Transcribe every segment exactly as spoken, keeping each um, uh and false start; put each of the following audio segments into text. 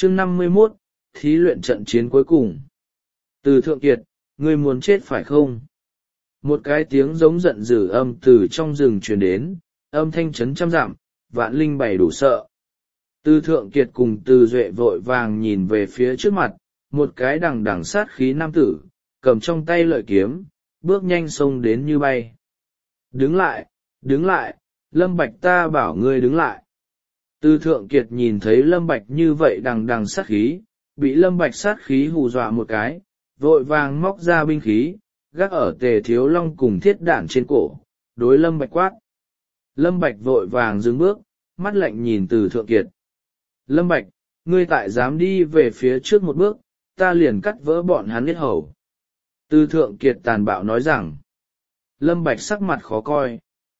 chương năm mươi mốt, thí luyện trận chiến cuối cùng. Từ Thượng Kiệt, ngươi muốn chết phải không? Một cái tiếng giống giận dữ âm từ trong rừng truyền đến, âm thanh chấn trăm dặm, vạn linh bảy đủ sợ. Từ Thượng Kiệt cùng Từ Duệ vội vàng nhìn về phía trước mặt, một cái đằng đằng sát khí nam tử, cầm trong tay lợi kiếm, bước nhanh xông đến như bay. Đứng lại, đứng lại, Lâm Bạch, ta bảo ngươi đứng lại. Từ Thượng Kiệt nhìn thấy Lâm Bạch như vậy đằng đằng sát khí, bị Lâm Bạch sát khí hù dọa một cái, vội vàng móc ra binh khí, gác ở Tề Thiếu Long cùng Thiết Đản trên cổ, đối Lâm Bạch quát. Lâm Bạch vội vàng dừng bước, mắt lạnh nhìn Từ Thượng Kiệt. Lâm Bạch, ngươi tại dám đi về phía trước một bước, ta liền cắt vỡ bọn hắn yết hầu. Từ Thượng Kiệt tàn bạo nói rằng. Lâm Bạch sắc mặt khó coi.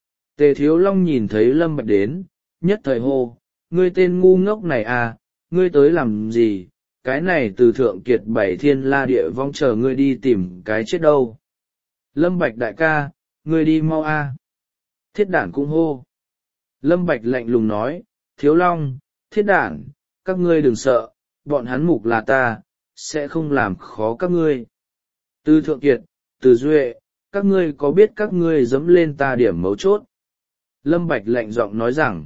Tề Thiếu Long nhìn thấy Lâm Bạch đến, nhất thời hô, ngươi tên ngu ngốc này à, ngươi tới làm gì, cái này Từ Thượng Kiệt bảy thiên la địa vong chờ ngươi đi tìm cái chết đâu. Lâm Bạch đại ca, ngươi đi mau a. À. Thiết Đản cũng hô. Lâm Bạch lạnh lùng nói, Thiếu Long, Thiết Đản, các ngươi đừng sợ, bọn hắn mục là ta, sẽ không làm khó các ngươi. Từ Thượng Kiệt, Từ Duệ, các ngươi có biết các ngươi dẫm lên ta điểm mấu chốt? Lâm Bạch lạnh giọng nói rằng,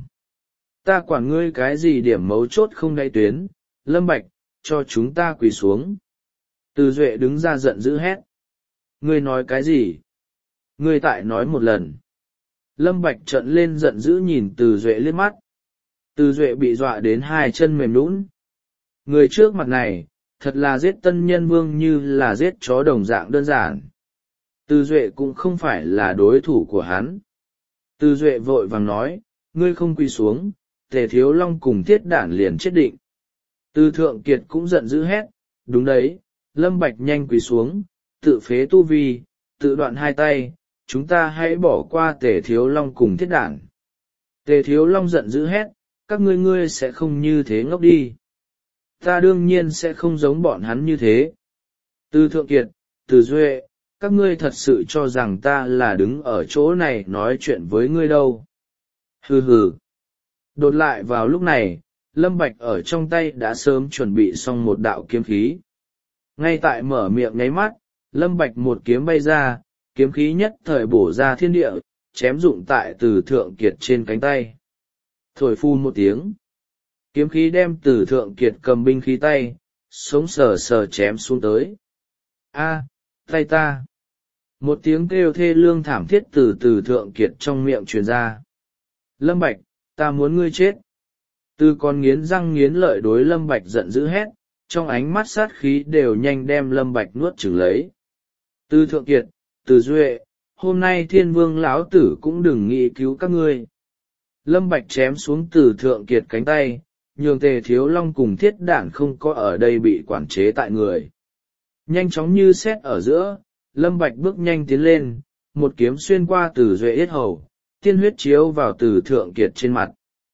ta quản ngươi cái gì điểm mấu chốt không đáy tuyến, Lâm Bạch, cho chúng ta quỳ xuống. Từ Duệ đứng ra giận dữ hét. Ngươi nói cái gì? Ngươi tại nói một lần. Lâm Bạch trợn lên giận dữ nhìn Từ Duệ liếc mắt. Từ Duệ bị dọa đến hai chân mềm nhũn. Người trước mặt này, thật là giết tân nhân vương như là giết chó đồng dạng đơn giản. Từ Duệ cũng không phải là đối thủ của hắn. Từ Duệ vội vàng nói, ngươi không quỳ xuống, Tề Thiếu Long cùng Thiết Đản liền chết định. Từ Thượng Kiệt cũng giận dữ hét, đúng đấy, Lâm Bạch nhanh quỳ xuống, tự phế tu vi, tự đoạn hai tay, chúng ta hãy bỏ qua Tề Thiếu Long cùng Thiết Đản. Tề Thiếu Long giận dữ hét, các ngươi ngươi sẽ không như thế ngốc đi. Ta đương nhiên sẽ không giống bọn hắn như thế. Từ Thượng Kiệt, Từ Duệ, các ngươi thật sự cho rằng ta là đứng ở chỗ này nói chuyện với ngươi đâu. Hừ hừ. Đột lại vào lúc này, Lâm Bạch ở trong tay đã sớm chuẩn bị xong một đạo kiếm khí. Ngay tại mở miệng nháy mắt, Lâm Bạch một kiếm bay ra, kiếm khí nhất thời bổ ra thiên địa, chém dụng tại Từ Thượng Kiệt trên cánh tay. Thổi phun một tiếng. Kiếm khí đem Từ Thượng Kiệt cầm binh khí tay, sống sờ sờ chém xuống tới. A, tay ta. Một tiếng kêu thê lương thảm thiết từ Từ Thượng Kiệt trong miệng truyền ra. Lâm Bạch, ta muốn ngươi chết. Từ con nghiến răng nghiến lợi đối Lâm Bạch giận dữ hét, trong ánh mắt sát khí đều nhanh đem Lâm Bạch nuốt chửng lấy. Từ Thượng Kiệt, Từ Duệ, hôm nay Thiên Vương lão tử cũng đừng nghĩ cứu các ngươi. Lâm Bạch chém xuống Từ Thượng Kiệt cánh tay, nhường Tề Thiếu Long cùng Thiết Đản không có ở đây bị quản chế tại người. Nhanh chóng như sét ở giữa, Lâm Bạch bước nhanh tiến lên, một kiếm xuyên qua Từ Duệ yết hầu, tiên huyết chiếu vào Từ Thượng Kiệt trên mặt.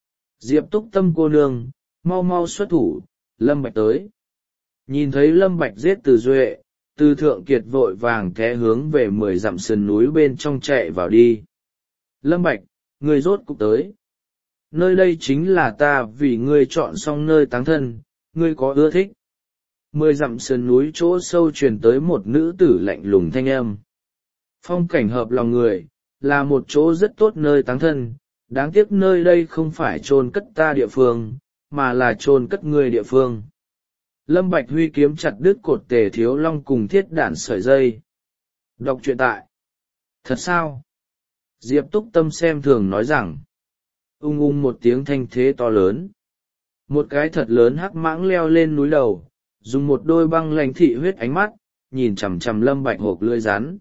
Diệp Túc Tâm cô nương, mau mau xuất thủ, Lâm Bạch tới. Nhìn thấy Lâm Bạch giết Từ Duệ, Từ Thượng Kiệt vội vàng té hướng về mười dặm sườn núi bên trong chạy vào đi. Lâm Bạch, ngươi rốt cục tới. Nơi đây chính là ta vì ngươi chọn xong nơi táng thân, ngươi có ưa thích? Mười dặm sườn núi chỗ sâu truyền tới một nữ tử lạnh lùng thanh âm. Phong cảnh hợp lòng người, là một chỗ rất tốt nơi táng thân, đáng tiếc nơi đây không phải chôn cất ta địa phương, mà là chôn cất ngươi địa phương. Lâm Bạch huy kiếm chặt đứt cột Tề Thiếu Long cùng Thiết Đản sợi dây. Đọc truyện tại. Thật sao? Diệp Túc Tâm xem thường nói rằng. Ung ung một tiếng thanh thế to lớn. Một cái thật lớn hắc mãng leo lên núi đầu, dùng một đôi băng lạnh thị huyết ánh mắt, nhìn chằm chằm Lâm Bạch hộp lưỡi rắn.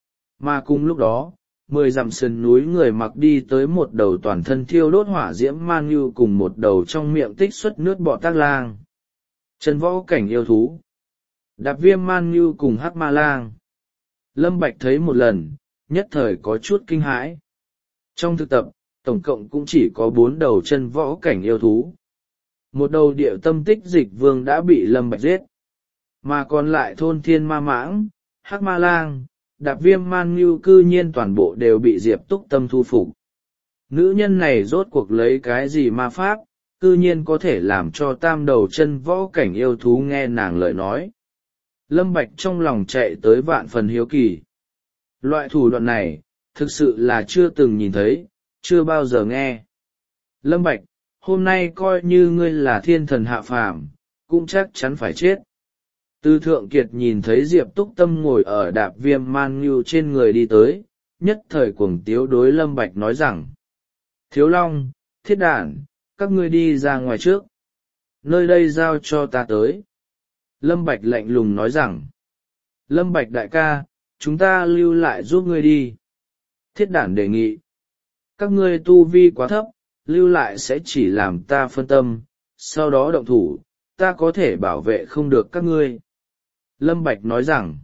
Mà cùng lúc đó, mười dặm sườn núi người mặc đi tới một đầu toàn thân thiêu đốt hỏa diễm man nhu cùng một đầu trong miệng tích xuất nước bọ tác lang. Chân võ cảnh yêu thú. Đạp viêm man nhu cùng hắc ma lang. Lâm Bạch thấy một lần, nhất thời có chút kinh hãi. Trong thực tập, tổng cộng cũng chỉ có bốn đầu chân võ cảnh yêu thú. Một đầu địa tâm tích dịch vương đã bị Lâm Bạch giết. Mà còn lại thôn thiên ma mãng, hắc ma lang, đạp viêm man ngưu cư nhiên toàn bộ đều bị Diệp Túc Tâm thu phục. Nữ nhân này rốt cuộc lấy cái gì ma pháp, cư nhiên có thể làm cho tam đầu chân võ cảnh yêu thú nghe nàng lời nói. Lâm Bạch trong lòng chạy tới vạn phần hiếu kỳ. Loại thủ đoạn này, thực sự là chưa từng nhìn thấy, chưa bao giờ nghe. Lâm Bạch, hôm nay coi như ngươi là thiên thần hạ phàm, cũng chắc chắn phải chết. Từ Thượng Kiệt nhìn thấy Diệp Túc Tâm ngồi ở đạp viêm man ngưu trên người đi tới, nhất thời cuồng tiếu đối Lâm Bạch nói rằng: Thiếu Long, Thiết Đản, các ngươi đi ra ngoài trước. Nơi đây giao cho ta tới. Lâm Bạch lạnh lùng nói rằng: Lâm Bạch đại ca, chúng ta lưu lại giúp ngươi đi. Thiết Đản đề nghị: Các ngươi tu vi quá thấp, lưu lại sẽ chỉ làm ta phân tâm, sau đó động thủ, ta có thể bảo vệ không được các ngươi. Lâm Bạch nói rằng: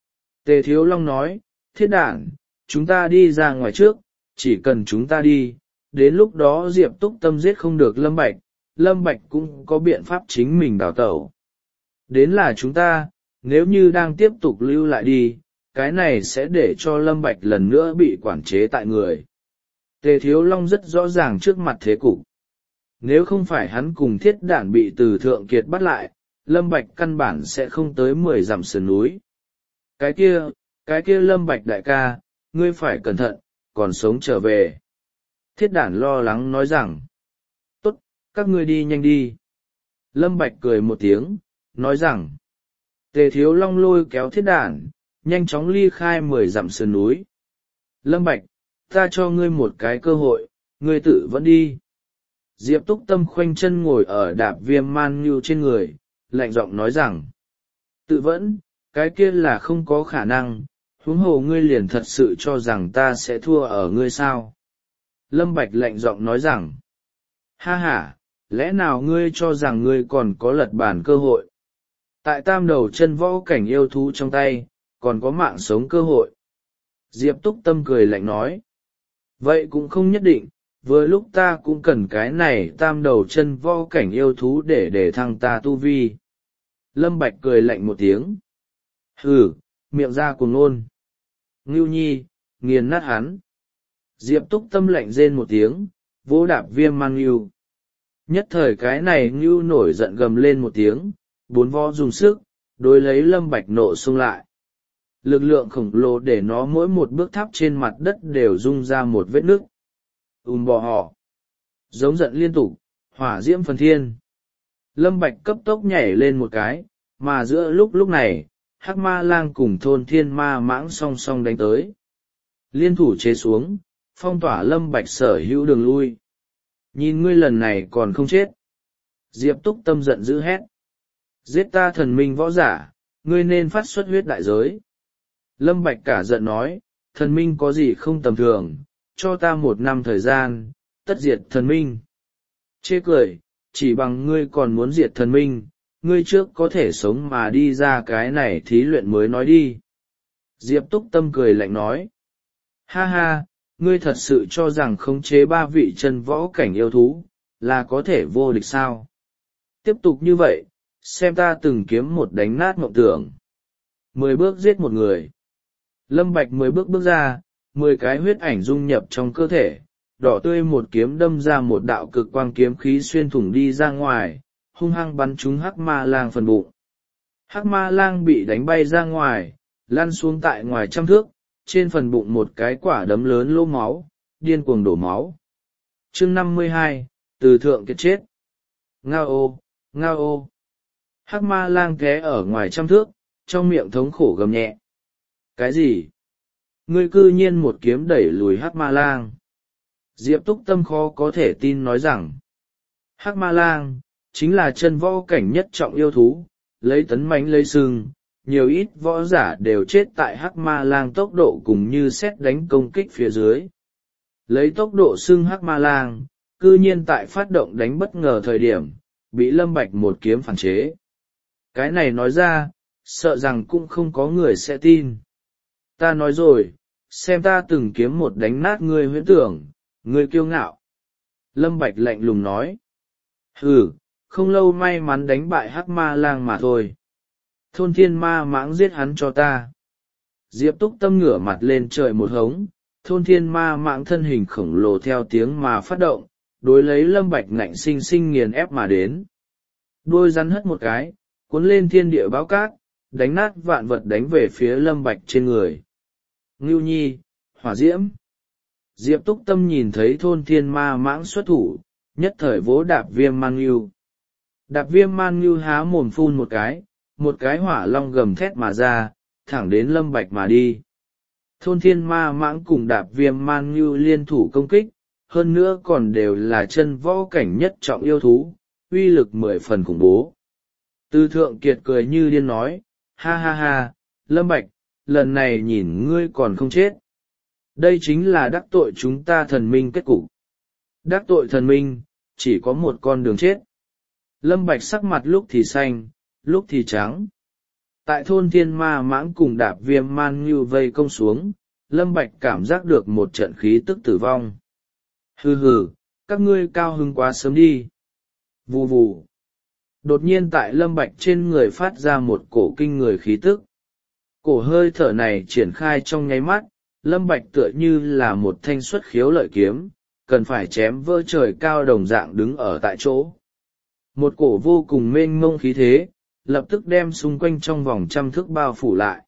Tề Thiếu Long nói: Thiết Đản, chúng ta đi ra ngoài trước, chỉ cần chúng ta đi, đến lúc đó Diệp Túc Tâm giết không được Lâm Bạch, Lâm Bạch cũng có biện pháp chính mình đào tẩu. Đến là chúng ta, nếu như đang tiếp tục lưu lại đi, cái này sẽ để cho Lâm Bạch lần nữa bị quản chế tại người. Tề Thiếu Long rất rõ ràng trước mặt thế cục. Nếu không phải hắn cùng Thiết Đản bị Từ Thượng Kiệt bắt lại, Lâm Bạch căn bản sẽ không tới mười dặm sườn núi. Cái kia, cái kia Lâm Bạch đại ca, ngươi phải cẩn thận, còn sống trở về. Thiết Đản lo lắng nói rằng: Tốt, các ngươi đi nhanh đi. Lâm Bạch cười một tiếng, nói rằng: Tề Thiếu Long lôi kéo Thiết Đản, nhanh chóng ly khai mười dặm sườn núi. Lâm Bạch, ta cho ngươi một cái cơ hội, ngươi tự vẫn đi. Diệp Túc Tâm khoanh chân ngồi ở đạp viêm man ngưu trên người, lạnh giọng nói rằng: Tự vẫn, cái kia là không có khả năng, huống hồ ngươi liền thật sự cho rằng ta sẽ thua ở ngươi sao? Lâm Bạch lạnh giọng nói rằng: Ha ha, lẽ nào ngươi cho rằng ngươi còn có lật bàn cơ hội? Tại tam đầu chân võ cảnh yêu thú trong tay, còn có mạng sống cơ hội. Diệp Túc Tâm cười lạnh nói: Vậy cũng không nhất định, vừa lúc ta cũng cần cái này tam đầu chân võ cảnh yêu thú để để thăng ta tu vi. Lâm Bạch cười lạnh một tiếng: Hừ, miệng ra cùng nôn. Ngưu Nhi, nghiền nát hắn. Diệp Túc Tâm lạnh rên một tiếng, vỗ đạp viêm man ngưu. Nhất thời cái này ngưu nổi giận gầm lên một tiếng, bốn vó dùng sức, đối lấy Lâm Bạch nộ xung lại. Lực lượng khổng lồ để nó mỗi một bước tháp trên mặt đất đều rung ra một vết nứt. Ùm bò họ. Giống giận liên tục, hỏa diễm phần thiên. Lâm Bạch cấp tốc nhảy lên một cái, mà giữa lúc lúc này, Hắc Ma Lang cùng thôn thiên ma mãng song song đánh tới. Liên thủ chế xuống, phong tỏa Lâm Bạch sở hữu đường lui. Nhìn ngươi lần này còn không chết. Diệp Túc Tâm giận dữ hét: Giết ta thần minh võ giả, ngươi nên phát xuất huyết đại giới. Lâm Bạch cả giận nói: Thần minh có gì không tầm thường, cho ta một năm thời gian, tất diệt thần minh. Chê cười, chỉ bằng ngươi còn muốn diệt thần minh, ngươi trước có thể sống mà đi ra cái này thí luyện mới nói đi. Diệp Túc Tâm cười lạnh nói: Ha ha, ngươi thật sự cho rằng khống chế ba vị chân võ cảnh yêu thú, là có thể vô địch sao? Tiếp tục như vậy, xem ta từng kiếm một đánh nát mộng tưởng. Mười bước giết một người. Lâm Bạch mười bước bước ra, mười cái huyết ảnh dung nhập trong cơ thể, đỏ tươi một kiếm đâm ra một đạo cực quang kiếm khí xuyên thủng đi ra ngoài, hung hăng bắn trúng Hắc Ma Lang phần bụng. Hắc Ma Lang bị đánh bay ra ngoài, lăn xuống tại ngoài trăm thước, trên phần bụng một cái quả đấm lớn lỗ máu, điên cuồng đổ máu. Chương năm mươi hai, Từ Thượng Kiệt chết. Ngao ô, ngao ô. Hắc Ma Lang té ở ngoài trăm thước, trong miệng thống khổ gầm nhẹ. Cái gì? Ngươi cư nhiên một kiếm đẩy lùi Hắc Ma Lang. Diệp Túc Tâm khó có thể tin nói rằng, Hắc Ma Lang chính là chân võ cảnh nhất trọng yêu thú, lấy tấn mãnh lấy sừng, nhiều ít võ giả đều chết tại Hắc Ma Lang tốc độ cùng như sét đánh công kích phía dưới. Lấy tốc độ xưng Hắc Ma Lang, cư nhiên tại phát động đánh bất ngờ thời điểm, bị Lâm Bạch một kiếm phản chế. Cái này nói ra, sợ rằng cũng không có người sẽ tin. Ta nói rồi, xem ta từng kiếm một đánh nát ngươi huyễn tưởng, ngươi kiêu ngạo. Lâm Bạch lạnh lùng nói. Hừ, không lâu may mắn đánh bại Hắc Ma Lang mà thôi. Thôn thiên ma mãng giết hắn cho ta. Diệp Túc Tâm ngửa mặt lên trời một hống, thôn thiên ma mãng thân hình khổng lồ theo tiếng mà phát động, đối lấy Lâm Bạch ngạnh sinh sinh nghiền ép mà đến. Đuôi rắn hất một cái, cuốn lên thiên địa báo cát, đánh nát vạn vật đánh về phía Lâm Bạch trên người. Ngưu Nhi, hỏa diễm. Diệp Túc Tâm nhìn thấy thôn thiên ma mãng xuất thủ, nhất thời vỗ đạp viêm man ngưu. Đạp viêm man ngưu há mồm phun một cái, một cái hỏa long gầm thét mà ra, thẳng đến Lâm Bạch mà đi. Thôn thiên ma mãng cùng đạp viêm man ngưu liên thủ công kích, hơn nữa còn đều là chân võ cảnh nhất trọng yêu thú, uy lực mười phần khủng bố. Tư Thượng Kiệt cười như điên nói, ha ha ha, Lâm Bạch, lần này nhìn ngươi còn không chết. Đây chính là đắc tội chúng ta thần minh kết cục. Đắc tội thần minh, chỉ có một con đường chết. Lâm Bạch sắc mặt lúc thì xanh, lúc thì trắng. Tại thôn thiên ma mãng cùng đạp viêm man như vây công xuống, Lâm Bạch cảm giác được một trận khí tức tử vong. Hừ hừ, các ngươi cao hứng quá sớm đi. Vù vù. Đột nhiên tại Lâm Bạch trên người phát ra một cổ kinh người khí tức. Cổ hơi thở này triển khai trong nháy mắt, Lâm Bạch tựa như là một thanh xuất khiếu lợi kiếm, cần phải chém vỡ trời cao đồng dạng đứng ở tại chỗ. Một cổ vô cùng mênh mông khí thế, lập tức đem xung quanh trong vòng trăm thước bao phủ lại.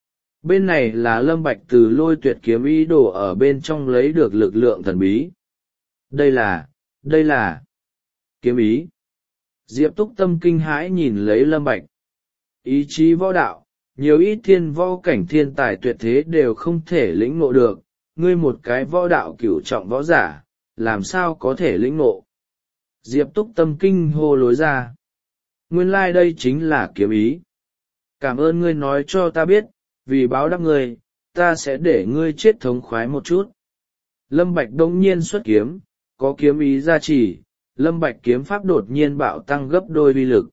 Bên này là Lâm Bạch từ lôi tuyệt kiếm ý đồ ở bên trong lấy được lực lượng thần bí. Đây là, đây là kiếm ý. Diệp Túc Tâm kinh hãi nhìn lấy Lâm Bạch. Ý chí võ đạo, nhiều ít thiên võ cảnh thiên tài tuyệt thế đều không thể lĩnh ngộ được, ngươi một cái võ đạo cửu trọng võ giả, làm sao có thể lĩnh ngộ. Diệp Túc Tâm kinh hô lối ra. Nguyên lai like đây chính là kiếm ý. Cảm ơn ngươi nói cho ta biết, vì báo đáp ngươi, ta sẽ để ngươi chết thống khoái một chút. Lâm Bạch đông nhiên xuất kiếm, có kiếm ý gia trì, Lâm Bạch kiếm pháp đột nhiên bạo tăng gấp đôi uy lực.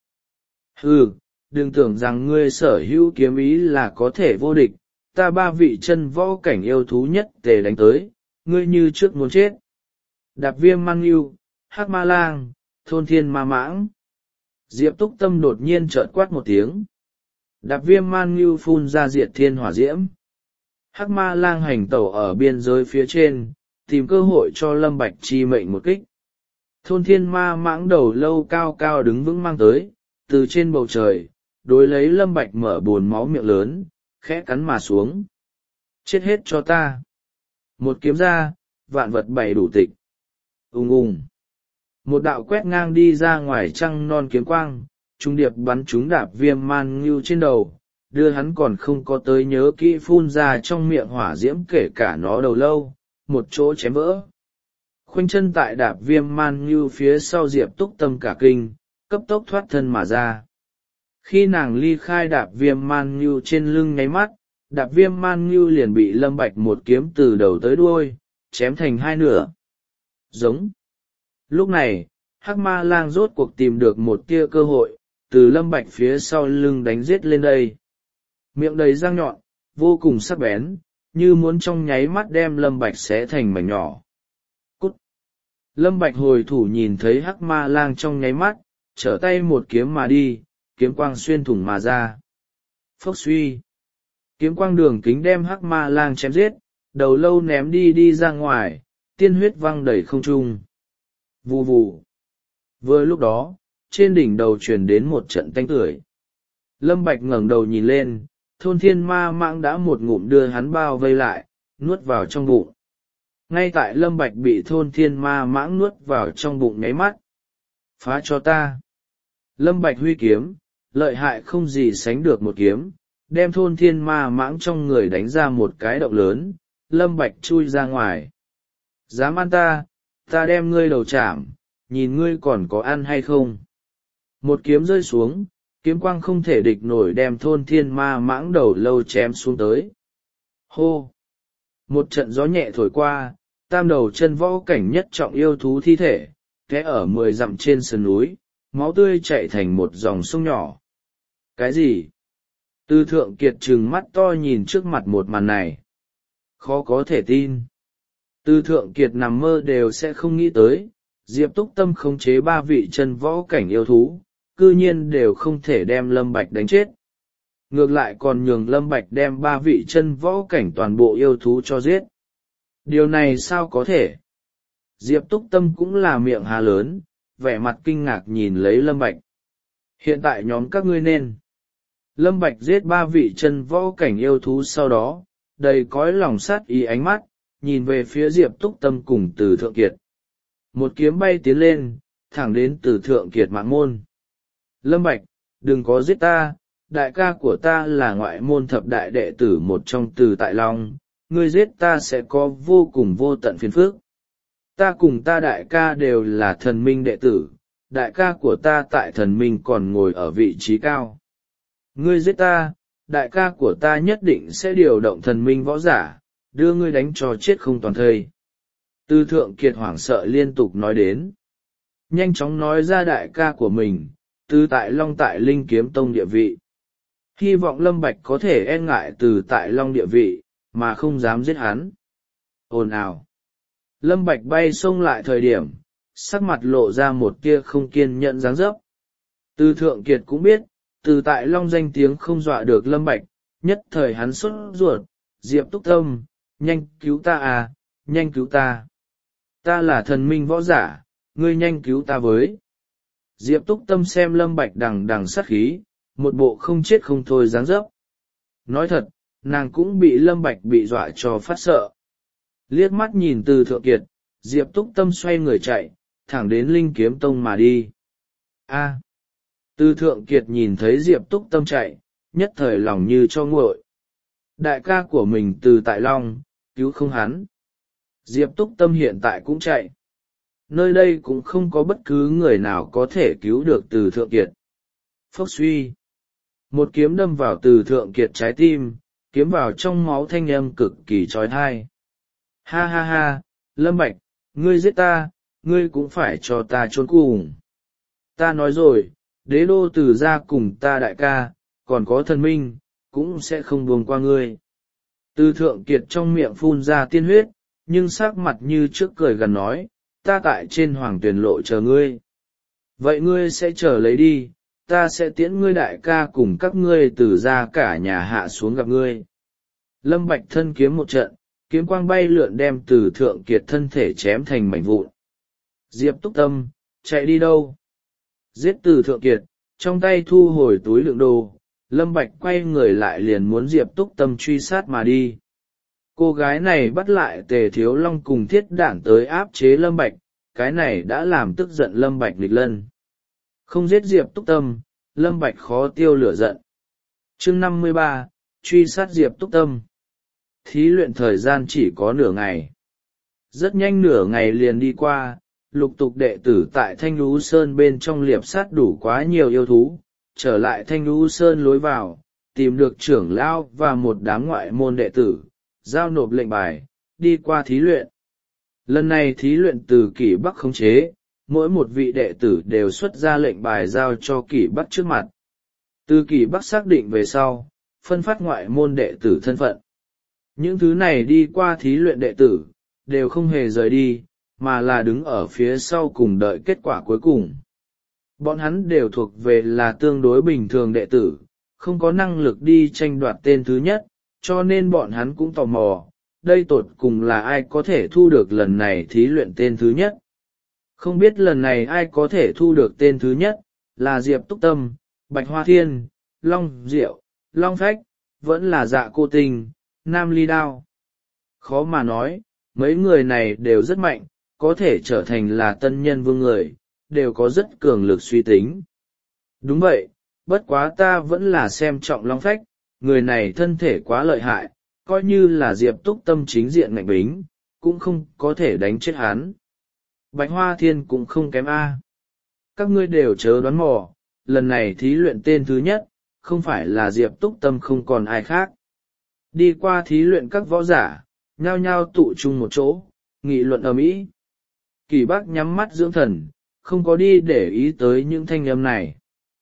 Hừ, đừng tưởng rằng ngươi sở hữu kiếm ý là có thể vô địch, ta ba vị chân võ cảnh yêu thú nhất tề đánh tới, ngươi như trước muốn chết. Đạp viêm man yêu, hắc ma lang, thôn thiên ma mãng. Diệp Túc Tâm đột nhiên chợt quát một tiếng. Đạp viêm man ngưu phun ra diệt thiên hỏa diễm. Hắc ma lang hành tẩu ở biên giới phía trên, tìm cơ hội cho Lâm Bạch chi mệnh một kích. Thôn thiên ma mãng đầu lâu cao cao đứng vững mang tới, từ trên bầu trời, đối lấy Lâm Bạch mở buồn máu miệng lớn, khẽ cắn mà xuống. Chết hết cho ta. Một kiếm ra, vạn vật bày đủ tịch. Ùng ùng. Một đạo quét ngang đi ra ngoài trăng non kiếm quang, trung điệp bắn trúng đạp viêm man ngưu trên đầu, đưa hắn còn không có tới nhớ kỹ phun ra trong miệng hỏa diễm kể cả nó đầu lâu, một chỗ chém vỡ. Khoanh chân tại đạp viêm man ngưu phía sau Diệp Túc Tâm cả kinh, cấp tốc thoát thân mà ra. Khi nàng ly khai đạp viêm man ngưu trên lưng nháy mắt, đạp viêm man ngưu liền bị Lâm Bạch một kiếm từ đầu tới đuôi, chém thành hai nửa. Giống. Lúc này, hắc ma lang rốt cuộc tìm được một tia cơ hội, từ Lâm Bạch phía sau lưng đánh giết lên đây. Miệng đầy răng nhọn, vô cùng sắc bén, như muốn trong nháy mắt đem Lâm Bạch xé thành mảnh nhỏ. Cút! Lâm Bạch hồi thủ nhìn thấy hắc ma lang trong nháy mắt, trở tay một kiếm mà đi, kiếm quang xuyên thủng mà ra. Phốc suy! Kiếm quang đường kính đem hắc ma lang chém giết, đầu lâu ném đi đi ra ngoài, tiên huyết văng đầy không trung. Vù vù. Vừa lúc đó, trên đỉnh đầu truyền đến một trận tanh tưởi. Lâm Bạch ngẩng đầu nhìn lên, thôn thiên ma mãng đã một ngụm đưa hắn bao vây lại, nuốt vào trong bụng. Ngay tại Lâm Bạch bị thôn thiên ma mãng nuốt vào trong bụng nháy mắt. Phá cho ta. Lâm Bạch huy kiếm, lợi hại không gì sánh được một kiếm, đem thôn thiên ma mãng trong người đánh ra một cái động lớn, Lâm Bạch chui ra ngoài. Dám ăn ta, ta đem ngươi đầu chạm, nhìn ngươi còn có ăn hay không. Một kiếm rơi xuống, kiếm quang không thể địch nổi đem thôn thiên ma mãng đầu lâu chém xuống tới. Hô! Một trận gió nhẹ thổi qua, tam đầu chân võ cảnh nhất trọng yêu thú thi thể, té ở mười dặm trên sườn núi, máu tươi chảy thành một dòng sông nhỏ. Cái gì? Tư Thượng Kiệt trừng mắt to nhìn trước mặt một màn này. Khó có thể tin. Tư Thượng Kiệt nằm mơ đều sẽ không nghĩ tới, Diệp Túc Tâm khống chế ba vị chân võ cảnh yêu thú, cư nhiên đều không thể đem Lâm Bạch đánh chết. Ngược lại còn nhường Lâm Bạch đem ba vị chân võ cảnh toàn bộ yêu thú cho giết. Điều này sao có thể? Diệp Túc Tâm cũng là miệng hà lớn, vẻ mặt kinh ngạc nhìn lấy Lâm Bạch. Hiện tại nhóm các ngươi nên. Lâm Bạch giết ba vị chân võ cảnh yêu thú sau đó, đầy cõi lòng sát ý ánh mắt, nhìn về phía Diệp Túc Tâm cùng Từ Thượng Kiệt. Một kiếm bay tiến lên, thẳng đến Từ Thượng Kiệt mạng môn. Lâm Bạch, đừng có giết ta, đại ca của ta là ngoại môn thập đại đệ tử một trong Từ Tại Long, ngươi giết ta sẽ có vô cùng vô tận phiền phức. Ta cùng ta đại ca đều là thần minh đệ tử, đại ca của ta tại thần minh còn ngồi ở vị trí cao. Ngươi giết ta, đại ca của ta nhất định sẽ điều động thần minh võ giả, đưa ngươi đánh cho chết không toàn thây. Từ Thượng Kiệt hoảng sợ liên tục nói đến. Nhanh chóng nói ra đại ca của mình, Từ Tại Long tại Linh Kiếm Tông địa vị. Hy vọng Lâm Bạch có thể e ngại Từ Tại Long địa vị, mà không dám giết hắn. Ồn ào. Lâm Bạch bay xông lại thời điểm, sắc mặt lộ ra một tia không kiên nhẫn dáng dấp. Từ Thượng Kiệt cũng biết, Từ Tại Long danh tiếng không dọa được Lâm Bạch, nhất thời hắn sốt ruột, Diệp Túc Tâm, nhanh cứu ta à, nhanh cứu ta. Ta là thần minh võ giả, ngươi nhanh cứu ta với. Diệp Túc Tâm xem Lâm Bạch đằng đằng sát khí, một bộ không chết không thôi dáng dấp. Nói thật, nàng cũng bị Lâm Bạch bị dọa cho phát sợ. Liếc mắt nhìn Từ Thượng Kiệt, Diệp Túc Tâm xoay người chạy, thẳng đến Linh Kiếm Tông mà đi. A. Từ Thượng Kiệt nhìn thấy Diệp Túc Tâm chạy, nhất thời lòng như cho nguội. Đại ca của mình Từ Tại Long, cứu không hắn. Diệp Túc Tâm hiện tại cũng chạy. Nơi đây cũng không có bất cứ người nào có thể cứu được Từ Thượng Kiệt. Phốc suy. Một kiếm đâm vào Từ Thượng Kiệt trái tim, kiếm vào trong máu thanh âm cực kỳ trói thai. Ha ha ha, Lâm Bạch, ngươi giết ta, ngươi cũng phải cho ta trốn cùng. Ta nói rồi, đế đô Từ gia cùng ta đại ca, còn có thần minh, cũng sẽ không buông qua ngươi. Từ Thượng Kiệt trong miệng phun ra tiên huyết, nhưng sắc mặt như trước cười gần nói, ta tại trên hoàng tuyển lộ chờ ngươi. Vậy ngươi sẽ chờ lấy đi, ta sẽ tiễn ngươi đại ca cùng các ngươi Từ gia cả nhà hạ xuống gặp ngươi. Lâm Bạch thân kiếm một trận, kiếm quang bay lượn đem Từ Thượng Kiệt thân thể chém thành mảnh vụn. Diệp Túc Tâm, chạy đi đâu? Giết Từ Thượng Kiệt, trong tay thu hồi túi đựng đồ, Lâm Bạch quay người lại liền muốn Diệp Túc Tâm truy sát mà đi. Cô gái này bắt lại Tề Thiếu Long cùng Thiết Đản tới áp chế Lâm Bạch, cái này đã làm tức giận Lâm Bạch nghịch lân. Không giết Diệp Túc Tâm, Lâm Bạch khó tiêu lửa giận. Chương năm mươi ba, truy sát Diệp Túc Tâm. Thí luyện thời gian chỉ có nửa ngày. Rất nhanh nửa ngày liền đi qua, lục tục đệ tử tại Thanh Lũ Sơn bên trong liệp sát đủ quá nhiều yêu thú, trở lại Thanh Lũ Sơn lối vào, tìm được trưởng lão và một đám ngoại môn đệ tử, giao nộp lệnh bài, đi qua thí luyện. Lần này thí luyện từ Kỷ Bắc khống chế, mỗi một vị đệ tử đều xuất ra lệnh bài giao cho Kỷ Bắc trước mặt. Từ Kỷ Bắc xác định về sau, phân phát ngoại môn đệ tử thân phận. Những thứ này đi qua thí luyện đệ tử, đều không hề rời đi, mà là đứng ở phía sau cùng đợi kết quả cuối cùng. Bọn hắn đều thuộc về là tương đối bình thường đệ tử, không có năng lực đi tranh đoạt tên thứ nhất, cho nên bọn hắn cũng tò mò, đây tột cùng là ai có thể thu được lần này thí luyện tên thứ nhất. Không biết lần này ai có thể thu được tên thứ nhất, là Diệp Túc Tâm, Bạch Hoa Thiên, Long Diệu, Long Phách, vẫn là Dạ Cô Tình, Nam Ly Đao. Khó mà nói, mấy người này đều rất mạnh, có thể trở thành là tân nhân vương người, đều có rất cường lực suy tính. Đúng vậy, bất quá ta vẫn là xem trọng Long Phách, người này thân thể quá lợi hại, coi như là Diệp Túc Tâm chính diện ngạnh bính, cũng không có thể đánh chết hắn. Bạch Hoa Thiên cũng không kém A. Các ngươi đều chớ đoán mò, lần này thí luyện tên thứ nhất, không phải là Diệp Túc Tâm không còn ai khác. Đi qua thí luyện các võ giả, nhao nhao tụ chung một chỗ, nghị luận ầm ĩ. Kỷ Bắc nhắm mắt dưỡng thần, không có đi để ý tới những thanh âm này.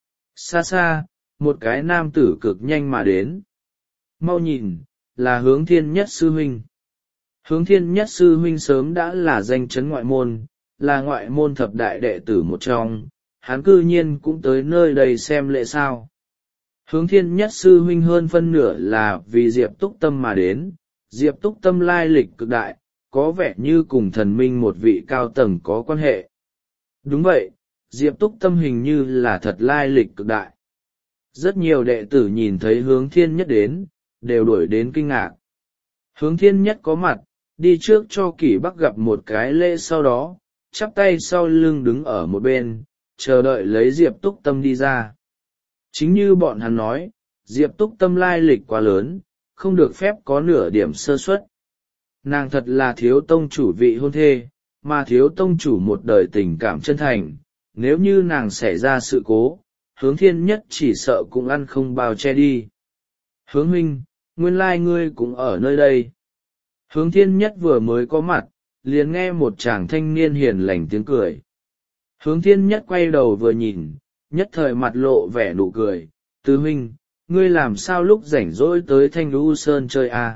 Xa xa, một cái nam tử cực nhanh mà đến. Mau nhìn, là Hướng Thiên Nhất Sư Huynh. Hướng Thiên Nhất Sư Huynh sớm đã là danh chấn ngoại môn, là ngoại môn thập đại đệ tử một trong, hắn cư nhiên cũng tới nơi đây xem lễ sao. Hướng Thiên Nhất Sư Huynh hơn phân nửa là vì Diệp Túc Tâm mà đến, Diệp Túc Tâm lai lịch cực đại, có vẻ như cùng thần minh một vị cao tầng có quan hệ. Đúng vậy, Diệp Túc Tâm hình như là thật lai lịch cực đại. Rất nhiều đệ tử nhìn thấy Hướng Thiên Nhất đến, đều đuổi đến kinh ngạc. Hướng Thiên Nhất có mặt, đi trước cho Kỷ Bắc gặp một cái lễ, sau đó chắp tay sau lưng đứng ở một bên, chờ đợi lấy Diệp Túc Tâm đi ra. Chính như bọn hắn nói, Diệp Túc Tâm lai lịch quá lớn, không được phép có nửa điểm sơ suất. Nàng thật là thiếu tông chủ vị hôn thê, mà thiếu tông chủ một đời tình cảm chân thành, nếu như nàng xảy ra sự cố, Hướng Thiên Nhất chỉ sợ cũng ăn không bao che đi. Hướng huynh, nguyên lai ngươi cũng ở nơi đây. Hướng Thiên Nhất vừa mới có mặt, liền nghe một chàng thanh niên hiền lành tiếng cười. Hướng Thiên Nhất quay đầu vừa nhìn, nhất thời mặt lộ vẻ nụ cười. Tứ huynh, ngươi làm sao lúc rảnh rỗi tới Thanh Lũ Sơn chơi à?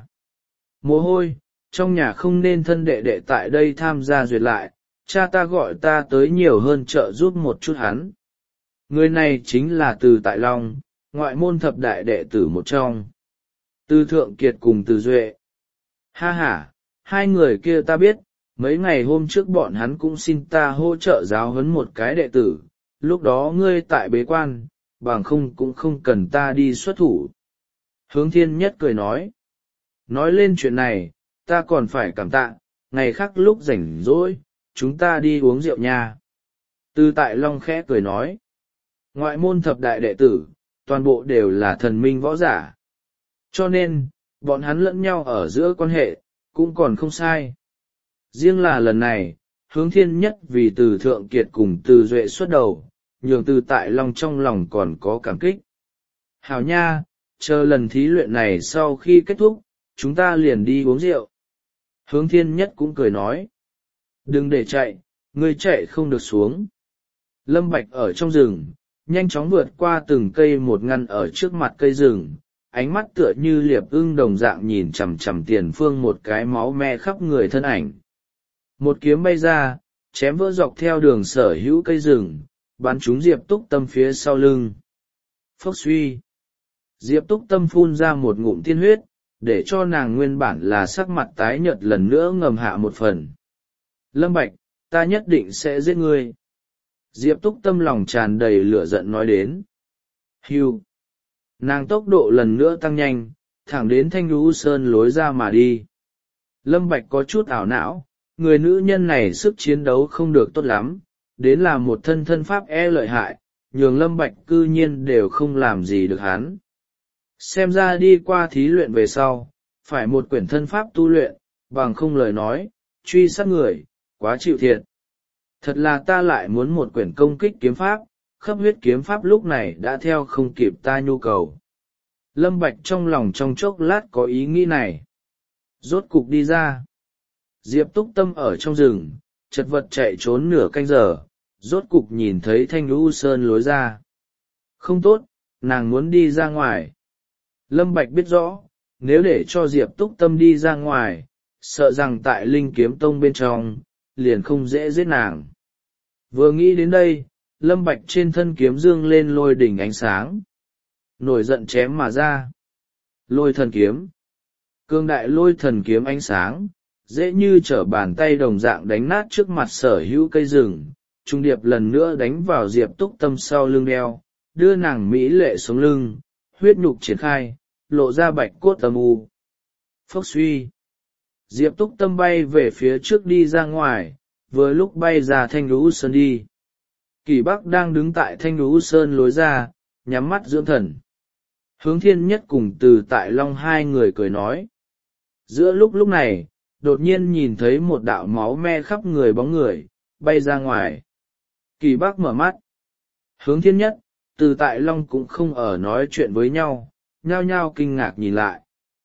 Mồ hôi, trong nhà không nên thân đệ đệ tại đây tham gia duyệt lại, cha ta gọi ta tới nhiều hơn trợ giúp một chút hắn. Người này chính là Từ Tại Long, ngoại môn thập đại đệ tử một trong. Từ Thượng Kiệt cùng Từ Duệ. Ha ha, hai người kia ta biết, mấy ngày hôm trước bọn hắn cũng xin ta hỗ trợ giáo huấn một cái đệ tử, lúc đó ngươi tại bế quan, bằng không cũng không cần ta đi xuất thủ. Hướng Thiên Nhất cười nói. Nói lên chuyện này, ta còn phải cảm tạ, ngày khác lúc rảnh rỗi, chúng ta đi uống rượu nha. Từ Tại Long khẽ cười nói. Ngoại môn thập đại đệ tử, toàn bộ đều là thần minh võ giả. Cho nên, bọn hắn lẫn nhau ở giữa quan hệ, cũng còn không sai. Riêng là lần này, Hướng Thiên Nhất vì Từ Thượng Kiệt cùng Từ Duệ xuất đầu, nhường Từ Tại Long trong lòng còn có cảm kích. Hảo nha, chờ lần thí luyện này sau khi kết thúc, chúng ta liền đi uống rượu. Hướng Thiên Nhất cũng cười nói. Đừng để chạy, ngươi chạy không được xuống. Lâm Bạch ở trong rừng, nhanh chóng vượt qua từng cây một ngăn ở trước mặt cây rừng, ánh mắt tựa như liệp ưng đồng dạng nhìn chằm chằm tiền phương một cái máu me khắp người thân ảnh. Một kiếm bay ra, chém vỡ dọc theo đường sở hữu cây rừng, bắn trúng Diệp Túc Tâm phía sau lưng. Phốc suy. Diệp Túc Tâm phun ra một ngụm tiên huyết, để cho nàng nguyên bản là sắc mặt tái nhợt lần nữa ngầm hạ một phần. Lâm Bạch, ta nhất định sẽ giết ngươi. Diệp Túc Tâm lòng tràn đầy lửa giận nói đến. Hưu. Nàng tốc độ lần nữa tăng nhanh, thẳng đến Thanh Lũ Sơn lối ra mà đi. Lâm Bạch có chút ảo não, người nữ nhân này sức chiến đấu không được tốt lắm, đến là một thân thân pháp e lợi hại, nhường Lâm Bạch cư nhiên đều không làm gì được hắn. Xem ra đi qua thí luyện về sau, phải một quyển thân pháp tu luyện, bằng không lời nói, truy sát người, quá chịu thiệt. Thật là ta lại muốn một quyển công kích kiếm pháp, khắp huyết kiếm pháp lúc này đã theo không kịp ta nhu cầu. Lâm Bạch trong lòng trong chốc lát có ý nghĩ này. Rốt cục đi ra. Diệp Túc Tâm ở trong rừng, chật vật chạy trốn nửa canh giờ, rốt cục nhìn thấy Thanh Lũ Sơn lối ra. Không tốt, nàng muốn đi ra ngoài. Lâm Bạch biết rõ, nếu để cho Diệp Túc Tâm đi ra ngoài, sợ rằng tại Linh Kiếm Tông bên trong, liền không dễ giết nàng. Vừa nghĩ đến đây, Lâm Bạch trên thân kiếm dương lên lôi đỉnh ánh sáng. Nổi giận chém mà ra. Lôi thần kiếm. Cương đại lôi thần kiếm ánh sáng, dễ như trở bàn tay đồng dạng đánh nát trước mặt sở hữu cây rừng, trung điệp lần nữa đánh vào Diệp Túc Tâm sau lưng đeo, đưa nàng mỹ lệ xuống lưng, huyết nhục triển khai, lộ ra bạch cốt âm u. Phốc suy. Diệp Túc Tâm bay về phía trước đi ra ngoài, vừa lúc bay ra Thanh Lũ Sơn đi. Kỷ Bắc đang đứng tại Thanh Lũ Sơn lối ra, nhắm mắt dưỡng thần. Hướng Thiên Nhất cùng Từ Tại Long hai người cười nói. Giữa lúc lúc này, đột nhiên nhìn thấy một đạo máu me khắp người bóng người, bay ra ngoài. Kỷ Bắc mở mắt. Hướng Thiên Nhất, Từ Tại Long cũng không ở nói chuyện với nhau, nhao nhao kinh ngạc nhìn lại.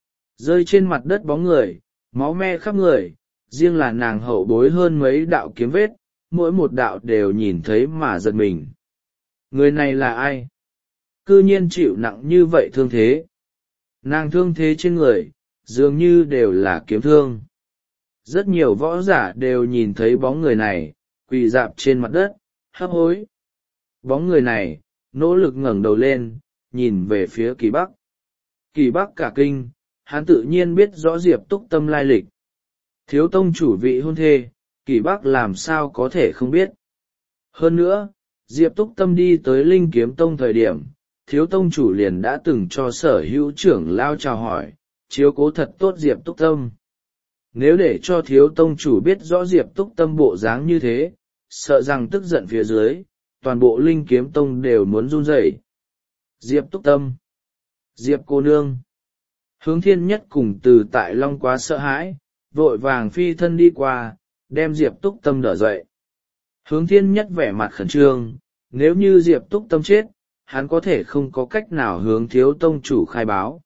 Rơi trên mặt đất bóng người, máu me khắp người, riêng là nàng hậu bối hơn mấy đạo kiếm vết, mỗi một đạo đều nhìn thấy mà giật mình. Người này là ai? Cư nhiên chịu nặng như vậy thương thế. Nàng thương thế trên người, dường như đều là kiếm thương. Rất nhiều võ giả đều nhìn thấy bóng người này, quỳ dạp trên mặt đất, hấp hối. Bóng người này, nỗ lực ngẩng đầu lên, nhìn về phía Kỳ Bắc. Kỳ Bắc cả kinh, hắn tự nhiên biết rõ Diệp Túc Tâm lai lịch. Thiếu tông chủ vị hôn thê, Kỷ Bắc làm sao có thể không biết. Hơn nữa, Diệp Túc Tâm đi tới Linh Kiếm Tông thời điểm, thiếu tông chủ liền đã từng cho sở hữu trưởng lao chào hỏi, chiếu cố thật tốt Diệp Túc Tâm. Nếu để cho thiếu tông chủ biết rõ Diệp Túc Tâm bộ dáng như thế, sợ rằng tức giận phía dưới, toàn bộ Linh Kiếm Tông đều muốn run rẩy. Diệp Túc Tâm, Diệp cô nương. Hướng Thiên Nhất cùng Từ Tại Long quá sợ hãi, vội vàng phi thân đi qua, đem Diệp Túc Tâm đỡ dậy. Hướng Thiên Nhất vẻ mặt khẩn trương, nếu như Diệp Túc Tâm chết, hắn có thể không có cách nào hướng thiếu tông chủ khai báo.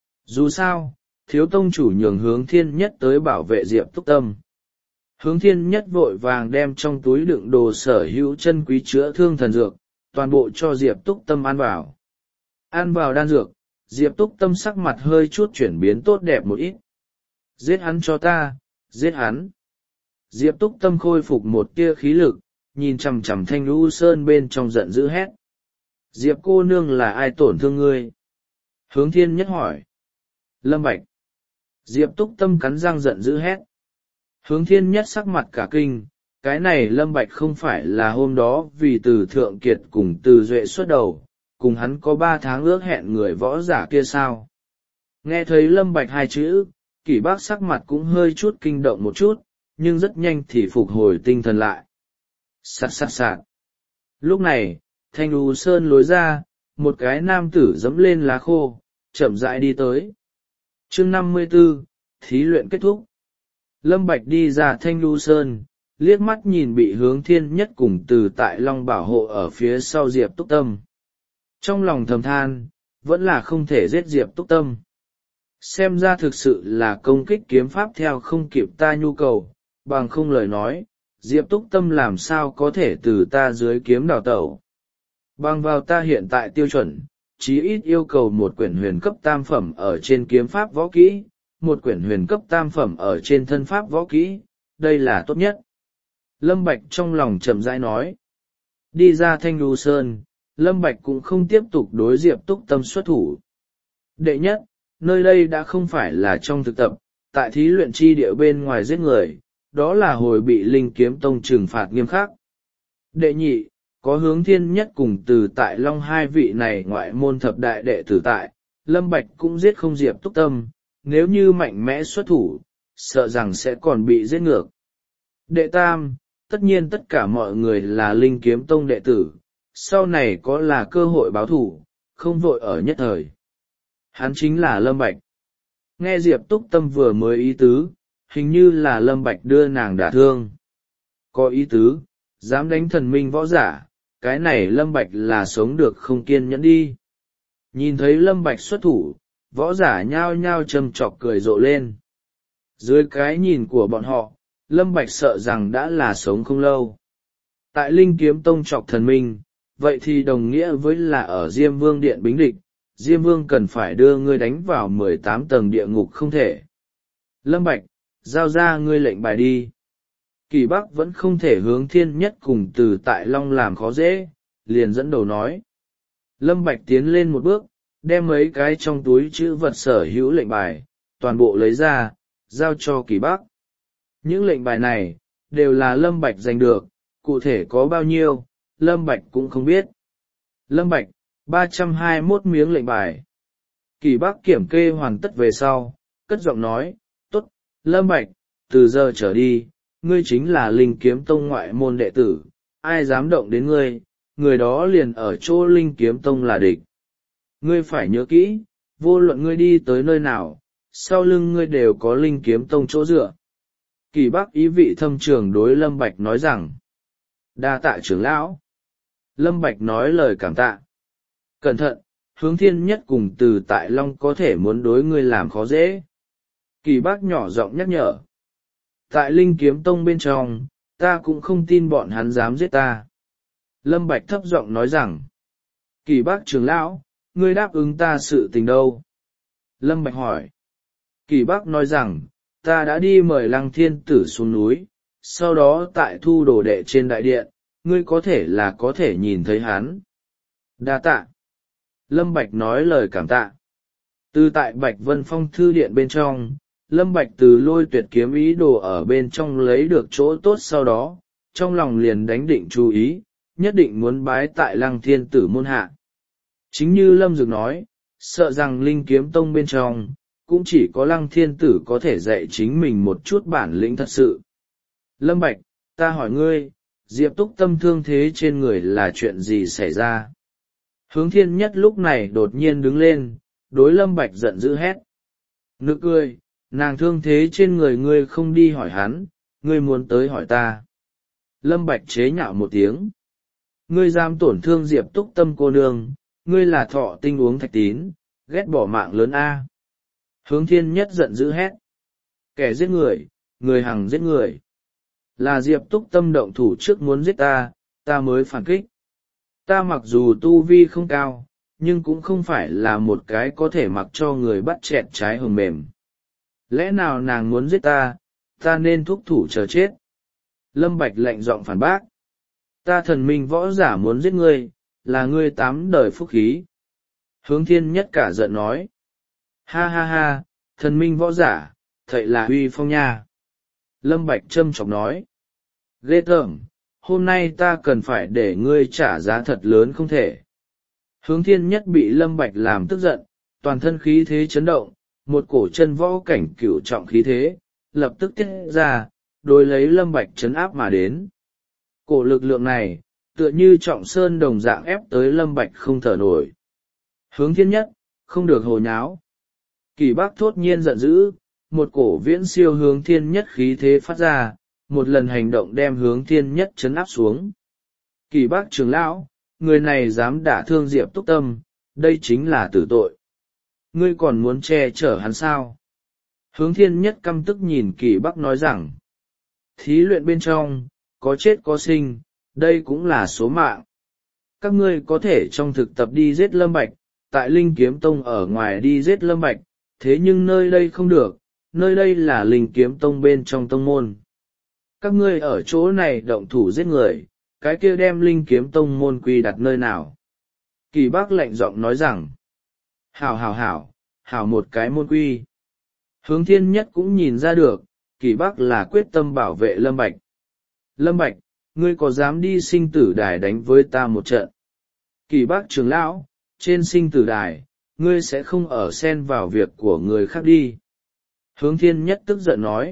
Dù sao, thiếu tông chủ nhường Hướng Thiên Nhất tới bảo vệ Diệp Túc Tâm. Hướng Thiên Nhất vội vàng đem trong túi đựng đồ sở hữu chân quý chữa thương thần dược, toàn bộ cho Diệp Túc Tâm ăn vào. Ăn vào đan dược, Diệp Túc Tâm sắc mặt hơi chút chuyển biến tốt đẹp một ít. Giết hắn cho ta, giết hắn. Diệp Túc Tâm khôi phục một tia khí lực, nhìn chằm chằm Thanh Lũ Sơn bên trong giận dữ hét. Diệp cô nương là ai tổn thương ngươi? Hướng Thiên Nhất hỏi. Lâm Bạch. Diệp Túc Tâm cắn răng giận dữ hét. Hướng Thiên Nhất sắc mặt cả kinh, cái này Lâm Bạch không phải là hôm đó vì Từ Thượng Kiệt cùng Từ Duệ xuất đầu, cùng hắn có ba tháng ước hẹn người võ giả kia sao? Nghe thấy Lâm Bạch hai chữ, Kỷ Bác sắc mặt cũng hơi chút kinh động một chút, nhưng rất nhanh thì phục hồi tinh thần lại. Sạt sạt sạt. Lúc này, Thanh Lũ Sơn lối ra, một cái nam tử dẫm lên lá khô, chậm rãi đi tới. Chương năm mươi tư, thí luyện kết thúc. Lâm Bạch đi ra Thanh Lũ Sơn, liếc mắt nhìn bị Hướng Thiên Nhất cùng Từ Tại Long bảo hộ ở phía sau Diệp Túc Tâm. Trong lòng thầm than, vẫn là không thể giết Diệp Túc Tâm. Xem ra thực sự là công kích kiếm pháp theo không kịp ta nhu cầu, bằng không lời nói, Diệp Túc Tâm làm sao có thể từ ta dưới kiếm đào tẩu. Bằng vào ta hiện tại tiêu chuẩn, chí ít yêu cầu một quyển huyền cấp tam phẩm ở trên kiếm pháp võ kỹ, một quyển huyền cấp tam phẩm ở trên thân pháp võ kỹ, đây là tốt nhất. Lâm Bạch trong lòng chậm rãi nói. Đi ra Thanh Lũ Sơn, Lâm Bạch cũng không tiếp tục đối Diệp Túc Tâm xuất thủ. Đệ nhất, nơi đây đã không phải là trong thực tập, tại thí luyện chi địa bên ngoài giết người, đó là hồi bị Linh Kiếm Tông trừng phạt nghiêm khắc. Đệ nhị, có Hướng Thiên Nhất cùng Từ Tại Long hai vị này ngoại môn thập đại đệ tử tại, Lâm Bạch cũng giết không Diệp Túc Tâm, nếu như mạnh mẽ xuất thủ, sợ rằng sẽ còn bị giết ngược. Đệ tam, tất nhiên tất cả mọi người là Linh Kiếm Tông đệ tử, sau này có là cơ hội báo thủ, không vội ở nhất thời. Hắn chính là Lâm Bạch. Nghe Diệp Túc Tâm vừa mới ý tứ, hình như là Lâm Bạch đưa nàng đả thương. Có ý tứ, dám đánh thần minh võ giả, cái này Lâm Bạch là sống được không kiên nhẫn đi. Nhìn thấy Lâm Bạch xuất thủ, võ giả nhao nhao châm chọc cười rộ lên. Dưới cái nhìn của bọn họ, Lâm Bạch sợ rằng đã là sống không lâu. Tại Linh Kiếm Tông chọc thần minh, vậy thì đồng nghĩa với là ở Diêm Vương Điện bính địch, Diêm Vương cần phải đưa ngươi đánh vào mười tám tầng địa ngục không thể. Lâm Bạch, giao ra ngươi lệnh bài đi. Kỳ Bắc vẫn không thể Hướng Thiên Nhất cùng Từ Tại Long làm khó dễ, liền dẫn đầu nói. Lâm Bạch tiến lên một bước, đem mấy cái trong túi chữ vật sở hữu lệnh bài, toàn bộ lấy ra, giao cho Kỳ Bắc. Những lệnh bài này, đều là Lâm Bạch giành được, cụ thể có bao nhiêu, Lâm Bạch cũng không biết. Lâm Bạch, ba trăm hai mươi mốt miếng lệnh bài. Kỳ Bắc kiểm kê hoàn tất về sau, cất giọng nói, tốt, Lâm Bạch, từ giờ trở đi, ngươi chính là Linh Kiếm Tông ngoại môn đệ tử, ai dám động đến ngươi, người đó liền ở chỗ Linh Kiếm Tông là địch. Ngươi phải nhớ kỹ, vô luận ngươi đi tới nơi nào, sau lưng ngươi đều có Linh Kiếm Tông chỗ dựa. Kỳ Bắc ý vị thâm trường đối Lâm Bạch nói rằng, đa tạ trưởng lão. Lâm Bạch nói lời cảm tạ. Cẩn thận, Hướng Thiên Nhất cùng Từ Tại Long có thể muốn đối ngươi làm khó dễ. Kỳ Bắc nhỏ giọng nhắc nhở. Tại Linh Kiếm Tông bên trong, ta cũng không tin bọn hắn dám giết ta. Lâm Bạch thấp giọng nói rằng, Kỳ Bắc trưởng lão, ngươi đáp ứng ta sự tình đâu? Lâm Bạch hỏi. Kỳ Bắc nói rằng, ta đã đi mời Lăng Thiên Tử xuống núi, sau đó tại thu đồ đệ trên đại điện, ngươi có thể là có thể nhìn thấy hắn. Đa tạ. Lâm Bạch nói lời cảm tạ. Từ tại Bạch Vân Phong thư điện bên trong, Lâm Bạch từ lôi tuyệt kiếm ý đồ ở bên trong lấy được chỗ tốt, sau đó trong lòng liền đánh định chú ý, nhất định muốn bái tại Lăng Thiên Tử môn hạ. Chính như Lâm Dược nói, sợ rằng Linh Kiếm Tông bên trong cũng chỉ có Lăng Thiên Tử có thể dạy chính mình một chút bản lĩnh thật sự. Lâm Bạch, ta hỏi ngươi, Diệp Túc Tâm thương thế trên người là chuyện gì xảy ra? Hướng Thiên Nhất lúc này đột nhiên đứng lên, đối Lâm Bạch giận dữ hét. Nực cười, nàng thương thế trên người ngươi không đi hỏi hắn, ngươi muốn tới hỏi ta. Lâm Bạch chế nhạo một tiếng. Ngươi dám tổn thương Diệp Túc Tâm cô nương, ngươi là thọ tinh uống thạch tín, ghét bỏ mạng lớn a. Hướng Thiên Nhất giận dữ hét. Kẻ giết người, người hằng giết người. Là Diệp Túc Tâm động thủ trước muốn giết ta, ta mới phản kích. Ta mặc dù tu vi không cao, nhưng cũng không phải là một cái có thể mặc cho người bắt chẹt trái hồng mềm. Lẽ nào nàng muốn giết ta, ta nên thúc thủ chờ chết? Lâm Bạch lạnh giọng phản bác. Ta thần minh võ giả muốn giết ngươi, là ngươi tám đời phúc khí. Hướng Thiên Nhất cả giận nói. Ha ha ha, thần minh võ giả, thậy là uy phong nha. Lâm Bạch châm chọc nói. Ghê tởm, hôm nay ta cần phải để ngươi trả giá thật lớn không thể. Hướng Thiên Nhất bị Lâm Bạch làm tức giận, toàn thân khí thế chấn động, một cổ chân võ cảnh cửu trọng khí thế, lập tức tiết ra, đối lấy Lâm Bạch chấn áp mà đến. Cổ lực lượng này, tựa như trọng sơn đồng dạng ép tới Lâm Bạch không thở nổi. Hướng Thiên Nhất, không được hồ nháo. Kỳ Bác thốt nhiên giận dữ, một cổ viễn siêu Hướng Thiên Nhất khí thế phát ra, một lần hành động đem Hướng Thiên Nhất chấn áp xuống. Kỳ Bác trưởng lão, người này dám đả thương Diệp Túc Tâm, đây chính là tử tội. Ngươi còn muốn che chở hắn sao? Hướng Thiên Nhất căm tức nhìn Kỳ Bác nói rằng, thí luyện bên trong, có chết có sinh, đây cũng là số mạng. Các ngươi có thể trong thực tập đi giết Lâm Bạch, tại Linh Kiếm Tông ở ngoài đi giết Lâm Bạch, thế nhưng nơi đây không được, nơi đây là Linh Kiếm Tông bên trong tông môn. Các ngươi ở chỗ này động thủ giết người, cái kia đem Linh Kiếm Tông môn quy đặt nơi nào? Kỳ Bác lạnh giọng nói rằng, hảo hảo hảo, hảo một cái môn quy. Hướng Thiên Nhất cũng nhìn ra được, Kỳ Bác là quyết tâm bảo vệ Lâm Bạch. Lâm Bạch, ngươi có dám đi sinh tử đài đánh với ta một trận? Kỳ Bác trưởng lão, trên sinh tử đài, ngươi sẽ không ở xen vào việc của người khác đi. Hướng Thiên Nhất tức giận nói.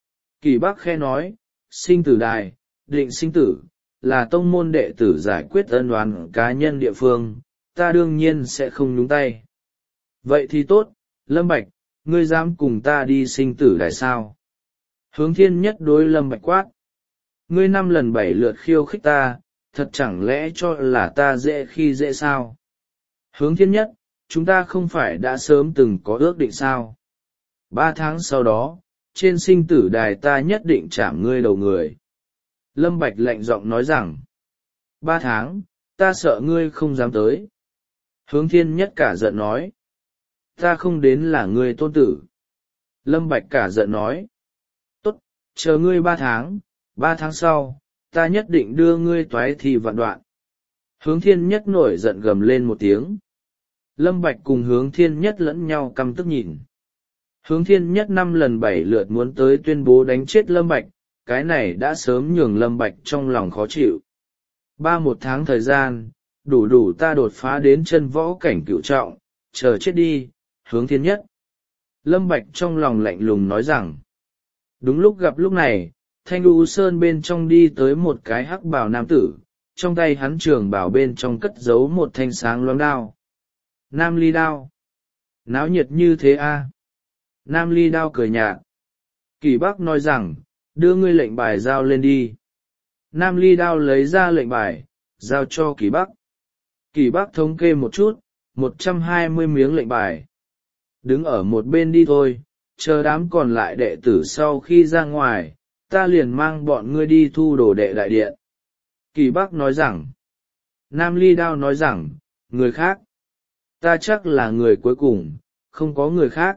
Kỳ Bác khe nói, sinh tử đài, định sinh tử, là tông môn đệ tử giải quyết ân oán cá nhân địa phương, ta đương nhiên sẽ không nhúng tay. Vậy thì tốt, Lâm Bạch, ngươi dám cùng ta đi sinh tử đài sao? Hướng Thiên Nhất đối Lâm Bạch quát. Ngươi năm lần bảy lượt khiêu khích ta, thật chẳng lẽ cho là ta dễ khi dễ sao? Hướng Thiên Nhất, chúng ta không phải đã sớm từng có ước định sao? Ba tháng sau đó, trên sinh tử đài ta nhất định chạm ngươi đầu người. Lâm Bạch lạnh giọng nói rằng, ba tháng, ta sợ ngươi không dám tới. Hướng Thiên Nhất cả giận nói, ta không đến là ngươi tôn tử. Lâm Bạch cả giận nói, tốt, chờ ngươi ba tháng, ba tháng sau, ta nhất định đưa ngươi toái thì vạn đoạn. Hướng Thiên Nhất nổi giận gầm lên một tiếng. Lâm Bạch cùng Hướng Thiên Nhất lẫn nhau căm tức nhìn. Hướng Thiên Nhất năm lần bảy lượt muốn tới tuyên bố đánh chết Lâm Bạch, cái này đã sớm nhường Lâm Bạch trong lòng khó chịu. Ba một tháng thời gian, đủ đủ ta đột phá đến chân võ cảnh cửu trọng, chờ chết đi, Hướng Thiên Nhất. Lâm Bạch trong lòng lạnh lùng nói rằng. Đúng lúc gặp lúc này, Thanh U Sơn bên trong đi tới một cái hắc bào nam tử, trong tay hắn trường bào bên trong cất giấu một thanh sáng loáng đao. Nam Ly đao. Náo nhiệt như thế a? À? Nam Ly đao cười nhạt. Kỳ Bác nói rằng, đưa ngươi lệnh bài giao lên đi. Nam Ly đao lấy ra lệnh bài, giao cho Kỳ Bác. Kỳ Bác thống kê một chút, một trăm hai mươi miếng lệnh bài. Đứng ở một bên đi thôi, chờ đám còn lại đệ tử sau khi ra ngoài, ta liền mang bọn ngươi đi thu đồ đệ đại điện. Kỳ Bác nói rằng. Nam Ly đao nói rằng, người khác. Ta chắc là người cuối cùng, không có người khác.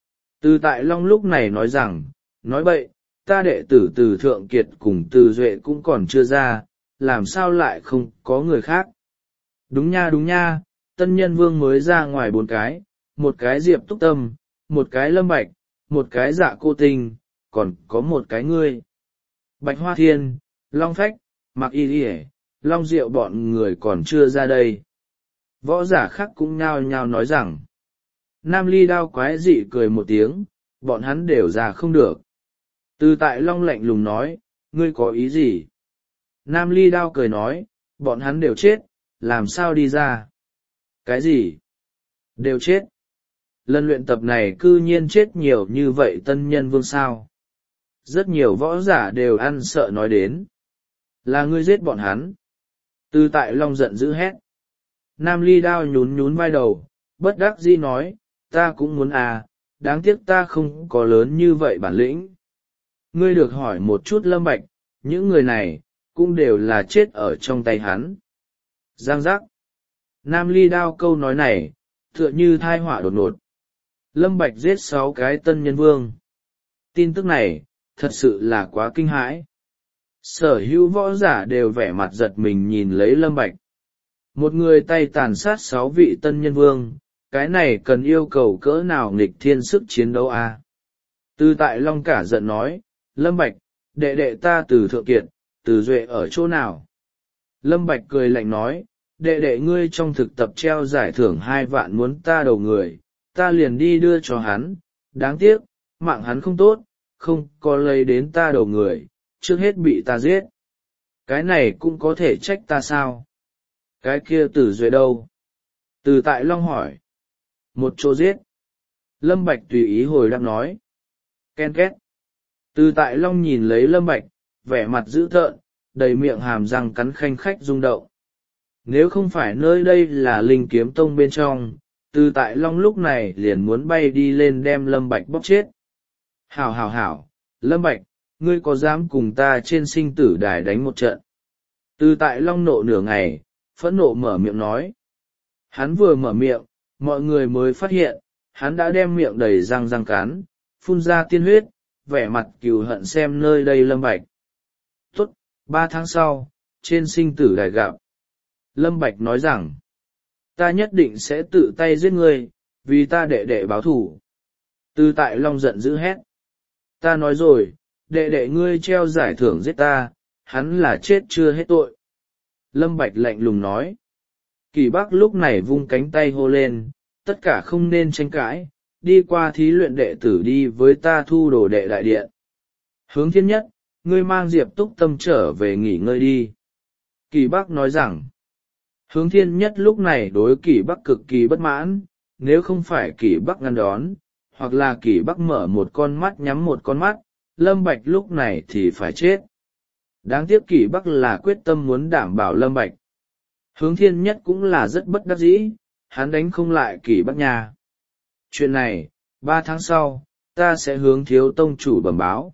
Từ Tại Long lúc này nói rằng, nói bậy, ta đệ tử Từ Thượng Kiệt cùng Từ Duệ cũng còn chưa ra, làm sao lại không có người khác. Đúng nha đúng nha, Tân Nhân Vương mới ra ngoài bốn cái, một cái Diệp Túc Tâm, một cái Lâm Bạch, một cái Dạ Cô Tinh, còn có một cái ngươi. Bạch Hoa Thiên, Long Phách, Mạc Y Lìa, Long Diệu bọn người còn chưa ra đây. Võ giả khác cũng nhao nhao nói rằng. Nam Ly Đao quái dị cười một tiếng, bọn hắn đều ra không được. Từ Tại Long lạnh lùng nói, ngươi có ý gì? Nam Ly Đao cười nói, bọn hắn đều chết, làm sao đi ra? Cái gì? Đều chết. Lần luyện tập này cư nhiên chết nhiều như vậy tân nhân vương sao? Rất nhiều võ giả đều ăn sợ nói đến. Là ngươi giết bọn hắn. Từ Tại Long giận dữ hét. Nam Ly Đao nhún nhún vai đầu, bất đắc dĩ nói, ta cũng muốn à, đáng tiếc ta không có lớn như vậy bản lĩnh. Ngươi được hỏi một chút Lâm Bạch, những người này, cũng đều là chết ở trong tay hắn. Giang giác. Nam Ly Đao câu nói này, tựa như thai họa đột ngột. Lâm Bạch giết sáu cái tân nhân vương. Tin tức này, thật sự là quá kinh hãi. Sở hữu võ giả đều vẻ mặt giật mình nhìn lấy Lâm Bạch. Một người tay tàn sát sáu vị tân nhân vương, cái này cần yêu cầu cỡ nào nghịch thiên sức chiến đấu à? Từ Tại Long cả giận nói, Lâm Bạch, đệ đệ ta Từ Thượng Kiệt, Từ Duệ ở chỗ nào? Lâm Bạch cười lạnh nói, đệ đệ ngươi trong thực tập treo giải thưởng hai vạn muốn ta đầu người, ta liền đi đưa cho hắn, đáng tiếc, mạng hắn không tốt, không có lấy đến ta đầu người, trước hết bị ta giết. Cái này cũng có thể trách ta sao? Cái kia Từ Duệ đâu? Từ Tại Long hỏi. Một chỗ giết. Lâm Bạch tùy ý hồi đáp nói. Ken két. Từ Tại Long nhìn lấy Lâm Bạch, vẻ mặt dữ tợn, đầy miệng hàm răng cắn khanh khách rung động. Nếu không phải nơi đây là Linh Kiếm Tông bên trong, Từ Tại Long lúc này liền muốn bay đi lên đem Lâm Bạch bóp chết. Hảo hảo hảo, Lâm Bạch, ngươi có dám cùng ta trên sinh tử đài đánh một trận? Từ Tại Long nộ nửa ngày, phẫn nộ mở miệng nói. Hắn vừa mở miệng, mọi người mới phát hiện, hắn đã đem miệng đầy răng răng cắn, phun ra tiên huyết, vẻ mặt cừu hận xem nơi đây Lâm Bạch. Tốt, ba tháng sau, trên sinh tử đài gặp. Lâm Bạch nói rằng, ta nhất định sẽ tự tay giết ngươi, vì ta đệ đệ báo thù. Từ Tại Long giận dữ hét. Ta nói rồi, đệ đệ ngươi treo giải thưởng giết ta, hắn là chết chưa hết tội. Lâm Bạch lạnh lùng nói. Kỳ Bắc lúc này vung cánh tay hô lên, tất cả không nên tranh cãi, đi qua thí luyện đệ tử đi với ta thu đồ đệ đại điện. Hướng Thiên Nhất, ngươi mang Diệp Túc Tâm trở về nghỉ ngơi đi. Kỳ Bắc nói rằng, Hướng Thiên Nhất lúc này đối Kỳ Bắc cực kỳ bất mãn, nếu không phải Kỳ Bắc ngăn đón, hoặc là Kỳ Bắc mở một con mắt nhắm một con mắt, Lâm Bạch lúc này thì phải chết. Đáng tiếc Kỳ Bắc là quyết tâm muốn đảm bảo Lâm Bạch. Hướng Thiên Nhất cũng là rất bất đắc dĩ, hắn đánh không lại Kỳ Bắc nhà. Chuyện này, ba tháng sau, ta sẽ hướng Thiếu tông chủ bẩm báo.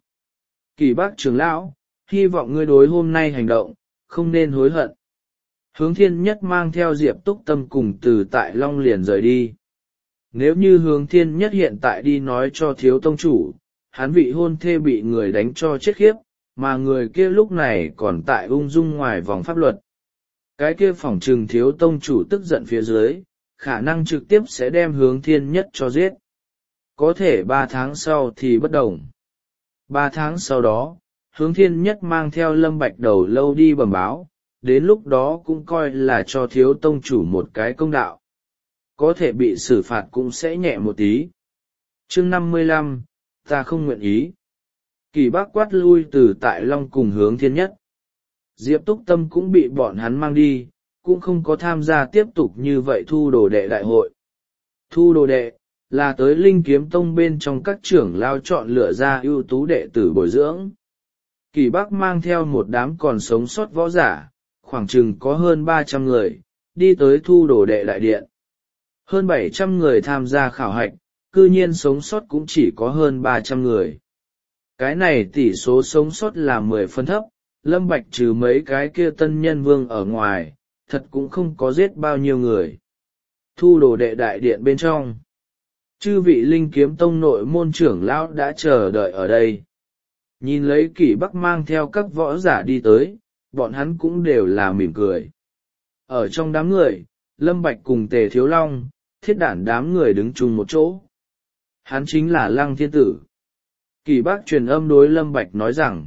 Kỳ Bắc trưởng lão, hy vọng ngươi đối hôm nay hành động, không nên hối hận. Hướng Thiên Nhất mang theo Diệp Túc Tâm cùng Từ Tại Long liền rời đi. Nếu như Hướng Thiên Nhất hiện tại đi nói cho Thiếu tông chủ, hắn vị hôn thê bị người đánh cho chết khiếp, mà người kia lúc này còn tại ung dung ngoài vòng pháp luật. Cái kia phỏng trừng Thiếu tông chủ tức giận phía dưới, khả năng trực tiếp sẽ đem Hướng Thiên Nhất cho giết. Có thể ba tháng sau thì bất đồng. Ba tháng sau đó, Hướng Thiên Nhất mang theo Lâm Bạch đầu lâu đi bẩm báo, đến lúc đó cũng coi là cho Thiếu tông chủ một cái công đạo. Có thể bị xử phạt cũng sẽ nhẹ một tí. Chương năm mươi lăm, ta không nguyện ý. Kỳ Bắc quát lui Từ Tại Long cùng Hướng Thiên Nhất. Diệp Túc Tâm cũng bị bọn hắn mang đi, cũng không có tham gia tiếp tục như vậy thu đồ đệ đại hội. Thu đồ đệ, là tới Linh Kiếm Tông bên trong các trưởng lao chọn lựa ra ưu tú đệ tử bồi dưỡng. Kỳ Bắc mang theo một đám còn sống sót võ giả, khoảng chừng có hơn ba trăm người, đi tới thu đồ đệ đại điện. Hơn bảy trăm người tham gia khảo hạch, cư nhiên sống sót cũng chỉ có hơn ba trăm người. Cái này tỷ số sống sót là mười phân thấp, Lâm Bạch trừ mấy cái kia tân nhân vương ở ngoài, thật cũng không có giết bao nhiêu người. Thu đồ đệ đại điện bên trong, chư vị Linh Kiếm Tông nội môn trưởng lão đã chờ đợi ở đây. Nhìn lấy Kỳ Bắc mang theo các võ giả đi tới, bọn hắn cũng đều là mỉm cười. Ở trong đám người, Lâm Bạch cùng Tề Thiếu Long, Thiết Đản đám người đứng chung một chỗ. Hắn chính là Lăng Thiên Tử. Kỳ Bác truyền âm đối Lâm Bạch nói rằng.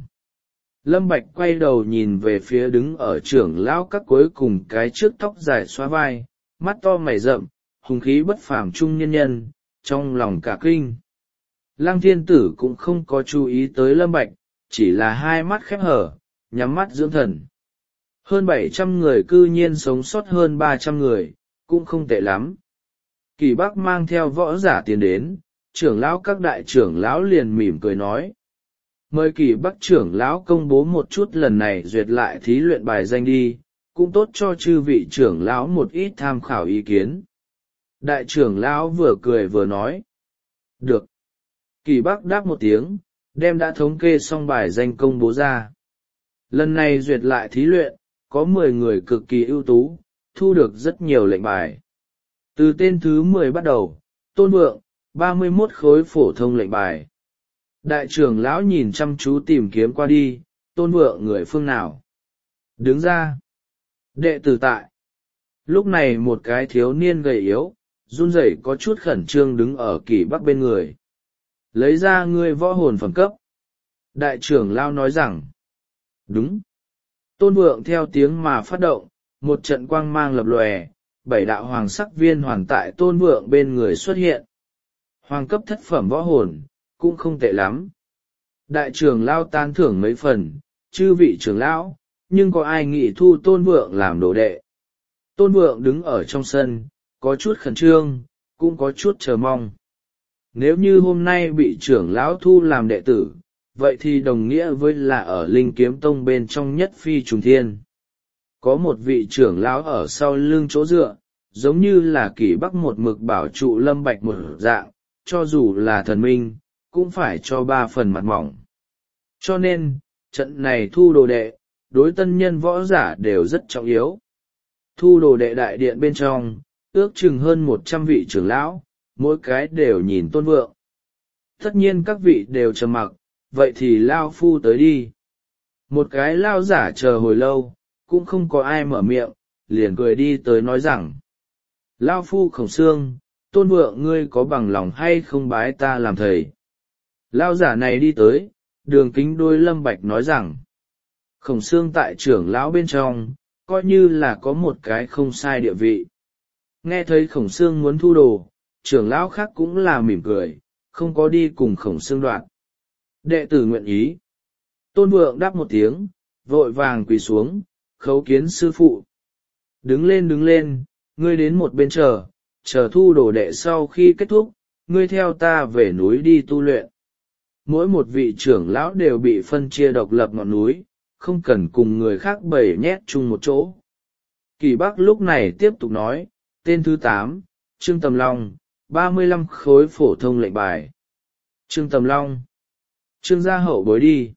Lâm Bạch quay đầu nhìn về phía đứng ở trưởng lão các cuối cùng cái trước tóc dài xóa vai, mắt to mày rậm, hùng khí bất phàm trung nhân nhân, trong lòng cả kinh. Lăng Thiên Tử cũng không có chú ý tới Lâm Bạch, chỉ là hai mắt khép hở, nhắm mắt dưỡng thần. Hơn bảy trăm người cư nhiên sống sót hơn ba trăm người, cũng không tệ lắm. Kỳ Bác mang theo võ giả tiến đến, trưởng lão các đại trưởng lão liền mỉm cười nói. Mời Kỳ Bác trưởng lão công bố một chút lần này duyệt lại thí luyện bài danh đi, cũng tốt cho chư vị trưởng lão một ít tham khảo ý kiến. Đại trưởng lão vừa cười vừa nói. Được. Kỳ Bác đáp một tiếng, đem đã thống kê xong bài danh công bố ra. Lần này duyệt lại thí luyện, có mười người cực kỳ ưu tú, thu được rất nhiều lệnh bài. Từ tên thứ mười bắt đầu, Tôn Vượng, ba mươi mốt khối phổ thông lệnh bài. Đại trưởng lão nhìn chăm chú tìm kiếm qua đi, Tôn Vượng người phương nào? Đứng ra. Đệ tử tại. Lúc này một cái thiếu niên gầy yếu, run rẩy có chút khẩn trương đứng ở Kỳ Bác bên người. Lấy ra ngươi võ hồn phẩm cấp. Đại trưởng lão nói rằng. Đúng. Tôn Vượng theo tiếng mà phát động, một trận quang mang lập lòe, bảy đạo hoàng sắc viên hoàn tại Tôn Vượng bên người xuất hiện. Hoàng cấp thất phẩm võ hồn, cũng không tệ lắm. Đại trưởng lão tán thưởng mấy phần, chư vị trưởng lão, nhưng có ai nghĩ thu Tôn Vượng làm đồ đệ? Tôn Vượng đứng ở trong sân, có chút khẩn trương, cũng có chút chờ mong. Nếu như hôm nay bị trưởng lão thu làm đệ tử, vậy thì đồng nghĩa với là ở Linh Kiếm Tông bên trong nhất phi trùng thiên. Có một vị trưởng lão ở sau lưng chỗ dựa, giống như là Kỳ Bác một mực bảo trụ Lâm Bạch một dạng, cho dù là thần minh, cũng phải cho ba phần mặt mỏng. Cho nên, trận này thu đồ đệ, đối tân nhân võ giả đều rất trọng yếu. Thu đồ đệ đại điện bên trong, ước chừng hơn một trăm vị trưởng lão, mỗi cái đều nhìn Tôn Vượng. Tất nhiên các vị đều trầm mặc, vậy thì lao phu tới đi. Một cái lao giả chờ hồi lâu, cũng không có ai mở miệng, liền cười đi tới nói rằng. Lao phu Khổng Xương, Tôn Vượng ngươi có bằng lòng hay không bái ta làm thầy? Lao giả này đi tới, đường kính đôi Lâm Bạch nói rằng. Khổng Xương tại trưởng lão bên trong, coi như là có một cái không sai địa vị. Nghe thấy Khổng Xương muốn thu đồ, trưởng lão khác cũng là mỉm cười, không có đi cùng Khổng Xương đoạn. Đệ tử nguyện ý. Tôn Vượng đáp một tiếng, vội vàng quỳ xuống, khấu kiến sư phụ. Đứng lên đứng lên, ngươi đến một bên chờ, chờ thu đồ đệ sau khi kết thúc, ngươi theo ta về núi đi tu luyện. Mỗi một vị trưởng lão đều bị phân chia độc lập ngọn núi, không cần cùng người khác bầy nhét chung một chỗ. Kỳ Bác lúc này tiếp tục nói, tên thứ tám, Trương Tầm Long, ba mươi lăm khối phổ thông lệnh bài. Trương Tầm Long. Trương gia hậu bối đi.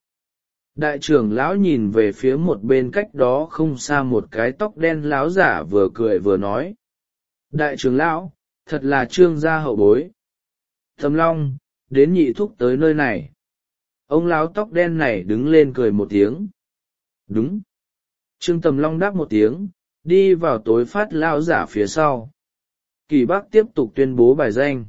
Đại trưởng lão nhìn về phía một bên cách đó không xa một cái tóc đen láo giả vừa cười vừa nói. Đại trưởng lão, thật là Trương gia hậu bối. Tầm Long, đến nhị thúc tới nơi này. Ông láo tóc đen này đứng lên cười một tiếng. Đúng. Trương Tầm Long đáp một tiếng, đi vào tối phát lao giả phía sau. Kỳ Bác tiếp tục tuyên bố bài danh.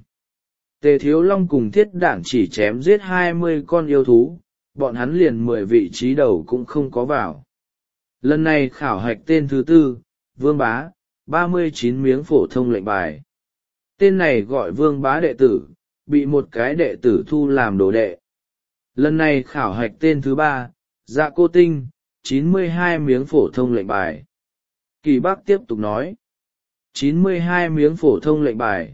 Tề Thiếu Long cùng Thiết Đản chỉ chém giết hai mươi con yêu thú, bọn hắn liền mười vị trí đầu cũng không có vào. Lần này khảo hạch tên thứ tư, Vương Bá, ba mươi chín miếng phổ thông lệnh bài. Tên này gọi Vương Bá đệ tử, bị một cái đệ tử thu làm đồ đệ. Lần này khảo hạch tên thứ ba, Dạ Cô Tinh, chín mươi hai miếng phổ thông lệnh bài. Kỳ Bác tiếp tục nói. chín mươi hai miếng phổ thông lệnh bài.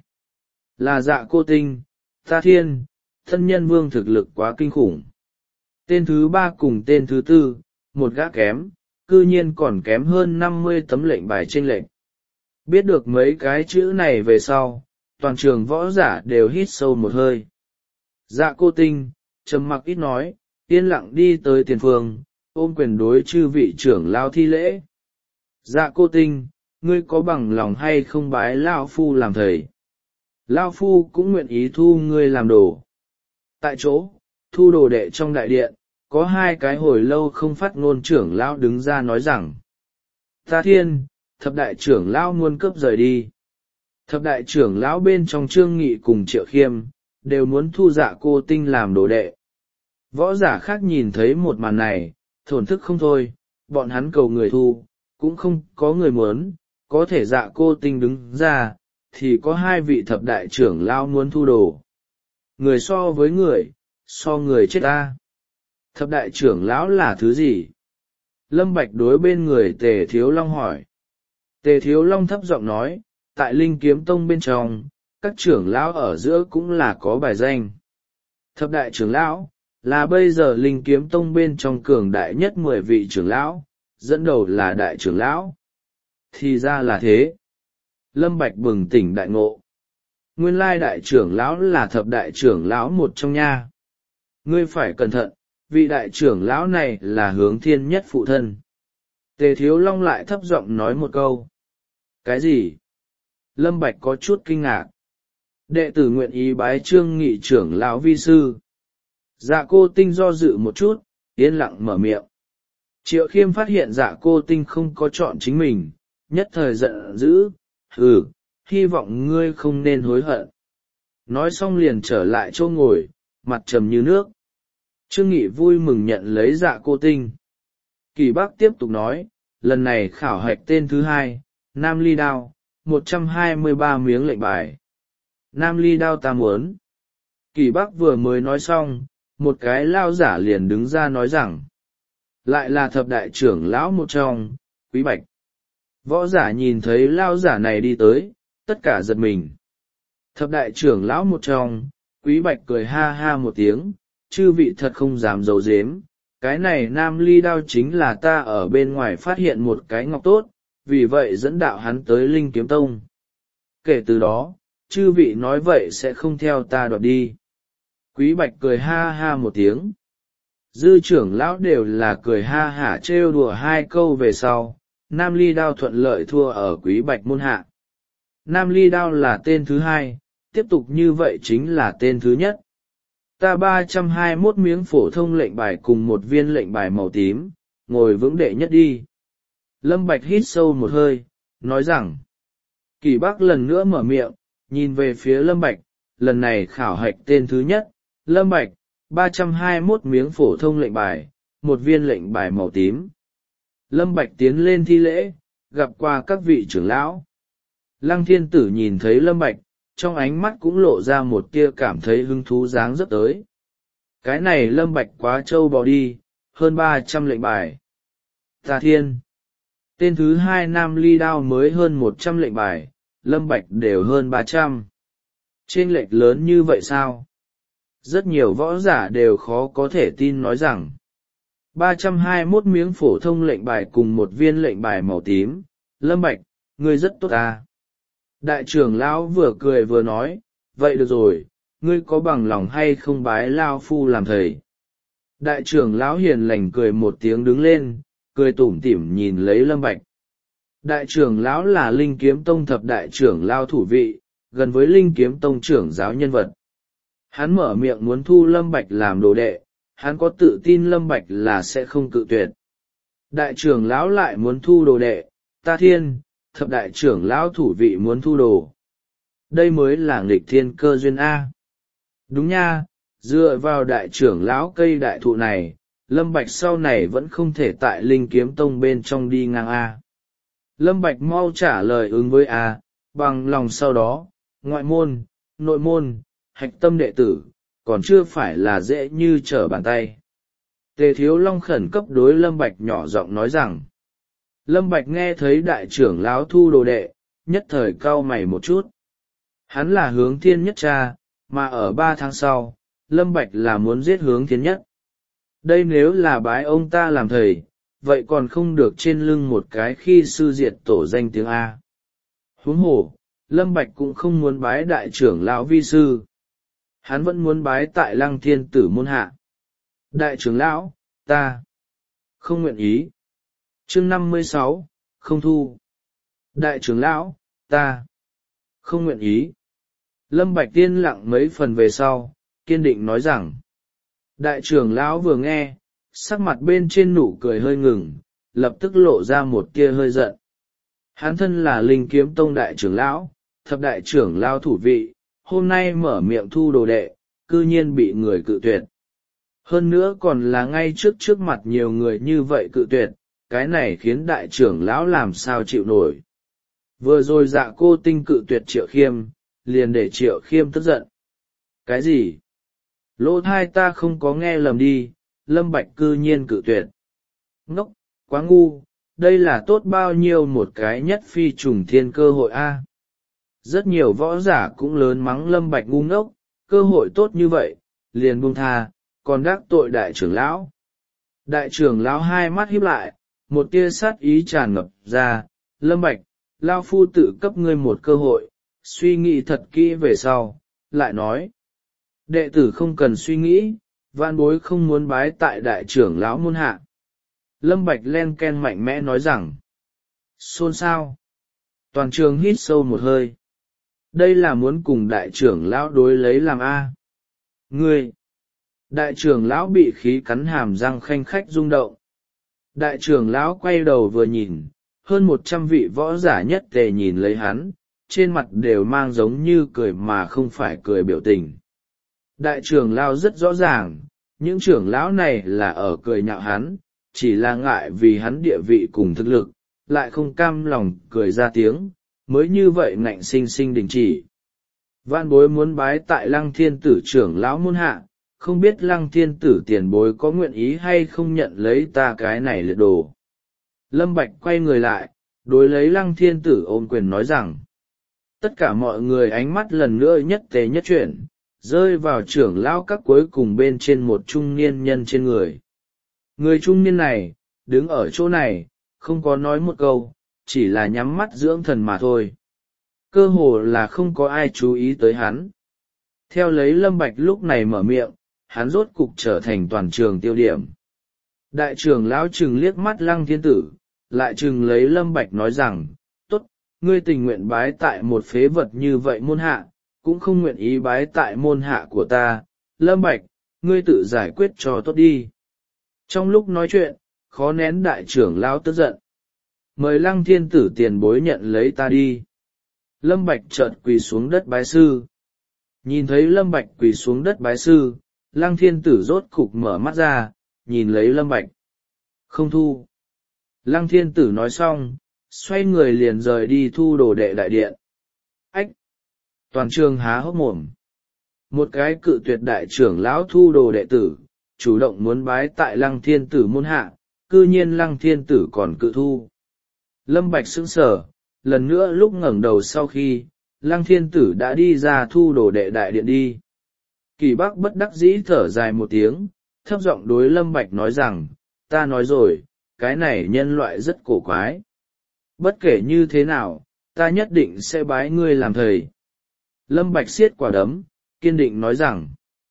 Là Dạ Cô Tinh, Ta Thiên, thân nhân vương thực lực quá kinh khủng. Tên thứ ba cùng tên thứ tư, một gã kém, cư nhiên còn kém hơn năm mươi tấm lệnh bài chênh lệnh. Biết được mấy cái chữ này về sau, toàn trường võ giả đều hít sâu một hơi. Dạ Cô Tinh, trầm mặc ít nói, yên lặng đi tới tiền phương, ôm quyền đối chư vị trưởng lao thi lễ. Dạ Cô Tinh, ngươi có bằng lòng hay không bái Lao Phu làm thầy? Lao Phu cũng nguyện ý thu ngươi làm đồ. Tại chỗ, thu đồ đệ trong đại điện, có hai cái hồi lâu không phát ngôn trưởng lão đứng ra nói rằng. Ta Thiên, thập đại trưởng lão muôn cấp rời đi. Thập đại trưởng lão bên trong Trương Nghị cùng Triệu Khiêm, đều muốn thu Dạ Cô Tinh làm đồ đệ. Võ giả khác nhìn thấy một màn này, thổn thức không thôi, bọn hắn cầu người thu, cũng không có người muốn, có thể Dạ Cô Tinh đứng ra, thì có hai vị thập đại trưởng lão muốn thu đồ. Người so với người, so người chết ta. Thập đại trưởng lão là thứ gì? Lâm Bạch đối bên người Tề Thiếu Long hỏi. Tề Thiếu Long thấp giọng nói, tại Linh Kiếm Tông bên trong, các trưởng lão ở giữa cũng là có bài danh. Thập đại trưởng lão, là bây giờ Linh Kiếm Tông bên trong cường đại nhất mười vị trưởng lão, dẫn đầu là đại trưởng lão. Thì ra là thế. Lâm Bạch bừng tỉnh đại ngộ. Nguyên lai đại trưởng lão là thập đại trưởng lão một trong nha. Ngươi phải cẩn thận, vị đại trưởng lão này là Hướng Thiên Nhất phụ thân. Tề Thiếu Long lại thấp giọng nói một câu. Cái gì? Lâm Bạch có chút kinh ngạc. Đệ tử nguyện ý bái Trương Nghị trưởng lão vi sư. Dạ Cô Tinh do dự một chút, yên lặng mở miệng. Triệu Khiêm phát hiện Dạ Cô Tinh không có chọn chính mình, nhất thời giận dữ, hừ, hy vọng ngươi không nên hối hận. Nói xong liền trở lại chỗ ngồi, mặt trầm như nước. Trương Nghị vui mừng nhận lấy Dạ Cô Tinh. Kỳ Bắc tiếp tục nói, lần này khảo hạch tên thứ hai, Nam Ly Đao, một trăm hai mươi ba miếng lệnh bài. Nam Ly Đao ta muốn. Kỳ Bắc vừa mới nói xong, một cái lao giả liền đứng ra nói rằng, lại là thập đại trưởng lão một trong, Quý Bạch. Võ giả nhìn thấy lao giả này đi tới, tất cả giật mình. Thập đại trưởng lão một trong, Quý Bạch cười ha ha một tiếng, chư vị thật không dám giấu giếm, cái này Nam Ly Đao chính là ta ở bên ngoài phát hiện một cái ngọc tốt, vì vậy dẫn đạo hắn tới Linh Kiếm Tông. Kể từ đó, chư vị nói vậy sẽ không theo ta đoạt đi. Quý Bạch cười ha ha một tiếng. Dư trưởng lão đều là cười ha hả trêu đùa hai câu về sau, Nam Ly Đao thuận lợi thua ở Quý Bạch môn hạ. Nam Ly Đao là tên thứ hai, tiếp tục như vậy chính là tên thứ nhất. Ta ba trăm hai mươi mốt miếng phổ thông lệnh bài cùng một viên lệnh bài màu tím, ngồi vững đệ nhất đi. Lâm Bạch hít sâu một hơi, nói rằng. Kỳ Bắc lần nữa mở miệng, nhìn về phía Lâm Bạch, lần này khảo hạch tên thứ nhất, Lâm Bạch, ba trăm hai mươi mốt miếng phổ thông lệnh bài, một viên lệnh bài màu tím. Lâm Bạch tiến lên thi lễ, gặp qua các vị trưởng lão. Lăng Thiên Tử nhìn thấy Lâm Bạch, trong ánh mắt cũng lộ ra một tia cảm thấy hứng thú dáng dấp tới. Cái này Lâm Bạch quá trâu bò đi, hơn ba trăm lệnh bài. Tà Thiên. Tên thứ hai Nam Ly Đao mới hơn một trăm lệnh bài, Lâm Bạch đều hơn ba trăm. Chênh lệch lớn như vậy sao? Rất nhiều võ giả đều khó có thể tin nói rằng ba trăm hai mươi mốt miếng phổ thông lệnh bài cùng một viên lệnh bài màu tím, Lâm Bạch, ngươi rất tốt à. Đại trưởng lão vừa cười vừa nói, vậy được rồi, ngươi có bằng lòng hay không bái Lao Phu làm thầy? Đại trưởng lão hiền lành cười một tiếng đứng lên, cười tủm tỉm nhìn lấy Lâm Bạch. Đại trưởng lão là Linh Kiếm Tông thập đại trưởng lão thủ vị, gần với Linh Kiếm Tông trưởng giáo nhân vật. Hắn mở miệng muốn thu Lâm Bạch làm đồ đệ, hắn có tự tin Lâm Bạch là sẽ không cự tuyệt. Đại trưởng lão lại muốn thu đồ đệ, Ta Thiên, thập đại trưởng lão thủ vị muốn thu đồ. Đây mới là nghịch thiên cơ duyên A. Đúng nha, dựa vào đại trưởng lão cây đại thụ này, Lâm Bạch sau này vẫn không thể tại Linh Kiếm Tông bên trong đi ngang A. Lâm Bạch mau trả lời ứng với A, bằng lòng sau đó, ngoại môn, nội môn, hạch tâm đệ tử, còn chưa phải là dễ như trở bàn tay. Tề Thiếu Long khẩn cấp đối Lâm Bạch nhỏ giọng nói rằng. Lâm Bạch nghe thấy đại trưởng lão thu đồ đệ, nhất thời cau mày một chút. Hắn là Hướng Thiên Nhất cha, mà ở ba tháng sau, Lâm Bạch là muốn giết Hướng Thiên Nhất. Đây nếu là bái ông ta làm thầy, vậy còn không được trên lưng một cái khi sư diệt tổ danh tiếng A. Huống hồ, Lâm Bạch cũng không muốn bái đại trưởng lão vi sư. Hắn vẫn muốn bái tại Lăng Thiên Tử môn hạ. Đại trưởng lão, ta không nguyện ý. Chương năm mươi sáu, không thu. Đại trưởng lão, ta không nguyện ý. Lâm Bạch tiên lặng mấy phần về sau, kiên định nói rằng. Đại trưởng lão vừa nghe, sắc mặt bên trên nụ cười hơi ngừng, lập tức lộ ra một tia hơi giận. Hắn thân là Linh Kiếm Tông đại trưởng lão, thập đại trưởng lão thủ vị, hôm nay mở miệng thu đồ đệ, cư nhiên bị người cự tuyệt. Hơn nữa còn là ngay trước trước mặt nhiều người như vậy cự tuyệt, cái này khiến đại trưởng lão làm sao chịu nổi. Vừa rồi Dạ Cô Tinh cự tuyệt Triệu Khiêm, liền để Triệu Khiêm tức giận. Cái gì? Lỗ thai ta không có nghe lầm đi, Lâm Bạch cư nhiên cự tuyệt. Ngốc, quá ngu, đây là tốt bao nhiêu một cái nhất phi trùng thiên cơ hội a. Rất nhiều võ giả cũng lớn mắng Lâm Bạch ngu ngốc, cơ hội tốt như vậy, liền buông tha, còn đắc tội đại trưởng lão. Đại trưởng lão hai mắt híp lại, một tia sát ý tràn ngập ra, Lâm Bạch, lão phu tự cấp ngươi một cơ hội, suy nghĩ thật kỹ về sau, lại nói. Đệ tử không cần suy nghĩ, vạn bối không muốn bái tại đại trưởng lão môn hạ. Lâm Bạch len ken mạnh mẽ nói rằng. Xôn xao. Toàn trường hít sâu một hơi. Đây là muốn cùng đại trưởng lão đối lấy làm A. Ngươi. Đại trưởng lão bị khí cắn hàm răng khanh khách rung động. Đại trưởng lão quay đầu vừa nhìn, hơn một trăm vị võ giả nhất tề nhìn lấy hắn, trên mặt đều mang giống như cười mà không phải cười biểu tình. Đại trưởng lão rất rõ ràng, những trưởng lão này là ở cười nhạo hắn, chỉ là ngại vì hắn địa vị cùng thực lực, lại không cam lòng cười ra tiếng, mới như vậy ngạnh sinh sinh đình chỉ. Vạn bối muốn bái tại Lăng Thiên Tử trưởng lão môn hạ, không biết Lăng Thiên Tử tiền bối có nguyện ý hay không nhận lấy ta cái này liệt đồ. Lâm Bạch quay người lại, đối lấy Lăng Thiên Tử ôm quyền nói rằng, tất cả mọi người ánh mắt lần nữa nhất tề nhất chuyển, rơi vào trưởng lão các cuối cùng bên trên một trung niên nhân trên người. Người trung niên này, đứng ở chỗ này, không có nói một câu, chỉ là nhắm mắt dưỡng thần mà thôi. Cơ hồ là không có ai chú ý tới hắn. Theo lấy Lâm Bạch lúc này mở miệng, hắn rốt cục trở thành toàn trường tiêu điểm. Đại trưởng lão trừng liếc mắt Lăng Thiên Tử, lại trừng lấy Lâm Bạch nói rằng, tốt, ngươi tình nguyện bái tại một phế vật như vậy môn hạ, cũng không nguyện ý bái tại môn hạ của ta, Lâm Bạch, ngươi tự giải quyết cho tốt đi. Trong lúc nói chuyện, khó nén đại trưởng lão tức giận. Mời Lăng Thiên Tử tiền bối nhận lấy ta đi. Lâm Bạch chợt quỳ xuống đất bái sư. Nhìn thấy Lâm Bạch quỳ xuống đất bái sư, Lăng Thiên Tử rốt cục mở mắt ra, nhìn lấy Lâm Bạch. Không thu. Lăng Thiên Tử nói xong, xoay người liền rời đi thu đồ đệ đại điện. Ách! Toàn trường há hốc mồm. Một cái cự tuyệt đại trưởng lão thu đồ đệ tử, chủ động muốn bái tại Lăng Thiên Tử môn hạ, cư nhiên Lăng Thiên Tử còn cự thu. Lâm Bạch sững sờ, lần nữa lúc ngẩng đầu sau khi, Lăng Thiên Tử đã đi ra thu đồ đệ đại điện đi. Kỳ Bắc bất đắc dĩ thở dài một tiếng, thấp giọng đối Lâm Bạch nói rằng, ta nói rồi, cái này nhân loại rất cổ quái. Bất kể như thế nào, ta nhất định sẽ bái ngươi làm thầy. Lâm Bạch siết quả đấm, kiên định nói rằng,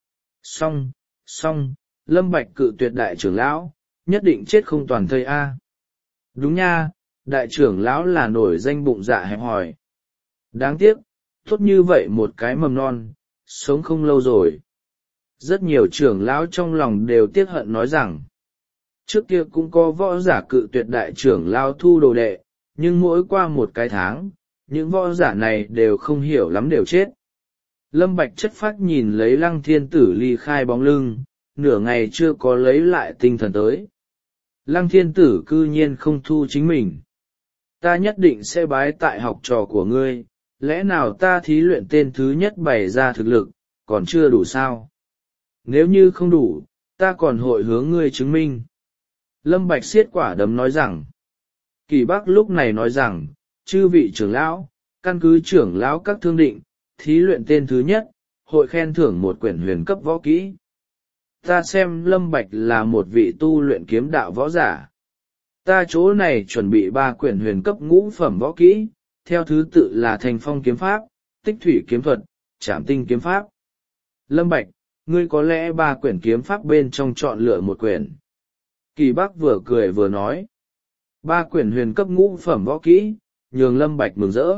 xong, xong, Lâm Bạch cự tuyệt đại trưởng lão, nhất định chết không toàn thây a. Đúng nha, đại trưởng lão là nổi danh bụng dạ hẹp hòi. Đáng tiếc, tốt như vậy một cái mầm non, sống không lâu rồi. Rất nhiều trưởng lão trong lòng đều tiếc hận nói rằng, trước kia cũng có võ giả cự tuyệt đại trưởng lão thu đồ đệ, nhưng mỗi qua một cái tháng, những võ giả này đều không hiểu lắm đều chết. Lâm Bạch chất phác nhìn lấy Lăng Thiên Tử ly khai bóng lưng, nửa ngày chưa có lấy lại tinh thần tới. Lăng Thiên Tử cư nhiên không thu chính mình. Ta nhất định sẽ bái tại học trò của ngươi, lẽ nào ta thí luyện tên thứ nhất bày ra thực lực, còn chưa đủ sao? Nếu như không đủ, ta còn hội hướng ngươi chứng minh. Lâm Bạch siết quả đấm nói rằng, Kỳ Bắc lúc này nói rằng, chư vị trưởng lão, căn cứ trưởng lão các thương định, thí luyện tên thứ nhất, hội khen thưởng một quyển huyền cấp võ kỹ. Ta xem Lâm Bạch là một vị tu luyện kiếm đạo võ giả. Ta chỗ này chuẩn bị ba quyển huyền cấp ngũ phẩm võ kỹ, theo thứ tự là Thành Phong kiếm pháp, Tích thủy kiếm thuật, Trảm tinh kiếm pháp. Lâm Bạch, ngươi có lẽ ba quyển kiếm pháp bên trong chọn lựa một quyển. Kỳ Bắc vừa cười vừa nói. Ba quyển huyền cấp ngũ phẩm võ kỹ, nhường Lâm Bạch mừng rỡ.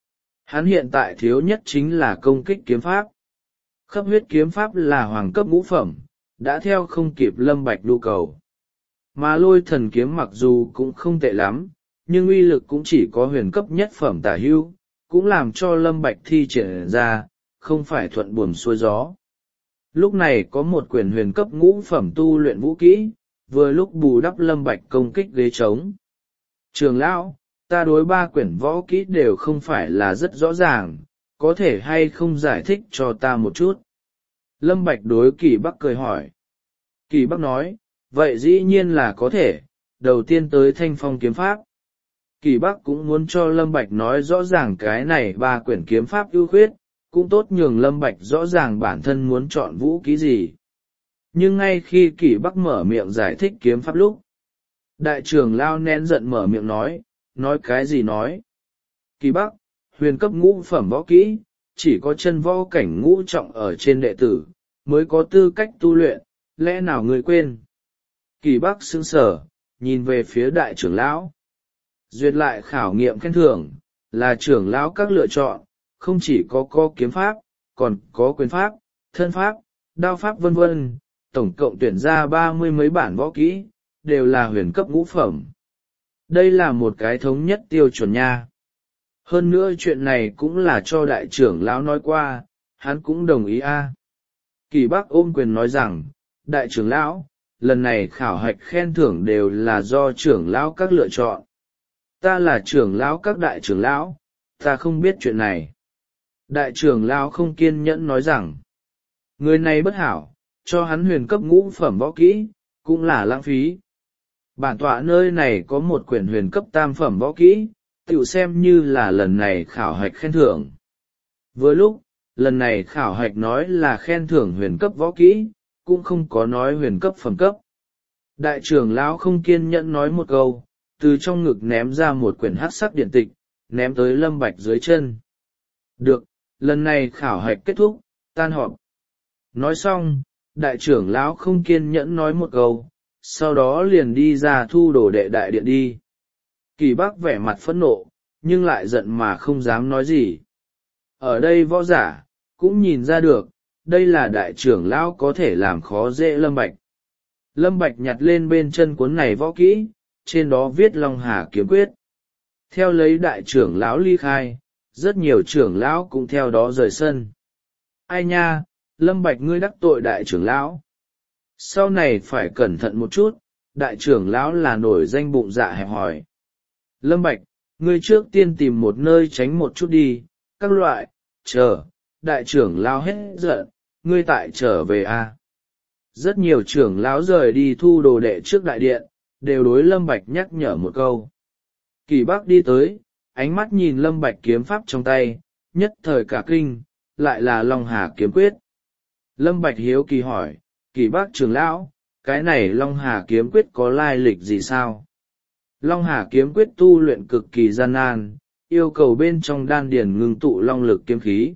Hắn hiện tại thiếu nhất chính là công kích kiếm pháp. Khắp huyết kiếm pháp là hoàng cấp ngũ phẩm, đã theo không kịp Lâm Bạch nhu cầu. Mà lôi thần kiếm mặc dù cũng không tệ lắm, nhưng uy lực cũng chỉ có huyền cấp nhất phẩm tả hữu, cũng làm cho Lâm Bạch thi triển ra, không phải thuận buồm xuôi gió. Lúc này có một quyển huyền cấp ngũ phẩm tu luyện vũ kỹ, vừa lúc bù đắp Lâm Bạch công kích ghế trống. Trường lão, ta đối ba quyển võ kỹ đều không phải là rất rõ ràng, có thể hay không giải thích cho ta một chút? Lâm Bạch đối Kỳ Bắc cười hỏi. Kỳ Bắc nói, vậy dĩ nhiên là có thể, đầu tiên tới Thanh Phong kiếm pháp. Kỳ Bắc cũng muốn cho Lâm Bạch nói rõ ràng cái này ba quyển kiếm pháp ưu khuyết, cũng tốt nhường Lâm Bạch rõ ràng bản thân muốn chọn vũ khí gì. Nhưng ngay khi Kỳ Bắc mở miệng giải thích kiếm pháp lúc, đại trưởng lao nén giận mở miệng nói, nói cái gì nói. Kỳ Bắc, huyền cấp ngũ phẩm võ kỹ, chỉ có chân võ cảnh ngũ trọng ở trên đệ tử, mới có tư cách tu luyện, lẽ nào người quên. Kỳ Bắc sững sờ, nhìn về phía đại trưởng lão. Duyệt lại khảo nghiệm khen thưởng, là trưởng lão các lựa chọn, không chỉ có có kiếm pháp, còn có quyền pháp, thân pháp, đao pháp vân vân, tổng cộng tuyển ra ba mươi mấy bản võ kỹ, đều là huyền cấp ngũ phẩm. Đây là một cái thống nhất tiêu chuẩn nha. Hơn nữa chuyện này cũng là cho đại trưởng lão nói qua, hắn cũng đồng ý a. Kỳ Bắc ôm quyền nói rằng, đại trưởng lão, lần này khảo hạch khen thưởng đều là do trưởng lão các lựa chọn. Ta là trưởng lão các đại trưởng lão, ta không biết chuyện này. Đại trưởng lão không kiên nhẫn nói rằng, người này bất hảo, cho hắn huyền cấp ngũ phẩm võ kỹ, cũng là lãng phí. Bản tọa nơi này có một quyển huyền cấp tam phẩm võ kỹ, tiểu xem như là lần này khảo hạch khen thưởng. Với lúc, lần này khảo hạch nói là khen thưởng huyền cấp võ kỹ, cũng không có nói huyền cấp phẩm cấp. Đại trưởng lão không kiên nhẫn nói một câu, từ trong ngực ném ra một quyển hắc sắc điện tịch, ném tới Lâm Bạch dưới chân. Được, lần này khảo hạch kết thúc, tan họp. Nói xong, đại trưởng lão không kiên nhẫn nói một câu, sau đó liền đi ra thu đồ đệ đại điện đi. Kỳ Bắc vẻ mặt phẫn nộ, nhưng lại giận mà không dám nói gì. Ở đây võ giả, cũng nhìn ra được, đây là đại trưởng lão có thể làm khó dễ Lâm Bạch. Lâm Bạch nhặt lên bên chân cuốn này võ kỹ, trên đó viết Long Hà kiếm quyết. Theo lấy đại trưởng lão ly khai, rất nhiều trưởng lão cũng theo đó rời sân. Ai nha, Lâm Bạch ngươi đắc tội đại trưởng lão. Sau này phải cẩn thận một chút, đại trưởng lão là nổi danh bụng dạ hẹp hòi. Lâm Bạch, ngươi trước tiên tìm một nơi tránh một chút đi, các loại, chờ, đại trưởng lão hết giận, ngươi tại trở về a. À. Rất nhiều trưởng lão rời đi thu đồ đệ trước đại điện, đều đối Lâm Bạch nhắc nhở một câu. Kỳ Bắc đi tới, ánh mắt nhìn Lâm Bạch kiếm pháp trong tay, nhất thời cả kinh, lại là Long Hà kiếm quyết. Lâm Bạch hiếu kỳ hỏi, Kỳ Bắc trưởng lão, cái này Long Hà kiếm quyết có lai lịch gì sao? Long Hà kiếm quyết tu luyện cực kỳ gian nan, yêu cầu bên trong đan điền ngưng tụ long lực kiếm khí.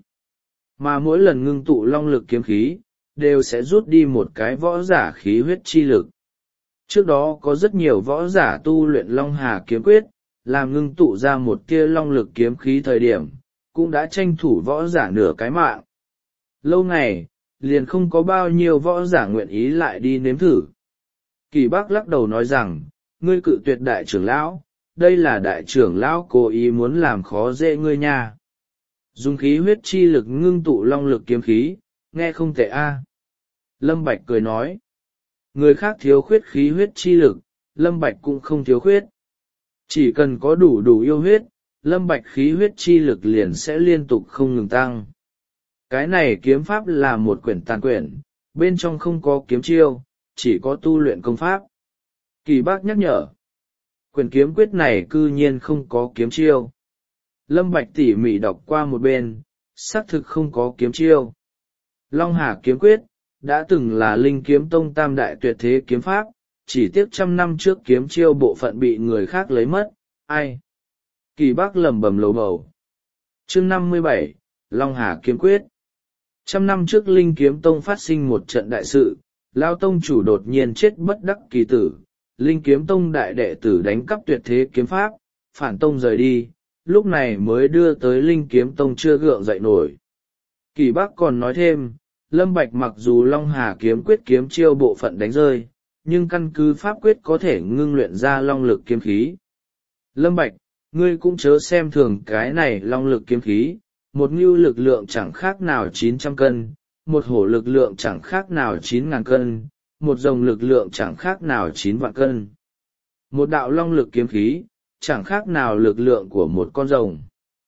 Mà mỗi lần ngưng tụ long lực kiếm khí, đều sẽ rút đi một cái võ giả khí huyết chi lực. Trước đó có rất nhiều võ giả tu luyện Long Hà kiếm quyết, làm ngưng tụ ra một tia long lực kiếm khí thời điểm, cũng đã tranh thủ võ giả nửa cái mạng. Lâu ngày, liền không có bao nhiêu võ giả nguyện ý lại đi nếm thử. Kỳ Bắc lắc đầu nói rằng, ngươi cự tuyệt đại trưởng lão, đây là đại trưởng lão cố ý muốn làm khó dễ ngươi nha. Dùng khí huyết chi lực ngưng tụ long lực kiếm khí, nghe không tệ a. Lâm Bạch cười nói, người khác thiếu khuyết khí huyết chi lực, Lâm Bạch cũng không thiếu khuyết. Chỉ cần có đủ đủ yêu huyết, Lâm Bạch khí huyết chi lực liền sẽ liên tục không ngừng tăng. Cái này kiếm pháp là một quyển tàn quyển, bên trong không có kiếm chiêu, chỉ có tu luyện công pháp. Kỳ Bắc nhắc nhở, quyển kiếm quyết này cư nhiên không có kiếm chiêu. Lâm Bạch tỉ mỉ đọc qua một bên, xác thực không có kiếm chiêu. Long Hà kiếm quyết, đã từng là Linh Kiếm Tông tam đại tuyệt thế kiếm pháp, chỉ tiếc trăm năm trước kiếm chiêu bộ phận bị người khác lấy mất, ai? Kỳ Bắc lẩm bẩm lầu bầu. Chương năm mươi bảy, Long Hà kiếm quyết. Trăm năm trước Linh Kiếm Tông phát sinh một trận đại sự, Lao Tông chủ đột nhiên chết bất đắc kỳ tử, Linh Kiếm Tông đại đệ tử đánh cắp tuyệt thế kiếm pháp, phản tông rời đi, lúc này mới đưa tới Linh Kiếm Tông chưa gượng dậy nổi. Kỳ Bắc còn nói thêm, Lâm Bạch mặc dù Long Hà kiếm quyết kiếm chiêu bộ phận đánh rơi, nhưng căn cứ pháp quyết có thể ngưng luyện ra long lực kiếm khí. Lâm Bạch, ngươi cũng chớ xem thường cái này long lực kiếm khí, một ngưu lực lượng chẳng khác nào chín trăm cân, một hổ lực lượng chẳng khác nào chín ngàn cân, một rồng lực lượng chẳng khác nào chín vạn cân. Một đạo long lực kiếm khí, chẳng khác nào lực lượng của một con rồng.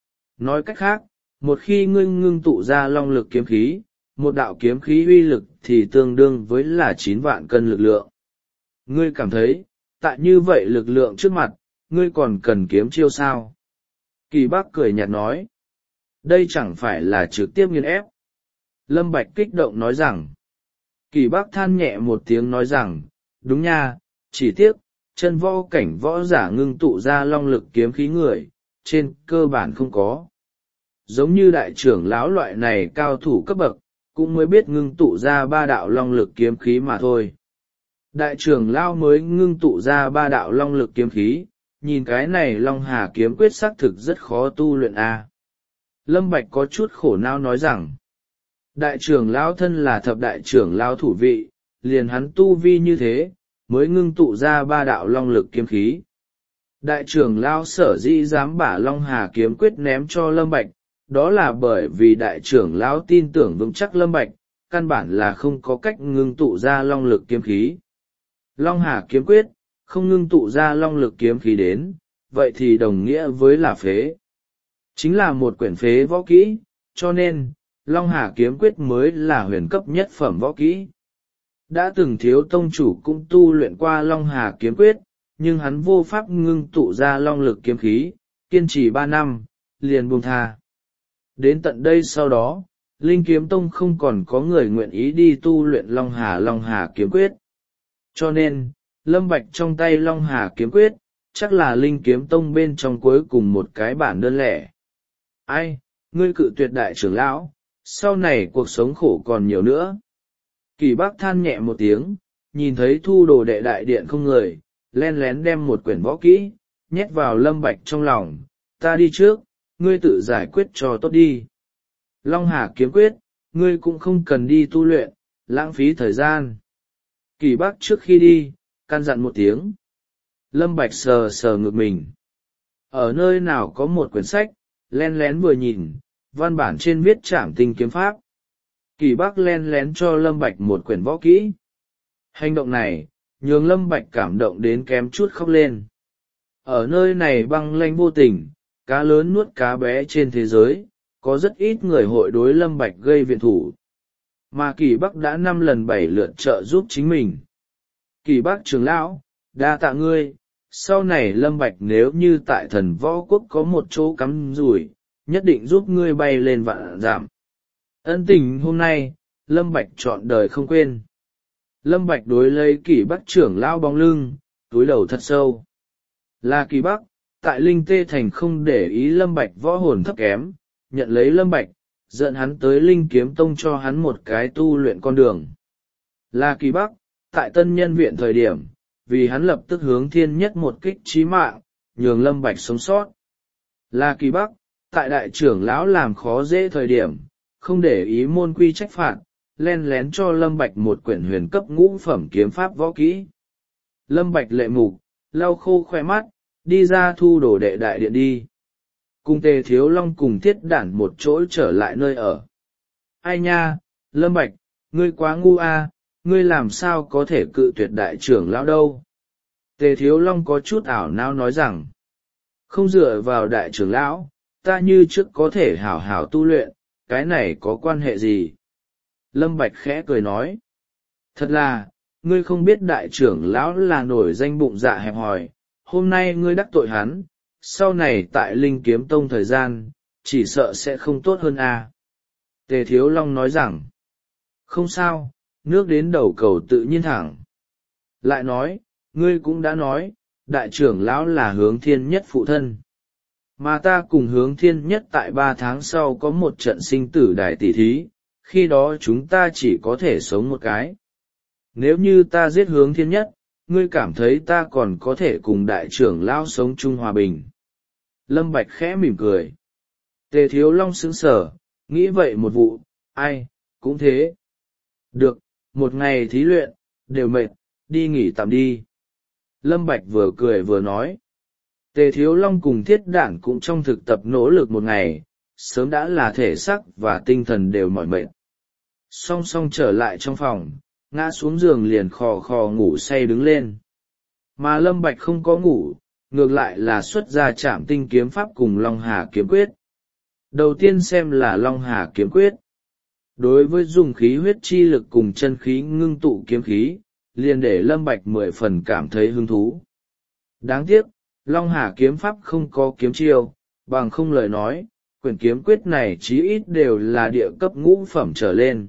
Nói cách khác, một khi ngươi ngưng tụ ra long lực kiếm khí, một đạo kiếm khí uy lực thì tương đương với là chín vạn cân lực lượng. Ngươi cảm thấy, tại như vậy lực lượng trước mặt, ngươi còn cần kiếm chiêu sao? Kỳ Bắc cười nhạt nói. Đây chẳng phải là trực tiếp nghiền ép. Lâm Bạch kích động nói rằng. Kỳ Bắc than nhẹ một tiếng nói rằng, đúng nha, chỉ tiếc, chân võ cảnh võ giả ngưng tụ ra long lực kiếm khí người, trên cơ bản không có. Giống như đại trưởng lão loại này cao thủ cấp bậc, cũng mới biết ngưng tụ ra ba đạo long lực kiếm khí mà thôi. Đại trưởng lão mới ngưng tụ ra ba đạo long lực kiếm khí, nhìn cái này long hà kiếm quyết xác thực rất khó tu luyện a. À. Lâm Bạch có chút khổ não nói rằng, đại trưởng lão thân là thập đại trưởng lão thủ vị, liền hắn tu vi như thế, mới ngưng tụ ra ba đạo long lực kiếm khí. Đại trưởng lão sở dĩ dám bả long hà kiếm quyết ném cho Lâm Bạch, đó là bởi vì đại trưởng lão tin tưởng vững chắc Lâm Bạch, căn bản là không có cách ngưng tụ ra long lực kiếm khí. Long hà kiếm quyết, không ngưng tụ ra long lực kiếm khí đến, vậy thì đồng nghĩa với là phế. Chính là một quyển phế võ kỹ, cho nên, long hà kiếm quyết mới là huyền cấp nhất phẩm võ kỹ. Đã từng thiếu tông chủ cũng tu luyện qua long hà kiếm quyết, nhưng hắn vô pháp ngưng tụ ra long lực kiếm khí, kiên trì ba năm, liền buông tha. Đến tận đây sau đó, Linh Kiếm Tông không còn có người nguyện ý đi tu luyện long hà long hà kiếm quyết. Cho nên, Lâm Bạch trong tay long hà kiếm quyết, chắc là Linh Kiếm Tông bên trong cuối cùng một cái bản đơn lẻ. Ai, ngươi cự tuyệt đại trưởng lão, sau này cuộc sống khổ còn nhiều nữa. Kỳ Bắc than nhẹ một tiếng, nhìn thấy thu đồ đệ đại điện không người, len lén đem một quyển võ kỹ, nhét vào Lâm Bạch trong lòng, ta đi trước, ngươi tự giải quyết cho tốt đi. Long Hà kiếm quyết, ngươi cũng không cần đi tu luyện, lãng phí thời gian. Kỳ Bắc trước khi đi, căn dặn một tiếng. Lâm Bạch sờ sờ ngực mình. Ở nơi nào có một quyển sách, len lén vừa nhìn, văn bản trên viết Trảm Tinh kiếm pháp. Kỳ Bắc len lén cho Lâm Bạch một quyển võ kỹ. Hành động này, nhường Lâm Bạch cảm động đến kém chút khóc lên. Ở nơi này băng lanh vô tình, cá lớn nuốt cá bé trên thế giới, có rất ít người hội đối Lâm Bạch gây viện thủ. Mà Kỳ Bắc đã năm lần bảy lượt trợ giúp chính mình. Kỳ Bắc trưởng lão, đa tạ ngươi, sau này Lâm Bạch nếu như tại Thần Võ Quốc có một chỗ cắm rủi, nhất định giúp ngươi bay lên vạn giảm. Ân tình hôm nay, Lâm Bạch trọn đời không quên. Lâm Bạch đối lấy Kỳ Bắc trưởng lão bóng lưng, túi đầu thật sâu. Là Kỳ Bắc, tại Linh Tê Thành không để ý Lâm Bạch võ hồn thấp kém, nhận lấy Lâm Bạch, dẫn hắn tới Linh Kiếm Tông cho hắn một cái tu luyện con đường. Là Kỳ Bắc, tại Tân Nhân Viện thời điểm, vì hắn lập tức hướng thiên nhất một kích chí mạng, nhường Lâm Bạch sống sót. Là Kỳ Bắc, tại đại trưởng lão làm khó dễ thời điểm, không để ý môn quy trách phạt, len lén cho Lâm Bạch một quyển huyền cấp ngũ phẩm kiếm pháp võ kỹ. Lâm Bạch lệ mục, lau khô khoe mắt, đi ra thu đồ đệ đại điện đi. Cùng Tề Thiếu Long cùng Thiết Đản một chỗ trở lại nơi ở. Ai nha, Lâm Bạch, ngươi quá ngu a, ngươi làm sao có thể cự tuyệt đại trưởng lão đâu. Tề Thiếu Long có chút ảo não nói rằng, không dựa vào đại trưởng lão, ta như trước có thể hảo hảo tu luyện, cái này có quan hệ gì? Lâm Bạch khẽ cười nói, thật là, ngươi không biết đại trưởng lão là nổi danh bụng dạ hẹp hòi, hôm nay ngươi đắc tội hắn, sau này tại Linh Kiếm Tông thời gian, chỉ sợ sẽ không tốt hơn a. Tề Thiếu Long nói rằng, không sao, nước đến đầu cầu tự nhiên thẳng. Lại nói, ngươi cũng đã nói, đại trưởng lão là Hướng Thiên Nhất phụ thân. Mà ta cùng Hướng Thiên Nhất tại ba tháng sau có một trận sinh tử đại tỷ thí, khi đó chúng ta chỉ có thể sống một cái. Nếu như ta giết Hướng Thiên Nhất, ngươi cảm thấy ta còn có thể cùng đại trưởng lão sống chung hòa bình. Lâm Bạch khẽ mỉm cười. Tề Thiếu Long sững sờ, nghĩ vậy một vụ, ai, cũng thế. Được, một ngày thí luyện, đều mệt, đi nghỉ tạm đi. Lâm Bạch vừa cười vừa nói. Tề Thiếu Long cùng Thiết Đản cũng trong thực tập nỗ lực một ngày, sớm đã là thể xác và tinh thần đều mỏi mệt. Song song trở lại trong phòng, ngã xuống giường liền khò khò ngủ say đứng lên. Mà Lâm Bạch không có ngủ, ngược lại là xuất ra Trảm Tinh kiếm pháp cùng Long Hà kiếm quyết. Đầu tiên xem là Long Hà kiếm quyết. Đối với dùng khí huyết chi lực cùng chân khí ngưng tụ kiếm khí, liền để Lâm Bạch mười phần cảm thấy hứng thú. Đáng tiếc, Long Hà kiếm pháp không có kiếm chiêu, bằng không lời nói, quyển kiếm quyết này chí ít đều là địa cấp ngũ phẩm trở lên.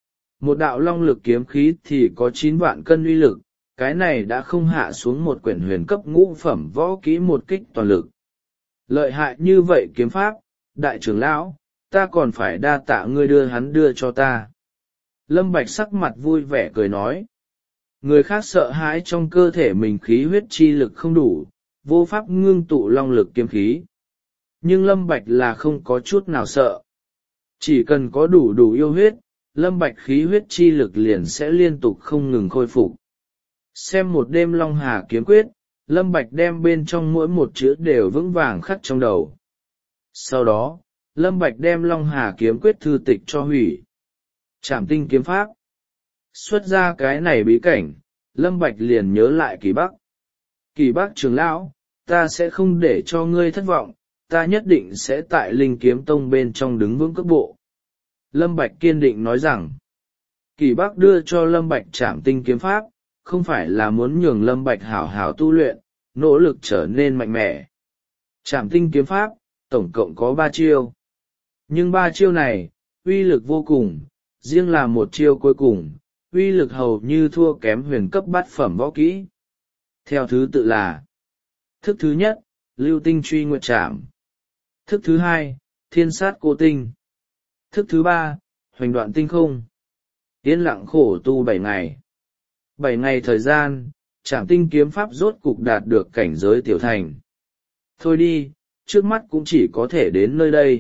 Một đạo long lực kiếm khí thì có chín vạn cân uy lực, cái này đã không hạ xuống một quyển huyền cấp ngũ phẩm võ kỹ một kích toàn lực. Lợi hại như vậy kiếm pháp, đại trưởng lão, ta còn phải đa tạ ngươi đưa hắn đưa cho ta. Lâm Bạch sắc mặt vui vẻ cười nói. Người khác sợ hãi trong cơ thể mình khí huyết chi lực không đủ, vô pháp ngưng tụ long lực kiếm khí. Nhưng Lâm Bạch là không có chút nào sợ. Chỉ cần có đủ đủ yêu huyết, Lâm Bạch khí huyết chi lực liền sẽ liên tục không ngừng khôi phục. Xem một đêm Long Hà kiếm quyết, Lâm Bạch đem bên trong mỗi một chữ đều vững vàng khắc trong đầu. Sau đó, Lâm Bạch đem Long Hà kiếm quyết thư tịch cho hủy. Trảm Tinh kiếm pháp. Xuất ra cái này bí cảnh, Lâm Bạch liền nhớ lại Kỳ Bắc. Kỳ Bắc trưởng lão, ta sẽ không để cho ngươi thất vọng, ta nhất định sẽ tại Linh Kiếm Tông bên trong đứng vững cước bộ. Lâm Bạch kiên định nói rằng, Kỳ Bắc đưa cho Lâm Bạch Trảm Tinh kiếm pháp, không phải là muốn nhường Lâm Bạch hảo hảo tu luyện, nỗ lực trở nên mạnh mẽ. Trảm Tinh kiếm pháp, tổng cộng có ba chiêu. Nhưng ba chiêu này, uy lực vô cùng, riêng là một chiêu cuối cùng, uy lực hầu như thua kém huyền cấp bát phẩm võ kỹ. Theo thứ tự là: thức thứ nhất, Lưu Tinh Truy Nguyệt Trảm; thức thứ hai, Thiên Sát Cô Tinh; thức thứ ba, Hoành Đoạn Tinh Không. Yên lặng khổ tu bảy ngày. Bảy ngày thời gian, Trảm Tinh kiếm pháp rốt cục đạt được cảnh giới tiểu thành. Thôi đi, trước mắt cũng chỉ có thể đến nơi đây.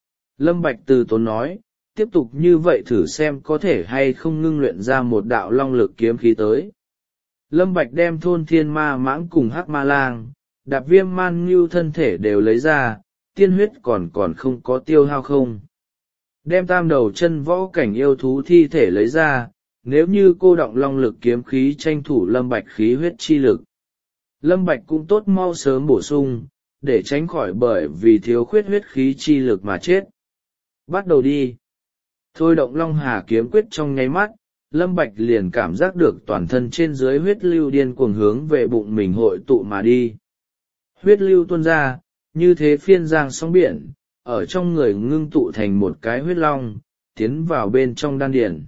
Lâm Bạch từ tốn nói, tiếp tục như vậy thử xem có thể hay không ngưng luyện ra một đạo long lực kiếm khí tới. Lâm Bạch đem Thôn Thiên Ma Mãng cùng Hắc Ma Lang, Đạp Viêm Man Ngưu thân thể đều lấy ra, tiên huyết còn còn không có tiêu hao không. Đem tam đầu chân võ cảnh yêu thú thi thể lấy ra, nếu như cô động long lực kiếm khí tranh thủ Lâm Bạch khí huyết chi lực. Lâm Bạch cũng tốt mau sớm bổ sung, để tránh khỏi bởi vì thiếu khuyết huyết khí chi lực mà chết. Bắt đầu đi. Thôi động Long Hà kiếm quyết trong nháy mắt, Lâm Bạch liền cảm giác được toàn thân trên dưới huyết lưu điên cuồng hướng về bụng mình hội tụ mà đi. Huyết lưu tuôn ra, như thế phiên giang sóng biển, ở trong người ngưng tụ thành một cái huyết long, tiến vào bên trong đan điền.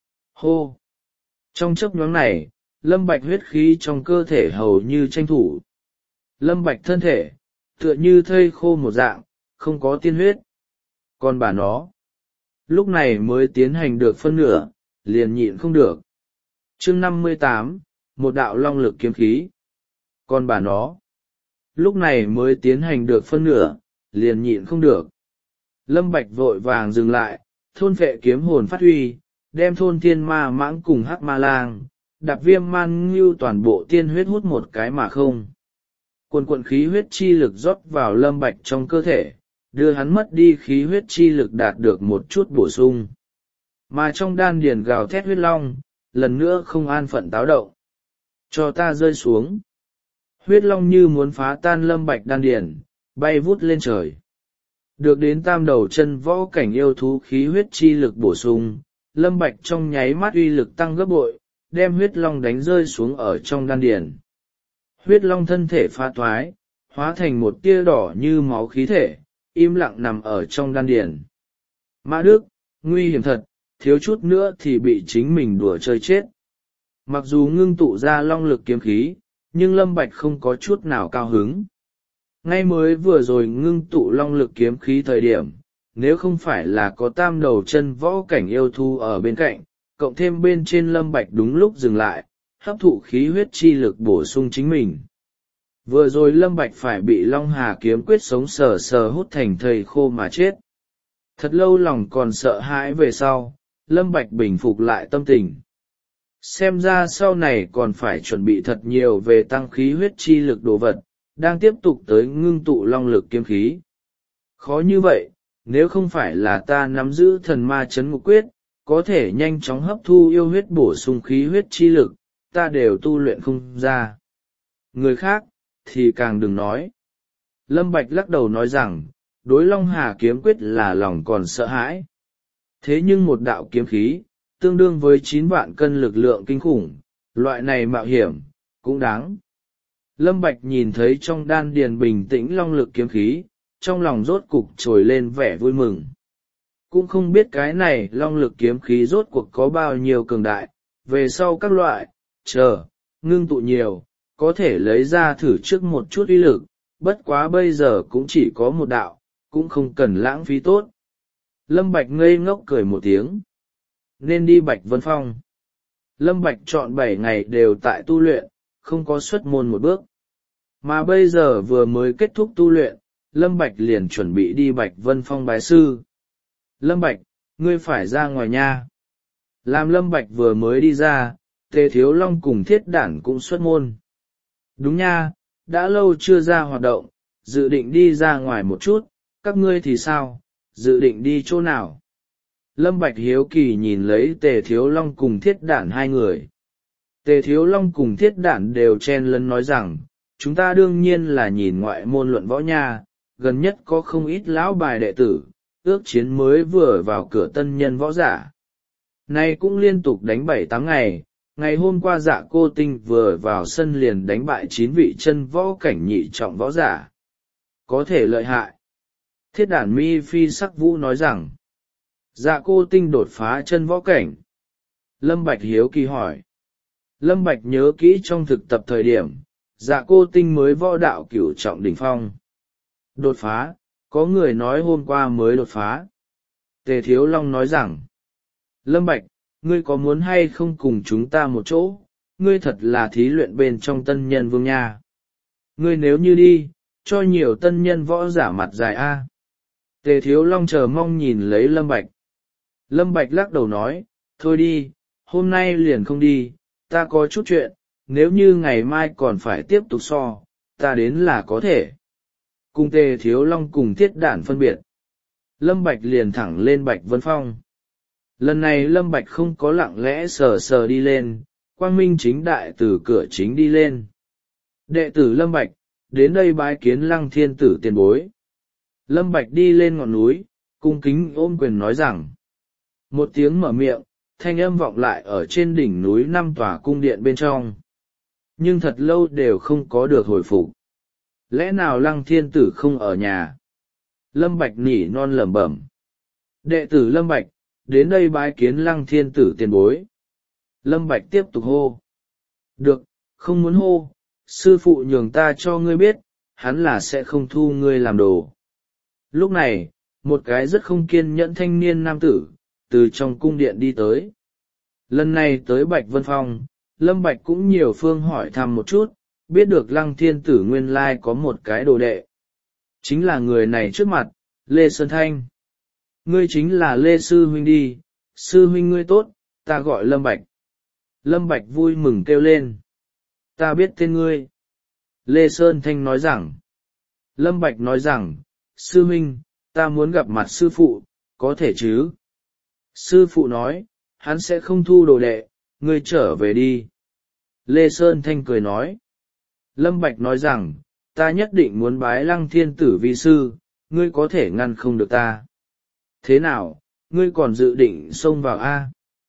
Hô! Trong chốc nhoáng này, Lâm Bạch huyết khí trong cơ thể hầu như tranh thủ. Lâm Bạch thân thể, tựa như thây khô một dạng, không có tiên huyết. Còn bà nó, lúc này mới tiến hành được phân nửa, liền nhịn không được. Chương năm mươi tám, một đạo long lực kiếm khí. Còn bà nó, lúc này mới tiến hành được phân nửa, liền nhịn không được. Lâm Bạch vội vàng dừng lại, thôn vệ kiếm hồn phát huy, đem Thôn Thiên Ma Mãng cùng Hắc Ma Lang, Đạp Viêm Man Ngưu toàn bộ tiên huyết hút một cái mà không. Cuồn cuộn khí huyết chi lực rót vào Lâm Bạch trong cơ thể, đưa hắn mất đi khí huyết chi lực đạt được một chút bổ sung. Mà trong đan điền gào thét huyết long, lần nữa không an phận táo động. Cho ta rơi xuống. Huyết long như muốn phá tan Lâm Bạch đan điền, bay vút lên trời. Được đến tam đầu chân võ cảnh yêu thú khí huyết chi lực bổ sung, Lâm Bạch trong nháy mắt uy lực tăng gấp bội, đem huyết long đánh rơi xuống ở trong đan điền. Huyết long thân thể pha thoái, hóa thành một tia đỏ như máu khí thể, im lặng nằm ở trong đan điền. Mã Đức, nguy hiểm thật, thiếu chút nữa thì bị chính mình đùa chơi chết. Mặc dù ngưng tụ ra long lực kiếm khí, nhưng Lâm Bạch không có chút nào cao hứng. Ngay mới vừa rồi ngưng tụ long lực kiếm khí thời điểm, nếu không phải là có tam đầu chân võ cảnh yêu thú ở bên cạnh, cộng thêm bên trên Lâm Bạch đúng lúc dừng lại, hấp thụ khí huyết chi lực bổ sung chính mình. Vừa rồi Lâm Bạch phải bị Long Hà kiếm quyết sống sờ sờ hút thành thây khô mà chết. Thật lâu lòng còn sợ hãi về sau, Lâm Bạch bình phục lại tâm tình. Xem ra sau này còn phải chuẩn bị thật nhiều về tăng khí huyết chi lực đồ vật, đang tiếp tục tới ngưng tụ long lực kiếm khí. Khó như vậy, nếu không phải là ta nắm giữ thần ma chấn ngục quyết, có thể nhanh chóng hấp thu yêu huyết bổ sung khí huyết chi lực, ta đều tu luyện không ra. Người khác, thì càng đừng nói. Lâm Bạch lắc đầu nói rằng, đối Long Hà kiếm quyết là lòng còn sợ hãi. Thế nhưng một đạo kiếm khí, tương đương với chín vạn cân lực lượng kinh khủng, loại này mạo hiểm, cũng đáng. Lâm Bạch nhìn thấy trong đan điền bình tĩnh long lực kiếm khí, trong lòng rốt cục trồi lên vẻ vui mừng. Cũng không biết cái này long lực kiếm khí rốt cuộc có bao nhiêu cường đại, về sau các loại, chờ, ngưng tụ nhiều, có thể lấy ra thử trước một chút uy lực, bất quá bây giờ cũng chỉ có một đạo, cũng không cần lãng phí tốt. Lâm Bạch ngây ngốc cười một tiếng. Nên đi Bạch Vân Phong. Lâm Bạch chọn bảy ngày đều tại tu luyện, không có xuất môn một bước. Mà bây giờ vừa mới kết thúc tu luyện, Lâm Bạch liền chuẩn bị đi Bạch Vân Phong bái sư. Lâm Bạch, ngươi phải ra ngoài nha. Làm Lâm Bạch vừa mới đi ra, Tề Thiếu Long cùng Thiết Đản cũng xuất môn. Đúng nha, đã lâu chưa ra hoạt động, dự định đi ra ngoài một chút, các ngươi thì sao, dự định đi chỗ nào? Lâm Bạch hiếu kỳ nhìn lấy Tề Thiếu Long cùng Thiết Đản hai người. Tề Thiếu Long cùng Thiết Đản đều chen lấn nói rằng, chúng ta đương nhiên là nhìn ngoại môn luận võ nha, gần nhất có không ít lão bài đệ tử, ước chiến mới vừa vào cửa tân nhân võ giả. Nay cũng liên tục đánh bảy tám ngày, ngày hôm qua Dạ Cô Tinh vừa vào sân liền đánh bại chín vị chân võ cảnh nhị trọng võ giả. Có thể lợi hại. Thiết Đản mi phi sắc vũ nói rằng, Dạ Cô Tinh đột phá chân võ cảnh. Lâm Bạch hiếu kỳ hỏi. Lâm Bạch nhớ kỹ trong thực tập thời điểm, Dạ Cô Tinh mới võ đạo cửu trọng đỉnh phong. Đột phá, có người nói hôm qua mới đột phá. Tề Thiếu Long nói rằng, Lâm Bạch, ngươi có muốn hay không cùng chúng ta một chỗ, ngươi thật là thí luyện bên trong tân nhân vương nha. Ngươi nếu như đi, cho nhiều tân nhân võ giả mặt dài a. Tề Thiếu Long chờ mong nhìn lấy Lâm Bạch. Lâm Bạch lắc đầu nói, thôi đi, hôm nay liền không đi, ta có chút chuyện, nếu như ngày mai còn phải tiếp tục so, ta đến là có thể. Cùng Tề Thiếu Long cùng Thiết Đản phân biệt. Lâm Bạch liền thẳng lên Bạch Vân Phong. Lần này Lâm Bạch không có lặng lẽ sờ sờ đi lên, quang minh chính đại từ cửa chính đi lên. Đệ tử Lâm Bạch, đến đây bái kiến Lăng Thiên Tử tiền bối. Lâm Bạch đi lên ngọn núi, cung kính ôm quyền nói rằng. Một tiếng mở miệng, thanh âm vọng lại ở trên đỉnh núi năm tòa cung điện bên trong. Nhưng thật lâu đều không có được hồi phục. Lẽ nào Lăng Thiên Tử không ở nhà? Lâm Bạch nỉ non lẩm bẩm. Đệ tử Lâm Bạch, đến đây bái kiến Lăng Thiên Tử tiền bối. Lâm Bạch tiếp tục hô. Được, không muốn hô, sư phụ nhường ta cho ngươi biết, hắn là sẽ không thu ngươi làm đồ. Lúc này, một cái rất không kiên nhẫn thanh niên nam tử, từ trong cung điện đi tới. Lần này tới Bạch Vân Phong, Lâm Bạch cũng nhiều phương hỏi thăm một chút, biết được Lăng Thiên Tử nguyên lai có một cái đồ đệ. Chính là người này trước mặt, Lê Sơn Thanh. Ngươi chính là Lê Sư Huynh đi, Sư Huynh ngươi tốt, ta gọi Lâm Bạch. Lâm Bạch vui mừng kêu lên. Ta biết tên ngươi. Lê Sơn Thanh nói rằng. Lâm Bạch nói rằng, Sư Huynh, ta muốn gặp mặt sư phụ, có thể chứ? Sư phụ nói, hắn sẽ không thu đồ đệ, ngươi trở về đi. Lê Sơn Thanh cười nói. Lâm Bạch nói rằng, ta nhất định muốn bái Lăng Thiên Tử vi sư, ngươi có thể ngăn không được ta. Thế nào, ngươi còn dự định xông vào a?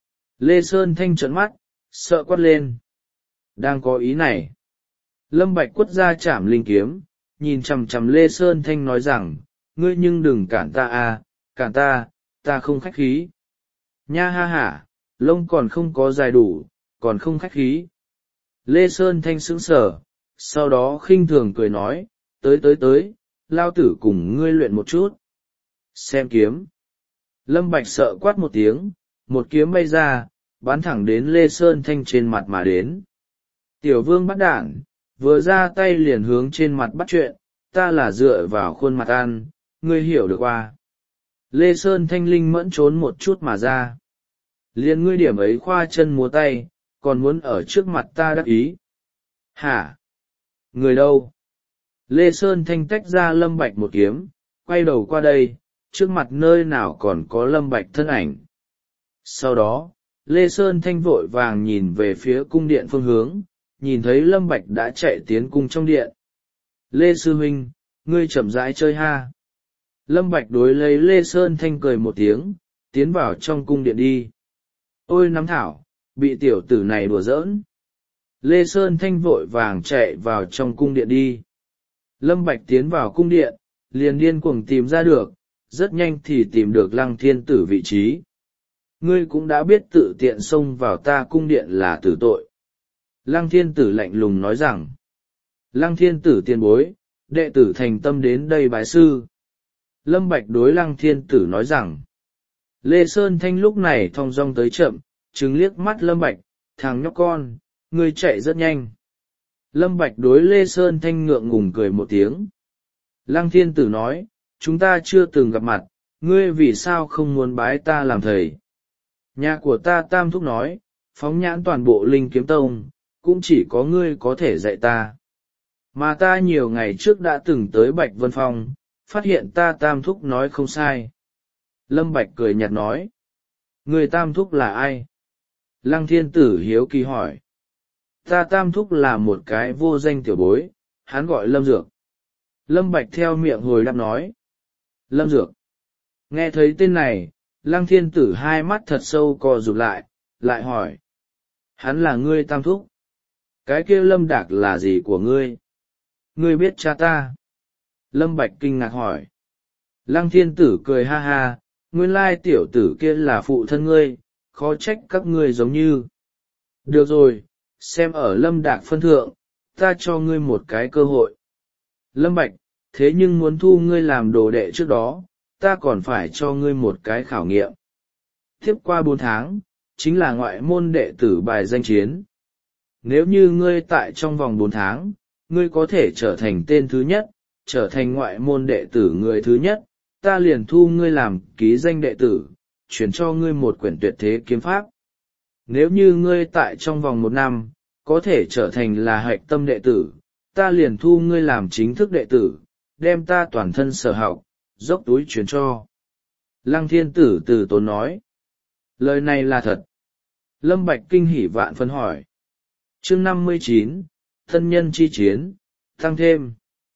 Lê Sơn Thanh trợn mắt, sợ quát lên. Đang có ý này. Lâm Bạch quất ra chảm linh kiếm, nhìn chằm chằm Lê Sơn Thanh nói rằng, ngươi nhưng đừng cản ta a, cản ta, ta không khách khí. Nha ha hả, lông còn không có dài đủ, còn không khách khí. Lê Sơn Thanh sững sờ, sau đó khinh thường cười nói, tới tới tới, lao tử cùng ngươi luyện một chút. Xem kiếm. Lâm Bạch sợ quát một tiếng, một kiếm bay ra, bắn thẳng đến Lê Sơn Thanh trên mặt mà đến. Tiểu vương bắt đạn, vừa ra tay liền hướng trên mặt bắt chuyện, ta là dựa vào khuôn mặt ăn, ngươi hiểu được qua. Lê Sơn Thanh linh mẫn trốn một chút mà ra. Liên ngươi điểm ấy khoa chân múa tay, còn muốn ở trước mặt ta đắc ý. Hả? Người đâu? Lê Sơn Thanh tách ra Lâm Bạch một kiếm, quay đầu qua đây, trước mặt nơi nào còn có Lâm Bạch thân ảnh. Sau đó, Lê Sơn Thanh vội vàng nhìn về phía cung điện phương hướng, nhìn thấy Lâm Bạch đã chạy tiến cung trong điện. Lê Sư Huynh, ngươi chậm rãi chơi ha. Lâm Bạch đối lấy Lê Sơn Thanh cười một tiếng, tiến vào trong cung điện đi. Ôi nắm thảo, bị tiểu tử này đùa giỡn. Lê Sơn Thanh vội vàng chạy vào trong cung điện đi. Lâm Bạch tiến vào cung điện, liền điên cuồng tìm ra được, rất nhanh thì tìm được Lăng Thiên Tử vị trí. Ngươi cũng đã biết tự tiện xông vào ta cung điện là tử tội. Lăng Thiên Tử lạnh lùng nói rằng, Lăng Thiên Tử tiền bối, đệ tử thành tâm đến đây bái sư. Lâm Bạch đối Lăng Thiên Tử nói rằng, Lê Sơn Thanh lúc này thong dong tới chậm, trừng liếc mắt Lâm Bạch, thằng nhóc con, ngươi chạy rất nhanh. Lâm Bạch đối Lê Sơn Thanh ngượng ngùng cười một tiếng. Lăng Thiên Tử nói, chúng ta chưa từng gặp mặt, ngươi vì sao không muốn bái ta làm thầy? Nhà của ta Tam Thúc nói, phóng nhãn toàn bộ Linh Kiếm Tông, cũng chỉ có ngươi có thể dạy ta. Mà ta nhiều ngày trước đã từng tới Bạch Vân Phong, phát hiện ta Tam Thúc nói không sai. Lâm Bạch cười nhạt nói, người Tam Thúc là ai? Lăng Thiên Tử hiếu kỳ hỏi. Ta Tam Thúc là một cái vô danh tiểu bối, hắn gọi Lâm Dược. Lâm Bạch theo miệng hồi đáp nói. Lâm Dược. Nghe thấy tên này, Lăng Thiên Tử hai mắt thật sâu co rụt lại, lại hỏi. Hắn là ngươi Tam Thúc. Cái kia Lâm Đạc là gì của ngươi? Ngươi biết cha ta? Lâm Bạch kinh ngạc hỏi. Lăng Thiên Tử cười ha ha, nguyên lai tiểu tử kia là phụ thân ngươi, khó trách các ngươi giống như. Được rồi, xem ở Lâm Đạc phân thượng, ta cho ngươi một cái cơ hội. Lâm Bạch, thế nhưng muốn thu ngươi làm đồ đệ trước đó, ta còn phải cho ngươi một cái khảo nghiệm. Tiếp qua bốn tháng, chính là ngoại môn đệ tử bài danh chiến. Nếu như ngươi tại trong vòng bốn tháng, ngươi có thể trở thành tên thứ nhất, trở thành ngoại môn đệ tử người thứ nhất, ta liền thu ngươi làm ký danh đệ tử, chuyển cho ngươi một quyển tuyệt thế kiếm pháp. Nếu như ngươi tại trong vòng một năm, có thể trở thành là hạch tâm đệ tử, ta liền thu ngươi làm chính thức đệ tử, đem ta toàn thân sở học, dốc túi chuyển cho. Lăng Thiên Tử từ tốn nói. Lời này là thật. Lâm Bạch kinh hỉ vạn phân hỏi. Chương năm mươi chín, thân nhân chi chiến, tăng thêm.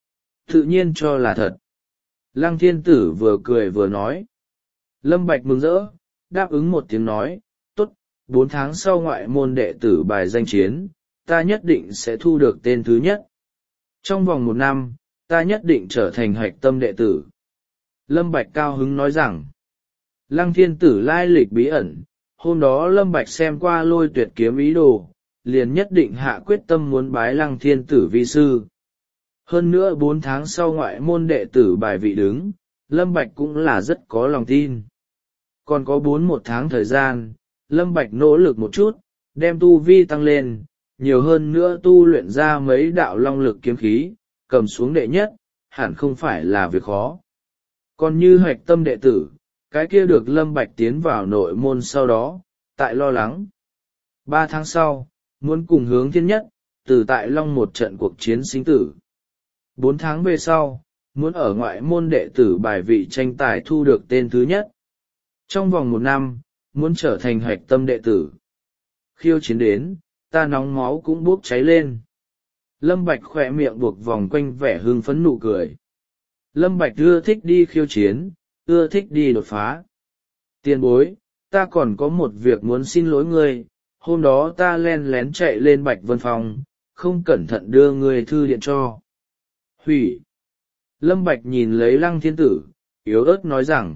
Tự nhiên cho là thật. Lăng Thiên Tử vừa cười vừa nói. Lâm Bạch mừng rỡ, đáp ứng một tiếng nói, tốt, bốn tháng sau ngoại môn đệ tử bài danh chiến, ta nhất định sẽ thu được tên thứ nhất. Trong vòng một năm, ta nhất định trở thành hạch tâm đệ tử. Lâm Bạch cao hứng nói rằng, Lăng Thiên Tử lai lịch bí ẩn, hôm đó Lâm Bạch xem qua Lôi Tuyệt kiếm ý đồ, liền nhất định hạ quyết tâm muốn bái Lăng Thiên Tử vi sư. Hơn nữa bốn tháng sau ngoại môn đệ tử bài vị đứng, Lâm Bạch cũng là rất có lòng tin. Còn có bốn một tháng thời gian, Lâm Bạch nỗ lực một chút, đem tu vi tăng lên, nhiều hơn nữa tu luyện ra mấy đạo long lực kiếm khí, cầm xuống đệ nhất, hẳn không phải là việc khó. Còn như hạch tâm đệ tử, cái kia được Lâm Bạch tiến vào nội môn sau đó, tại lo lắng. Ba tháng sau, muốn cùng hướng thiên nhất, từ tại long một trận cuộc chiến sinh tử. Bốn tháng về sau, muốn ở ngoại môn đệ tử bài vị tranh tài thu được tên thứ nhất. Trong vòng một năm, muốn trở thành hạch tâm đệ tử. Khiêu chiến đến, ta nóng máu cũng bốc cháy lên. Lâm Bạch khỏe miệng buộc vòng quanh vẻ hưng phấn nụ cười. Lâm Bạch ưa thích đi khiêu chiến, ưa thích đi đột phá. Tiền bối, ta còn có một việc muốn xin lỗi ngươi, hôm đó ta len lén chạy lên Bạch Vân Phong, không cẩn thận đưa ngươi thư điện cho. Hủy. Lâm Bạch nhìn lấy Lăng Thiên Tử, yếu ớt nói rằng.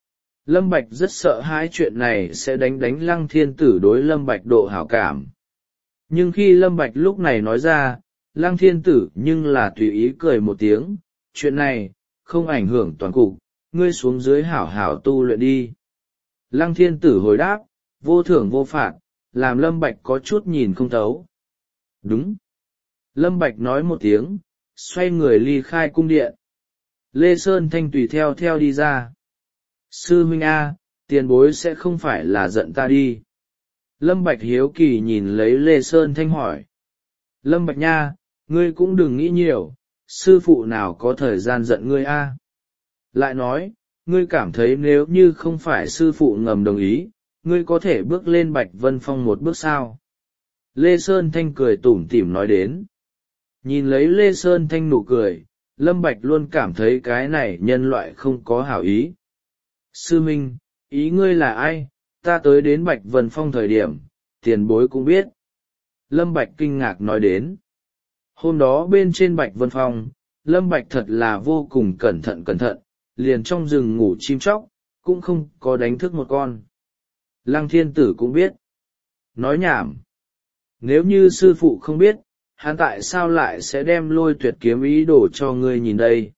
Lâm Bạch rất sợ hãi chuyện này sẽ đánh đánh Lăng Thiên Tử đối Lâm Bạch độ hảo cảm. Nhưng khi Lâm Bạch lúc này nói ra, Lăng Thiên Tử nhưng là tùy ý cười một tiếng, chuyện này, không ảnh hưởng toàn cục, ngươi xuống dưới hảo hảo tu luyện đi. Lăng Thiên Tử hồi đáp, vô thưởng vô phạt, làm Lâm Bạch có chút nhìn không thấu. Đúng. Lâm Bạch nói một tiếng, xoay người ly khai cung điện. Lê Sơn Thanh tùy theo theo đi ra. Sư huynh A, tiền bối sẽ không phải là giận ta đi. Lâm Bạch hiếu kỳ nhìn lấy Lê Sơn Thanh hỏi. Lâm Bạch nha, ngươi cũng đừng nghĩ nhiều, sư phụ nào có thời gian giận ngươi A. Lại nói, ngươi cảm thấy nếu như không phải sư phụ ngầm đồng ý, ngươi có thể bước lên Bạch Vân Phong một bước sao? Lê Sơn Thanh cười tủm tỉm nói đến. Nhìn lấy Lê Sơn Thanh nụ cười, Lâm Bạch luôn cảm thấy cái này nhân loại không có hảo ý. Sư Minh, ý ngươi là ai? Ta tới đến Bạch Vân Phong thời điểm, tiền bối cũng biết. Lâm Bạch kinh ngạc nói đến. Hôm đó bên trên Bạch Vân Phong, Lâm Bạch thật là vô cùng cẩn thận cẩn thận, liền trong rừng ngủ chim chóc, cũng không có đánh thức một con. Lăng Thiên Tử cũng biết. Nói nhảm. Nếu như sư phụ không biết, hắn tại sao lại sẽ đem Lôi Tuyệt kiếm ý đổ cho ngươi nhìn đây?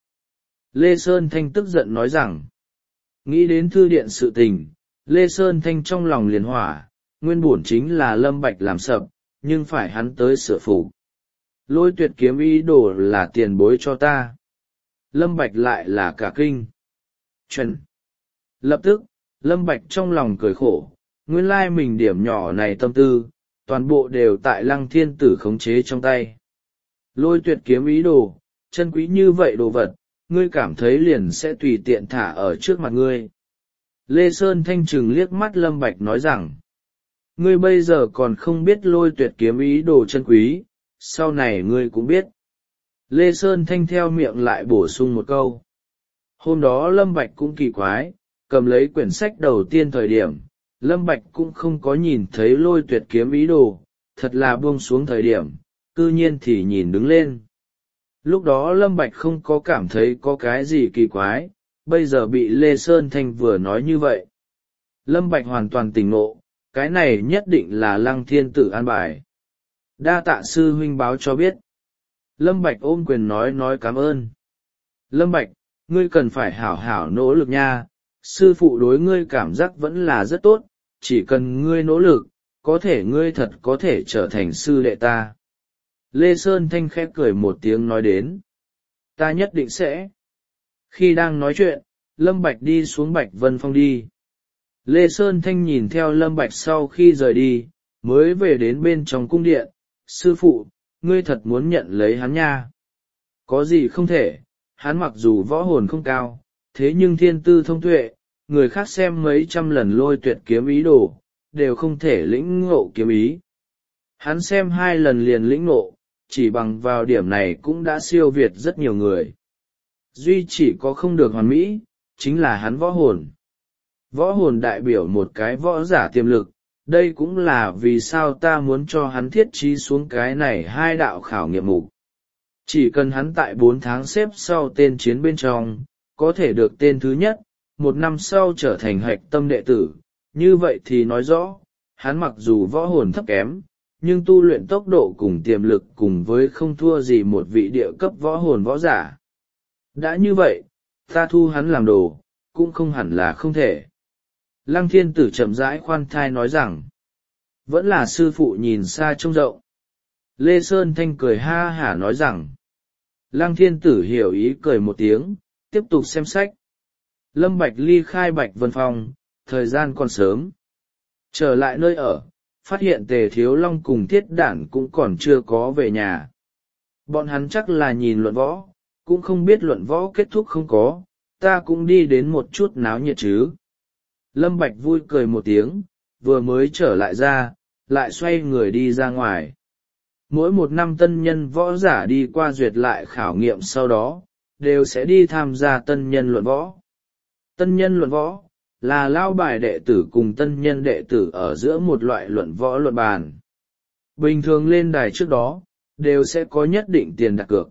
Lê Sơn Thanh tức giận nói rằng, nghĩ đến thư điện sự tình, Lê Sơn Thanh trong lòng liền hỏa, nguyên bổn chính là Lâm Bạch làm sập, nhưng phải hắn tới sửa phục. Lôi Tuyệt kiếm ý đổ là tiền bối cho ta. Lâm Bạch lại là cả kinh. Chuẩn. Lập tức, Lâm Bạch trong lòng cười khổ, nguyên lai mình điểm nhỏ này tâm tư, toàn bộ đều tại Lăng Thiên Tử khống chế trong tay. Lôi Tuyệt kiếm ý đồ, chân quý như vậy đồ vật, ngươi cảm thấy liền sẽ tùy tiện thả ở trước mặt ngươi. Lê Sơn Thanh trừng liếc mắt Lâm Bạch nói rằng, ngươi bây giờ còn không biết Lôi Tuyệt kiếm ý đồ chân quý, sau này ngươi cũng biết. Lê Sơn Thanh theo miệng lại bổ sung một câu. Hôm đó Lâm Bạch cũng kỳ quái, cầm lấy quyển sách đầu tiên thời điểm, Lâm Bạch cũng không có nhìn thấy Lôi Tuyệt kiếm ý đồ, thật là buông xuống thời điểm, cư nhiên thì nhìn đứng lên. Lúc đó Lâm Bạch không có cảm thấy có cái gì kỳ quái, bây giờ bị Lê Sơn Thanh vừa nói như vậy. Lâm Bạch hoàn toàn tỉnh ngộ, cái này nhất định là Lăng Thiên Tử an bài. Đa tạ sư huynh báo cho biết. Lâm Bạch ôm quyền nói nói cảm ơn. Lâm Bạch, ngươi cần phải hảo hảo nỗ lực nha, sư phụ đối ngươi cảm giác vẫn là rất tốt, chỉ cần ngươi nỗ lực, có thể ngươi thật có thể trở thành sư đệ ta. Lê Sơn Thanh khẽ cười một tiếng nói đến. Ta nhất định sẽ. Khi đang nói chuyện, Lâm Bạch đi xuống Bạch Vân Phong đi. Lê Sơn Thanh nhìn theo Lâm Bạch sau khi rời đi, mới về đến bên trong cung điện. Sư phụ, ngươi thật muốn nhận lấy hắn nha. Có gì không thể, hắn mặc dù võ hồn không cao, thế nhưng thiên tư thông tuệ, người khác xem mấy trăm lần Lôi Tuyệt kiếm ý đồ, đều không thể lĩnh ngộ kiếm ý. Hắn xem hai lần liền lĩnh ngộ, chỉ bằng vào điểm này cũng đã siêu việt rất nhiều người. Duy chỉ có không được hoàn mỹ, chính là hắn võ hồn. Võ hồn đại biểu một cái võ giả tiềm lực, đây cũng là vì sao ta muốn cho hắn thiết trí xuống cái này hai đạo khảo nghiệm mục. Chỉ cần hắn tại bốn tháng xếp sau tên chiến bên trong, có thể được tên thứ nhất, một năm sau trở thành hạch tâm đệ tử, như vậy thì nói rõ, hắn mặc dù võ hồn thấp kém, nhưng tu luyện tốc độ cùng tiềm lực cùng với không thua gì một vị địa cấp võ hồn võ giả. Đã như vậy, ta thu hắn làm đồ, cũng không hẳn là không thể. Lăng Thiên Tử chậm rãi khoan thai nói rằng, vẫn là sư phụ nhìn xa trông rộng. Lê Sơn Thanh cười ha hả nói rằng, Lăng Thiên Tử hiểu ý cười một tiếng, tiếp tục xem sách. Lâm Bạch ly khai Bạch Vân Phong, thời gian còn sớm. Trở lại nơi ở, phát hiện Tề Thiếu Long cùng Thiết Đản cũng còn chưa có về nhà. Bọn hắn chắc là nhìn luận võ, cũng không biết luận võ kết thúc không có, ta cũng đi đến một chút náo nhiệt chứ. Lâm Bạch vui cười một tiếng, vừa mới trở lại ra, lại xoay người đi ra ngoài. Mỗi một năm tân nhân võ giả đi qua duyệt lại khảo nghiệm sau đó, đều sẽ đi tham gia tân nhân luận võ. Tân nhân luận võ, là lao bài đệ tử cùng tân nhân đệ tử ở giữa một loại luận võ luận bàn. Bình thường lên đài trước đó, đều sẽ có nhất định tiền đặt cược.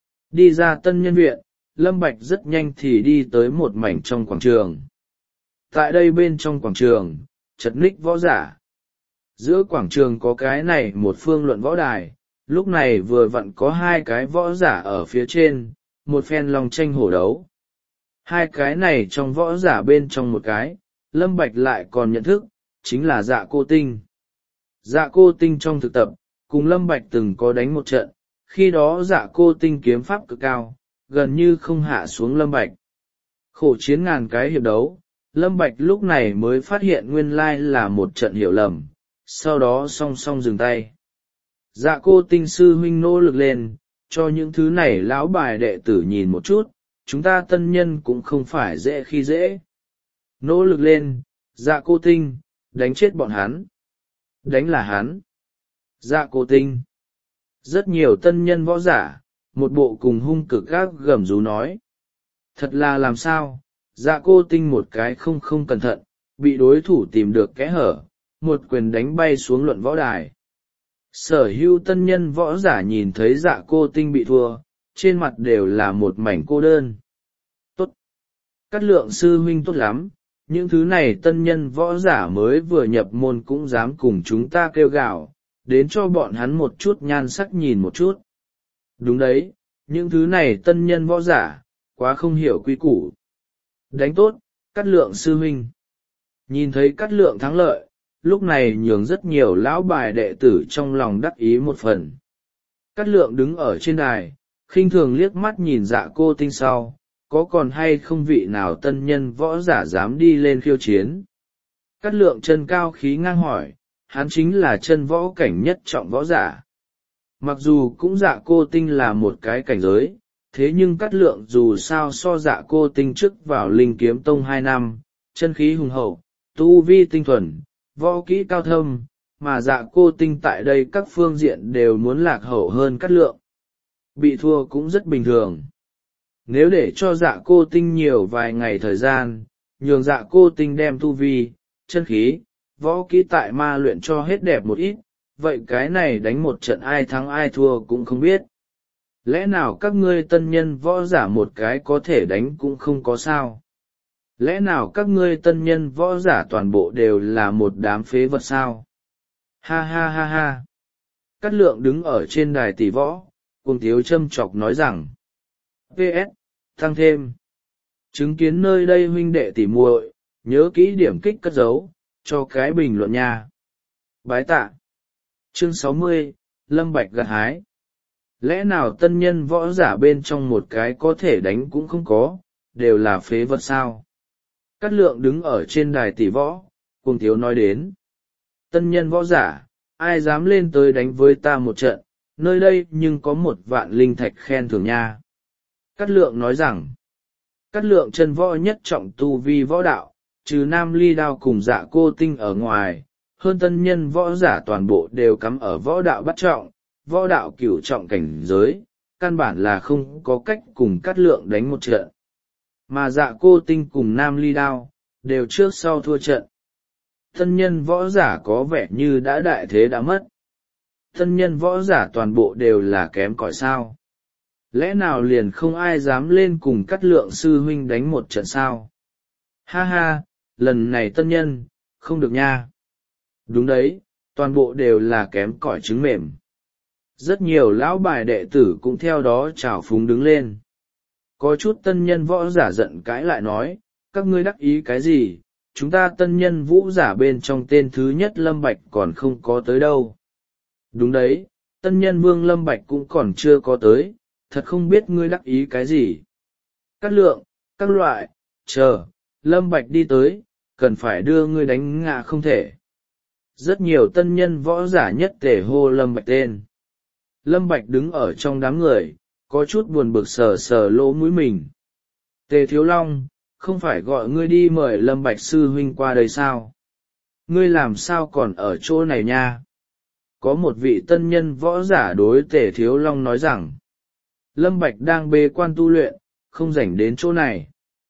Đi ra tân nhân viện, Lâm Bạch rất nhanh thì đi tới một mảnh trong quảng trường. Tại đây bên trong quảng trường, chật ních võ giả. Giữa quảng trường có cái này một phương luận võ đài, lúc này vừa vặn có hai cái võ giả ở phía trên, một phen long tranh hổ đấu. Hai cái này trong võ giả bên trong một cái, Lâm Bạch lại còn nhận thức, chính là Dạ Cô Tinh. Dạ Cô Tinh trong thực tập, cùng Lâm Bạch từng có đánh một trận, khi đó Dạ Cô Tinh kiếm pháp cực cao, gần như không hạ xuống Lâm Bạch. Khổ chiến ngàn cái hiệp đấu, Lâm Bạch lúc này mới phát hiện nguyên lai là một trận hiểu lầm, sau đó song song dừng tay. Dạ Cô Tinh sư huynh nỗ lực lên, cho những thứ này lão bài đệ tử nhìn một chút, chúng ta tân nhân cũng không phải dễ khi dễ. Nỗ lực lên, Dạ Cô Tinh, đánh chết bọn hắn. Đánh là hắn. Dạ Cô Tinh. Rất nhiều tân nhân võ giả, một bộ cùng hung cực gác gầm rú nói. Thật là làm sao, Dạ Cô Tinh một cái không không cẩn thận, bị đối thủ tìm được kẽ hở, một quyền đánh bay xuống luận võ đài. Sở hữu tân nhân võ giả nhìn thấy Dạ Cô Tinh bị thua, trên mặt đều là một mảnh cô đơn. Tốt! Cát Lượng sư huynh tốt lắm, những thứ này tân nhân võ giả mới vừa nhập môn cũng dám cùng chúng ta kêu gào, đến cho bọn hắn một chút nhan sắc nhìn một chút. Đúng đấy, những thứ này tân nhân võ giả, quá không hiểu quy củ. Đánh tốt, Cát Lượng sư huynh. Nhìn thấy Cát Lượng thắng lợi, lúc này nhường rất nhiều lão bài đệ tử trong lòng đắc ý một phần. Cát Lượng đứng ở trên đài, khinh thường liếc mắt nhìn Dạ Cô Tinh sau, có còn hay không vị nào tân nhân võ giả dám đi lên khiêu chiến. Cát Lượng chân cao khí ngang hỏi, hắn chính là chân võ cảnh nhất trọng võ giả. Mặc dù cũng Dạ Cô Tinh là một cái cảnh giới, thế nhưng Cát Lượng dù sao so Dạ Cô Tinh trước vào Linh Kiếm Tông hai năm, chân khí hùng hậu, tu vi tinh thuần, võ kỹ cao thâm, mà Dạ Cô Tinh tại đây các phương diện đều muốn lạc hậu hơn Cát Lượng. Bị thua cũng rất bình thường. Nếu để cho Dạ Cô Tinh nhiều vài ngày thời gian, nhường Dạ Cô Tinh đem tu vi, chân khí, võ kỹ tại ma luyện cho hết đẹp một ít, vậy cái này đánh một trận ai thắng ai thua cũng không biết. Lẽ nào các ngươi tân nhân võ giả một cái có thể đánh cũng không có sao? Lẽ nào các ngươi tân nhân võ giả toàn bộ đều là một đám phế vật sao? Ha ha ha ha! Cát Lượng đứng ở trên đài tỷ võ, cuồng tiếu châm chọc nói rằng. pê ét, tăng thêm. Chứng kiến nơi đây huynh đệ tỉ muội, nhớ kỹ điểm kích cất dấu, cho cái bình luận nha. Bái tạ. Chương sáu mươi, Lâm Bạch gặt hái. Lẽ nào tân nhân võ giả bên trong một cái có thể đánh cũng không có, đều là phế vật sao? Cát Lượng đứng ở trên đài tỷ võ, cuồng tiếu nói đến. Tân nhân võ giả, ai dám lên tới đánh với ta một trận, nơi đây nhưng có một vạn linh thạch khen thưởng nha. Cát Lượng nói rằng, Cát Lượng chân võ nhất trọng tu vi võ đạo, trừ Nam Ly Đao cùng Dạ Cô Tinh ở ngoài, hơn tân nhân võ giả toàn bộ đều cắm ở võ đạo bát trọng, võ đạo cửu trọng cảnh giới, căn bản là không có cách cùng Cát Lượng đánh một trận. Mà Dạ Cô Tinh cùng Nam Ly Đao, đều trước sau thua trận. Tân nhân võ giả có vẻ như đã đại thế đã mất. Tân nhân võ giả toàn bộ đều là kém cỏi sao. Lẽ nào liền không ai dám lên cùng Cát Lượng sư huynh đánh một trận sao? Ha ha, lần này tân nhân, không được nha. Đúng đấy, toàn bộ đều là kém cỏi trứng mềm. Rất nhiều lão bài đệ tử cũng theo đó trào phúng đứng lên. Có chút tân nhân võ giả giận cãi lại nói, các ngươi đắc ý cái gì, chúng ta tân nhân vũ giả bên trong tên thứ nhất Lâm Bạch còn không có tới đâu. Đúng đấy, tân nhân vương Lâm Bạch cũng còn chưa có tới, thật không biết ngươi đắc ý cái gì. Cát Lượng, các loại, chờ, Lâm Bạch đi tới, cần phải đưa ngươi đánh ngã không thể. Rất nhiều tân nhân võ giả nhất tề hô Lâm Bạch tên. Lâm Bạch đứng ở trong đám người, có chút buồn bực sờ sờ lỗ mũi mình. Tề Thiếu Long, không phải gọi ngươi đi mời Lâm Bạch sư huynh qua đây sao? Ngươi làm sao còn ở chỗ này nha? Có một vị tân nhân võ giả đối Tề Thiếu Long nói rằng, Lâm Bạch đang bế quan tu luyện, không rảnh đến chỗ này.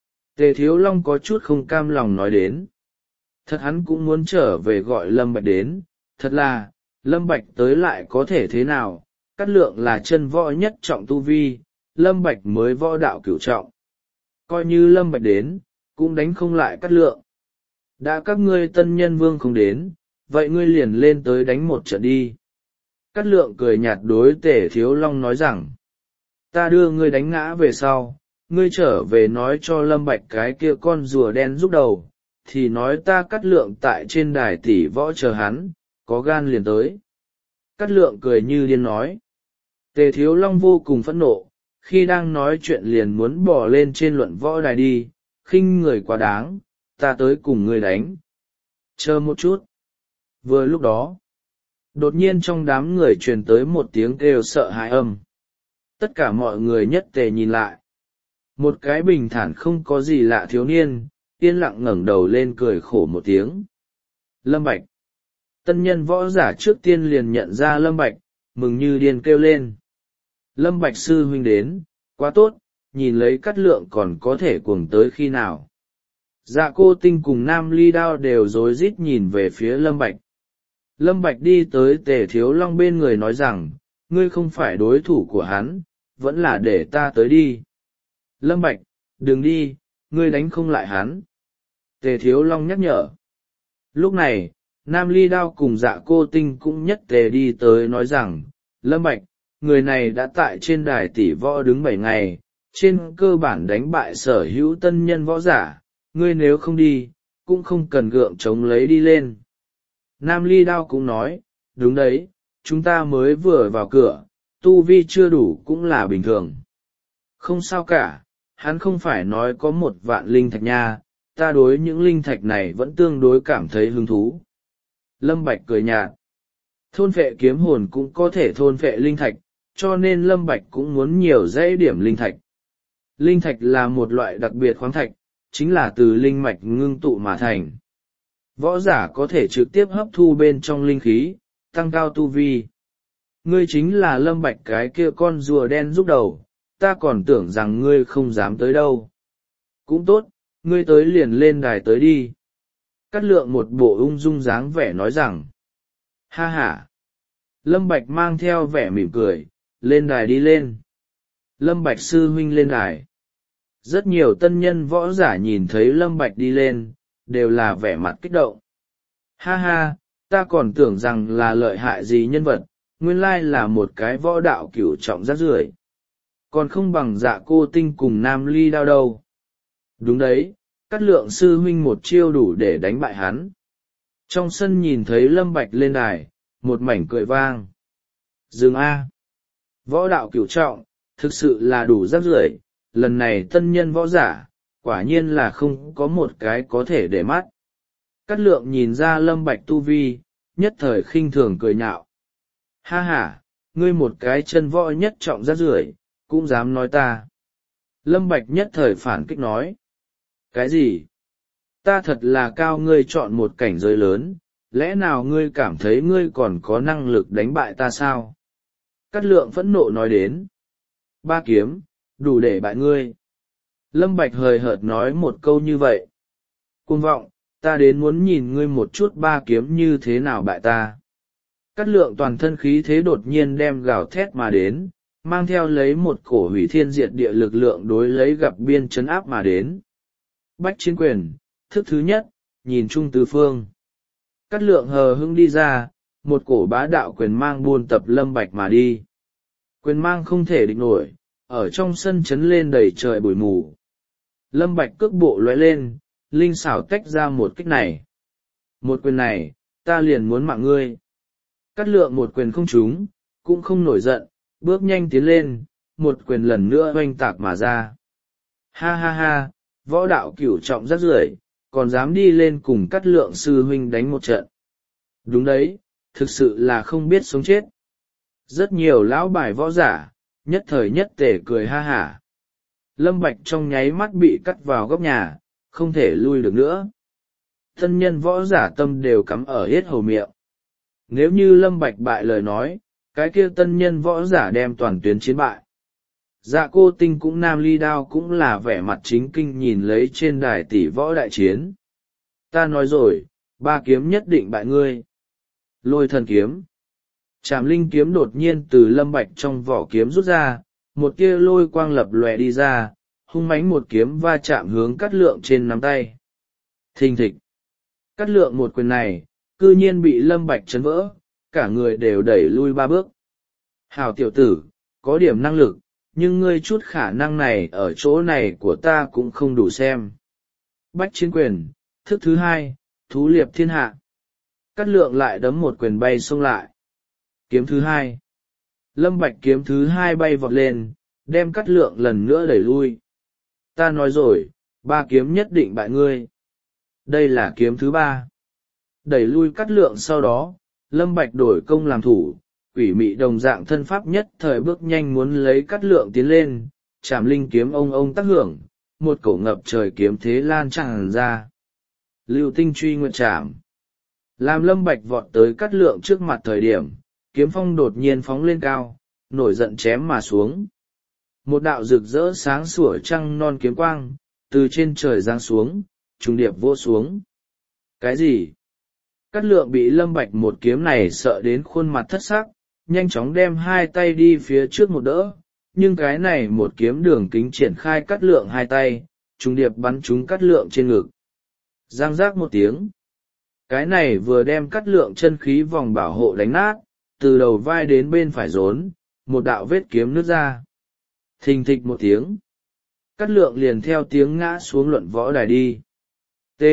Tề Thiếu Long có chút không cam lòng nói đến. Thật hắn cũng muốn trở về gọi Lâm Bạch đến, thật là, Lâm Bạch tới lại có thể thế nào, Cát Lượng là chân võ nhất trọng tu vi, Lâm Bạch mới võ đạo cửu trọng. Coi như Lâm Bạch đến, cũng đánh không lại Cát Lượng. Đã các ngươi tân nhân vương không đến, vậy ngươi liền lên tới đánh một trận đi. Cát Lượng cười nhạt đối Tề Thiếu Long nói rằng, ta đưa ngươi đánh ngã về sau, ngươi trở về nói cho Lâm Bạch cái kia con rùa đen rút đầu, thì nói ta Cát Lượng tại trên đài tỷ võ chờ hắn, có gan liền tới. Cát Lượng cười như điên nói. Tề Thiếu Long vô cùng phẫn nộ, khi đang nói chuyện liền muốn bỏ lên trên luận võ đài đi, khinh người quá đáng, ta tới cùng ngươi đánh. Chờ một chút. Vừa lúc đó, đột nhiên trong đám người truyền tới một tiếng kêu sợ hãi âm. Tất cả mọi người nhất tề nhìn lại. một cái bình thản không có gì lạ thiếu niên yên lặng ngẩng đầu lên cười khổ một tiếng. Lâm Bạch. Tân nhân võ giả trước tiên liền nhận ra Lâm Bạch, mừng như điên kêu lên. Lâm Bạch sư huynh đến, quá tốt, nhìn lấy Cát Lượng còn có thể cuồng tới khi nào. Dạ Cô Tinh cùng Nam Ly Đao đều rối rít nhìn về phía Lâm Bạch. Lâm Bạch đi tới Tề Thiếu Long bên người nói rằng, ngươi không phải đối thủ của hắn, vẫn là để ta tới đi. Lâm Bạch, đừng đi, ngươi đánh không lại hắn. Tề Thiếu Long nhắc nhở. Lúc này, Nam Ly Đao cùng Dạ Cô Tinh cũng nhất tề đi tới nói rằng, Lâm Bạch, người này đã tại trên đài tỷ võ đứng bảy ngày, trên cơ bản đánh bại sở hữu tân nhân võ giả, ngươi nếu không đi, cũng không cần gượng chống lấy đi lên. Nam Ly Đao cũng nói, đúng đấy, chúng ta mới vừa vào cửa, tu vi chưa đủ cũng là bình thường. Không sao cả, hắn không phải nói có một vạn linh thạch nha, ta đối những linh thạch này vẫn tương đối cảm thấy hứng thú. Lâm Bạch cười nhạt. Thôn phệ kiếm hồn cũng có thể thôn phệ linh thạch, cho nên Lâm Bạch cũng muốn nhiều dãy điểm linh thạch. Linh thạch là một loại đặc biệt khoáng thạch, chính là từ linh mạch ngưng tụ mà thành. Võ giả có thể trực tiếp hấp thu bên trong linh khí, tăng cao tu vi. Ngươi chính là Lâm Bạch cái kia con rùa đen giúp đầu, ta còn tưởng rằng ngươi không dám tới đâu. Cũng tốt, ngươi tới liền lên đài tới đi. Cát Lượng một bộ ung dung dáng vẻ nói rằng, ha ha. Lâm Bạch mang theo vẻ mỉm cười, lên đài đi lên. Lâm Bạch sư huynh lên đài. Rất nhiều tân nhân võ giả nhìn thấy Lâm Bạch đi lên, đều là vẻ mặt kích động. Ha ha, ta còn tưởng rằng là lợi hại gì nhân vật, nguyên lai là một cái võ đạo cửu trọng rác rưởi. Còn không bằng Dạ Cô Tinh cùng Nam Ly Đao đâu. Đúng đấy, Cát Lượng sư huynh một chiêu đủ để đánh bại hắn. Trong sân nhìn thấy Lâm Bạch lên đài, một mảnh cười vang. Dừng A. Võ đạo cửu trọng, thực sự là đủ rác rưởi, lần này tân nhân võ giả, quả nhiên là không có một cái có thể để mắt. Cát Lượng nhìn ra Lâm Bạch tu vi, nhất thời khinh thường cười nhạo. Ha ha, ngươi một cái chân võ nhất trọng rác rưởi, cũng dám nói ta. Lâm Bạch nhất thời phản kích nói. Cái gì? Ta thật là cao ngươi chọn một cảnh giới lớn, lẽ nào ngươi cảm thấy ngươi còn có năng lực đánh bại ta sao? Cát Lượng phẫn nộ nói đến. Ba kiếm, đủ để bại ngươi. Lâm Bạch hời hợt nói một câu như vậy. Cuồng vọng, ta đến muốn nhìn ngươi một chút ba kiếm như thế nào bại ta. Cát Lượng toàn thân khí thế đột nhiên đem gào thét mà đến, mang theo lấy một cổ hủy thiên diệt địa lực lượng đối lấy gặp biên chấn áp mà đến. Bách chiến quyền, thức thứ nhất, nhìn chung tứ phương. Cát Lượng hờ hững đi ra, một cổ bá đạo quyền mang buôn tập Lâm Bạch mà đi. Quyền mang không thể địch nổi, ở trong sân chấn lên đầy trời bụi mù. Lâm Bạch cước bộ lóe lên, linh xảo tách ra một kích này. Một quyền này, ta liền muốn mạng ngươi. Cát Lượng một quyền không trúng, cũng không nổi giận, bước nhanh tiến lên, một quyền lần nữa oanh tạc mà ra. Ha ha ha, võ đạo cửu trọng rác rưởi, còn dám đi lên cùng Cát Lượng sư huynh đánh một trận. Đúng đấy, thực sự là không biết sống chết. Rất nhiều lão bài võ giả, nhất thời nhất tể cười ha hả. Lâm Bạch trong nháy mắt bị cắt vào góc nhà, không thể lui được nữa. Tân nhân võ giả tâm đều cắm ở hết hầu miệng. Nếu như Lâm Bạch bại lời nói, cái kia tân nhân võ giả đem toàn tuyến chiến bại. Dạ Cô Tinh cũng Nam Ly Đao cũng là vẻ mặt chính kinh nhìn lấy trên đài tỷ võ đại chiến. Ta nói rồi, ba kiếm nhất định bại ngươi. Lôi thần kiếm. Trảm linh kiếm đột nhiên từ Lâm Bạch trong vỏ kiếm rút ra, một tia lôi quang lập lòe đi ra, hung mãnh một kiếm va chạm hướng Cát Lượng trên nắm tay. Thình thịch. Cát Lượng một quyền này, cư nhiên bị Lâm Bạch chấn vỡ, cả người đều đẩy lui ba bước. Hảo tiểu tử, có điểm năng lực, nhưng ngươi chút khả năng này ở chỗ này của ta cũng không đủ xem. Bách chiến quyền, thức thứ hai, thú liệp thiên hạ. Cát Lượng lại đấm một quyền bay xông lại. Kiếm thứ hai. Lâm Bạch kiếm thứ hai bay vọt lên, đem Cát Lượng lần nữa đẩy lui. Ta nói rồi, ba kiếm nhất định bại ngươi. Đây là kiếm thứ ba. Đẩy lui Cát Lượng sau đó, Lâm Bạch đổi công làm thủ, quỷ mị đồng dạng thân pháp nhất thời bước nhanh muốn lấy Cát Lượng tiến lên, chạm linh kiếm ông ông tác hưởng, một cổ ngập trời kiếm thế lan tràn ra. Lưu tinh truy nguyệt chạm. Làm Lâm Bạch vọt tới Cát Lượng trước mặt thời điểm, kiếm phong đột nhiên phóng lên cao, nổi giận chém mà xuống. Một đạo rực rỡ sáng sủa trăng non kiếm quang, từ trên trời giáng xuống, trùng điệp vô xuống. Cái gì? Cát Lượng bị Lâm Bạch một kiếm này sợ đến khuôn mặt thất sắc, nhanh chóng đem hai tay đi phía trước một đỡ, nhưng cái này một kiếm đường kính triển khai Cát Lượng hai tay, trùng điệp bắn trúng Cát Lượng trên ngực. Giang giác một tiếng. Cái này vừa đem Cát Lượng chân khí vòng bảo hộ đánh nát, từ đầu vai đến bên phải rốn, một đạo vết kiếm nứt ra. Thình thịch một tiếng. Cát Lượng liền theo tiếng ngã xuống luận võ đài đi. T.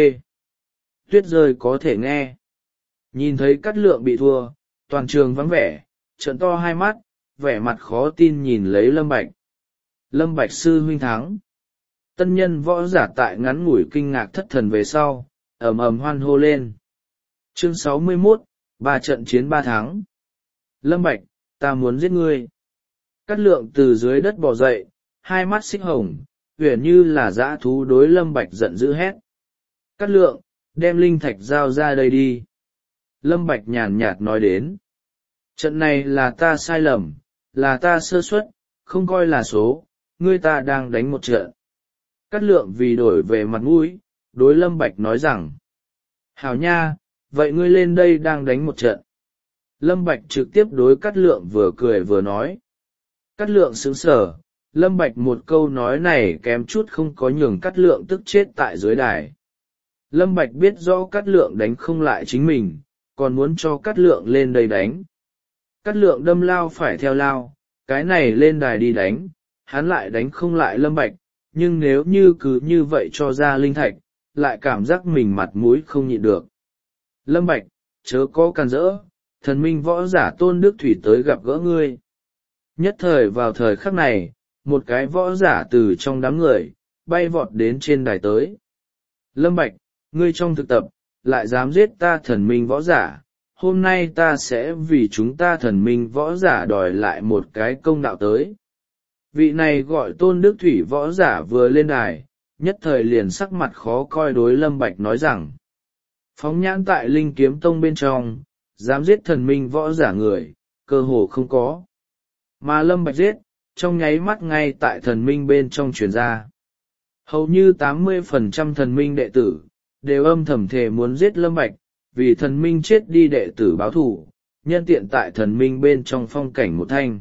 Tuyết rơi có thể nghe. Nhìn thấy Cát Lượng bị thua, toàn trường vắng vẻ, trợn to hai mắt, vẻ mặt khó tin nhìn lấy Lâm Bạch. Lâm Bạch sư huynh thắng. Tân nhân võ giả tại ngắn ngủi kinh ngạc thất thần về sau, ầm ầm hoan hô lên. Chương sáu mươi mốt, ba trận chiến ba thắng. Lâm Bạch, ta muốn giết ngươi. Cát Lượng từ dưới đất bò dậy, hai mắt xích hồng, huyền như là dã thú đối Lâm Bạch giận dữ hét. Cát Lượng, đem linh thạch giao ra đây đi. Lâm Bạch nhàn nhạt nói đến. Trận này là ta sai lầm, là ta sơ suất, không coi là số, ngươi ta đang đánh một trận. Cát Lượng vì đổi về mặt mũi, đối Lâm Bạch nói rằng. Hảo nha, vậy ngươi lên đây đang đánh một trận. Lâm Bạch trực tiếp đối Cát Lượng vừa cười vừa nói. Cát Lượng sững sờ, Lâm Bạch một câu nói này kém chút không có nhường Cát Lượng tức chết tại dưới đài. Lâm Bạch biết rõ Cát Lượng đánh không lại chính mình, còn muốn cho Cát Lượng lên đây đánh. Cát Lượng đâm lao phải theo lao, cái này lên đài đi đánh, hắn lại đánh không lại Lâm Bạch, nhưng nếu như cứ như vậy cho ra linh thạch, lại cảm giác mình mặt mũi không nhịn được. Lâm Bạch, chớ có càn rỡ, thần minh võ giả Tôn Đức Thủy tới gặp gỡ ngươi. Nhất thời vào thời khắc này, một cái võ giả từ trong đám người, bay vọt đến trên đài tới. Lâm Bạch, ngươi trong thực tập, lại dám giết ta thần minh võ giả, hôm nay ta sẽ vì chúng ta thần minh võ giả đòi lại một cái công đạo tới. Vị này gọi Tôn Đức Thủy võ giả vừa lên đài, nhất thời liền sắc mặt khó coi đối Lâm Bạch nói rằng. Phóng nhãn tại Linh Kiếm Tông bên trong, dám giết thần minh võ giả người, cơ hồ không có. Mà Lâm Bạch giết, trong nháy mắt ngay tại thần minh bên trong truyền ra. Hầu như tám mươi phần trăm thần minh đệ tử, đều âm thầm thề muốn giết Lâm Bạch, vì thần minh chết đi đệ tử báo thù, nhân tiện tại thần minh bên trong phong cảnh một thanh.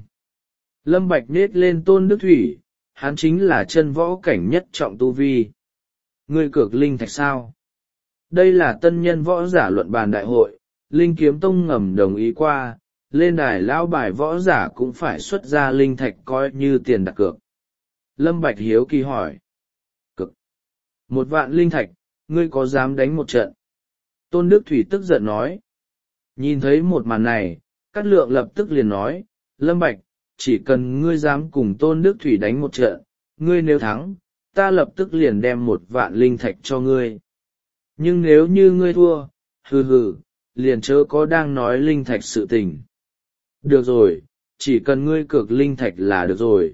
Lâm Bạch nết lên Tôn Đức Thủy, hắn chính là chân võ cảnh nhất trọng tu vi. Ngươi cược linh thạch sao? Đây là tân nhân võ giả luận bàn đại hội, Linh Kiếm Tông ngầm đồng ý qua, lên đài lão bài võ giả cũng phải xuất ra linh thạch coi như tiền đặt cược. Lâm Bạch hiếu kỳ hỏi. Cực. Một vạn linh thạch, ngươi có dám đánh một trận? Tôn Đức Thủy tức giận nói. Nhìn thấy một màn này, Cát Lượng lập tức liền nói, Lâm Bạch, chỉ cần ngươi dám cùng Tôn Đức Thủy đánh một trận, ngươi nếu thắng, ta lập tức liền đem một vạn linh thạch cho ngươi. Nhưng nếu như ngươi thua, hừ hừ, liền chớ có đang nói linh thạch sự tình. Được rồi, chỉ cần ngươi cược linh thạch là được rồi.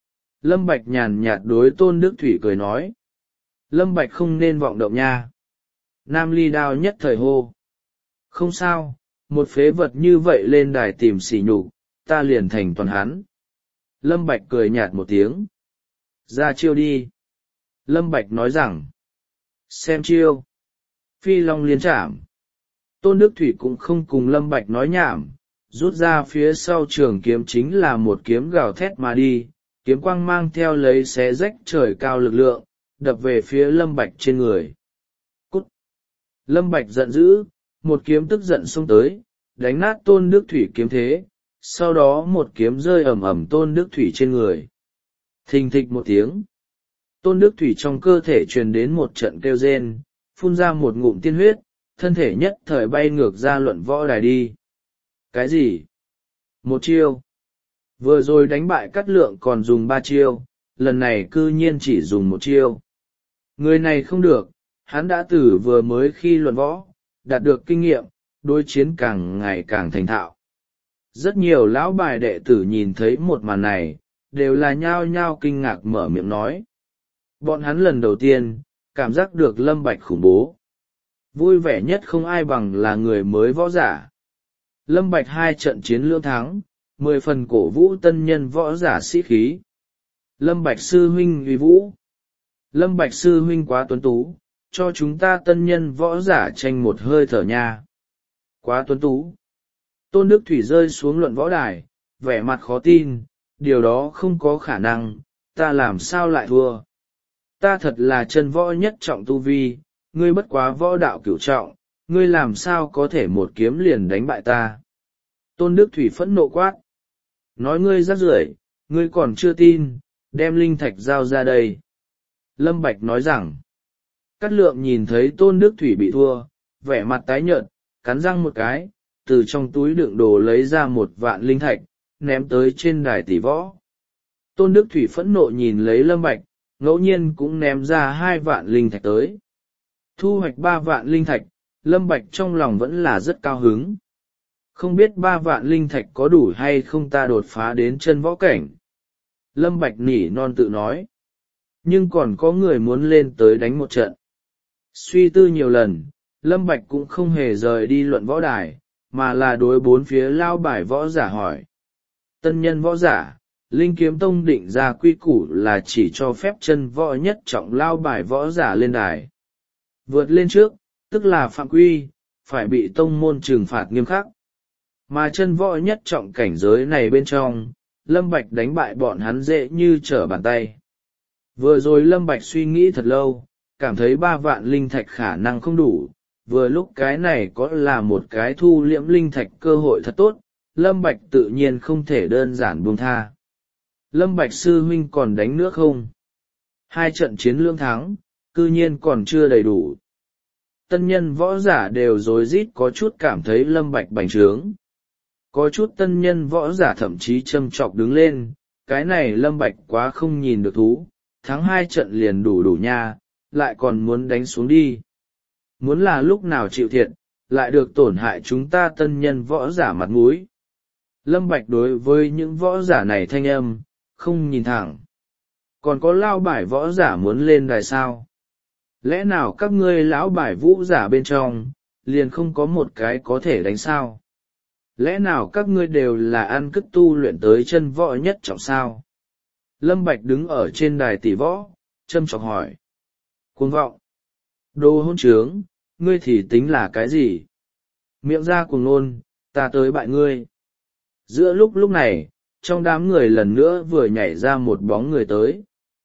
Lâm Bạch nhàn nhạt đối Tôn Đức Thủy cười nói. Lâm Bạch không nên vọng động nha. Nam Ly Đao nhất thời hô. Không sao, một phế vật như vậy lên đài tìm sỉ nhục, ta liền thành toàn hắn. Lâm Bạch cười nhạt một tiếng. Ra chiêu đi. Lâm Bạch nói rằng. Xem chiêu. Phi Long liên trảm. Tôn Đức Thủy cũng không cùng Lâm Bạch nói nhảm, rút ra phía sau trường kiếm chính là một kiếm gào thét mà đi, kiếm quang mang theo lấy xé rách trời cao lực lượng, đập về phía Lâm Bạch trên người. Cút! Lâm Bạch giận dữ, một kiếm tức giận xông tới, đánh nát Tôn Đức Thủy kiếm thế, sau đó một kiếm rơi ầm ầm Tôn Đức Thủy trên người. Thình thịch một tiếng. Tôn Đức Thủy trong cơ thể truyền đến một trận kêu rên, phun ra một ngụm tiên huyết, thân thể nhất thời bay ngược ra luận võ đài đi. Cái gì? Một chiêu. Vừa rồi đánh bại Cát Lượng còn dùng ba chiêu, lần này cư nhiên chỉ dùng một chiêu. Người này không được, hắn đã từ vừa mới khi luận võ, đạt được kinh nghiệm, đối chiến càng ngày càng thành thạo. Rất nhiều lão bài đệ tử nhìn thấy một màn này, đều là nhao nhao kinh ngạc mở miệng nói. Bọn hắn lần đầu tiên cảm giác được Lâm Bạch khủng bố. Vui vẻ nhất không ai bằng là người mới võ giả. Lâm Bạch hai trận chiến lưỡng thắng, mười phần cổ vũ tân nhân võ giả sĩ khí. Lâm Bạch sư huynh uy vũ. Lâm Bạch sư huynh quá tuấn tú, cho chúng ta tân nhân võ giả tranh một hơi thở nha. Quá tuấn tú. Tôn Đức Thủy rơi xuống luận võ đài, vẻ mặt khó tin, điều đó không có khả năng, ta làm sao lại thua. Ta thật là chân võ nhất trọng tu vi, ngươi bất quá võ đạo cửu trọng, ngươi làm sao có thể một kiếm liền đánh bại ta. Tôn Đức Thủy phẫn nộ quát. Nói ngươi rác rưởi, ngươi còn chưa tin, đem linh thạch giao ra đây. Lâm Bạch nói rằng, Cát Lượng nhìn thấy Tôn Đức Thủy bị thua, vẻ mặt tái nhợt, cắn răng một cái, từ trong túi đựng đồ lấy ra một vạn linh thạch, ném tới trên đài tỷ võ. Tôn Đức Thủy phẫn nộ nhìn lấy Lâm Bạch, ngẫu nhiên cũng ném ra hai vạn linh thạch tới. Thu hoạch ba vạn linh thạch, Lâm Bạch trong lòng vẫn là rất cao hứng. Không biết ba vạn linh thạch có đủ hay không ta đột phá đến chân võ cảnh. Lâm Bạch nỉ non tự nói. Nhưng còn có người muốn lên tới đánh một trận. Suy tư nhiều lần, Lâm Bạch cũng không hề rời đi luận võ đài, mà là đối bốn phía lao bài võ giả hỏi. Tân nhân võ giả, Linh Kiếm Tông định ra quy củ là chỉ cho phép chân võ nhất trọng lao bài võ giả lên đài. Vượt lên trước, tức là phạm quy, phải bị tông môn trừng phạt nghiêm khắc. Mà chân võ nhất trọng cảnh giới này bên trong, Lâm Bạch đánh bại bọn hắn dễ như trở bàn tay. Vừa rồi Lâm Bạch suy nghĩ thật lâu, cảm thấy ba vạn linh thạch khả năng không đủ, vừa lúc cái này có là một cái thu liễm linh thạch cơ hội thật tốt, Lâm Bạch tự nhiên không thể đơn giản buông tha. Lâm Bạch sư huynh còn đánh nữa không? Hai trận chiến lưỡng thắng, cư nhiên còn chưa đầy đủ. Tân nhân võ giả đều rối rít có chút cảm thấy Lâm Bạch bành trướng. Có chút tân nhân võ giả thậm chí châm chọc đứng lên, cái này Lâm Bạch quá không nhìn được thú, thắng hai trận liền đủ đủ nha, lại còn muốn đánh xuống đi. Muốn là lúc nào chịu thiệt, lại được tổn hại chúng ta tân nhân võ giả mặt mũi. Lâm Bạch đối với những võ giả này thanh âm, không nhìn thẳng. Còn có lao bài võ giả muốn lên đài sao? Lẽ nào các ngươi lão bài vũ giả bên trong, liền không có một cái có thể đánh sao? Lẽ nào các ngươi đều là ăn cất tu luyện tới chân võ nhất trọng sao? Lâm Bạch đứng ở trên đài tỷ võ, châm chọc hỏi. Cuồng vọng! Đồ hôn trướng, ngươi thì tính là cái gì? Miệng ra cuồng ngôn, ta tới bại ngươi. Giữa lúc lúc này, trong đám người lần nữa vừa nhảy ra một bóng người tới.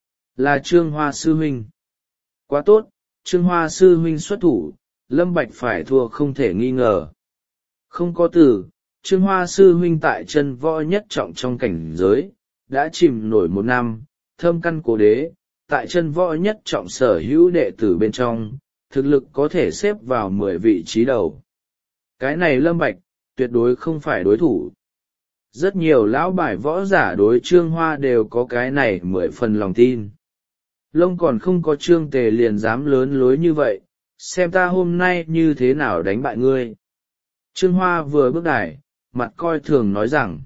Là Trương Hoa Sư Huynh. Quá tốt, Trương Hoa Sư Huynh xuất thủ, Lâm Bạch phải thua không thể nghi ngờ. Không có từ, Trương Hoa Sư Huynh tại chân võ nhất trọng trong cảnh giới, đã chìm nổi một năm, thâm căn cố đế, tại chân võ nhất trọng sở hữu đệ tử bên trong, thực lực có thể xếp vào mười vị trí đầu. Cái này Lâm Bạch, tuyệt đối không phải đối thủ. Rất nhiều lão bài võ giả đối Trương Hoa đều có cái này mười phần lòng tin. Lông còn không có Trương Tề liền dám lớn lối như vậy, xem ta hôm nay như thế nào đánh bại ngươi. Trương Hoa vừa bước đài, mặt coi thường nói rằng,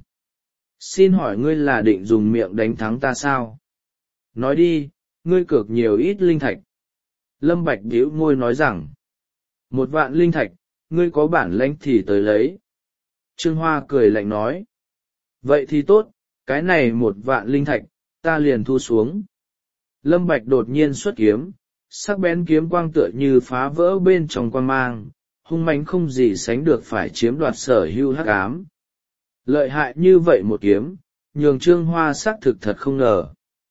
xin hỏi ngươi là định dùng miệng đánh thắng ta sao? Nói đi, ngươi cược nhiều ít linh thạch. Lâm Bạch bĩu môi nói rằng, một vạn linh thạch, ngươi có bản lãnh thì tới lấy. Trương Hoa cười lạnh nói, vậy thì tốt, cái này một vạn linh thạch, ta liền thu xuống. Lâm Bạch đột nhiên xuất kiếm, sắc bén kiếm quang tựa như phá vỡ bên trong quang mang, hung mãnh không gì sánh được phải chiếm đoạt sở hữu hắc ám. Lợi hại như vậy một kiếm, nhường Trương Hoa xác thực thật không ngờ.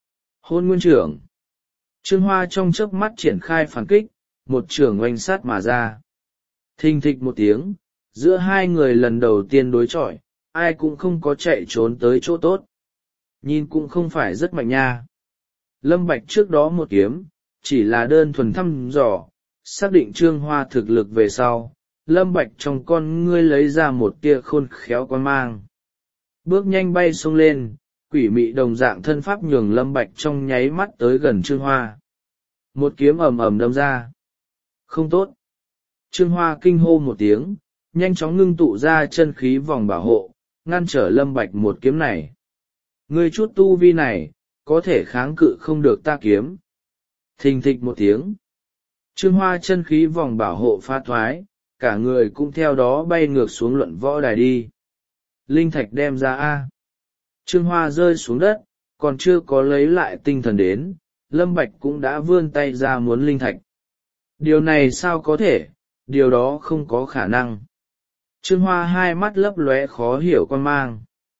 Hôn nguyên trưởng. Trương Hoa trong chớp mắt triển khai phản kích, một trưởng oanh sát mà ra. Thình thịch một tiếng, giữa hai người lần đầu tiên đối chọi, ai cũng không có chạy trốn tới chỗ tốt. Nhìn cũng không phải rất mạnh nha. Lâm Bạch trước đó một kiếm, chỉ là đơn thuần thăm dò, xác định Trương Hoa thực lực về sau. Lâm Bạch trong con ngươi lấy ra một tia khôn khéo quan mang. Bước nhanh bay xông lên, quỷ mị đồng dạng thân pháp nhường Lâm Bạch trong nháy mắt tới gần Trương Hoa. Một kiếm ầm ầm đâm ra. Không tốt. Trương Hoa kinh hô một tiếng, nhanh chóng ngưng tụ ra chân khí vòng bảo hộ, ngăn trở Lâm Bạch một kiếm này. Ngươi chút tu vi này, có thể kháng cự không được ta kiếm. Thình thịch một tiếng. Trương Hoa chân khí vòng bảo hộ pha thoái, cả người cũng theo đó bay ngược xuống luận võ đài đi. Linh thạch đem ra a. Trương Hoa rơi xuống đất, còn chưa có lấy lại tinh thần đến, Lâm Bạch cũng đã vươn tay ra muốn linh thạch. Điều này sao có thể, điều đó không có khả năng. Trương Hoa hai mắt lấp lóe khó hiểu quan mang.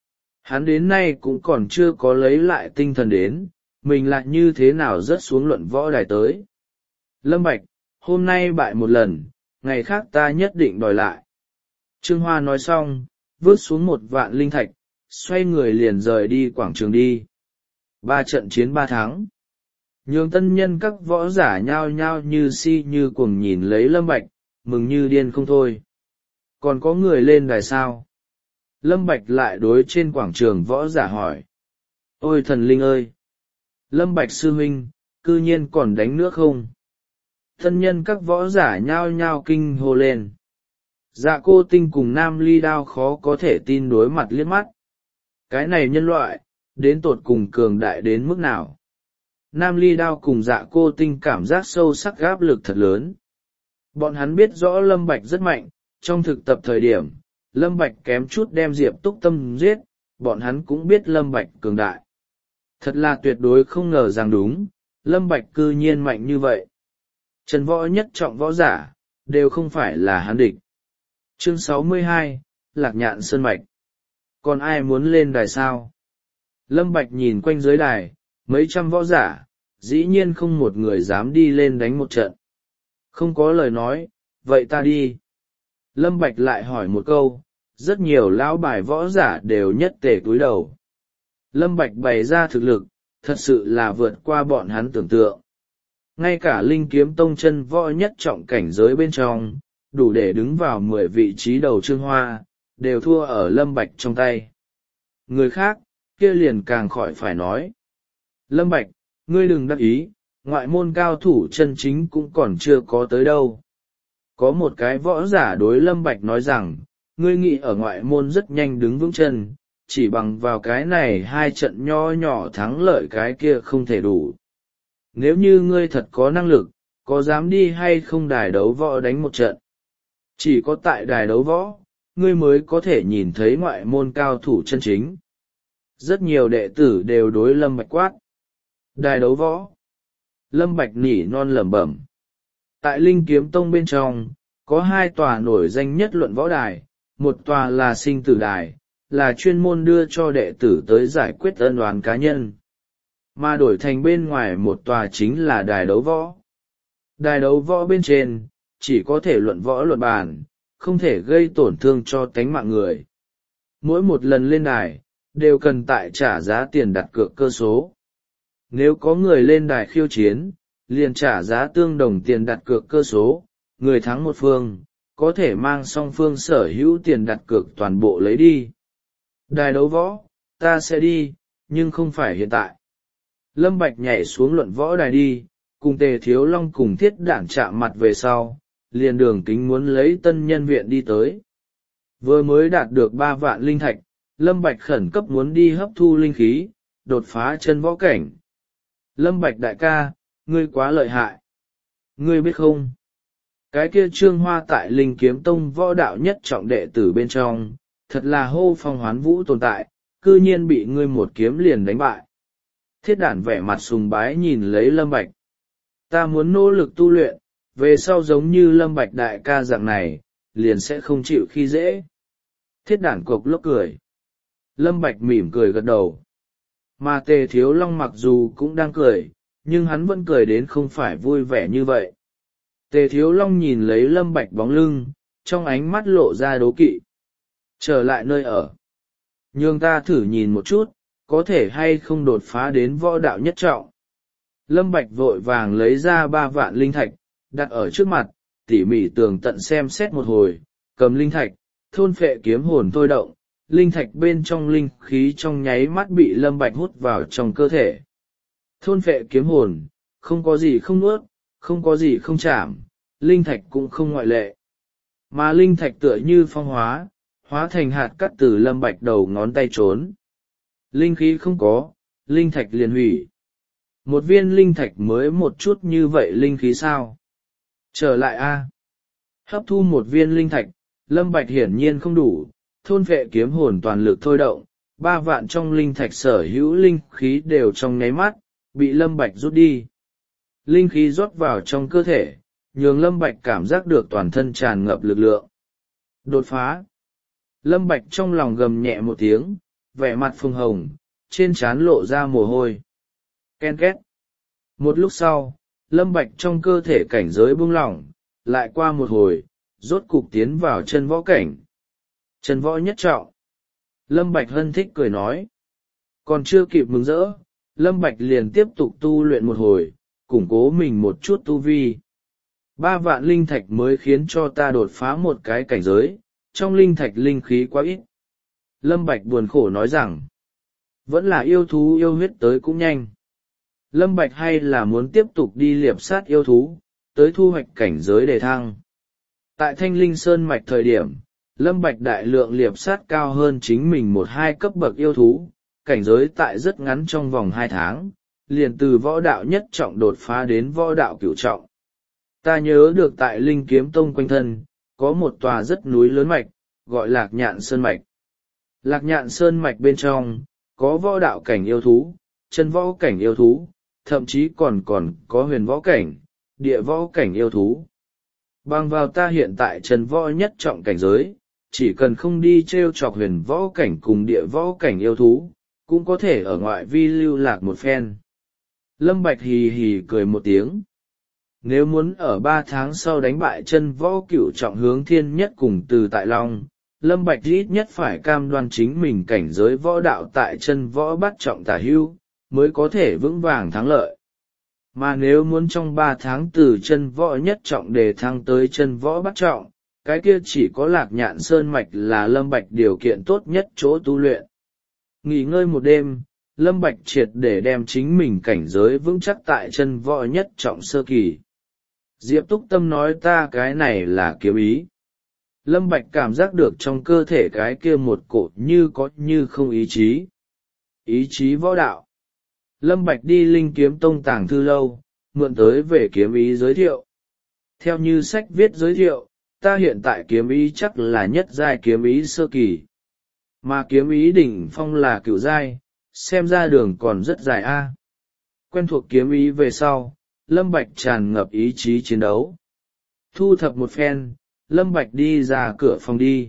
Hắn đến nay cũng còn chưa có lấy lại tinh thần đến, mình lại như thế nào rớt xuống luận võ đài tới. Lâm Bạch, hôm nay bại một lần, ngày khác ta nhất định đòi lại. Trương Hoa nói xong, vứt xuống một vạn linh thạch, xoay người liền rời đi quảng trường đi. Ba trận chiến ba thắng. Nhường tân nhân các võ giả nhao nhao như si như cuồng nhìn lấy Lâm Bạch, mừng như điên không thôi. Còn có người lên đài sao? Lâm Bạch lại đối trên quảng trường võ giả hỏi. Ôi thần linh ơi! Lâm Bạch sư huynh, cư nhiên còn đánh nữa không? Tân nhân các võ giả nhao nhao kinh hô lên. Dạ cô tinh cùng Nam Ly Đao khó có thể tin đối mặt liếc mắt. Cái này nhân loại, đến tột cùng cường đại đến mức nào? Nam Ly Đao cùng Dạ cô tinh cảm giác sâu sắc áp lực thật lớn. Bọn hắn biết rõ Lâm Bạch rất mạnh, trong thực tập thời điểm, Lâm Bạch kém chút đem Diệp Túc Tâm giết, bọn hắn cũng biết Lâm Bạch cường đại. Thật là tuyệt đối không ngờ rằng đúng, Lâm Bạch cư nhiên mạnh như vậy. Trần võ nhất trọng võ giả, đều không phải là hắn địch. Chương sáu mươi hai, Lạc Nhạn Sơn Mạch. Còn ai muốn lên đài sao? Lâm Bạch nhìn quanh dưới đài, mấy trăm võ giả, dĩ nhiên không một người dám đi lên đánh một trận. Không có lời nói, vậy ta đi. Lâm Bạch lại hỏi một câu, rất nhiều lão bài võ giả đều nhất tề cúi đầu. Lâm Bạch bày ra thực lực, thật sự là vượt qua bọn hắn tưởng tượng. Ngay cả Linh Kiếm Tông chân võ nhất trọng cảnh giới bên trong, đủ để đứng vào mười vị trí đầu Trương Hoa, đều thua ở Lâm Bạch trong tay. Người khác, kia liền càng khỏi phải nói. Lâm Bạch, ngươi đừng đắc ý, ngoại môn cao thủ chân chính cũng còn chưa có tới đâu. Có một cái võ giả đối Lâm Bạch nói rằng, ngươi nghĩ ở ngoại môn rất nhanh đứng vững chân, chỉ bằng vào cái này hai trận nho nhỏ thắng lợi cái kia không thể đủ. Nếu như ngươi thật có năng lực, có dám đi hay không đài đấu võ đánh một trận? Chỉ có tại đài đấu võ, ngươi mới có thể nhìn thấy ngoại môn cao thủ chân chính. Rất nhiều đệ tử đều đối Lâm Bạch quát. Đài đấu võ. Lâm Bạch nỉ non lẩm bẩm. Tại Linh Kiếm Tông bên trong, có hai tòa nổi danh nhất luận võ đài, một tòa là sinh tử đài, là chuyên môn đưa cho đệ tử tới giải quyết ân oán cá nhân. Mà đổi thành bên ngoài một tòa chính là đài đấu võ. Đài đấu võ bên trên, chỉ có thể luận võ luận bàn, không thể gây tổn thương cho tánh mạng người. Mỗi một lần lên đài, đều cần tại trả giá tiền đặt cược cơ số. Nếu có người lên đài khiêu chiến, liền trả giá tương đồng tiền đặt cược cơ số, người thắng một phương, có thể mang song phương sở hữu tiền đặt cược toàn bộ lấy đi. Đài đấu võ, ta sẽ đi, nhưng không phải hiện tại. Lâm Bạch nhảy xuống luận võ đài đi, cùng Tề Thiếu Long cùng Thiết Đản chạm mặt về sau, liền đường kính muốn lấy tân nhân viện đi tới. Vừa mới đạt được ba vạn linh thạch, Lâm Bạch khẩn cấp muốn đi hấp thu linh khí, đột phá chân võ cảnh. Lâm Bạch đại ca, ngươi quá lợi hại. Ngươi biết không? Cái kia Trương Hoa tại Linh Kiếm Tông võ đạo nhất trọng đệ tử bên trong, thật là hô phong hoán vũ tồn tại, cư nhiên bị ngươi một kiếm liền đánh bại. Thiết Đản vẻ mặt sùng bái nhìn lấy Lâm Bạch. Ta muốn nỗ lực tu luyện, về sau giống như Lâm Bạch đại ca dạng này, liền sẽ không chịu khi dễ. Thiết Đản cộc lốc cười. Lâm Bạch mỉm cười gật đầu. Mà Tề Thiếu Long mặc dù cũng đang cười, nhưng hắn vẫn cười đến không phải vui vẻ như vậy. Tề Thiếu Long nhìn lấy Lâm Bạch bóng lưng, trong ánh mắt lộ ra đố kỵ. Trở lại nơi ở. Nhưng ta thử nhìn một chút, có thể hay không đột phá đến võ đạo nhất trọng. Lâm Bạch vội vàng lấy ra ba vạn linh thạch, đặt ở trước mặt, tỉ mỉ tường tận xem xét một hồi, cầm linh thạch, thôn phệ kiếm hồn thôi động, linh thạch bên trong linh khí trong nháy mắt bị Lâm Bạch hút vào trong cơ thể. Thôn phệ kiếm hồn, không có gì không nuốt, không có gì không chạm, linh thạch cũng không ngoại lệ. Mà linh thạch tựa như phong hóa, hóa thành hạt cắt từ Lâm Bạch đầu ngón tay trốn. Linh khí không có, linh thạch liền hủy. Một viên linh thạch mới một chút như vậy linh khí sao? Trở lại a. Hấp thu một viên linh thạch, Lâm Bạch hiển nhiên không đủ, thôn vệ kiếm hồn toàn lực thôi động, ba vạn trong linh thạch sở hữu linh khí đều trong nháy mắt, bị Lâm Bạch rút đi. Linh khí rót vào trong cơ thể, nhường Lâm Bạch cảm giác được toàn thân tràn ngập lực lượng. Đột phá. Lâm Bạch trong lòng gầm nhẹ một tiếng, vẻ mặt phồng hồng, trên trán lộ ra mồ hôi. Ken két. Một lúc sau, Lâm Bạch trong cơ thể cảnh giới buông lỏng, lại qua một hồi, rốt cục tiến vào chân võ cảnh. Chân võ nhất trọng. Lâm Bạch hân thích cười nói. Còn chưa kịp mừng rỡ, Lâm Bạch liền tiếp tục tu luyện một hồi, củng cố mình một chút tu vi. Ba vạn linh thạch mới khiến cho ta đột phá một cái cảnh giới, trong linh thạch linh khí quá ít. Lâm Bạch buồn khổ nói rằng, vẫn là yêu thú yêu huyết tới cũng nhanh. Lâm Bạch hay là muốn tiếp tục đi liệp sát yêu thú, tới thu hoạch cảnh giới đề thăng. Tại Thanh Linh Sơn Mạch thời điểm, Lâm Bạch đại lượng liệp sát cao hơn chính mình một hai cấp bậc yêu thú, cảnh giới tại rất ngắn trong vòng hai tháng, liền từ võ đạo nhất trọng đột phá đến võ đạo cửu trọng. Ta nhớ được tại Linh Kiếm Tông quanh thân, có một tòa rất núi lớn mạch, gọi Lạc Nhạn Sơn Mạch. Lạc Nhạn Sơn Mạch bên trong, có võ đạo cảnh yêu thú, chân võ cảnh yêu thú, thậm chí còn còn có huyền võ cảnh, địa võ cảnh yêu thú. Bằng vào ta hiện tại chân võ nhất trọng cảnh giới, chỉ cần không đi treo chọc huyền võ cảnh cùng địa võ cảnh yêu thú, cũng có thể ở ngoại vi lưu lạc một phen. Lâm Bạch hì hì cười một tiếng. Nếu muốn ở ba tháng sau đánh bại chân võ cửu trọng hướng thiên nhất cùng từ tại Long, Lâm Bạch ít nhất phải cam đoan chính mình cảnh giới võ đạo tại chân võ bát trọng tả hưu, mới có thể vững vàng thắng lợi. Mà nếu muốn trong ba tháng từ chân võ nhất trọng đề thăng tới chân võ bát trọng, cái kia chỉ có Lạc Nhạn Sơn Mạch là Lâm Bạch điều kiện tốt nhất chỗ tu luyện. Nghỉ ngơi một đêm, Lâm Bạch triệt để đem chính mình cảnh giới vững chắc tại chân võ nhất trọng sơ kỳ. Diệp Túc Tâm nói ta cái này là kiếm ý. Lâm Bạch cảm giác được trong cơ thể cái kia một cột như có như không ý chí. Ý chí võ đạo. Lâm Bạch đi Linh Kiếm Tông tàng thư lâu, mượn tới về kiếm ý giới thiệu. Theo như sách viết giới thiệu, ta hiện tại kiếm ý chắc là nhất giai kiếm ý sơ kỳ. Mà kiếm ý đỉnh phong là cửu giai, xem ra đường còn rất dài a. Quen thuộc kiếm ý về sau, Lâm Bạch tràn ngập ý chí chiến đấu. Thu thập một phen, Lâm Bạch đi ra cửa phòng đi.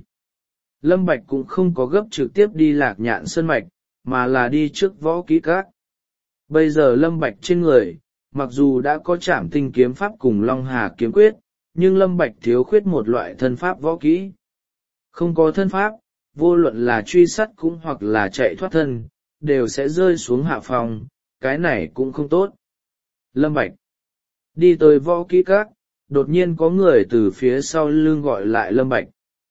Lâm Bạch cũng không có gấp trực tiếp đi Lạc Nhạn Sơn Mạch, mà là đi trước võ kỹ các. Bây giờ Lâm Bạch trên người, mặc dù đã có Trảm Tinh kiếm pháp cùng Long Hà kiếm quyết, nhưng Lâm Bạch thiếu khuyết một loại thân pháp võ kỹ. Không có thân pháp, vô luận là truy sát cũng hoặc là chạy thoát thân, đều sẽ rơi xuống hạ phòng, cái này cũng không tốt. Lâm Bạch đi tới võ kỹ các, đột nhiên có người từ phía sau lưng gọi lại Lâm Bạch.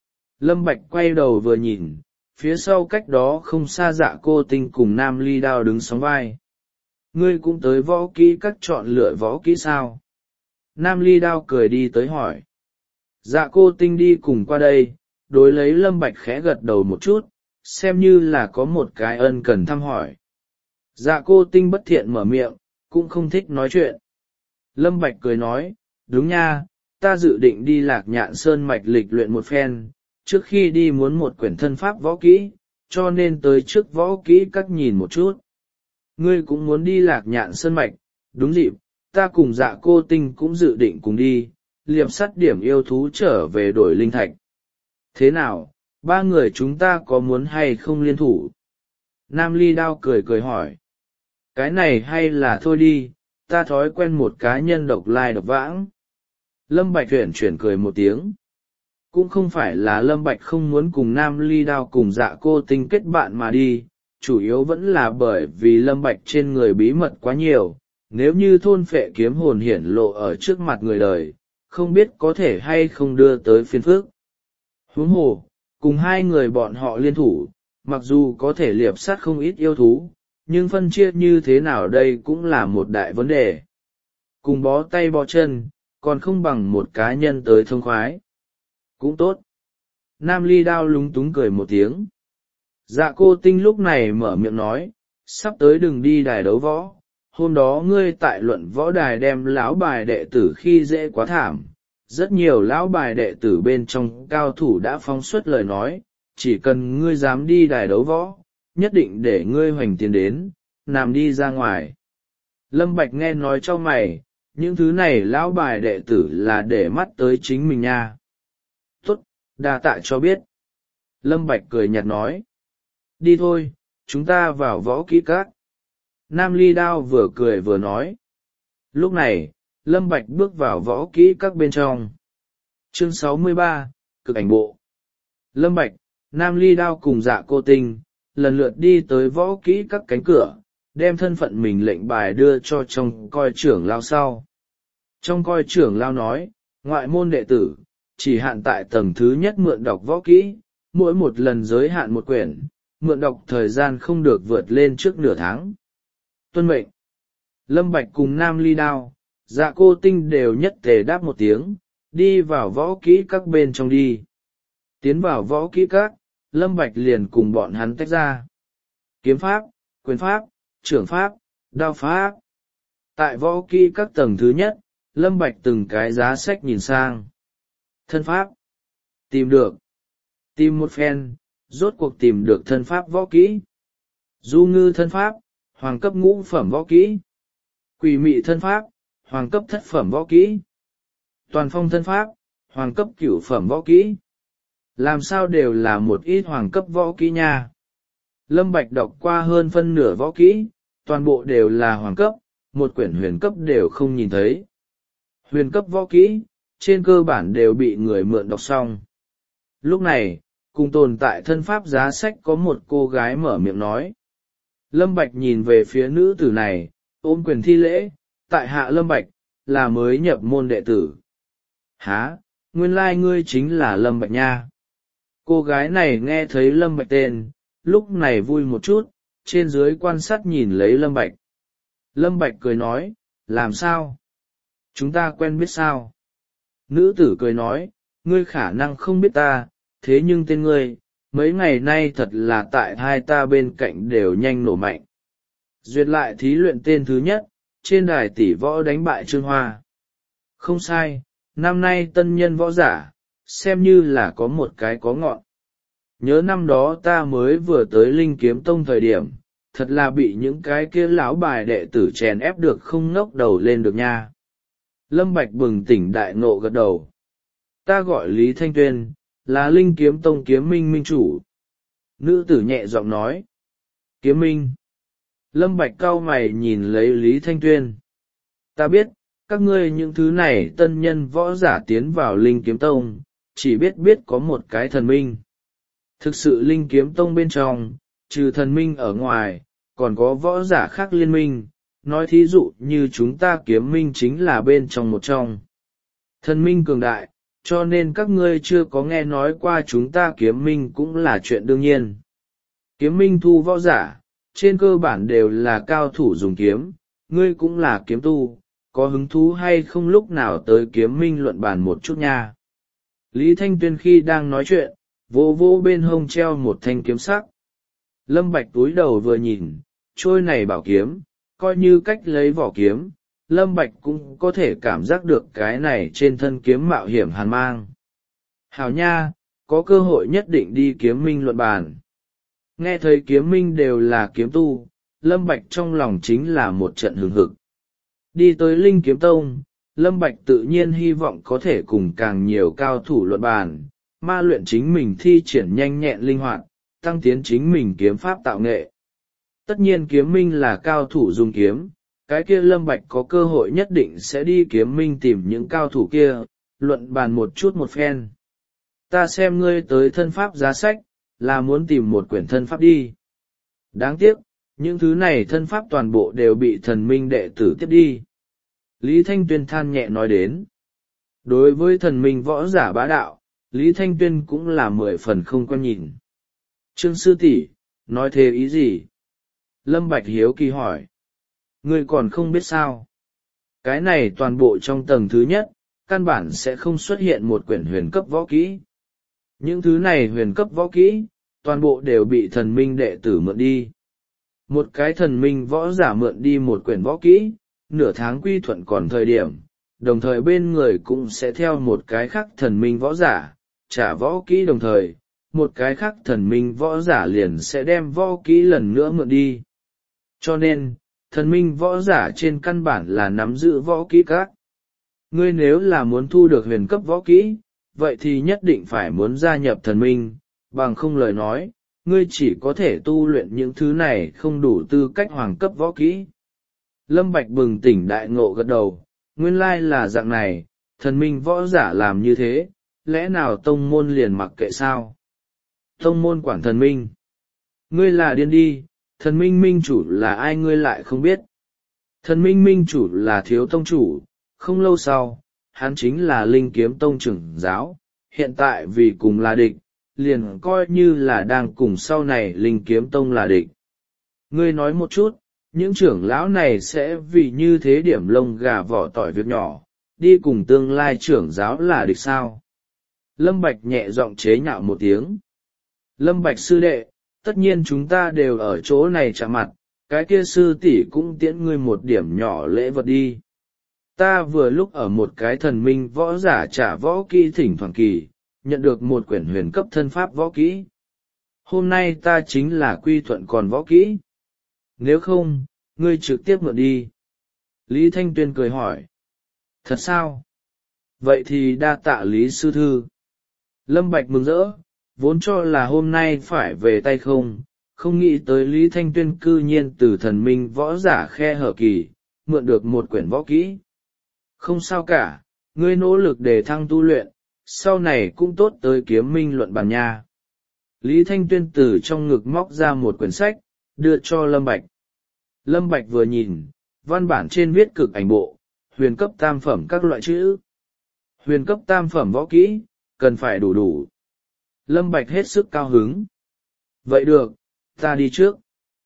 Lâm Bạch quay đầu vừa nhìn, phía sau cách đó không xa Dạ Cô Tinh cùng Nam Ly Đao đứng sóng vai. Ngươi cũng tới võ kỹ các chọn lựa võ kỹ sao? Nam Ly Đao cười đi tới hỏi. Dạ Cô Tinh đi cùng qua đây, đối lấy Lâm Bạch khẽ gật đầu một chút, xem như là có một cái ân cần thăm hỏi. Dạ Cô Tinh bất thiện mở miệng, cũng không thích nói chuyện. Lâm Bạch cười nói, đúng nha, ta dự định đi Lạc Nhạn Sơn Mạch lịch luyện một phen, trước khi đi muốn một quyển thân pháp võ kỹ, cho nên tới trước võ kỹ các nhìn một chút. Ngươi cũng muốn đi Lạc Nhạn Sơn Mạch, đúng dịp, ta cùng Dạ Cô Tinh cũng dự định cùng đi, liệp sắt điểm yêu thú trở về đổi linh thạch. Thế nào, ba người chúng ta có muốn hay không liên thủ? Nam Ly Đao cười cười hỏi. Cái này hay là thôi đi, ta thói quen một cá nhân độc lai độc vãng. Lâm Bạch huyển chuyển cười một tiếng. Cũng không phải là Lâm Bạch không muốn cùng Nam Ly Đao cùng Dạ Cô Tinh kết bạn mà đi, chủ yếu vẫn là bởi vì Lâm Bạch trên người bí mật quá nhiều, nếu như thôn phệ kiếm hồn hiển lộ ở trước mặt người đời, không biết có thể hay không đưa tới phiền phức. Huống hồ, cùng hai người bọn họ liên thủ, mặc dù có thể liệp sát không ít yêu thú, nhưng phân chia như thế nào đây cũng là một đại vấn đề. Cùng bó tay bó chân, còn không bằng một cá nhân tới thông khoái. Cũng tốt. Nam Ly Đao lúng túng cười một tiếng. Dạ cô Tinh lúc này mở miệng nói, sắp tới đừng đi đài đấu võ, hôm đó ngươi tại luận võ đài đem lão bài đệ tử khi dễ quá thảm, rất nhiều lão bài đệ tử bên trong cao thủ đã phóng xuất lời nói, chỉ cần ngươi dám đi đài đấu võ, nhất định để ngươi hoành tiền đến, nằm đi ra ngoài. Lâm Bạch nghe nói cho mày, những thứ này lão bài đệ tử là để mắt tới chính mình nha. Tốt, đa tạ cho biết. Lâm Bạch cười nhạt nói. Đi thôi, chúng ta vào võ kỹ các. Nam Ly Đao vừa cười vừa nói. Lúc này, Lâm Bạch bước vào võ kỹ các bên trong. Chương sáu mươi ba, cực ảnh bộ. Lâm Bạch, Nam Ly Đao cùng Dạ Cô Tinh, lần lượt đi tới võ kỹ các cánh cửa, đem thân phận mình lệnh bài đưa cho trong coi trưởng lao sau. Trong coi trưởng lao nói, ngoại môn đệ tử, chỉ hạn tại tầng thứ nhất mượn đọc võ kỹ, mỗi một lần giới hạn một quyển, mượn đọc thời gian không được vượt lên trước nửa tháng. Tuân mệnh. Lâm Bạch cùng Nam Ly Đao, Dạ Cô Tinh đều nhất tề đáp một tiếng, đi vào võ kỹ các bên trong đi. Tiến vào võ kỹ các, Lâm Bạch liền cùng bọn hắn tách ra. Kiếm pháp, quyền pháp, trưởng pháp, đao pháp. Tại võ kỹ các tầng thứ nhất, Lâm Bạch từng cái giá sách nhìn sang. Thân pháp. Tìm được. Tìm một phen, rốt cuộc tìm được thân pháp võ kỹ. Du ngư thân pháp, hoàng cấp ngũ phẩm võ kỹ. Quỷ mị thân pháp, hoàng cấp thất phẩm võ kỹ. Toàn phong thân pháp, hoàng cấp cửu phẩm võ kỹ. Làm sao đều là một ít hoàng cấp võ kỹ nha. Lâm Bạch đọc qua hơn phân nửa võ kỹ, toàn bộ đều là hoàng cấp, một quyển huyền cấp đều không nhìn thấy. Huyền cấp võ kỹ, trên cơ bản đều bị người mượn đọc xong. Lúc này, cùng tồn tại thân pháp giá sách có một cô gái mở miệng nói. Lâm Bạch nhìn về phía nữ tử này, ôm quyền thi lễ, tại hạ Lâm Bạch, là mới nhập môn đệ tử. Hả, nguyên lai ngươi chính là Lâm Bạch nha. Cô gái này nghe thấy Lâm Bạch tên, lúc này vui một chút, trên dưới quan sát nhìn lấy Lâm Bạch. Lâm Bạch cười nói, làm sao? Chúng ta quen biết sao? Nữ tử cười nói, ngươi khả năng không biết ta, thế nhưng tên ngươi, mấy ngày nay thật là tại hai ta bên cạnh đều nhanh nổ mạnh. Duyệt lại thí luyện tên thứ nhất, trên đài tỷ võ đánh bại Trương Hoa. Không sai, năm nay tân nhân võ giả, xem như là có một cái có ngọn. Nhớ năm đó ta mới vừa tới Linh Kiếm Tông thời điểm, thật là bị những cái kia lão bài đệ tử chèn ép được không ngóc đầu lên được nha. Lâm Bạch bừng tỉnh đại ngộ gật đầu. Ta gọi Lý Thanh Tuyên, là Linh Kiếm Tông Kiếm Minh minh chủ. Nữ tử nhẹ giọng nói. Kiếm Minh. Lâm Bạch cau mày nhìn lấy Lý Thanh Tuyên. Ta biết, các ngươi những thứ này tân nhân võ giả tiến vào Linh Kiếm Tông, chỉ biết biết có một cái thần minh. Thực sự Linh Kiếm Tông bên trong, trừ thần minh ở ngoài, còn có võ giả khác liên minh, nói thí dụ như chúng ta Kiếm Minh chính là bên trong một trong. Thần minh cường đại, cho nên các ngươi chưa có nghe nói qua chúng ta Kiếm Minh cũng là chuyện đương nhiên. Kiếm Minh thu võ giả, trên cơ bản đều là cao thủ dùng kiếm, ngươi cũng là kiếm tu, có hứng thú hay không lúc nào tới Kiếm Minh luận bàn một chút nha. Lý Thanh Tuyên khi đang nói chuyện, vô vô bên hông treo một thanh kiếm sắc. Lâm Bạch túi đầu vừa nhìn, trôi này bảo kiếm, coi như cách lấy vỏ kiếm, Lâm Bạch cũng có thể cảm giác được cái này trên thân kiếm mạo hiểm hàn mang. Hảo nha, có cơ hội nhất định đi Kiếm Minh luận bàn. Nghe thấy Kiếm Minh đều là kiếm tu, Lâm Bạch trong lòng chính là một trận hừng hực. Đi tới Linh Kiếm Tông, Lâm Bạch tự nhiên hy vọng có thể cùng càng nhiều cao thủ luận bàn, ma luyện chính mình thi triển nhanh nhẹn linh hoạt, tăng tiến chính mình kiếm pháp tạo nghệ. Tất nhiên Kiếm Minh là cao thủ dùng kiếm, cái kia Lâm Bạch có cơ hội nhất định sẽ đi Kiếm Minh tìm những cao thủ kia, luận bàn một chút một phen. Ta xem ngươi tới thân pháp giá sách, là muốn tìm một quyển thân pháp đi. Đáng tiếc, những thứ này thân pháp toàn bộ đều bị thần minh đệ tử tiếp đi. Lý Thanh Tuyên than nhẹ nói đến. Đối với thần minh võ giả bá đạo, Lý Thanh Tuyên cũng là mười phần không quan nhìn. Trương sư tỷ, nói thế ý gì? Lâm Bạch hiếu kỳ hỏi. Ngươi còn không biết sao? Cái này toàn bộ trong tầng thứ nhất, căn bản sẽ không xuất hiện một quyển huyền cấp võ kỹ. Những thứ này huyền cấp võ kỹ, toàn bộ đều bị thần minh đệ tử mượn đi. Một cái thần minh võ giả mượn đi một quyển võ kỹ, nửa tháng quy thuận còn thời điểm, đồng thời bên người cũng sẽ theo một cái khác thần minh võ giả, trả võ kỹ đồng thời, một cái khác thần minh võ giả liền sẽ đem võ kỹ lần nữa mượn đi. Cho nên, thần minh võ giả trên căn bản là nắm giữ võ kỹ các. Ngươi nếu là muốn thu được huyền cấp võ kỹ, vậy thì nhất định phải muốn gia nhập thần minh, bằng không lời nói, ngươi chỉ có thể tu luyện những thứ này không đủ tư cách hoàng cấp võ kỹ. Lâm Bạch bừng tỉnh đại ngộ gật đầu, nguyên lai là dạng này, thần minh võ giả làm như thế, lẽ nào tông môn liền mặc kệ sao? Tông môn quản thần minh. Ngươi là điên đi, thần minh minh chủ là ai ngươi lại không biết. Thần minh minh chủ là thiếu tông chủ, không lâu sau, hắn chính là linh kiếm tông trưởng giáo, hiện tại vì cùng là địch, liền coi như là đang cùng sau này linh kiếm tông là địch. Ngươi nói một chút, những trưởng lão này sẽ vì như thế điểm lông gà vỏ tỏi việc nhỏ, đi cùng tương lai trưởng giáo là địch sao? Lâm Bạch nhẹ giọng chế nhạo một tiếng. Lâm Bạch sư đệ, tất nhiên chúng ta đều ở chỗ này chạm mặt, cái kia sư tỷ cũng tiễn ngươi một điểm nhỏ lễ vật đi. Ta vừa lúc ở một cái thần minh võ giả trả võ kỹ thỉnh thoảng kỳ, nhận được một quyển huyền cấp thân pháp võ kỹ. Hôm nay ta chính là quy thuận còn võ kỹ. Nếu không, ngươi trực tiếp mượn đi. Lý Thanh Tuyên cười hỏi. Thật sao? Vậy thì đa tạ Lý sư thư. Lâm Bạch mừng rỡ, vốn cho là hôm nay phải về tay không, không nghĩ tới Lý Thanh Tuyên cư nhiên từ thần minh võ giả khe hở kỳ, mượn được một quyển võ kỹ. Không sao cả, ngươi nỗ lực để thăng tu luyện, sau này cũng tốt tới kiếm minh luận bàn nha. Lý Thanh Tuyên từ trong ngực móc ra một quyển sách, đưa cho Lâm Bạch. Lâm Bạch vừa nhìn, văn bản trên viết cực ảnh bộ, huyền cấp tam phẩm các loại chữ. Huyền cấp tam phẩm võ kỹ, cần phải đủ đủ. Lâm Bạch hết sức cao hứng. Vậy được, ta đi trước.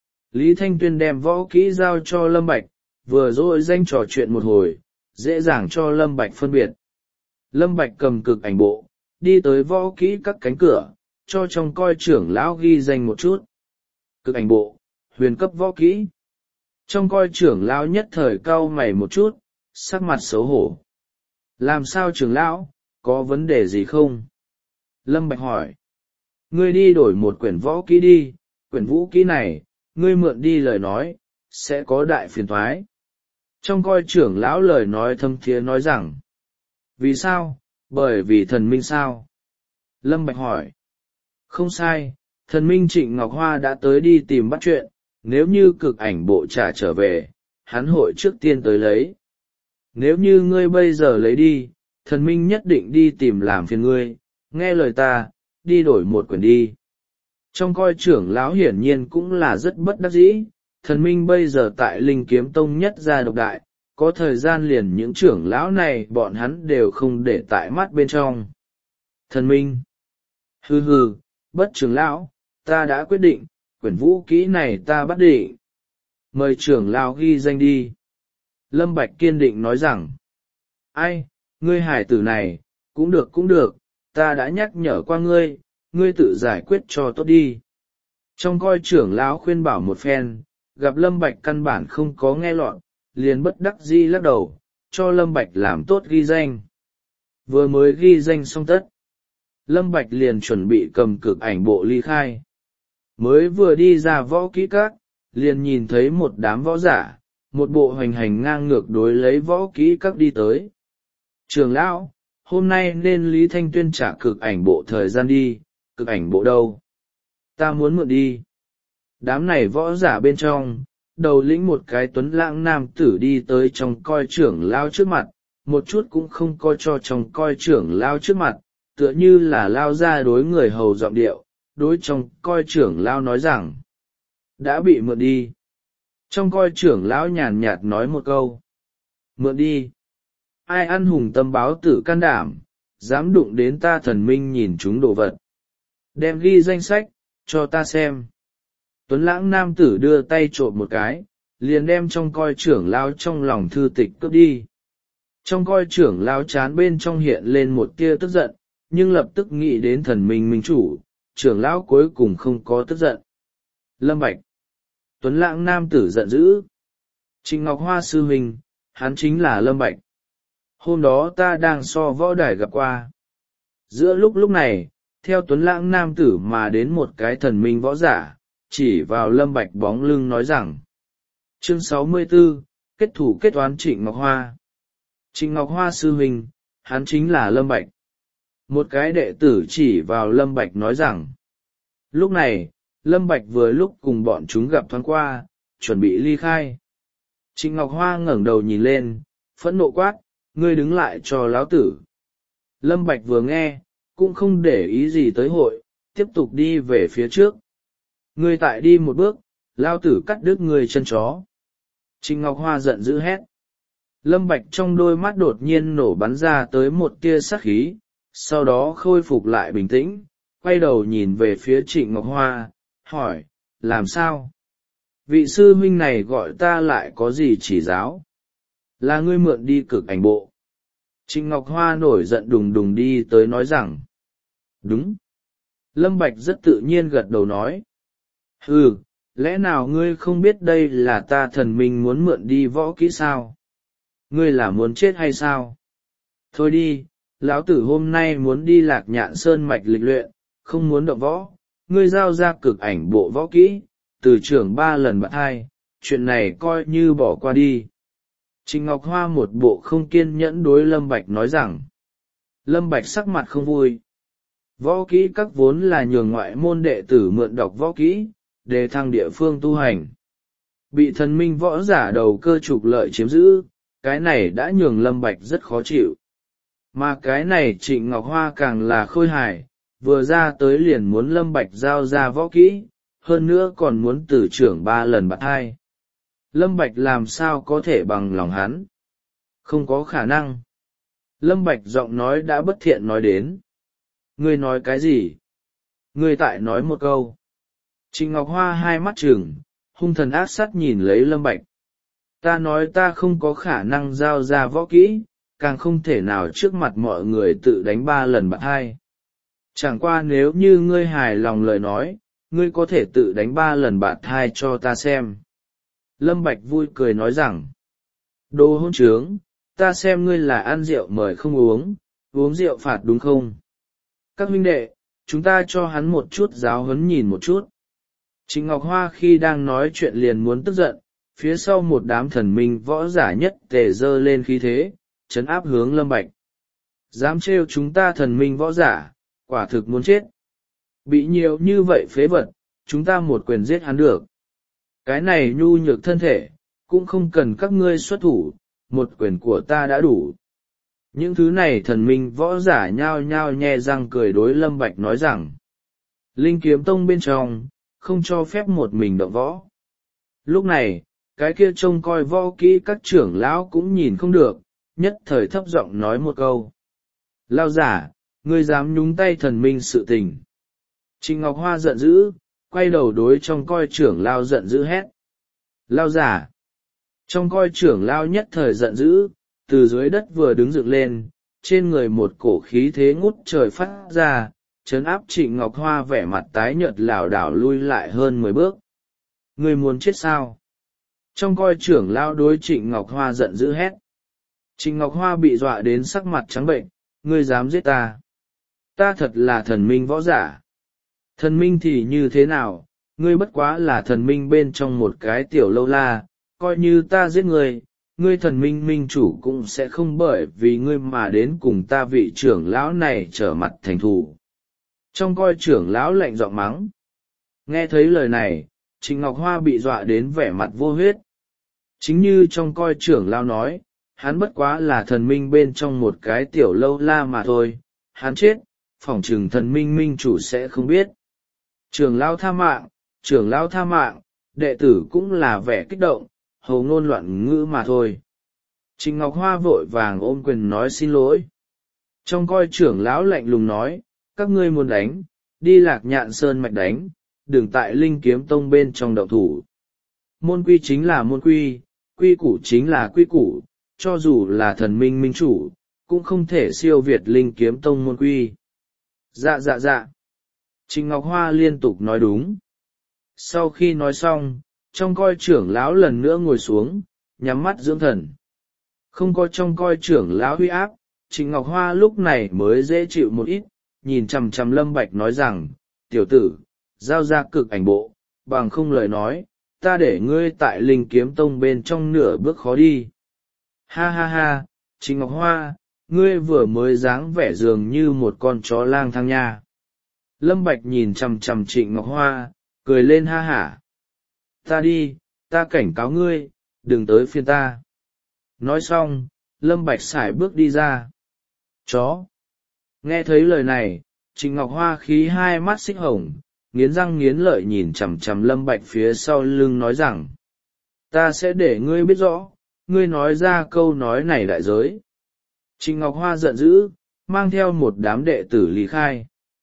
Lý Thanh Tuyên đem võ kỹ giao cho Lâm Bạch, vừa rồi danh trò chuyện một hồi, dễ dàng cho Lâm Bạch phân biệt. Lâm Bạch cầm cực ảnh bộ, đi tới võ kỹ các cánh cửa, cho trong coi trưởng lão ghi danh một chút. Cực ảnh bộ, huyền cấp võ kỹ. Trong coi trưởng lão nhất thời cau mày một chút, sắc mặt xấu hổ. Làm sao trưởng lão, có vấn đề gì không? Lâm Bạch hỏi. Ngươi đi đổi một quyển võ kỹ đi, quyển vũ kỹ này, ngươi mượn đi lời nói, sẽ có đại phiền toái. Trong coi trưởng lão lời nói thâm thiế nói rằng. Vì sao? Bởi vì thần minh sao? Lâm Bạch hỏi. Không sai, thần minh Trịnh Ngọc Hoa đã tới đi tìm bắt chuyện, nếu như cực ảnh bộ trả trở về, hắn hội trước tiên tới lấy. Nếu như ngươi bây giờ lấy đi, thần minh nhất định đi tìm làm phiền ngươi, nghe lời ta, đi đổi một quyển đi. Trong coi trưởng lão hiển nhiên cũng là rất bất đắc dĩ, thần minh bây giờ tại linh kiếm tông nhất gia độc đại, có thời gian liền những trưởng lão này bọn hắn đều không để tại mắt bên trong. Thần minh. Hừ hừ, bất trưởng lão, ta đã quyết định, quyển vũ kỹ này ta bắt định. Mời trưởng lão ghi danh đi. Lâm Bạch kiên định nói rằng. Ai, ngươi hải tử này, cũng được cũng được, ta đã nhắc nhở qua ngươi, ngươi tự giải quyết cho tốt đi. Trong coi trưởng lão khuyên bảo một phen, gặp Lâm Bạch căn bản không có nghe lọt, liền bất đắc dĩ lắc đầu, cho Lâm Bạch làm tốt ghi danh. Vừa mới ghi danh xong tất, Lâm Bạch liền chuẩn bị cầm cực ảnh bộ ly khai. Mới vừa đi ra võ kỹ các, liền nhìn thấy một đám võ giả, một bộ hoành hành ngang ngược đối lấy võ kỹ các đi tới. Trưởng lão, hôm nay nên Lý Thanh Tuyên trả cực ảnh bộ thời gian đi, cực ảnh bộ đâu? Ta muốn mượn đi. Đám này võ giả bên trong, đầu lĩnh một cái tuấn lãng nam tử đi tới trong coi trưởng lao trước mặt, một chút cũng không coi cho trong coi trưởng lao trước mặt, tựa như là lao ra đối người hầu giọng điệu, đối trong coi trưởng lao nói rằng, đã bị mượn đi. Trong coi trưởng lão nhàn nhạt nói một câu, mượn đi. Ai ăn hùng tâm báo tử can đảm, dám đụng đến ta thần minh nhìn chúng đồ vật. Đem ghi danh sách, cho ta xem. Tuấn lãng nam tử đưa tay trộm một cái, liền đem trong coi trưởng lão trong lòng thư tịch cướp đi. Trong coi trưởng lão chán bên trong hiện lên một tia tức giận, nhưng lập tức nghĩ đến thần minh minh chủ, trưởng lão cuối cùng không có tức giận. Lâm Bạch. Tuấn lãng nam tử giận dữ. Trịnh Ngọc Hoa sư huynh, hắn chính là Lâm Bạch. Hôm đó ta đang so võ đài gặp qua. Giữa lúc lúc này, theo Tuấn lãng nam tử mà đến một cái thần minh võ giả, chỉ vào Lâm Bạch bóng lưng nói rằng. Chương sáu mươi tư, kết thủ kết oán Trịnh Ngọc Hoa. Trịnh Ngọc Hoa sư huynh, hắn chính là Lâm Bạch. Một cái đệ tử chỉ vào Lâm Bạch nói rằng. Lúc này, Lâm Bạch vừa lúc cùng bọn chúng gặp thoáng qua, chuẩn bị ly khai. Trịnh Ngọc Hoa ngẩng đầu nhìn lên, phẫn nộ quát, ngươi đứng lại cho lão tử. Lâm Bạch vừa nghe, cũng không để ý gì tới hội, tiếp tục đi về phía trước. Ngươi tại đi một bước, lão tử cắt đứt ngươi chân chó. Trịnh Ngọc Hoa giận dữ hét. Lâm Bạch trong đôi mắt đột nhiên nổ bắn ra tới một tia sát khí, sau đó khôi phục lại bình tĩnh, quay đầu nhìn về phía Trịnh Ngọc Hoa, hỏi, làm sao? Vị sư huynh này gọi ta lại có gì chỉ giáo? Là ngươi mượn đi cực ảnh bộ. Trịnh Ngọc Hoa nổi giận đùng đùng đi tới nói rằng. Đúng. Lâm Bạch rất tự nhiên gật đầu nói. Hừ, lẽ nào ngươi không biết đây là ta thần minh muốn mượn đi võ kỹ sao? Ngươi là muốn chết hay sao? Thôi đi, lão tử hôm nay muốn đi Lạc Nhạn Sơn mạch lịch luyện, không muốn động võ. Ngươi giao ra cực ảnh bộ võ kỹ, từ trưởng ba lần bạt hai, chuyện này coi như bỏ qua đi. Trịnh Ngọc Hoa một bộ không kiên nhẫn đối Lâm Bạch nói rằng. Lâm Bạch sắc mặt không vui. Võ kỹ các vốn là nhường ngoại môn đệ tử mượn đọc võ kỹ, để thăng địa phương tu hành. Bị thần minh võ giả đầu cơ trục lợi chiếm giữ, cái này đã nhường Lâm Bạch rất khó chịu. Mà cái này Trịnh Ngọc Hoa càng là khôi hài, vừa ra tới liền muốn Lâm Bạch giao ra võ kỹ, hơn nữa còn muốn từ trưởng ba lần bạt hai. Lâm Bạch làm sao có thể bằng lòng hắn? Không có khả năng. Lâm Bạch giọng nói đã bất thiện nói đến. Ngươi nói cái gì? Ngươi tại nói một câu. Trịnh Ngọc Hoa hai mắt trừng, hung thần ác sát nhìn lấy Lâm Bạch. Ta nói ta không có khả năng giao ra võ kỹ, càng không thể nào trước mặt mọi người tự đánh ba lần bạt hai. Chẳng qua nếu như ngươi hài lòng lời nói, ngươi có thể tự đánh ba lần bạt hai cho ta xem. Lâm Bạch vui cười nói rằng, đồ hỗn trướng, ta xem ngươi là ăn rượu mời không uống, uống rượu phạt đúng không? Các huynh đệ, chúng ta cho hắn một chút giáo huấn nhìn một chút. Trịnh Ngọc Hoa khi đang nói chuyện liền muốn tức giận, phía sau một đám thần minh võ giả nhất tề dơ lên khí thế, trấn áp hướng Lâm Bạch. Dám trêu chúng ta thần minh võ giả, quả thực muốn chết. Bị nhiều như vậy phế vật, chúng ta một quyền giết hắn được. Cái này nhu nhược thân thể, cũng không cần các ngươi xuất thủ, một quyền của ta đã đủ. Những thứ này thần minh võ giả nhao nhao nhe răng cười đối Lâm Bạch nói rằng, Linh Kiếm Tông bên trong, không cho phép một mình động võ. Lúc này, cái kia trông coi võ kỹ các trưởng lão cũng nhìn không được, nhất thời thấp giọng nói một câu. Lao giả, ngươi dám nhúng tay thần minh sự tình. Trịnh Ngọc Hoa giận dữ, quay đầu đối trong coi trưởng lao giận dữ hét. Lao giả. Trong coi trưởng lao nhất thời giận dữ, từ dưới đất vừa đứng dựng lên, trên người một cổ khí thế ngút trời phát ra, trấn áp Trịnh Ngọc Hoa vẻ mặt tái nhợt lảo đảo lui lại hơn mười bước. Ngươi muốn chết sao? Trong coi trưởng lao đối Trịnh Ngọc Hoa giận dữ hét. Trịnh Ngọc Hoa bị dọa đến sắc mặt trắng bệnh, ngươi dám giết ta? Ta thật là thần minh võ giả. Thần minh thì như thế nào, ngươi bất quá là thần minh bên trong một cái tiểu lâu la, coi như ta giết ngươi, ngươi thần minh minh chủ cũng sẽ không bởi vì ngươi mà đến cùng ta vị trưởng lão này trở mặt thành thù. Trong coi trưởng lão lạnh giọng mắng. Nghe thấy lời này, Trịnh Ngọc Hoa bị dọa đến vẻ mặt vô huyết. Chính như trong coi trưởng lão nói, hắn bất quá là thần minh bên trong một cái tiểu lâu la mà thôi, hắn chết, phỏng chừng thần minh minh chủ sẽ không biết. Trưởng lão tha mạng, trưởng lão tha mạng, đệ tử cũng là vẻ kích động, hầu ngôn loạn ngữ mà thôi. Trịnh Ngọc Hoa vội vàng ôm quyền nói xin lỗi. Trong coi trưởng lão lạnh lùng nói, các ngươi muốn đánh, đi Lạc Nhạn Sơn mạch đánh, đừng tại Linh Kiếm Tông bên trong động thủ. Môn quy chính là môn quy, quy củ chính là quy củ, cho dù là thần minh minh chủ, cũng không thể siêu việt Linh Kiếm Tông môn quy. Dạ dạ dạ. Trịnh Ngọc Hoa liên tục nói đúng. Sau khi nói xong, trong coi trưởng lão lần nữa ngồi xuống, nhắm mắt dưỡng thần. Không có trong coi trưởng lão huy áp, Trịnh Ngọc Hoa lúc này mới dễ chịu một ít, nhìn chằm chằm Lâm Bạch nói rằng, tiểu tử, giao ra cực ảnh bộ, bằng không lời nói, ta để ngươi tại Linh Kiếm Tông bên trong nửa bước khó đi. Ha ha ha, Trịnh Ngọc Hoa, ngươi vừa mới dáng vẻ dường như một con chó lang thang nha. Lâm Bạch nhìn chằm chằm Trịnh Ngọc Hoa, cười lên ha hả. Ta đi, ta cảnh cáo ngươi, đừng tới phiên ta. Nói xong, Lâm Bạch sải bước đi ra. Chó. Nghe thấy lời này, Trịnh Ngọc Hoa khí hai mắt xích hồng, nghiến răng nghiến lợi nhìn chằm chằm Lâm Bạch phía sau lưng nói rằng, ta sẽ để ngươi biết rõ, ngươi nói ra câu nói này đại giới. Trịnh Ngọc Hoa giận dữ, mang theo một đám đệ tử lý khai.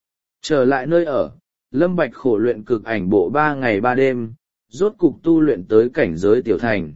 Trở lại nơi ở, Lâm Bạch khổ luyện cực ảnh bộ ba ngày ba đêm, rốt cục tu luyện tới cảnh giới tiểu thành.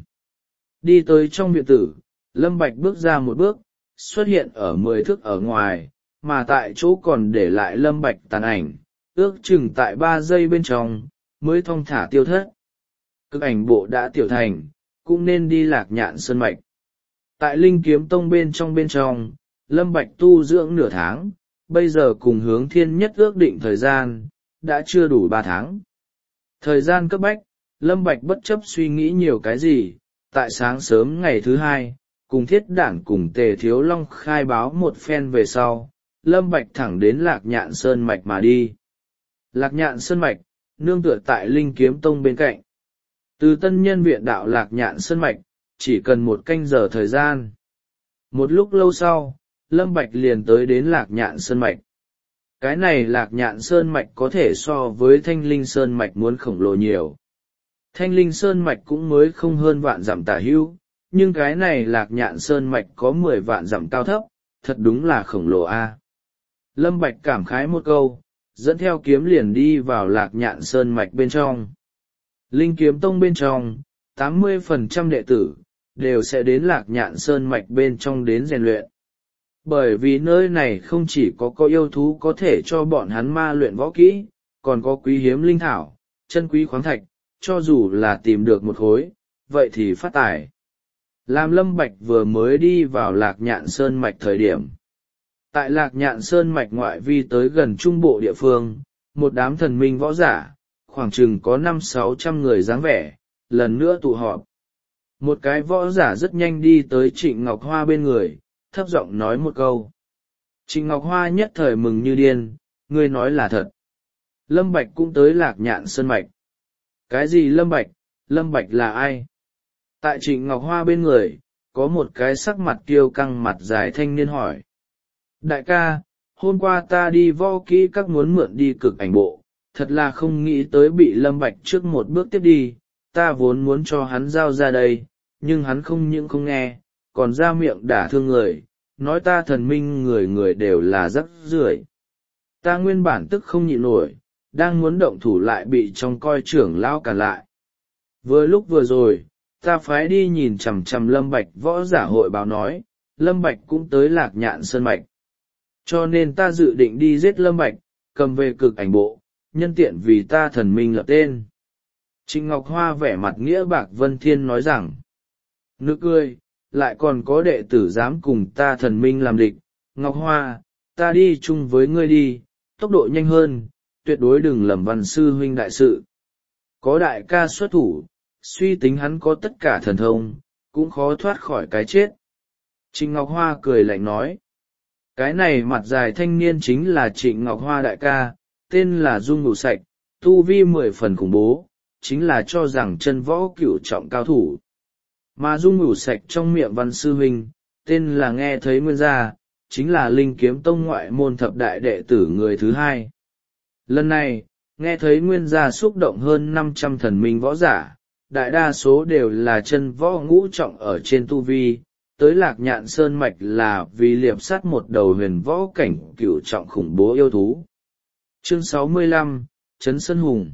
Đi tới trong viện tử, Lâm Bạch bước ra một bước, xuất hiện ở mười thước ở ngoài, mà tại chỗ còn để lại Lâm Bạch tàn ảnh, ước chừng tại ba giây bên trong, mới thong thả tiêu thất. Cực ảnh bộ đã tiểu thành, cũng nên đi Lạc Nhạn Sơn Mạch. Tại Linh Kiếm Tông bên trong bên trong, Lâm Bạch tu dưỡng nửa tháng, bây giờ cùng Hướng Thiên Nhất ước định thời gian, đã chưa đủ ba tháng. Thời gian cấp bách, Lâm Bạch bất chấp suy nghĩ nhiều cái gì, tại sáng sớm ngày thứ hai, cùng Thiết Đản cùng Tề Thiếu Long khai báo một phen về sau, Lâm Bạch thẳng đến Lạc Nhạn Sơn Mạch mà đi. Lạc Nhạn Sơn Mạch, nương tựa tại Linh Kiếm Tông bên cạnh. Từ Tân Nhân Viện đạo Lạc Nhạn Sơn Mạch, chỉ cần một canh giờ thời gian. Một lúc lâu sau, Lâm Bạch liền tới đến Lạc Nhạn Sơn Mạch. Cái này Lạc Nhạn Sơn Mạch có thể so với Thanh Linh Sơn Mạch muốn khổng lồ nhiều. Thanh Linh Sơn Mạch cũng mới không hơn vạn dặm tả hữu, nhưng cái này Lạc Nhạn Sơn Mạch có mười vạn dặm cao thấp, thật đúng là khổng lồ a. Lâm Bạch cảm khái một câu, dẫn theo kiếm liền đi vào Lạc Nhạn Sơn Mạch bên trong. Linh Kiếm Tông bên trong, tám mươi phần trăm đệ tử, đều sẽ đến Lạc Nhạn Sơn Mạch bên trong đến rèn luyện. Bởi vì nơi này không chỉ có có yêu thú có thể cho bọn hắn ma luyện võ kỹ, còn có quý hiếm linh thảo, chân quý khoáng thạch, cho dù là tìm được một khối, vậy thì phát tài. Làm Lâm Bạch vừa mới đi vào Lạc Nhạn Sơn Mạch thời điểm. Tại Lạc Nhạn Sơn Mạch ngoại vi tới gần trung bộ địa phương, một đám thần minh võ giả, khoảng chừng có năm sáu trăm người dáng vẻ, lần nữa tụ họp. Một cái võ giả rất nhanh đi tới Trịnh Ngọc Hoa bên người, thấp giọng nói một câu. Trịnh Ngọc Hoa nhất thời mừng như điên, ngươi nói là thật. Lâm Bạch cũng tới Lạc Nhạn Sơn Mạch. Cái gì Lâm Bạch, Lâm Bạch là ai? Tại Trịnh Ngọc Hoa bên người, có một cái sắc mặt kiêu căng mặt dài thanh niên hỏi. Đại ca, hôm qua ta đi võ kỹ các muốn mượn đi cực ảnh bộ, thật là không nghĩ tới bị Lâm Bạch trước một bước tiếp đi, ta vốn muốn cho hắn giao ra đây, nhưng hắn không những không nghe, còn ra miệng đả thương người, nói ta thần minh người người đều là rắc rưởi. Ta nguyên bản tức không nhịn nổi, đang muốn động thủ lại bị trong coi trưởng lão cản lại. Vừa lúc vừa rồi, ta phái đi nhìn chằm chằm Lâm Bạch võ giả hội báo nói, Lâm Bạch cũng tới Lạc Nhạn Sơn Mạch. Cho nên ta dự định đi giết Lâm Bạch, cầm về cực ảnh bộ, nhân tiện vì ta thần minh lập tên. Trịnh Ngọc Hoa vẻ mặt nghĩa bạc vân thiên nói rằng, nực cười, lại còn có đệ tử dám cùng ta thần minh làm địch, Ngọc Hoa, ta đi chung với ngươi đi, tốc độ nhanh hơn, tuyệt đối đừng lầm văn sư huynh đại sự. Có đại ca xuất thủ, suy tính hắn có tất cả thần thông, cũng khó thoát khỏi cái chết. Trịnh Ngọc Hoa cười lạnh nói, cái này mặt dài thanh niên chính là Trịnh Ngọc Hoa đại ca, tên là Dung Ngủ Sạch, tu vi mười phần khủng bố, chính là cho rằng chân võ cửu trọng cao thủ. Mà Dung Ngủ Sạch trong miệng văn sư huynh, tên là nghe thấy nguyên gia, chính là Linh Kiếm Tông ngoại môn thập đại đệ tử người thứ hai. Lần này, nghe thấy nguyên gia xúc động hơn năm trăm thần minh võ giả, đại đa số đều là chân võ ngũ trọng ở trên tu vi, tới Lạc Nhạn Sơn Mạch là vì liệp sát một đầu huyền võ cảnh cửu trọng khủng bố yêu thú. Chương sáu mươi lăm, Trấn Sơn Hùng.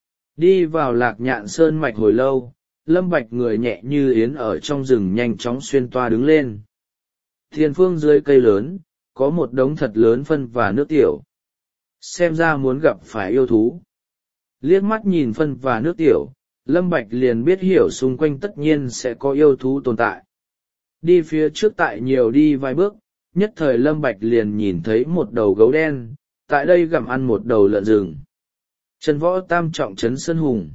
Đi vào Lạc Nhạn Sơn Mạch hồi lâu, Lâm Bạch người nhẹ như yến ở trong rừng nhanh chóng xuyên toa đứng lên. Thiên phương dưới cây lớn, có một đống thật lớn phân và nước tiểu. xem ra muốn gặp phải yêu thú. Liếc mắt nhìn phân và nước tiểu, Lâm Bạch liền biết hiểu xung quanh tất nhiên sẽ có yêu thú tồn tại. Đi phía trước tại nhiều đi vài bước, nhất thời Lâm Bạch liền nhìn thấy một đầu gấu đen, tại đây gặm ăn một đầu lợn rừng. Trần Võ Tam trọng trấn Sơn Hùng.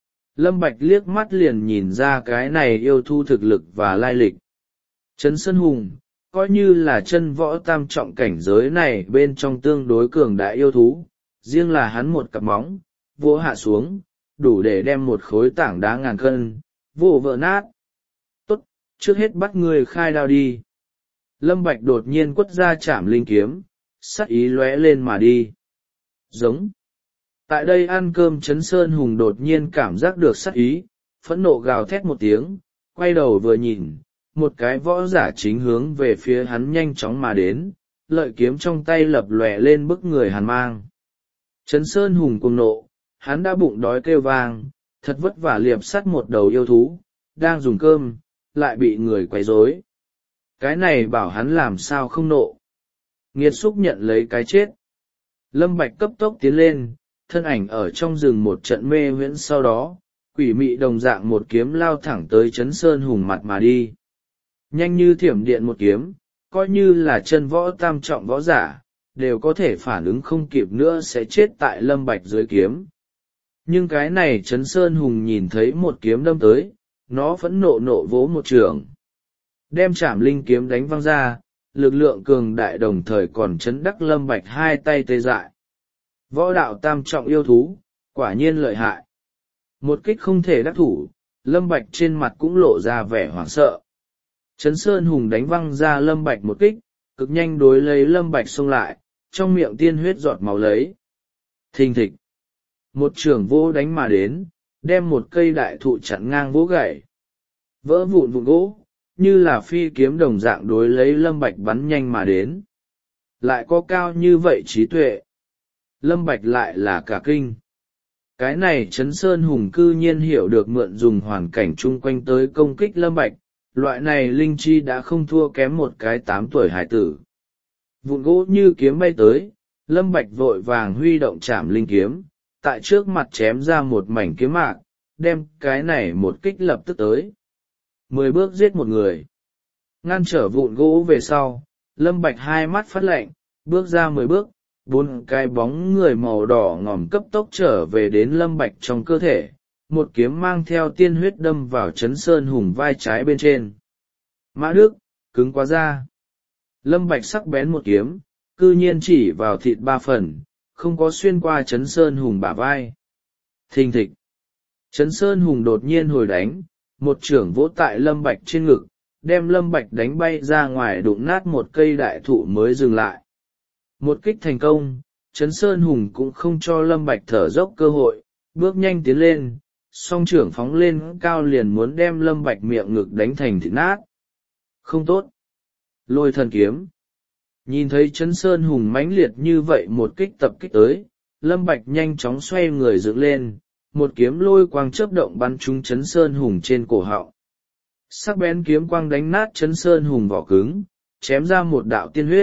Lâm Bạch liếc mắt liền nhìn ra cái này yêu thú thực lực và lai lịch. Trấn Sơn Hùng, coi như là chân võ tam trọng cảnh giới này bên trong tương đối cường đại yêu thú, riêng là hắn một cặp móng, vỗ hạ xuống, đủ để đem một khối tảng đá ngàn cân, vỗ vỡ nát. Tốt, trước hết bắt người khai đao đi. Lâm Bạch đột nhiên quất ra chạm linh kiếm, sắc ý lóe lên mà đi. Giống. Tại đây ăn cơm Trấn Sơn Hùng đột nhiên cảm giác được sắc ý, phẫn nộ gào thét một tiếng, quay đầu vừa nhìn, một cái võ giả chính hướng về phía hắn nhanh chóng mà đến, lợi kiếm trong tay lập lòe lên bức người hàn mang. Trấn Sơn Hùng cuồng nộ, hắn đã bụng đói kêu vang, thật vất vả liệp sắt một đầu yêu thú, đang dùng cơm, lại bị người quấy rối. Cái này bảo hắn làm sao không nộ. Nghiệt xúc nhận lấy cái chết. Lâm Bạch cấp tốc tiến lên, thân ảnh ở trong rừng một trận mê huyễn, sau đó, quỷ mị đồng dạng một kiếm lao thẳng tới Trấn Sơn Hùng mặt mà đi. Nhanh như thiểm điện một kiếm, coi như là chân võ tam trọng võ giả, đều có thể phản ứng không kịp nữa sẽ chết tại Lâm Bạch dưới kiếm. Nhưng cái này Trấn Sơn Hùng nhìn thấy một kiếm đâm tới, nó phẫn nộ nộ vỗ một trường. Đem trảm linh kiếm đánh văng ra, lực lượng cường đại đồng thời còn chấn đắc Lâm Bạch hai tay tê dại. Võ đạo tam trọng yêu thú, quả nhiên lợi hại. Một kích không thể đắc thủ, Lâm Bạch trên mặt cũng lộ ra vẻ hoảng sợ. Trấn Sơn Hùng đánh văng ra Lâm Bạch một kích, cực nhanh đối lấy Lâm Bạch xông lại, trong miệng tiên huyết giọt máu lấy. Thình thịch. Một trường vô đánh mà đến, đem một cây đại thụ chặn ngang vỗ gãy. Vỡ vụn vụn gỗ, như là phi kiếm đồng dạng đối lấy Lâm Bạch bắn nhanh mà đến. Lại có cao như vậy trí tuệ. Lâm Bạch lại là cả kinh. Cái này Trấn Sơn Hùng cư nhiên hiểu được mượn dùng hoàn cảnh chung quanh tới công kích Lâm Bạch, loại này linh chi đã không thua kém một cái tám tuổi hải tử. Vụn gỗ như kiếm bay tới, Lâm Bạch vội vàng huy động chạm linh kiếm, tại trước mặt chém ra một mảnh kiếm mạc, đem cái này một kích lập tức tới. Mười bước giết một người. Ngăn trở vụn gỗ về sau, Lâm Bạch hai mắt phát lạnh, bước ra mười bước, bốn cái bóng người màu đỏ ngòm cấp tốc trở về đến Lâm Bạch trong cơ thể, một kiếm mang theo tiên huyết đâm vào Trấn Sơn Hùng vai trái bên trên. Mã Đức, cứng quá ra. Lâm Bạch sắc bén một kiếm, cư nhiên chỉ vào thịt ba phần, không có xuyên qua Trấn Sơn Hùng bả vai. Thình thịch. Trấn Sơn Hùng đột nhiên hồi đánh, một trưởng vỗ tại Lâm Bạch trên ngực, đem Lâm Bạch đánh bay ra ngoài đụng nát một cây đại thụ mới dừng lại. Một kích thành công, Trấn Sơn Hùng cũng không cho Lâm Bạch thở dốc cơ hội, bước nhanh tiến lên, song trưởng phóng lên cao liền muốn đem Lâm Bạch miệng ngực đánh thành thịt nát. Không tốt. Lôi thần kiếm. Nhìn thấy Trấn Sơn Hùng mãnh liệt như vậy một kích tập kích tới, Lâm Bạch nhanh chóng xoay người dựng lên, một kiếm lôi quang chớp động bắn trúng Trấn Sơn Hùng trên cổ họng. Sắc bén kiếm quang đánh nát Trấn Sơn Hùng vỏ cứng, chém ra một đạo tiên huyết.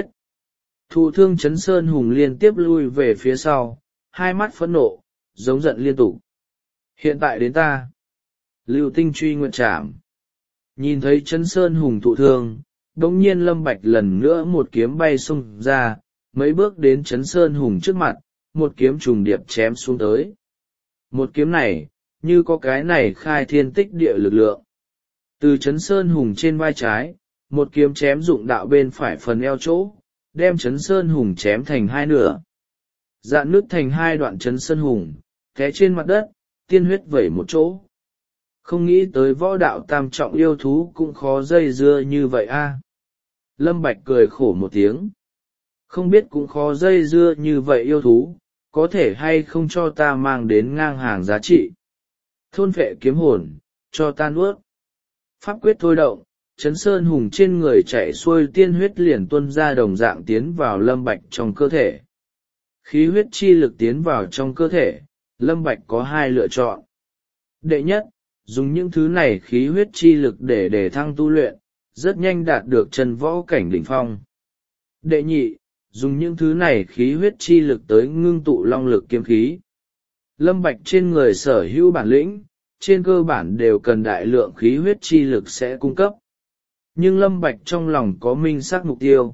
Thụ thương Trấn Sơn Hùng liên tiếp lui về phía sau, hai mắt phẫn nộ, giống giận liên tục. Hiện tại đến ta. Lưu tinh truy nguyệt trảm. Nhìn thấy Trấn Sơn Hùng thụ thương, đống nhiên Lâm Bạch lần nữa một kiếm bay xung ra, mấy bước đến Trấn Sơn Hùng trước mặt, một kiếm trùng điệp chém xuống tới. Một kiếm này, như có cái này khai thiên tích địa lực lượng. Từ Trấn Sơn Hùng trên vai trái, một kiếm chém dụng đạo bên phải phần eo chỗ, đem Trấn Sơn Hùng chém thành hai nửa. Dạn nứt thành hai đoạn Trấn Sơn Hùng, té trên mặt đất, tiên huyết vẩy một chỗ. Không nghĩ tới võ đạo tam trọng yêu thú cũng khó dây dưa như vậy a. Lâm Bạch cười khổ một tiếng. Không biết cũng khó dây dưa như vậy yêu thú, có thể hay không cho ta mang đến ngang hàng giá trị. Thôn vệ kiếm hồn, cho ta nuốt. Pháp quyết thôi động, Trấn Sơn Hùng trên người chạy xuôi tiên huyết liền tuôn ra đồng dạng tiến vào Lâm Bạch trong cơ thể. Khí huyết chi lực tiến vào trong cơ thể, Lâm Bạch có hai lựa chọn. Đệ nhất, dùng những thứ này khí huyết chi lực để để thăng tu luyện, rất nhanh đạt được chân võ cảnh đỉnh phong. Đệ nhị, dùng những thứ này khí huyết chi lực tới ngưng tụ long lực kiếm khí. Lâm Bạch trên người sở hữu bản lĩnh, trên cơ bản đều cần đại lượng khí huyết chi lực sẽ cung cấp. Nhưng Lâm Bạch trong lòng có minh xác mục tiêu.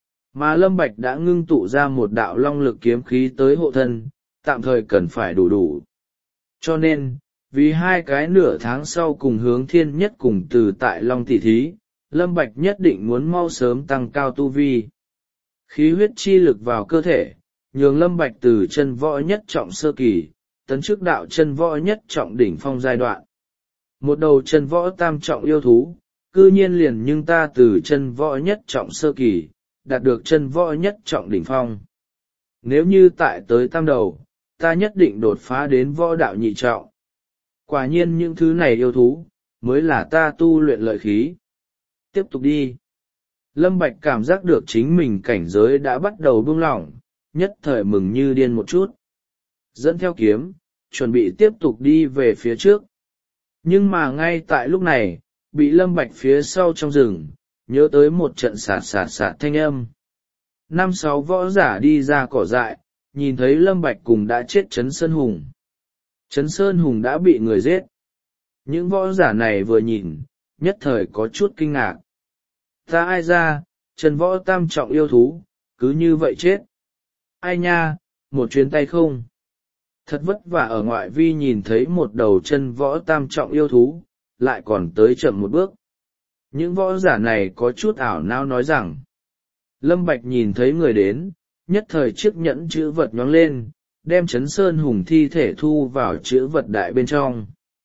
Mà Lâm Bạch đã ngưng tụ ra một đạo long lực kiếm khí tới hộ thân, tạm thời cần phải đủ đủ. Cho nên, vì hai cái nửa tháng sau cùng hướng thiên nhất cùng từ tại Long tỷ thí, Lâm Bạch nhất định muốn mau sớm tăng cao tu vi. Khí huyết chi lực vào cơ thể, nhường Lâm Bạch từ chân võ nhất trọng sơ kỳ, tấn chức đạo chân võ nhất trọng đỉnh phong giai đoạn. Một đầu chân võ tam trọng yêu thú, cư nhiên liền nhưng ta từ chân võ nhất trọng sơ kỳ, đạt được chân võ nhất trọng đỉnh phong. Nếu như tại tới tam đầu, ta nhất định đột phá đến võ đạo nhị trọng. Quả nhiên những thứ này yêu thú, mới là ta tu luyện lợi khí. Tiếp tục đi. Lâm Bạch cảm giác được chính mình cảnh giới đã bắt đầu buông lỏng, nhất thời mừng như điên một chút. Dẫn theo kiếm, chuẩn bị tiếp tục đi về phía trước. Nhưng mà ngay tại lúc này, bị Lâm Bạch phía sau trong rừng, nhớ tới một trận sạt sạt sạt thanh âm. Năm sáu võ giả đi ra cỏ dại, nhìn thấy Lâm Bạch cùng đã chết Trấn Sơn Hùng. Trấn Sơn Hùng đã bị người giết. Những võ giả này vừa nhìn, nhất thời có chút kinh ngạc. Ta ai ra, Trần võ tam trọng yêu thú, cứ như vậy chết. Ai nha, một chuyến tay không. Thật vất vả ở ngoại vi nhìn thấy một đầu chân võ tam trọng yêu thú, lại còn tới chậm một bước. Những võ giả này có chút ảo não nói rằng, Lâm Bạch nhìn thấy người đến, nhất thời chiếc nhẫn chữ vật nhóng lên, đem Trấn Sơn Hùng thi thể thu vào chữ vật đại bên trong.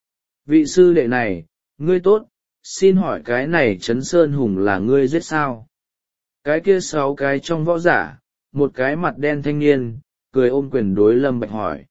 Vị sư đệ này, ngươi tốt, xin hỏi cái này Trấn Sơn Hùng là ngươi giết sao? Cái kia sáu cái trong võ giả, một cái mặt đen thanh niên, cười ôm quyền đối Lâm Bạch hỏi.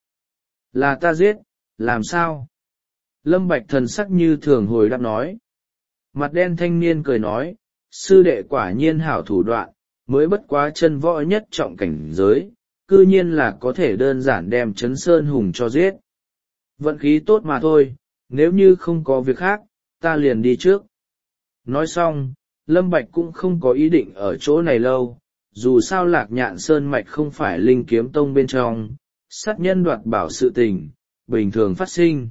Là ta giết, làm sao? Lâm Bạch thần sắc như thường hồi đáp nói. Mặt đen thanh niên cười nói, sư đệ quả nhiên hảo thủ đoạn, mới bất quá chân võ nhất trọng cảnh giới, cư nhiên là có thể đơn giản đem Trấn Sơn Hùng cho giết. Vận khí tốt mà thôi, nếu như không có việc khác, ta liền đi trước. Nói xong, Lâm Bạch cũng không có ý định ở chỗ này lâu, dù sao Lạc Nhạn Sơn Mạch không phải Linh Kiếm Tông bên trong, sát nhân đoạt bảo sự tình, bình thường phát sinh.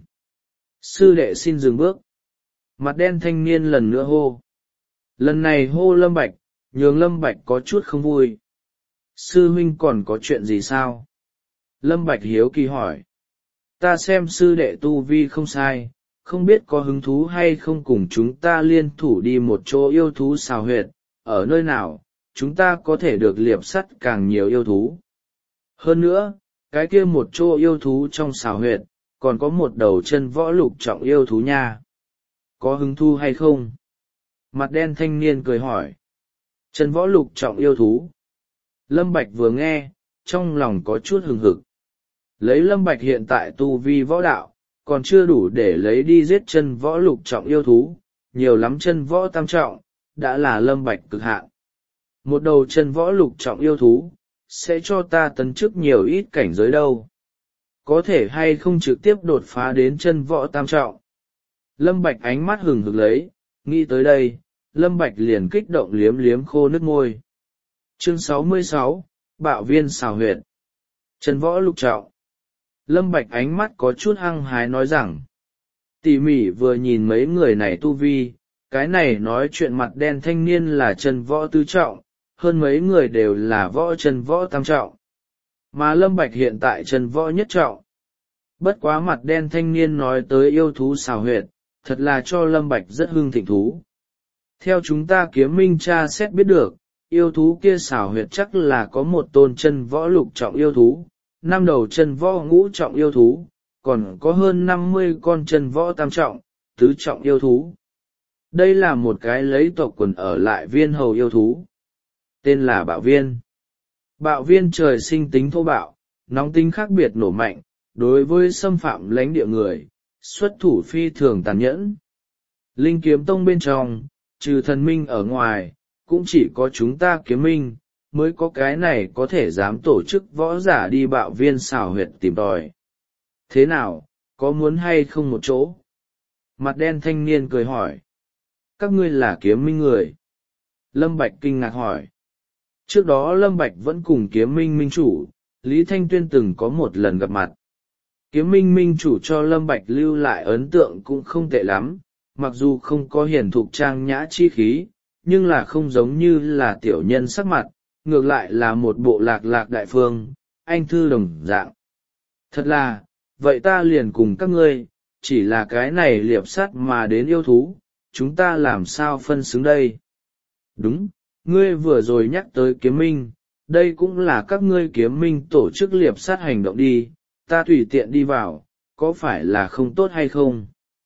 Sư đệ xin dừng bước. Mặt đen thanh niên lần nữa hô. Lần này hô Lâm Bạch, nhường Lâm Bạch có chút không vui. Sư huynh còn có chuyện gì sao? Lâm Bạch hiếu kỳ hỏi. Ta xem sư đệ tu vi không sai, không biết có hứng thú hay không cùng chúng ta liên thủ đi một chỗ yêu thú xào huyệt, ở nơi nào, chúng ta có thể được liệp sắt càng nhiều yêu thú. Hơn nữa, cái kia một chỗ yêu thú trong xào huyệt, còn có một đầu chân võ lục trọng yêu thú nha. Có hứng thú hay không? Mặt đen thanh niên cười hỏi. Chân võ lục trọng yêu thú. Lâm Bạch vừa nghe, trong lòng có chút hừng hực. Lấy Lâm Bạch hiện tại tu vi võ đạo, còn chưa đủ để lấy đi giết chân võ lục trọng yêu thú, nhiều lắm chân võ tam trọng, đã là Lâm Bạch cực hạn. Một đầu chân võ lục trọng yêu thú, sẽ cho ta tấn chức nhiều ít cảnh giới đâu. Có thể hay không trực tiếp đột phá đến chân võ tam trọng. Lâm Bạch ánh mắt hừng hực lấy, nghĩ tới đây, Lâm Bạch liền kích động liếm liếm khô nước môi. Chương sáu mươi sáu, Bạo viên xào huyệt. Chân võ lục trọng. Lâm Bạch ánh mắt có chút hăng hái nói rằng, tỉ mỉ vừa nhìn mấy người này tu vi, cái này nói chuyện mặt đen thanh niên là chân võ tứ trọng, hơn mấy người đều là võ chân võ tam trọng. Mà Lâm Bạch hiện tại chân võ nhất trọng. Bất quá mặt đen thanh niên nói tới yêu thú xào huyệt, thật là cho Lâm Bạch rất hưng thịnh thú. Theo chúng ta kiếm minh tra xét biết được, yêu thú kia xào huyệt chắc là có một tôn chân võ lục trọng yêu thú, năm đầu chân võ ngũ trọng yêu thú, còn có hơn năm mươi con chân võ tam trọng, tứ trọng yêu thú. Đây là một cái lấy tộc quần ở lại viên hầu yêu thú. Tên là Bạo Viên. Bạo Viên trời sinh tính thô bạo, nóng tính khác biệt nổ mạnh, đối với xâm phạm lãnh địa người, xuất thủ phi thường tàn nhẫn. Linh Kiếm Tông bên trong, trừ thần minh ở ngoài, cũng chỉ có chúng ta kiếm minh, mới có cái này có thể dám tổ chức võ giả đi Bạo Viên xào huyệt tìm tòi. Thế nào, có muốn hay không một chỗ? Mặt đen thanh niên cười hỏi. Các ngươi là kiếm minh người. Lâm Bạch kinh ngạc hỏi. Trước đó Lâm Bạch vẫn cùng Kiếm Minh minh chủ, Lý Thanh Tuyên từng có một lần gặp mặt. Kiếm Minh minh chủ cho Lâm Bạch lưu lại ấn tượng cũng không tệ lắm, mặc dù không có hiển thục trang nhã chi khí, nhưng là không giống như là tiểu nhân sắc mặt, ngược lại là một bộ lạc lạc đại phương, anh thư đồng dạng. Thật là, vậy ta liền cùng các ngươi, chỉ là cái này liệp sắt mà đến yêu thú, chúng ta làm sao phân xứng đây? Đúng, ngươi vừa rồi nhắc tới kiếm minh, đây cũng là các ngươi kiếm minh tổ chức liệp sát hành động đi, ta tùy tiện đi vào, có phải là không tốt hay không?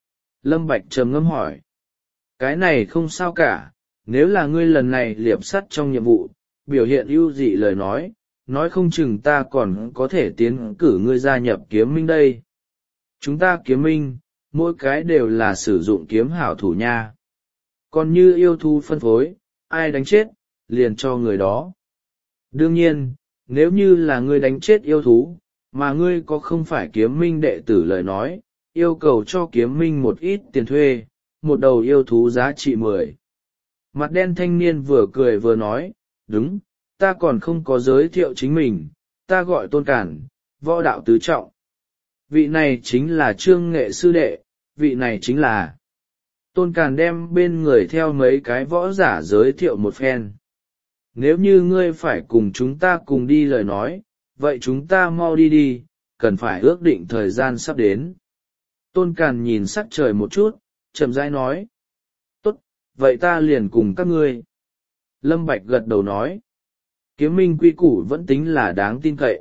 Lâm Bạch trầm ngâm hỏi. Cái này không sao cả, nếu là ngươi lần này liệp sắt trong nhiệm vụ, biểu hiện ưu dị lời nói, nói không chừng ta còn có thể tiến cử ngươi gia nhập kiếm minh đây. Chúng ta kiếm minh, mỗi cái đều là sử dụng kiếm hảo thủ nha. Còn như yêu thú phân phối, ai đánh chết, liền cho người đó. Đương nhiên, nếu như là ngươi đánh chết yêu thú, mà ngươi có không phải kiếm minh đệ tử lời nói, yêu cầu cho kiếm minh một ít tiền thuê, một đầu yêu thú giá trị mười. Mặt đen thanh niên vừa cười vừa nói, đúng, ta còn không có giới thiệu chính mình, ta gọi Tôn Cản, võ đạo tứ trọng. Vị này chính là Trương Nghệ sư đệ, vị này chính là... Tôn Cản đem bên người theo mấy cái võ giả giới thiệu một phen. Nếu như ngươi phải cùng chúng ta cùng đi lời nói, vậy chúng ta mau đi đi, cần phải ước định thời gian sắp đến. Tôn Cản nhìn sắc trời một chút, chậm rãi nói. Tốt, vậy ta liền cùng các ngươi. Lâm Bạch gật đầu nói. Kiếm minh quy củ vẫn tính là đáng tin cậy.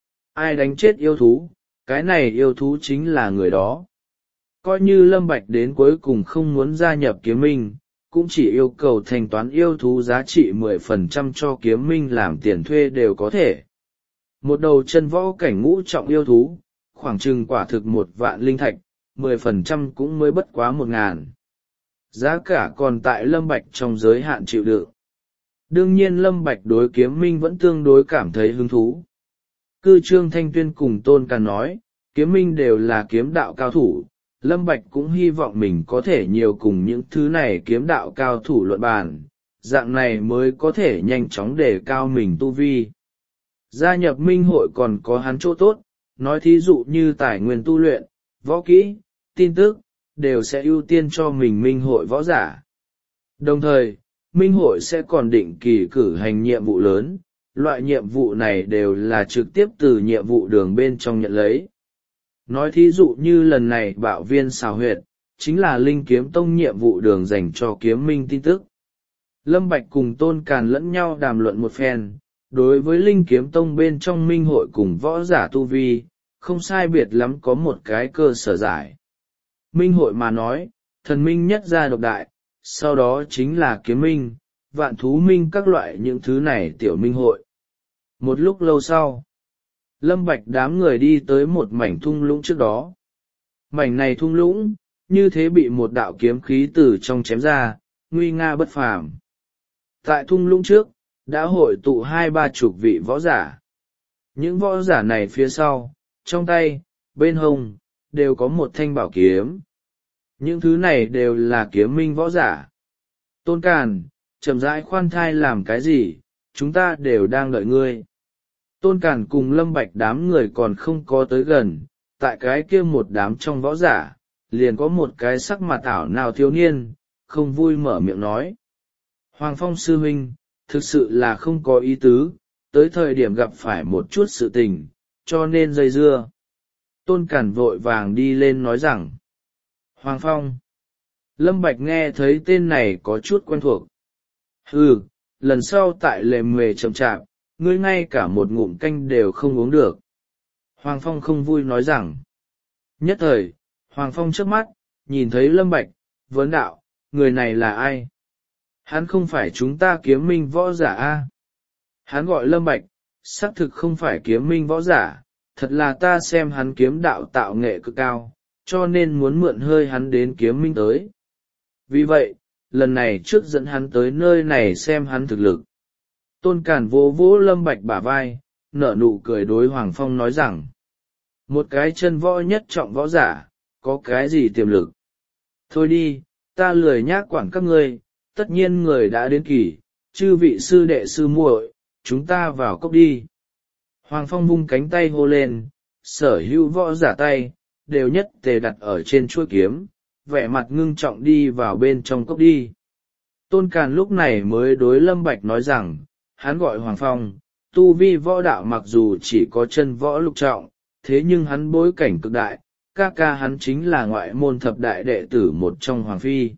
Ai đánh chết yêu thú, cái này yêu thú chính là người đó. Coi như Lâm Bạch đến cuối cùng không muốn gia nhập kiếm minh, cũng chỉ yêu cầu thanh toán yêu thú giá trị mười phần trăm cho kiếm minh làm tiền thuê đều có thể. Một đầu chân võ cảnh ngũ trọng yêu thú, khoảng chừng quả thực một vạn linh thạch, mười phần trăm cũng mới bất quá một ngàn. Giá cả còn tại Lâm Bạch trong giới hạn chịu đựng. Đương nhiên Lâm Bạch đối kiếm minh vẫn tương đối cảm thấy hứng thú. Cư Trương Thanh Tuyên cùng Tôn Càn nói, kiếm minh đều là kiếm đạo cao thủ, Lâm Bạch cũng hy vọng mình có thể nhiều cùng những thứ này kiếm đạo cao thủ luận bàn, dạng này mới có thể nhanh chóng đề cao mình tu vi. Gia nhập minh hội còn có hắn chỗ tốt, nói thí dụ như tài nguyên tu luyện, võ kỹ, tin tức, đều sẽ ưu tiên cho mình minh hội võ giả. Đồng thời, minh hội sẽ còn định kỳ cử hành nhiệm vụ lớn, loại nhiệm vụ này đều là trực tiếp từ nhiệm vụ đường bên trong nhận lấy. Nói thí dụ như lần này bạo viên xào huyệt, chính là Linh Kiếm Tông nhiệm vụ đường dành cho kiếm minh tin tức. Lâm Bạch cùng Tôn Càn lẫn nhau đàm luận một phen, đối với Linh Kiếm Tông bên trong minh hội cùng võ giả tu vi, không sai biệt lắm có một cái cơ sở giải. Minh hội mà nói, thần minh nhất gia độc đại, sau đó chính là kiếm minh, vạn thú minh các loại những thứ này tiểu minh hội. Một lúc lâu sau, Lâm Bạch đám người đi tới một mảnh thung lũng trước đó. Mảnh này thung lũng, như thế bị một đạo kiếm khí từ trong chém ra, nguy nga bất phàm. Tại thung lũng trước, đã hội tụ hai ba chục vị võ giả. Những võ giả này phía sau, trong tay, bên hông, đều có một thanh bảo kiếm. Những thứ này đều là kiếm minh võ giả. Tôn Càn, chậm rãi khoan thai làm cái gì, chúng ta đều đang đợi ngươi. Tôn Càn cùng Lâm Bạch đám người còn không có tới gần, tại cái kia một đám trong võ giả, liền có một cái sắc mặt ảo nào thiếu niên, không vui mở miệng nói. Hoàng Phong sư huynh, thực sự là không có ý tứ, tới thời điểm gặp phải một chút sự tình, cho nên dây dưa. Tôn Càn vội vàng đi lên nói rằng. Hoàng Phong. Lâm Bạch nghe thấy tên này có chút quen thuộc. Ừ, lần sau tại lề mề chậm chạp, ngươi ngay cả một ngụm canh đều không uống được. Hoàng Phong không vui nói rằng. Nhất thời, Hoàng Phong trước mắt, nhìn thấy Lâm Bạch, vấn đạo, người này là ai? Hắn không phải chúng ta kiếm minh võ giả a? Hắn gọi Lâm Bạch, xác thực không phải kiếm minh võ giả, thật là ta xem hắn kiếm đạo tạo nghệ cực cao, cho nên muốn mượn hơi hắn đến kiếm minh tới. Vì vậy, lần này trước dẫn hắn tới nơi này xem hắn thực lực. Tôn Càn vỗ vỗ Lâm Bạch bả vai, nở nụ cười đối Hoàng Phong nói rằng, một cái chân võ nhất trọng võ giả, có cái gì tiềm lực? Thôi đi, ta lười nhác quản các ngươi, tất nhiên người đã đến kỳ, chư vị sư đệ sư muội, chúng ta vào cốc đi. Hoàng Phong vung cánh tay hô lên, sở hữu võ giả tay, đều nhất tề đặt ở trên chuôi kiếm, vẻ mặt ngưng trọng đi vào bên trong cốc đi. Tôn Càn lúc này mới đối Lâm Bạch nói rằng, hắn gọi Hoàng Phong, tu vi võ đạo mặc dù chỉ có chân võ lục trọng, thế nhưng hắn bối cảnh cực đại, ca ca hắn chính là ngoại môn thập đại đệ tử một trong Hoàng Phi.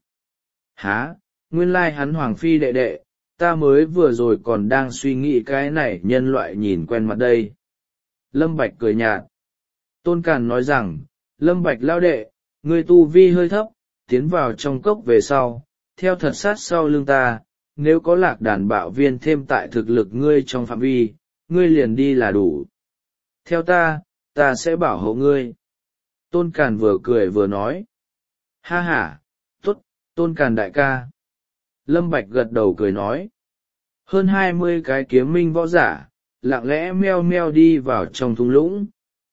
Hả, nguyên lai hắn Hoàng Phi đệ đệ, ta mới vừa rồi còn đang suy nghĩ cái này nhân loại nhìn quen mặt đây. Lâm Bạch cười nhạt. Tôn Càn nói rằng, Lâm Bạch lao đệ, ngươi tu vi hơi thấp, tiến vào trong cốc về sau, theo thật sát sau lưng ta, nếu có lạc đàn bạo viên thêm tại thực lực ngươi trong phạm vi, ngươi liền đi là đủ. Theo ta, ta sẽ bảo hộ ngươi. Tôn Càn vừa cười vừa nói. Ha ha, tốt, Tôn Càn đại ca. Lâm Bạch gật đầu cười nói. Hơn hai mươi cái kiếm minh võ giả, lặng lẽ meo meo đi vào trong thung lũng.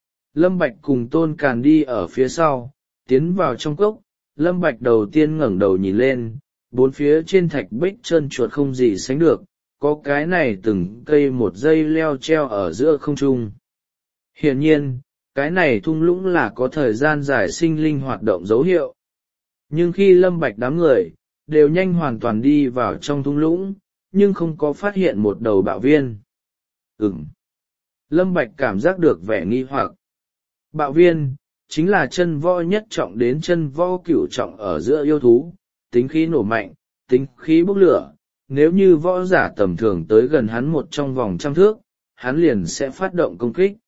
Lâm Bạch cùng Tôn Càn đi ở phía sau, tiến vào trong cốc. Lâm Bạch đầu tiên ngẩng đầu nhìn lên, bốn phía trên thạch bích trơn chuột không gì sánh được, có cái này từng cây một dây leo treo ở giữa không trung. Hiển nhiên, cái này thung lũng là có thời gian dài sinh linh hoạt động dấu hiệu. Nhưng khi Lâm Bạch đám người, đều nhanh hoàn toàn đi vào trong thung lũng, nhưng không có phát hiện một đầu bạo viên. Ừm. Lâm Bạch cảm giác được vẻ nghi hoặc. Bạo viên, chính là chân võ nhất trọng đến chân võ cửu trọng ở giữa yêu thú, tính khí nổ mạnh, tính khí bốc lửa, nếu như võ giả tầm thường tới gần hắn một trong vòng trăm thước, hắn liền sẽ phát động công kích.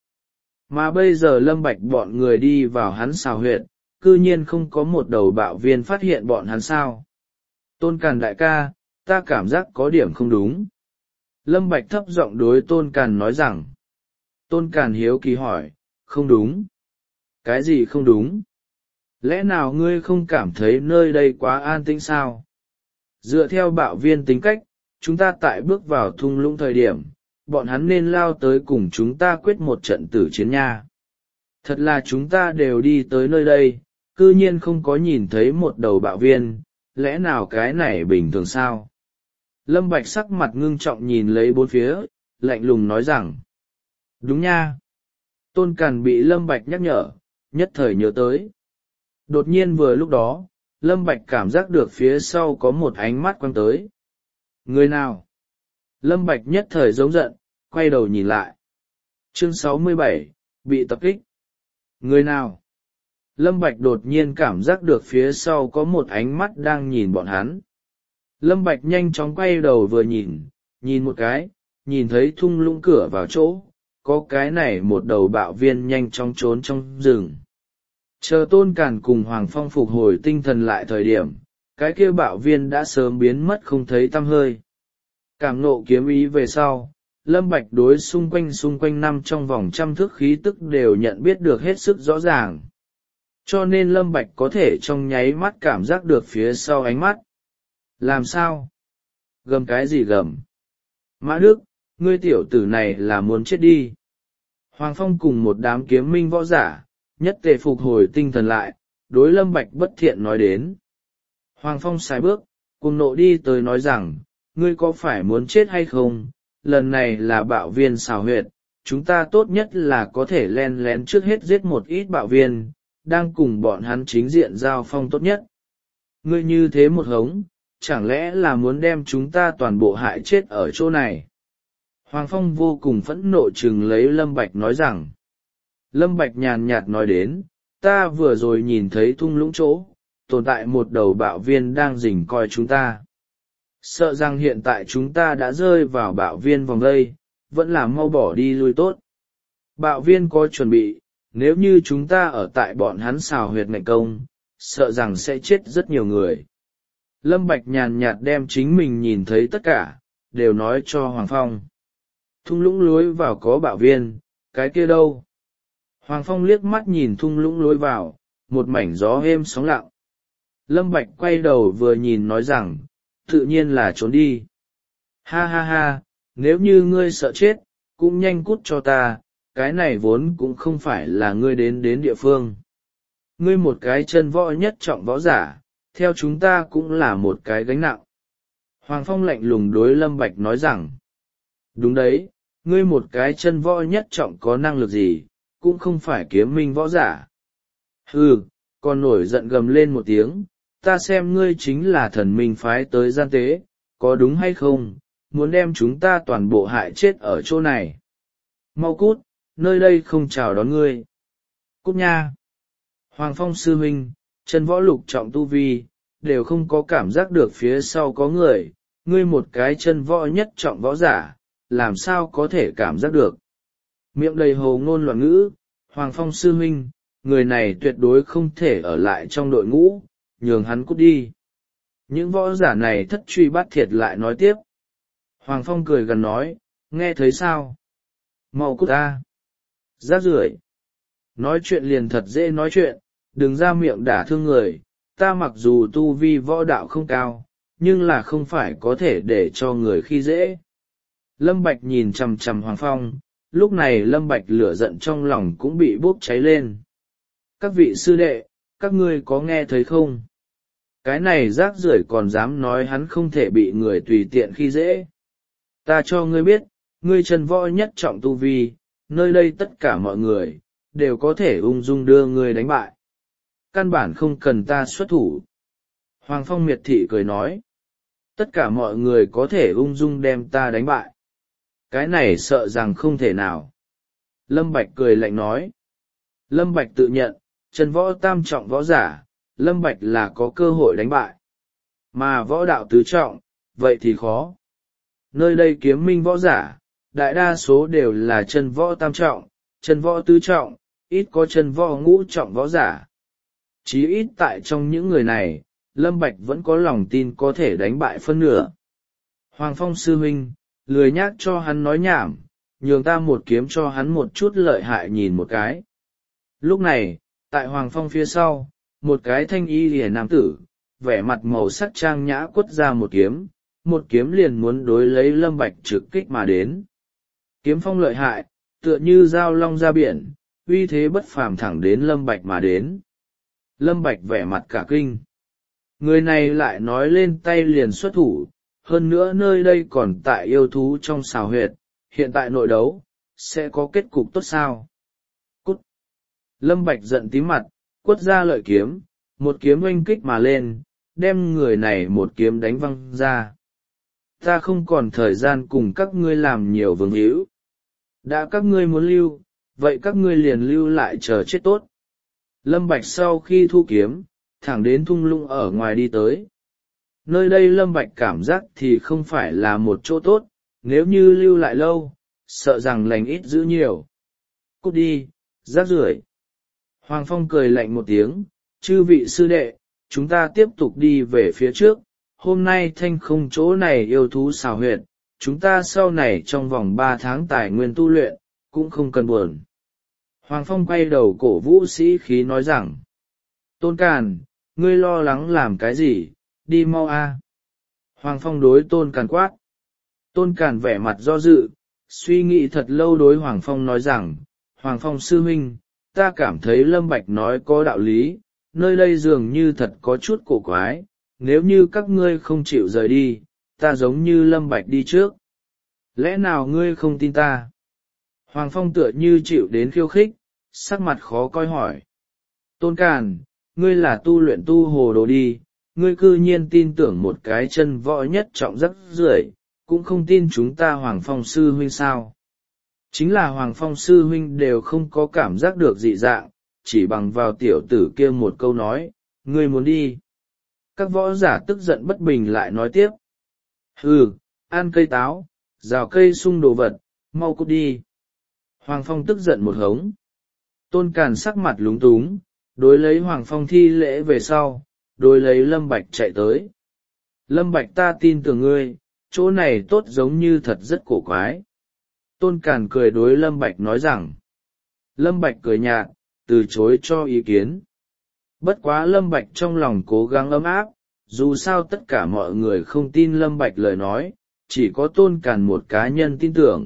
Mà bây giờ Lâm Bạch bọn người đi vào hắn xào huyệt, cư nhiên không có một đầu bạo viên phát hiện bọn hắn sao. Tôn Càn đại ca, ta cảm giác có điểm không đúng. Lâm Bạch thấp giọng đối Tôn Càn nói rằng. Tôn Càn hiếu kỳ hỏi, không đúng. Cái gì không đúng? Lẽ nào ngươi không cảm thấy nơi đây quá an tĩnh sao? Dựa theo bạo viên tính cách, chúng ta tại bước vào thung lũng thời điểm, bọn hắn nên lao tới cùng chúng ta quyết một trận tử chiến nha. Thật là chúng ta đều đi tới nơi đây, cư nhiên không có nhìn thấy một đầu bạo viên, lẽ nào cái này bình thường sao? Lâm Bạch sắc mặt ngưng trọng nhìn lấy bốn phía, lạnh lùng nói rằng. Đúng nha. Tôn Càn bị Lâm Bạch nhắc nhở, nhất thời nhớ tới. Đột nhiên vừa lúc đó, Lâm Bạch cảm giác được phía sau có một ánh mắt quăng tới. Người nào? Lâm Bạch nhất thời giống giận, quay đầu nhìn lại. Chương sáu mươi bảy, bị tập kích. Người nào? Lâm Bạch đột nhiên cảm giác được phía sau có một ánh mắt đang nhìn bọn hắn. Lâm Bạch nhanh chóng quay đầu vừa nhìn, nhìn một cái, nhìn thấy thung lũng cửa vào chỗ, có cái này một đầu bạo viên nhanh chóng trốn trong rừng. Chờ Tôn Càn cùng Hoàng Phong phục hồi tinh thần lại thời điểm, cái kia bạo viên đã sớm biến mất không thấy tăm hơi. Cảm nộ kiếm ý về sau, Lâm Bạch đối xung quanh xung quanh năm trong vòng trăm thước khí tức đều nhận biết được hết sức rõ ràng. Cho nên Lâm Bạch có thể trong nháy mắt cảm giác được phía sau ánh mắt. Làm sao? Gầm cái gì gầm? Mã Đức, ngươi tiểu tử này là muốn chết đi. Hoàng Phong cùng một đám kiếm minh võ giả, nhất tề phục hồi tinh thần lại, đối Lâm Bạch bất thiện nói đến. Hoàng Phong sải bước, cùng nộ đi tới nói rằng, ngươi có phải muốn chết hay không? Lần này là bạo viên xào huyệt, chúng ta tốt nhất là có thể len lén trước hết giết một ít bạo viên, đang cùng bọn hắn chính diện giao phong tốt nhất. Ngươi như thế một hống, chẳng lẽ là muốn đem chúng ta toàn bộ hại chết ở chỗ này? Hoàng Phong vô cùng phẫn nộ trừng lấy Lâm Bạch nói rằng. Lâm Bạch nhàn nhạt nói đến, ta vừa rồi nhìn thấy thung lũng chỗ, tồn tại một đầu bạo viên đang rình coi chúng ta. Sợ rằng hiện tại chúng ta đã rơi vào bạo viên vòng đây, vẫn là mau bỏ đi lui tốt. Bạo viên có chuẩn bị, nếu như chúng ta ở tại bọn hắn xào huyệt ngạnh công, sợ rằng sẽ chết rất nhiều người. Lâm Bạch nhàn nhạt đem chính mình nhìn thấy tất cả, đều nói cho Hoàng Phong. Thung lũng lối vào có bạo viên, cái kia đâu? Hoàng Phong liếc mắt nhìn thung lũng lối vào, một mảnh gió êm sóng lặng. Lâm Bạch quay đầu vừa nhìn nói rằng, tự nhiên là trốn đi. Ha ha ha, nếu như ngươi sợ chết, cũng nhanh cút cho ta, cái này vốn cũng không phải là ngươi đến đến địa phương. Ngươi một cái chân võ nhất trọng võ giả, theo chúng ta cũng là một cái gánh nặng. Hoàng Phong lạnh lùng đối Lâm Bạch nói rằng, Đúng đấy, ngươi một cái chân võ nhất trọng có năng lực gì, cũng không phải kiếm minh võ giả. Ừ, còn nổi giận gầm lên một tiếng, ta xem ngươi chính là thần minh phái tới gian tế, có đúng hay không, muốn đem chúng ta toàn bộ hại chết ở chỗ này. Mau cút, nơi đây không chào đón ngươi. Cút nha. Hoàng Phong sư huynh, chân võ lục trọng tu vi, đều không có cảm giác được phía sau có người, ngươi một cái chân võ nhất trọng võ giả, làm sao có thể cảm giác được. Miệng đầy hồ ngôn loạn ngữ, Hoàng Phong sư huynh, người này tuyệt đối không thể ở lại trong đội ngũ, nhường hắn cút đi. Những võ giả này thất truy bắt thiệt lại nói tiếp. Hoàng Phong cười gần nói, nghe thấy sao? Mau cút ta. Rác rưởi. Nói chuyện liền thật dễ nói chuyện, đừng ra miệng đả thương người, ta mặc dù tu vi võ đạo không cao, nhưng là không phải có thể để cho người khi dễ. Lâm Bạch nhìn chằm chằm Hoàng Phong, lúc này Lâm Bạch lửa giận trong lòng cũng bị bốc cháy lên. Các vị sư đệ, các ngươi có nghe thấy không? Cái này rác rưởi còn dám nói hắn không thể bị người tùy tiện khi dễ. Ta cho ngươi biết, ngươi chân võ nhất trọng tu vi, nơi đây tất cả mọi người, đều có thể ung dung đưa ngươi đánh bại. Căn bản không cần ta xuất thủ. Hoàng Phong miệt thị cười nói, tất cả mọi người có thể ung dung đem ta đánh bại. Cái này sợ rằng không thể nào. Lâm Bạch cười lạnh nói. Lâm Bạch tự nhận, chân võ tam trọng võ giả, Lâm Bạch là có cơ hội đánh bại. Mà võ đạo tứ trọng, vậy thì khó. Nơi đây kiếm minh võ giả, đại đa số đều là chân võ tam trọng, chân võ tứ trọng, ít có chân võ ngũ trọng võ giả. Chí ít tại trong những người này, Lâm Bạch vẫn có lòng tin có thể đánh bại phân nửa. Hoàng Phong sư huynh, lười nhác cho hắn nói nhảm, nhường ta một kiếm cho hắn một chút lợi hại nhìn một cái. Lúc này, tại Hoàng Phong phía sau, một cái thanh y lìa nam tử, vẻ mặt màu sắc trang nhã quất ra một kiếm, một kiếm liền muốn đối lấy Lâm Bạch trực kích mà đến. Kiếm phong lợi hại, tựa như dao long ra biển, uy thế bất phàm thẳng đến Lâm Bạch mà đến. Lâm Bạch vẻ mặt cả kinh. Người này lại nói lên tay liền xuất thủ, hơn nữa nơi đây còn tại yêu thú trong xào huyệt, hiện tại nội đấu, sẽ có kết cục tốt sao? Cút! Lâm Bạch giận tím mặt, quất ra lợi kiếm, một kiếm oanh kích mà lên, đem người này một kiếm đánh văng ra. Ta không còn thời gian cùng các ngươi làm nhiều vương hữu. Đã các ngươi muốn lưu, vậy các ngươi liền lưu lại chờ chết tốt. Lâm Bạch sau khi thu kiếm, thẳng đến thung lũng ở ngoài đi tới. Nơi đây Lâm Bạch cảm giác thì không phải là một chỗ tốt, nếu như lưu lại lâu, sợ rằng lành ít giữ nhiều. Cút đi, rác rưởi. Hoàng Phong cười lạnh một tiếng, chư vị sư đệ, chúng ta tiếp tục đi về phía trước, hôm nay thanh không chỗ này yêu thú xào huyệt, chúng ta sau này trong vòng ba tháng tài nguyên tu luyện, cũng không cần buồn. Hoàng Phong quay đầu cổ vũ sĩ khí nói rằng, Tôn Càn, ngươi lo lắng làm cái gì, đi mau a. Hoàng Phong đối Tôn Càn quát. Tôn Càn vẻ mặt do dự, suy nghĩ thật lâu đối Hoàng Phong nói rằng, Hoàng Phong sư huynh, ta cảm thấy Lâm Bạch nói có đạo lý, nơi đây dường như thật có chút cổ quái, nếu như các ngươi không chịu rời đi, ta giống như Lâm Bạch đi trước. Lẽ nào ngươi không tin ta? Hoàng Phong tựa như chịu đến khiêu khích, sắc mặt khó coi hỏi. Tôn Càn, ngươi là tu luyện tu hồ đồ đi, ngươi cư nhiên tin tưởng một cái chân võ nhất trọng rất rưởi, cũng không tin chúng ta Hoàng Phong sư huynh sao? Chính là Hoàng Phong sư huynh đều không có cảm giác được dị dạng, chỉ bằng vào tiểu tử kia một câu nói, ngươi muốn đi. Các võ giả tức giận bất bình lại nói tiếp. Hừ, ăn cây táo, rào cây sung đồ vật, mau cút đi. Hoàng Phong tức giận một hống. Tôn Càn sắc mặt lúng túng, đối lấy Hoàng Phong thi lễ về sau, đối lấy Lâm Bạch chạy tới. Lâm Bạch ta tin tưởng ngươi, chỗ này tốt giống như thật rất cổ quái. Tôn Càn cười đối Lâm Bạch nói rằng. Lâm Bạch cười nhạt, từ chối cho ý kiến. Bất quá Lâm Bạch trong lòng cố gắng ấm áp, dù sao tất cả mọi người không tin Lâm Bạch lời nói, chỉ có Tôn Càn một cá nhân tin tưởng.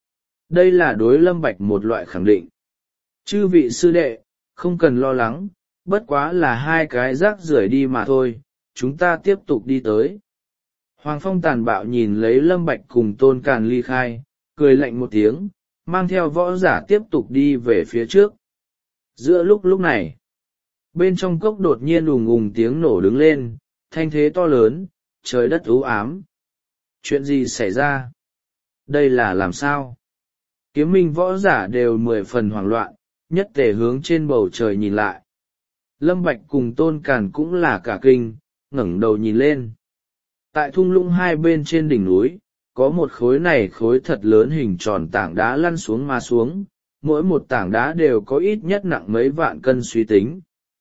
Đây là đối Lâm Bạch một loại khẳng định. Chư vị sư đệ, không cần lo lắng, bất quá là hai cái rác rưởi đi mà thôi, chúng ta tiếp tục đi tới. Hoàng Phong tàn bạo nhìn lấy Lâm Bạch cùng Tôn Càn ly khai, cười lạnh một tiếng, mang theo võ giả tiếp tục đi về phía trước. Giữa lúc lúc này, bên trong cốc đột nhiên ùng ùng tiếng nổ đứng lên, thanh thế to lớn, trời đất u ám. Chuyện gì xảy ra? Đây là làm sao? Kiếm minh võ giả đều mười phần hoảng loạn, nhất tề hướng trên bầu trời nhìn lại. Lâm Bạch cùng Tôn Càn cũng là cả kinh, ngẩng đầu nhìn lên. Tại thung lũng hai bên trên đỉnh núi, có một khối này khối thật lớn hình tròn tảng đá lăn xuống mà xuống, mỗi một tảng đá đều có ít nhất nặng mấy vạn cân suy tính.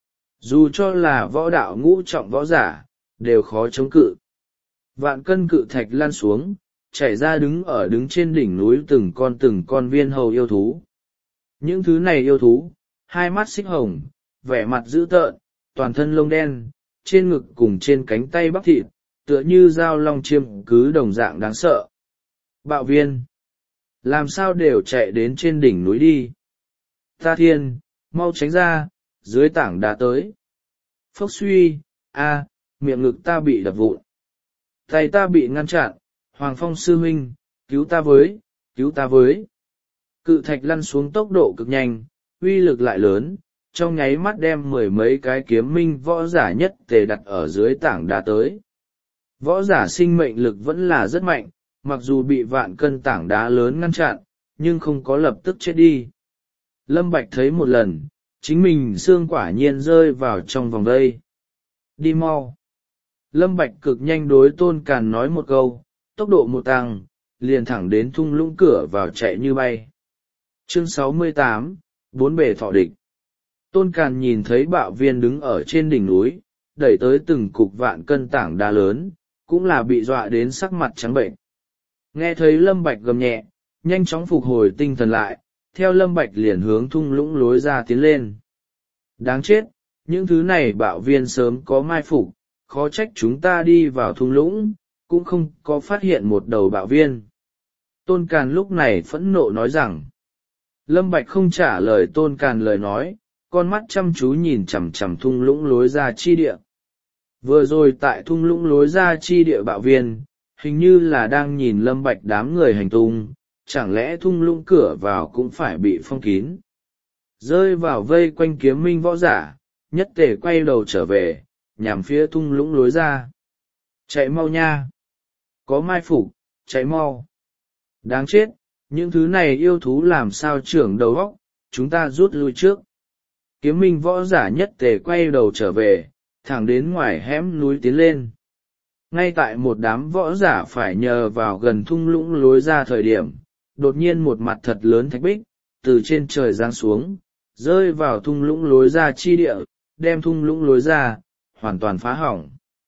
Dù cho là võ đạo ngũ trọng võ giả, đều khó chống cự. Vạn cân cự thạch lăn xuống, chảy ra đứng ở đứng trên đỉnh núi từng con từng con viên hầu yêu thú. Những thứ này yêu thú, hai mắt xích hồng, vẻ mặt dữ tợn, toàn thân lông đen, trên ngực cùng trên cánh tay bắp thịt, tựa như dao long chiêm cứ đồng dạng đáng sợ. Bạo viên! Làm sao đều chạy đến trên đỉnh núi đi? Ta thiên, mau tránh ra, dưới tảng đá tới. Phốc suy, a, miệng ngực ta bị đập vụn. Tay ta bị ngăn chặn, Hoàng Phong sư huynh, cứu ta với, cứu ta với. Cự thạch lăn xuống tốc độ cực nhanh, uy lực lại lớn, trong nháy mắt đem mười mấy cái kiếm minh võ giả nhất tề đặt ở dưới tảng đá tới. Võ giả sinh mệnh lực vẫn là rất mạnh, mặc dù bị vạn cân tảng đá lớn ngăn chặn, nhưng không có lập tức chết đi. Lâm Bạch thấy một lần, chính mình xương quả nhiên rơi vào trong vòng đây. Đi mau! Lâm Bạch cực nhanh đối Tôn Càn nói một câu, tốc độ một tăng, liền thẳng đến thung lũng cửa vào chạy như bay. Chương sáu mươi tám, bốn bề thọ địch. Tôn Càn nhìn thấy bạo viên đứng ở trên đỉnh núi, đẩy tới từng cục vạn cân tảng đá lớn, cũng là bị dọa đến sắc mặt trắng bệnh. Nghe thấy Lâm Bạch gầm nhẹ, nhanh chóng phục hồi tinh thần lại, theo Lâm Bạch liền hướng thung lũng lối ra tiến lên. Đáng chết, những thứ này bạo viên sớm có mai phục, khó trách chúng ta đi vào thung lũng, cũng không có phát hiện một đầu bạo viên. Tôn Càn lúc này phẫn nộ nói rằng, Lâm Bạch không trả lời Tôn Càn lời nói, con mắt chăm chú nhìn chằm chằm thung lũng lối ra chi địa. Vừa rồi tại thung lũng lối ra chi địa bạo viên, hình như là đang nhìn Lâm Bạch đám người hành tung, chẳng lẽ thung lũng cửa vào cũng phải bị phong kín. Rơi vào vây quanh kiếm minh võ giả, nhất tề quay đầu trở về, nhằm phía thung lũng lối ra. Chạy mau nha! Có mai phục, chạy mau! Đáng chết, những thứ này yêu thú làm sao trưởng đầu óc, chúng ta rút lui trước. Kiếm minh võ giả nhất tề quay đầu trở về, thẳng đến ngoài hẻm núi tiến lên. Ngay tại một đám võ giả phải nhờ vào gần thung lũng lối ra thời điểm, đột nhiên một mặt thật lớn thạch bích, từ trên trời giáng xuống, rơi vào thung lũng lối ra chi địa, đem thung lũng lối ra, hoàn toàn phá hỏng.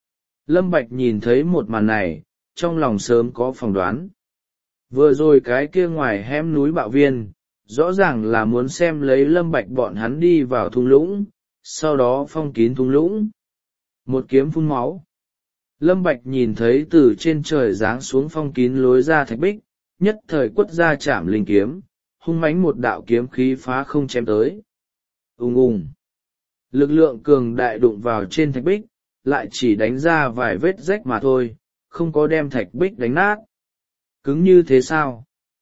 Lâm Bạch nhìn thấy một màn này, trong lòng sớm có phỏng đoán. Vừa rồi cái kia ngoài hẻm núi bạo viên, rõ ràng là muốn xem lấy Lâm Bạch bọn hắn đi vào thung lũng, sau đó phong kín thung lũng. Một kiếm phun máu. Lâm Bạch nhìn thấy từ trên trời giáng xuống phong kín lối ra thạch bích, nhất thời quất ra chạm linh kiếm, hung mãnh một đạo kiếm khí phá không chém tới. Ùng ùng. Lực lượng cường đại đụng vào trên thạch bích, lại chỉ đánh ra vài vết rách mà thôi, không có đem thạch bích đánh nát. Cứng như thế sao?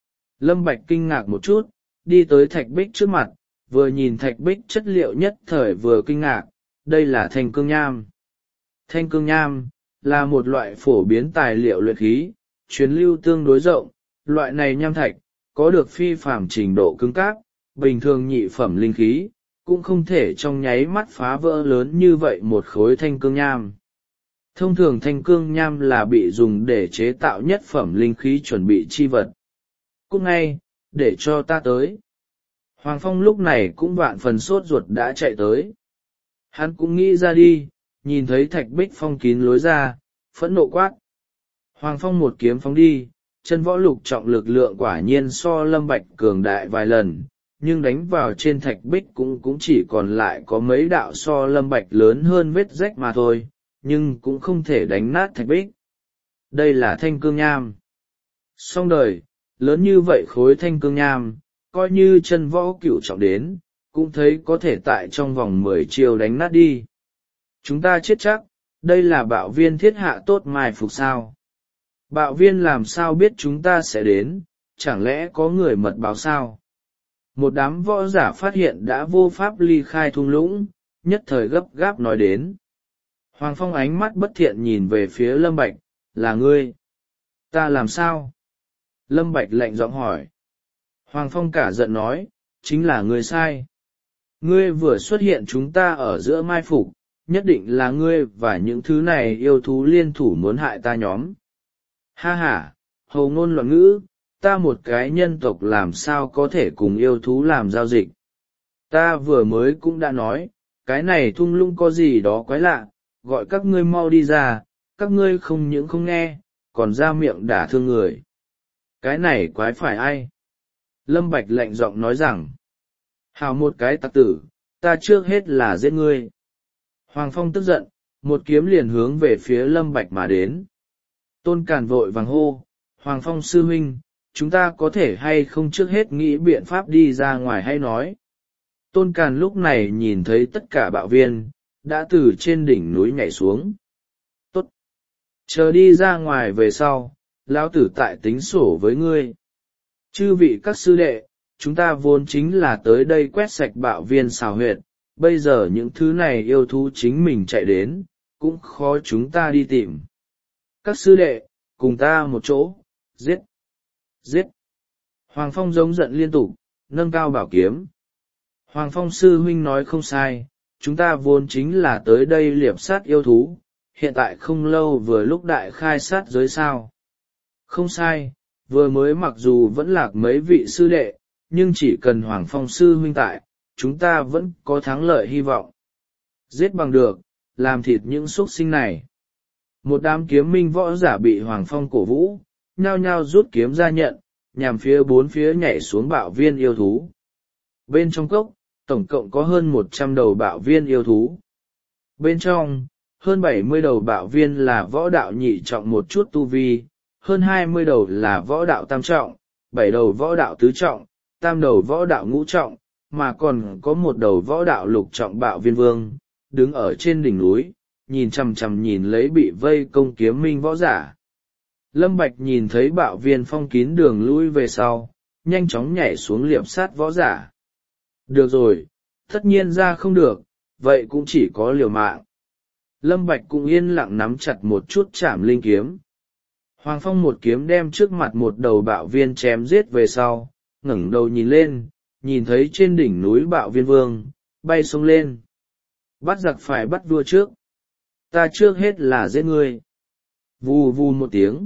Lâm Bạch kinh ngạc một chút, đi tới thạch bích trước mặt, vừa nhìn thạch bích chất liệu nhất thời vừa kinh ngạc, đây là thanh cương nham. Thanh cương nham là một loại phổ biến tài liệu luyện khí, truyền lưu tương đối rộng, loại này nham thạch, có được phi phàm trình độ cứng cáp, bình thường nhị phẩm linh khí, cũng không thể trong nháy mắt phá vỡ lớn như vậy một khối thanh cương nham. Thông thường thanh cương nham là bị dùng để chế tạo nhất phẩm linh khí chuẩn bị chi vật. Cút ngay, để cho ta tới. Hoàng Phong lúc này cũng vạn phần sốt ruột đã chạy tới. Hắn cũng nghĩ ra đi, nhìn thấy thạch bích phong kín lối ra, phẫn nộ quát. Hoàng Phong một kiếm phóng đi, chân võ lục trọng lực lượng quả nhiên so Lâm Bạch cường đại vài lần, nhưng đánh vào trên thạch bích cũng cũng chỉ còn lại có mấy đạo so Lâm Bạch lớn hơn vết rách mà thôi, nhưng cũng không thể đánh nát thạch bích. Đây là thanh cương nham. Xong đời, lớn như vậy khối thanh cương nham, coi như chân võ cửu trọng đến, cũng thấy có thể tại trong vòng mười chiêu đánh nát đi. Chúng ta chết chắc, đây là bạo viên thiết hạ tốt mai phục sao. Bạo viên làm sao biết chúng ta sẽ đến, chẳng lẽ có người mật báo sao? Một đám võ giả phát hiện đã vô pháp ly khai thung lũng, nhất thời gấp gáp nói đến. Hoàng Phong ánh mắt bất thiện nhìn về phía Lâm Bạch, là ngươi. Ta làm sao? Lâm Bạch lạnh giọng hỏi. Hoàng Phong cả giận nói, chính là ngươi sai. Ngươi vừa xuất hiện chúng ta ở giữa mai phục, nhất định là ngươi và những thứ này yêu thú liên thủ muốn hại ta nhóm. Ha ha, hầu ngôn loạn ngữ, ta một cái nhân tộc làm sao có thể cùng yêu thú làm giao dịch. Ta vừa mới cũng đã nói, cái này thung lũng có gì đó quái lạ, gọi các ngươi mau đi ra, các ngươi không những không nghe, còn ra miệng đả thương người. Cái này quái phải ai? Lâm Bạch lạnh giọng nói rằng, hào một cái tặc tử, ta trước hết là giết ngươi. Hoàng Phong tức giận, một kiếm liền hướng về phía Lâm Bạch mà đến. Tôn Càn vội vàng hô, Hoàng Phong sư huynh, chúng ta có thể hay không trước hết nghĩ biện pháp đi ra ngoài hay nói. Tôn Càn lúc này nhìn thấy tất cả bạo viên, đã từ trên đỉnh núi nhảy xuống. Tốt! Chờ đi ra ngoài về sau, lão tử tại tính sổ với ngươi. Chư vị các sư đệ, chúng ta vốn chính là tới đây quét sạch bạo viên xào huyệt, bây giờ những thứ này yêu thú chính mình chạy đến, cũng khó chúng ta đi tìm. Các sư đệ, cùng ta một chỗ, giết! Giết! Hoàng Phong giống giận liên tục, nâng cao bảo kiếm. Hoàng Phong sư huynh nói không sai, chúng ta vốn chính là tới đây liệp sát yêu thú, hiện tại không lâu vừa lúc đại khai sát giới sao. Không sai, vừa mới mặc dù vẫn lạc mấy vị sư đệ, nhưng chỉ cần Hoàng Phong sư huynh tại, chúng ta vẫn có thắng lợi hy vọng. Giết bằng được, làm thịt những xuất sinh này. Một đám kiếm minh võ giả bị Hoàng Phong cổ vũ, nhao nhao rút kiếm ra nhận, nhằm phía bốn phía nhảy xuống bạo viên yêu thú. Bên trong cốc, tổng cộng có hơn một trăm đầu bạo viên yêu thú. Bên trong, hơn bảy mươi đầu bạo viên là võ đạo nhị trọng một chút tu vi, hơn hai mươi đầu là võ đạo tam trọng, bảy đầu võ đạo tứ trọng, tam đầu võ đạo ngũ trọng, mà còn có một đầu võ đạo lục trọng bạo viên vương, đứng ở trên đỉnh núi, nhìn chằm chằm nhìn lấy bị vây công kiếm minh võ giả. Lâm Bạch nhìn thấy bạo viên phong kín đường lui về sau, nhanh chóng nhảy xuống liệp sát võ giả. Được rồi, tất nhiên ra không được, vậy cũng chỉ có liều mạng. Lâm Bạch cũng yên lặng nắm chặt một chút chạm linh kiếm. Hoàng Phong một kiếm đem trước mặt một đầu bạo viên chém giết về sau, ngẩng đầu nhìn lên, nhìn thấy trên đỉnh núi bạo viên vương, bay xuống lên. Bắt giặc phải bắt vua trước. Ta trước hết là giết ngươi. Vù vù một tiếng.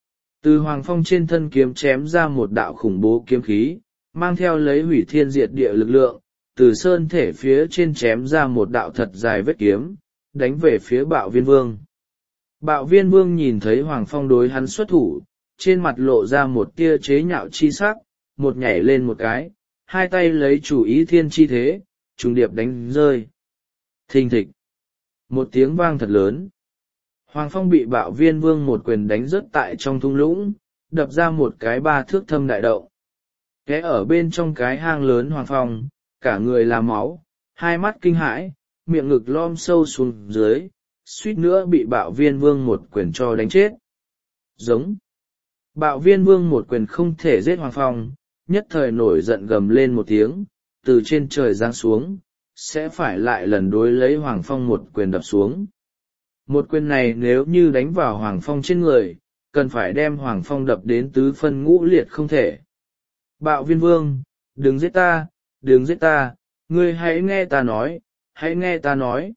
Từ Hoàng Phong trên thân kiếm chém ra một đạo khủng bố kiếm khí, mang theo lấy hủy thiên diệt địa lực lượng, từ sơn thể phía trên chém ra một đạo thật dài vết kiếm, đánh về phía bạo viên vương. Bạo viên vương nhìn thấy Hoàng Phong đối hắn xuất thủ, trên mặt lộ ra một tia chế nhạo chi sắc, một nhảy lên một cái, hai tay lấy chủ ý thiên chi thế, trùng điệp đánh rơi. Thình thịch. Một tiếng vang thật lớn. Hoàng Phong bị bạo viên vương một quyền đánh rớt tại trong thung lũng, đập ra một cái ba thước thâm đại động. Cái ở bên trong cái hang lớn Hoàng Phong, cả người là máu, hai mắt kinh hãi, miệng ngực lom sâu xuống dưới, suýt nữa bị bạo viên vương một quyền cho đánh chết. Giống. Bạo viên vương một quyền không thể giết Hoàng Phong, nhất thời nổi giận gầm lên một tiếng, từ trên trời giáng xuống, sẽ phải lại lần đối lấy Hoàng Phong một quyền đập xuống. Một quyền này nếu như đánh vào Hoàng Phong trên người, cần phải đem Hoàng Phong đập đến tứ phân ngũ liệt không thể. Bạo viên vương, đừng giết ta, đừng giết ta, ngươi hãy nghe ta nói, hãy nghe ta nói.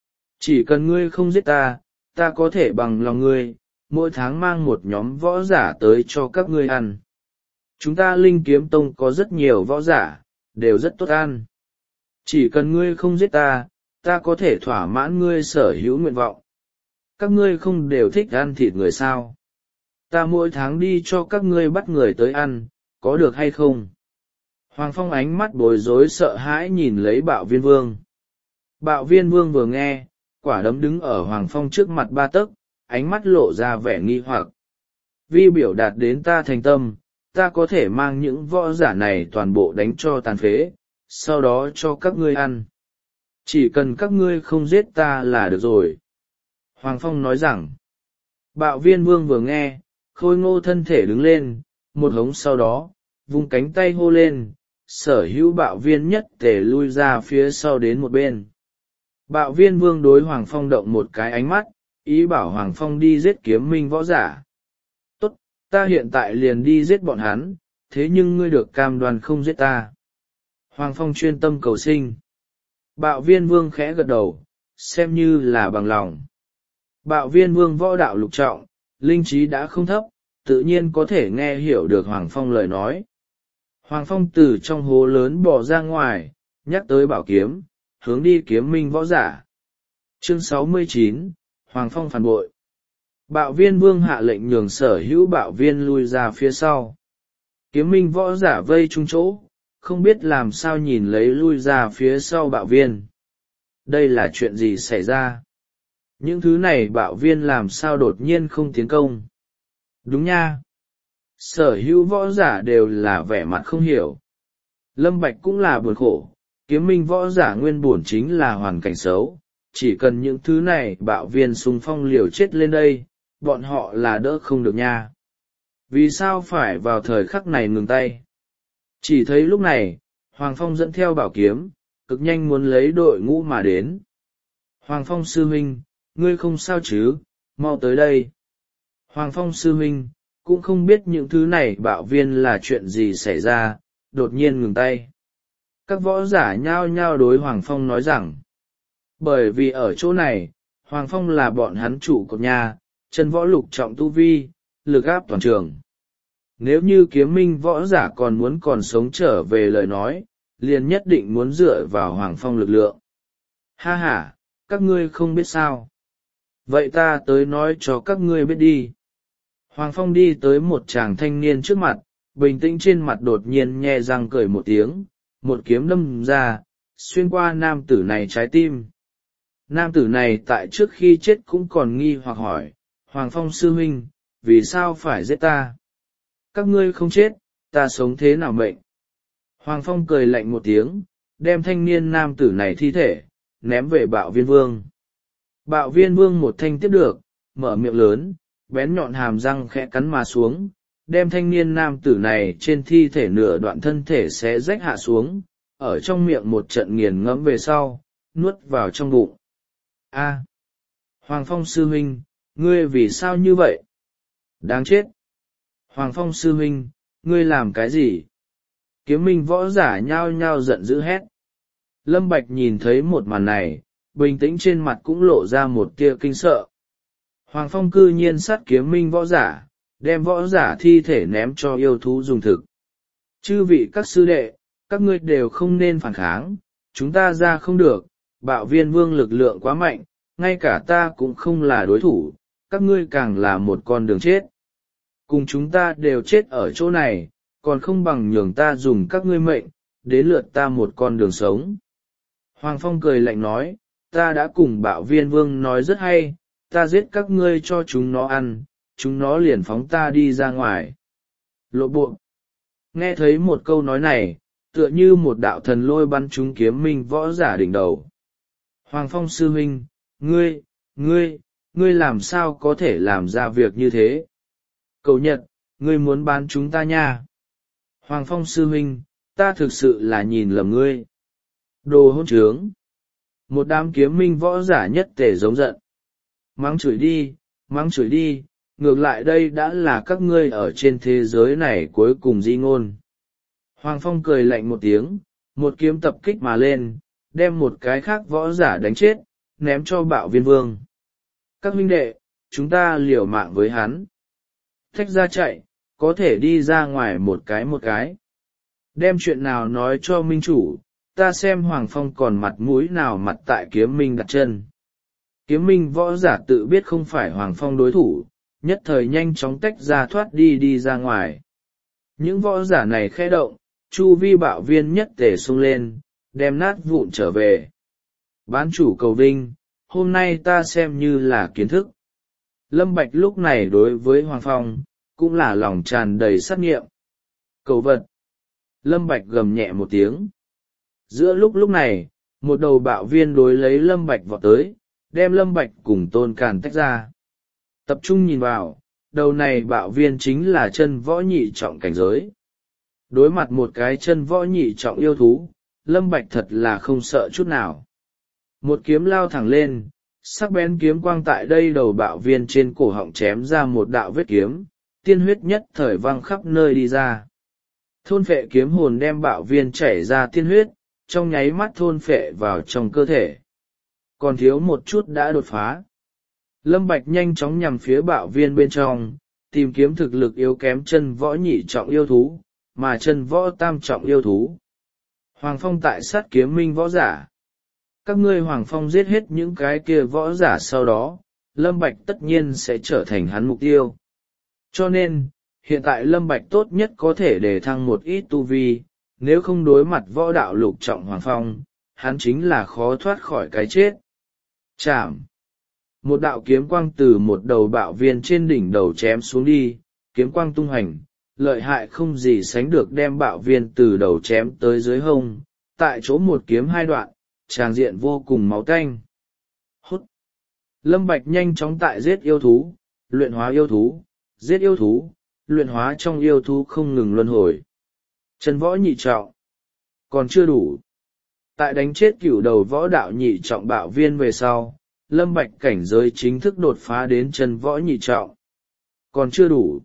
Chỉ cần ngươi không giết ta, ta có thể bằng lòng ngươi, mỗi tháng mang một nhóm võ giả tới cho các ngươi ăn. Chúng ta Linh Kiếm Tông có rất nhiều võ giả, đều rất tốt ăn. Chỉ cần ngươi không giết ta, ta có thể thỏa mãn ngươi sở hữu nguyện vọng. Các ngươi không đều thích ăn thịt người sao? Ta mỗi tháng đi cho các ngươi bắt người tới ăn, có được hay không? Hoàng Phong ánh mắt bối rối sợ hãi nhìn lấy bạo viên vương. Bạo viên vương vừa nghe, quả đấm đứng ở Hoàng Phong trước mặt ba tấc, ánh mắt lộ ra vẻ nghi hoặc. Vi biểu đạt đến ta thành tâm, ta có thể mang những võ giả này toàn bộ đánh cho tàn phế, sau đó cho các ngươi ăn. Chỉ cần các ngươi không giết ta là được rồi. Hoàng Phong nói rằng, bạo viên vương vừa nghe, khôi ngô thân thể đứng lên, một hống sau đó vung cánh tay hô lên, sở hữu bạo viên nhất tề lui ra phía sau đến một bên. Bạo viên vương đối Hoàng Phong động một cái ánh mắt, ý bảo Hoàng Phong đi giết kiếm minh võ giả. Tốt, ta hiện tại liền đi giết bọn hắn, thế nhưng ngươi được cam đoan không giết ta. Hoàng Phong chuyên tâm cầu sinh. Bạo viên vương khẽ gật đầu, xem như là bằng lòng. Bạo viên vương võ đạo lục trọng, linh trí đã không thấp, tự nhiên có thể nghe hiểu được Hoàng Phong lời nói. Hoàng Phong từ trong hố lớn bò ra ngoài, nhắc tới bảo kiếm, hướng đi kiếm minh võ giả. Chương sáu mươi chín, Hoàng Phong phản bội. Bạo viên vương hạ lệnh nhường sở hữu bạo viên lui ra phía sau. Kiếm minh võ giả vây chung chỗ, không biết làm sao nhìn lấy lui ra phía sau bạo viên. Đây là chuyện gì xảy ra? Những thứ này bạo viên làm sao đột nhiên không tiến công? Đúng nha. Sở hữu võ giả đều là vẻ mặt không hiểu. Lâm Bạch cũng là buồn khổ, kiếm minh võ giả nguyên bổn chính là hoàn cảnh xấu, chỉ cần những thứ này bạo viên xung phong liều chết lên đây, bọn họ là đỡ không được nha. Vì sao phải vào thời khắc này ngừng tay? Chỉ thấy lúc này, Hoàng Phong dẫn theo bảo kiếm, cực nhanh muốn lấy đội ngũ mà đến. Hoàng Phong sư huynh, ngươi không sao chứ, mau tới đây. Hoàng Phong sư huynh, cũng không biết những thứ này bạo viên là chuyện gì xảy ra, đột nhiên ngừng tay. Các võ giả nhao nhao đối Hoàng Phong nói rằng, bởi vì ở chỗ này, Hoàng Phong là bọn hắn chủ cột nhà, chân võ lục trọng tu vi, lực áp toàn trường. Nếu như kiếm minh võ giả còn muốn còn sống trở về lời nói, liền nhất định muốn dựa vào Hoàng Phong lực lượng. Ha ha, các ngươi không biết sao. Vậy ta tới nói cho các ngươi biết đi. Hoàng Phong đi tới một chàng thanh niên trước mặt, bình tĩnh trên mặt đột nhiên nhe răng cười một tiếng, một kiếm đâm ra, xuyên qua nam tử này trái tim. Nam tử này tại trước khi chết cũng còn nghi hoặc hỏi, Hoàng Phong sư huynh, vì sao phải giết ta? Các ngươi không chết, ta sống thế nào mệnh? Hoàng Phong cười lạnh một tiếng, đem thanh niên nam tử này thi thể, ném về bạo viên vương. Bạo viên vương một thanh tiếp được, mở miệng lớn, bén nhọn hàm răng khẽ cắn mà xuống, đem thanh niên nam tử này trên thi thể nửa đoạn thân thể sẽ rách hạ xuống, ở trong miệng một trận nghiền ngẫm về sau, nuốt vào trong bụng. A, Hoàng Phong sư huynh, ngươi vì sao như vậy? Đáng chết! Hoàng Phong sư huynh, ngươi làm cái gì? Kiếm minh võ giả nhao nhao giận dữ hét. Lâm Bạch nhìn thấy một màn này, bình tĩnh trên mặt cũng lộ ra một tia kinh sợ. Hoàng Phong cư nhiên sát kiếm minh võ giả, đem võ giả thi thể ném cho yêu thú dùng thực. Chư vị các sư đệ, các ngươi đều không nên phản kháng, chúng ta ra không được, bạo viên vương lực lượng quá mạnh, ngay cả ta cũng không là đối thủ, các ngươi càng là một con đường chết. Cùng chúng ta đều chết ở chỗ này, còn không bằng nhường ta dùng các ngươi mệnh, đến lượt ta một con đường sống. Hoàng Phong cười lạnh nói, ta đã cùng bạo viên vương nói rất hay, ta giết các ngươi cho chúng nó ăn, chúng nó liền phóng ta đi ra ngoài. Lộ bộ. Nghe thấy một câu nói này, tựa như một đạo thần lôi bắn trúng kiếm minh võ giả đỉnh đầu. Hoàng Phong sư huynh, ngươi, ngươi, ngươi làm sao có thể làm ra việc như thế? Cầu Nhật, ngươi muốn bán chúng ta nha. Hoàng Phong sư huynh, ta thực sự là nhìn lầm ngươi. Đồ hỗn trướng. Một đám kiếm minh võ giả nhất tề giống giận. Mắng chửi đi, mắng chửi đi, ngược lại đây đã là các ngươi ở trên thế giới này cuối cùng di ngôn. Hoàng Phong cười lạnh một tiếng, một kiếm tập kích mà lên, đem một cái khác võ giả đánh chết, ném cho bạo viên vương. Các huynh đệ, chúng ta liều mạng với hắn. Thách ra chạy, có thể đi ra ngoài một cái một cái. Đem chuyện nào nói cho minh chủ, ta xem Hoàng Phong còn mặt mũi nào mặt tại kiếm minh đặt chân. Kiếm minh võ giả tự biết không phải Hoàng Phong đối thủ, nhất thời nhanh chóng tách ra thoát đi đi ra ngoài. Những võ giả này khẽ động, chu vi bạo viên nhất tề xông lên, đem nát vụn trở về. Bán chủ cầu vinh, hôm nay ta xem như là kiến thức. Lâm Bạch lúc này đối với Hoàng Phong, cũng là lòng tràn đầy sát nghiệm. Cầu vật. Lâm Bạch gầm nhẹ một tiếng. Giữa lúc lúc này, một đầu bạo viên đối lấy Lâm Bạch vọt tới, đem Lâm Bạch cùng Tôn Càn tách ra. Tập trung nhìn vào, đầu này bạo viên chính là chân võ nhị trọng cảnh giới. Đối mặt một cái chân võ nhị trọng yêu thú, Lâm Bạch thật là không sợ chút nào. Một kiếm lao thẳng lên, sắc bén kiếm quang tại đây đầu bạo viên trên cổ họng chém ra một đạo vết kiếm, tiên huyết nhất thời văng khắp nơi đi ra. Thôn phệ kiếm hồn đem bạo viên chảy ra tiên huyết, trong nháy mắt thôn phệ vào trong cơ thể. Còn thiếu một chút đã đột phá. Lâm Bạch nhanh chóng nhằm phía bạo viên bên trong, tìm kiếm thực lực yếu kém chân võ nhị trọng yêu thú, mà chân võ tam trọng yêu thú. Hoàng Phong tại sát kiếm minh võ giả. Các ngươi Hoàng Phong giết hết những cái kia võ giả sau đó, Lâm Bạch tất nhiên sẽ trở thành hắn mục tiêu. Cho nên, hiện tại Lâm Bạch tốt nhất có thể để thăng một ít tu vi, nếu không đối mặt võ đạo lục trọng Hoàng Phong, hắn chính là khó thoát khỏi cái chết. Chạm! Một đạo kiếm quang từ một đầu bạo viên trên đỉnh đầu chém xuống đi, kiếm quang tung hành, lợi hại không gì sánh được đem bạo viên từ đầu chém tới dưới hông, tại chỗ một kiếm hai đoạn, tràng diện vô cùng máu tanh. Hút! Lâm Bạch nhanh chóng tại giết yêu thú, luyện hóa yêu thú, giết yêu thú, luyện hóa trong yêu thú không ngừng luân hồi. Chân võ nhị trọng. Còn chưa đủ. Tại đánh chết cửu đầu võ đạo nhị trọng bạo viên về sau, Lâm Bạch cảnh giới chính thức đột phá đến chân võ nhị trọng. Còn chưa đủ.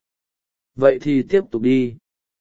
Vậy thì tiếp tục đi.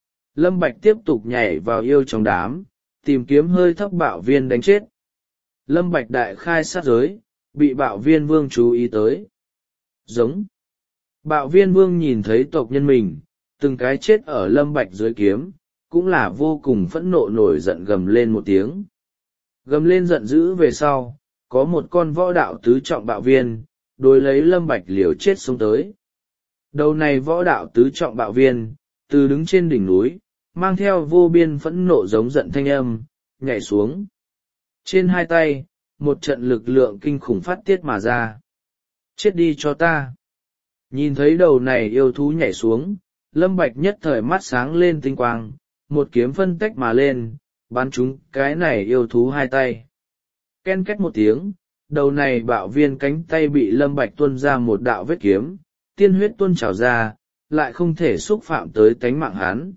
Lâm Bạch tiếp tục nhảy vào yêu trong đám, tìm kiếm hơi thấp bạo viên đánh chết. Lâm Bạch đại khai sát giới, bị bạo viên vương chú ý tới. Giống. Bạo viên vương nhìn thấy tộc nhân mình, từng cái chết ở Lâm Bạch dưới kiếm, cũng là vô cùng phẫn nộ nổi giận gầm lên một tiếng. Gầm lên giận dữ về sau, có một con võ đạo tứ trọng bạo viên, đối lấy Lâm Bạch liều chết xuống tới. Đầu này võ đạo tứ trọng bạo viên, từ đứng trên đỉnh núi, mang theo vô biên phẫn nộ giống giận thanh âm, nhảy xuống. Trên hai tay, một trận lực lượng kinh khủng phát tiết mà ra. Chết đi cho ta. Nhìn thấy đầu này yêu thú nhảy xuống, Lâm Bạch nhất thời mắt sáng lên tinh quang, một kiếm phân tách mà lên, bắn trúng cái này yêu thú hai tay. Ken két một tiếng, đầu này bạo viên cánh tay bị Lâm Bạch tuôn ra một đạo vết kiếm, tiên huyết tuôn trào ra, lại không thể xúc phạm tới tánh mạng hắn.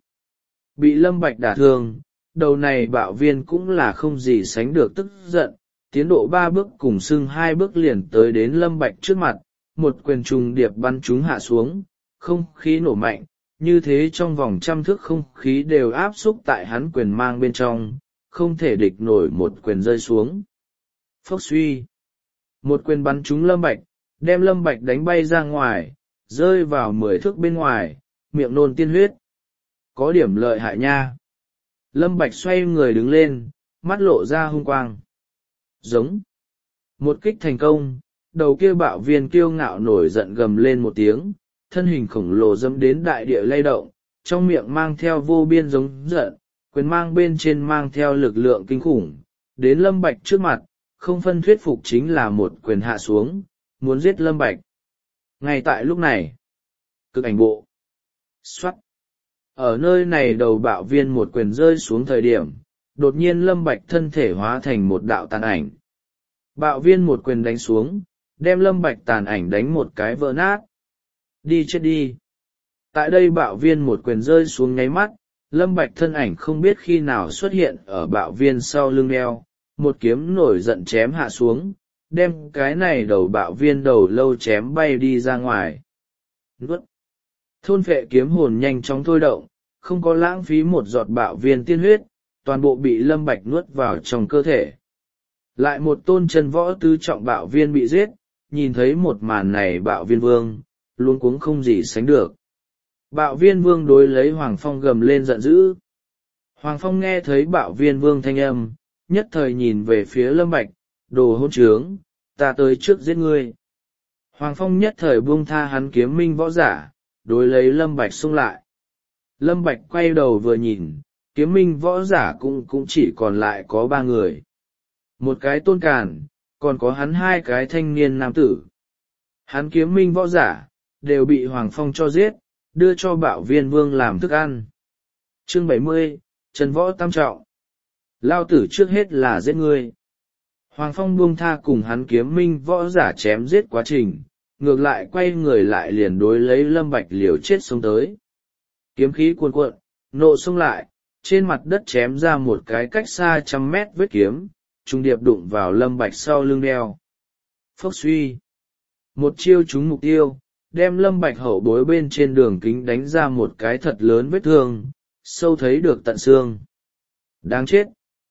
Bị Lâm Bạch đả thương, đầu này bạo viên cũng là không gì sánh được tức giận, tiến độ ba bước cùng xưng hai bước liền tới đến Lâm Bạch trước mặt, một quyền trùng điệp bắn chúng hạ xuống, không khí nổ mạnh, như thế trong vòng trăm thước không khí đều áp xúc tại hắn quyền mang bên trong, không thể địch nổi một quyền rơi xuống. Phốc suy. Một quyền bắn trúng Lâm Bạch, đem Lâm Bạch đánh bay ra ngoài, rơi vào mười thước bên ngoài, miệng nôn tiên huyết. Có điểm lợi hại nha. Lâm Bạch xoay người đứng lên, mắt lộ ra hung quang. Giống. Một kích thành công, đầu kia bạo viên kiêu ngạo nổi giận gầm lên một tiếng, thân hình khổng lồ dẫm đến đại địa lay động, trong miệng mang theo vô biên giống giận, quyền mang bên trên mang theo lực lượng kinh khủng, đến Lâm Bạch trước mặt, không phân thuyết phục chính là một quyền hạ xuống, muốn giết Lâm Bạch. Ngay tại lúc này, cực ảnh bộ, xoát, ở nơi này đầu bạo viên một quyền rơi xuống thời điểm, đột nhiên Lâm Bạch thân thể hóa thành một đạo tàn ảnh. Bạo viên một quyền đánh xuống, đem Lâm Bạch tàn ảnh đánh một cái vỡ nát. Đi chết đi. Tại đây bạo viên một quyền rơi xuống nháy mắt, Lâm Bạch thân ảnh không biết khi nào xuất hiện ở bạo viên sau lưng đeo, một kiếm nổi giận chém hạ xuống, đem cái này đầu bạo viên đầu lâu chém bay đi ra ngoài. Nuốt. Thôn phệ kiếm hồn nhanh chóng thôi động, không có lãng phí một giọt bạo viên tiên huyết, toàn bộ bị Lâm Bạch nuốt vào trong cơ thể. Lại một tôn chân võ tứ trọng bạo viên bị giết, nhìn thấy một màn này bạo viên vương, luống cuống không gì sánh được. Bạo viên vương đối lấy Hoàng Phong gầm lên giận dữ. Hoàng Phong nghe thấy bạo viên vương thanh âm, nhất thời nhìn về phía Lâm Bạch, đồ hỗn trướng, ta tới trước giết ngươi. Hoàng Phong nhất thời buông tha hắn kiếm minh võ giả, đối lấy Lâm Bạch xung lại. Lâm Bạch quay đầu vừa nhìn, kiếm minh võ giả cũng cũng chỉ còn lại có ba người. Một cái Tôn Càn, còn có hắn hai cái thanh niên nam tử. Hắn kiếm minh võ giả, đều bị Hoàng Phong cho giết, đưa cho bạo viên vương làm thức ăn. Chương bảy mươi, Trần Võ Tam Trọng. Lao tử trước hết là giết ngươi. Hoàng Phong buông tha cùng hắn kiếm minh võ giả chém giết quá trình, ngược lại quay người lại liền đối lấy Lâm Bạch liều chết xông tới. Kiếm khí cuồn cuộn, nộ xông lại, trên mặt đất chém ra một cái cách xa trăm mét vết kiếm, trùng điệp đụng vào Lâm Bạch sau lưng đeo. Phốc suy. Một chiêu trúng mục tiêu, đem Lâm Bạch hậu bối bên trên đường kính đánh ra một cái thật lớn vết thương, sâu thấy được tận xương. Đáng chết.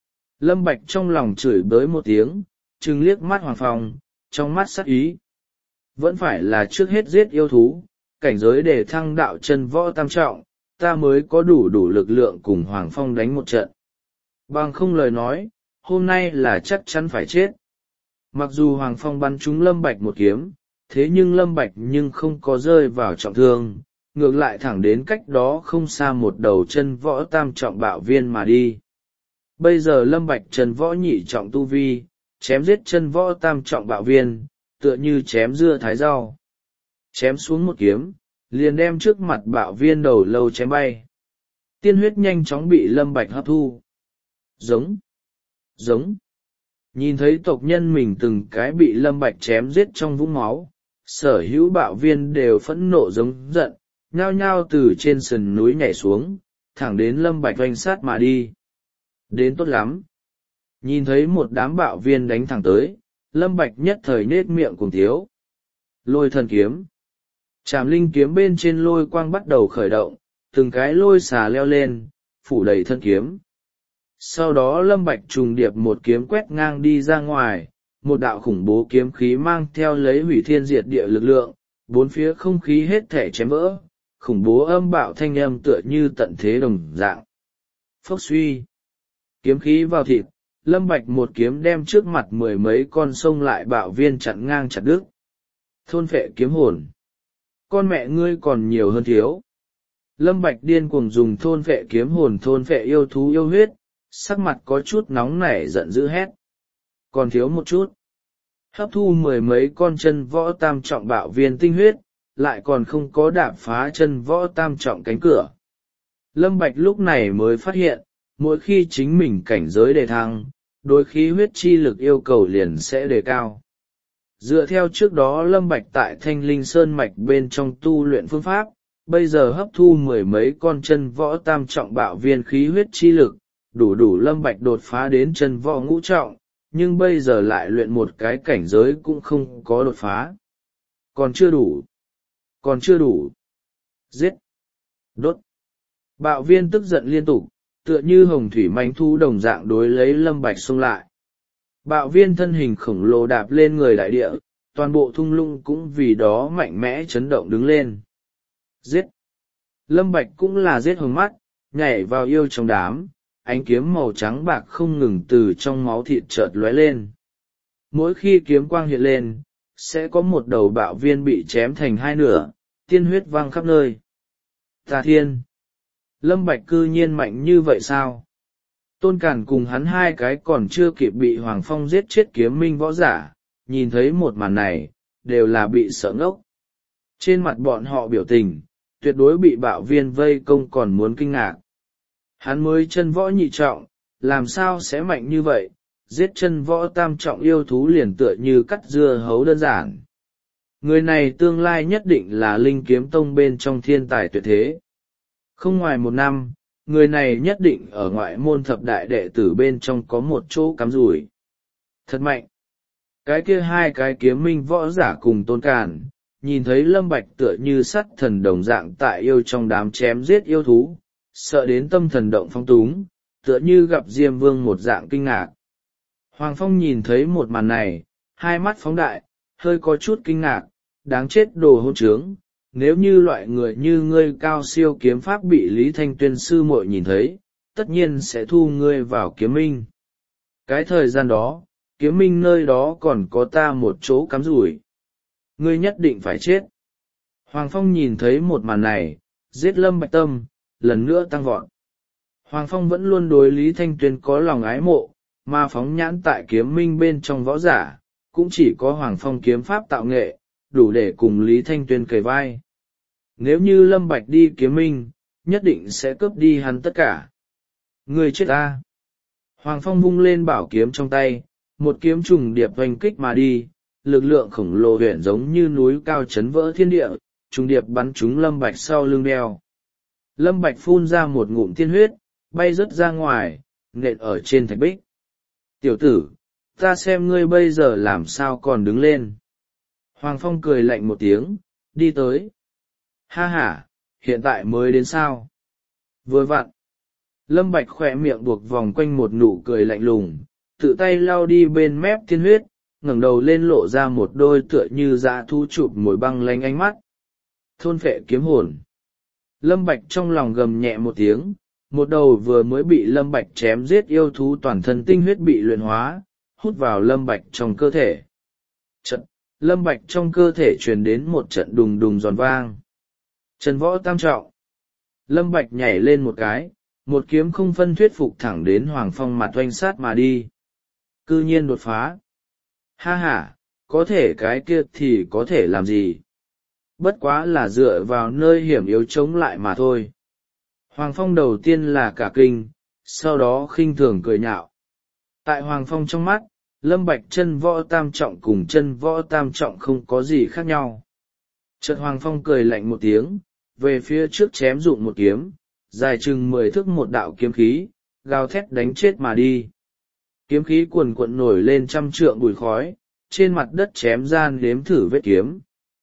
Lâm Bạch trong lòng chửi bới một tiếng, trừng liếc mắt Hoàng Phong, trong mắt sắc ý. Vẫn phải là trước hết giết yêu thú, cảnh giới để thăng đạo chân võ tam trọng, ta mới có đủ đủ lực lượng cùng Hoàng Phong đánh một trận. Bằng không lời nói, hôm nay là chắc chắn phải chết. Mặc dù Hoàng Phong bắn trúng Lâm Bạch một kiếm, thế nhưng Lâm Bạch nhưng không có rơi vào trọng thương, ngược lại thẳng đến cách đó không xa một đầu chân võ tam trọng bạo viên mà đi. Bây giờ Lâm Bạch chân võ nhị trọng tu vi, chém giết chân võ tam trọng bạo viên, tựa như chém dưa thái rau. Chém xuống một kiếm, liền đem trước mặt bạo viên đầu lâu chém bay. Tiên huyết nhanh chóng bị Lâm Bạch hấp thu. Giống, giống. Nhìn thấy tộc nhân mình từng cái bị Lâm Bạch chém giết trong vũng máu, sở hữu bạo viên đều phẫn nộ giống giận, nhao nhao từ trên sườn núi nhảy xuống, thẳng đến Lâm Bạch oanh sát mà đi. Đến tốt lắm. Nhìn thấy một đám bạo viên đánh thẳng tới, Lâm Bạch nhất thời nết miệng cùng thiếu. Lôi thần kiếm. Trảm linh kiếm bên trên lôi quang bắt đầu khởi động, từng cái lôi xà leo lên, phủ đầy thân kiếm. Sau đó Lâm Bạch trùng điệp một kiếm quét ngang đi ra ngoài, một đạo khủng bố kiếm khí mang theo lấy hủy thiên diệt địa lực lượng, bốn phía không khí hết thể chém vỡ, khủng bố âm bạo thanh âm tựa như tận thế đồng dạng. Phốc suy. Kiếm khí vào thịt, Lâm Bạch một kiếm đem trước mặt mười mấy con sông lại bạo viên chặn ngang chặt đứt. Thôn phệ kiếm hồn. Con mẹ ngươi còn nhiều hơn thiếu. Lâm Bạch điên cuồng dùng thôn phệ kiếm hồn thôn phệ yêu thú yêu huyết, sắc mặt có chút nóng nảy giận dữ hét. Còn thiếu một chút. Hấp thu mười mấy con chân võ tam trọng bạo viên tinh huyết, lại còn không có đạp phá chân võ tam trọng cánh cửa. Lâm Bạch lúc này mới phát hiện, mỗi khi chính mình cảnh giới đề thăng, đối khí huyết chi lực yêu cầu liền sẽ đề cao. Dựa theo trước đó Lâm Bạch tại Thanh Linh Sơn Mạch bên trong tu luyện phương pháp, bây giờ hấp thu mười mấy con chân võ tam trọng bạo viên khí huyết chi lực, đủ đủ Lâm Bạch đột phá đến chân võ ngũ trọng, nhưng bây giờ lại luyện một cái cảnh giới cũng không có đột phá. Còn chưa đủ. Còn chưa đủ. Giết. Đốt. Bạo viên tức giận liên tục, tựa như hồng thủy manh thu đồng dạng đối lấy Lâm Bạch xông lại. Bạo viên thân hình khổng lồ đạp lên người đại địa, toàn bộ thung lũng cũng vì đó mạnh mẽ chấn động đứng lên. Giết! Lâm Bạch cũng là giết hồng mắt, nhảy vào yêu trong đám, ánh kiếm màu trắng bạc không ngừng từ trong máu thịt chợt lóe lên. Mỗi khi kiếm quang hiện lên, sẽ có một đầu bạo viên bị chém thành hai nửa, tiên huyết văng khắp nơi. Tà Thiên! Lâm Bạch cư nhiên mạnh như vậy sao? Tôn Cản cùng hắn hai cái còn chưa kịp bị Hoàng Phong giết chết kiếm minh võ giả, nhìn thấy một màn này, đều là bị sợ ngốc. Trên mặt bọn họ biểu tình, tuyệt đối bị bạo viên vây công còn muốn kinh ngạc. Hắn mới chân võ nhị trọng, làm sao sẽ mạnh như vậy, giết chân võ tam trọng yêu thú liền tựa như cắt dưa hấu đơn giản. Người này tương lai nhất định là Linh Kiếm Tông bên trong thiên tài tuyệt thế. Không ngoài một năm, người này nhất định ở ngoại môn thập đại đệ tử bên trong có một chỗ cắm rủi. Thật mạnh. Cái kia hai cái kiếm minh võ giả cùng Tôn Càn, nhìn thấy Lâm Bạch tựa như sắt thần đồng dạng tại yêu trong đám chém giết yêu thú, sợ đến tâm thần động phong túng, tựa như gặp Diêm Vương một dạng kinh ngạc. Hoàng Phong nhìn thấy một màn này, hai mắt phóng đại, hơi có chút kinh ngạc, đáng chết đồ hỗn trướng. Nếu như loại người như ngươi cao siêu kiếm pháp bị Lý Thanh Tuyên sư muội nhìn thấy, tất nhiên sẽ thu ngươi vào kiếm minh. Cái thời gian đó, kiếm minh nơi đó còn có ta một chỗ cắm rủi. Ngươi nhất định phải chết. Hoàng Phong nhìn thấy một màn này, giết Lâm Bạch tâm, lần nữa tăng vọt. Hoàng Phong vẫn luôn đối Lý Thanh Tuyên có lòng ái mộ, mà phóng nhãn tại kiếm minh bên trong võ giả, cũng chỉ có Hoàng Phong kiếm pháp tạo nghệ, đủ để cùng Lý Thanh Tuyên kề vai. Nếu như Lâm Bạch đi kiếm minh, nhất định sẽ cướp đi hắn tất cả. Người chết ta! Hoàng Phong vung lên bảo kiếm trong tay, một kiếm trùng điệp hoành kích mà đi, lực lượng khổng lồ huyện giống như núi cao chấn vỡ thiên địa, trùng điệp bắn trúng Lâm Bạch sau lưng đeo. Lâm Bạch phun ra một ngụm tiên huyết, bay rớt ra ngoài, nện ở trên thạch bích. Tiểu tử, ta xem ngươi bây giờ làm sao còn đứng lên. Hoàng Phong cười lạnh một tiếng, đi tới. Ha ha, hiện tại mới đến sao? Vừa vặn. Lâm Bạch khỏe miệng buộc vòng quanh một nụ cười lạnh lùng, tự tay lau đi bên mép tiên huyết, ngẩng đầu lên lộ ra một đôi tựa như dã thú chụp mồi băng lánh ánh mắt. Thôn phệ kiếm hồn. Lâm Bạch trong lòng gầm nhẹ một tiếng, một đầu vừa mới bị Lâm Bạch chém giết yêu thú toàn thân tinh huyết bị luyện hóa, hút vào Lâm Bạch trong cơ thể. Trận, Lâm Bạch trong cơ thể truyền đến một trận đùng đùng giòn vang. Chân võ tam trọng. Lâm Bạch nhảy lên một cái, một kiếm không phân thuyết phục thẳng đến Hoàng Phong mặt oanh sát mà đi. Cư nhiên đột phá. Ha ha, có thể cái kia thì có thể làm gì? Bất quá là dựa vào nơi hiểm yếu chống lại mà thôi. Hoàng Phong đầu tiên là cả kinh, sau đó khinh thường cười nhạo. Tại Hoàng Phong trong mắt, Lâm Bạch chân võ tam trọng cùng chân võ tam trọng không có gì khác nhau. Chợt Hoàng Phong cười lạnh một tiếng, về phía trước chém dụng một kiếm, dài chừng mười thước một đạo kiếm khí, gào thét đánh chết mà đi. Kiếm khí cuồn cuộn nổi lên trăm trượng bụi khói, trên mặt đất chém ra nếm thử vết kiếm.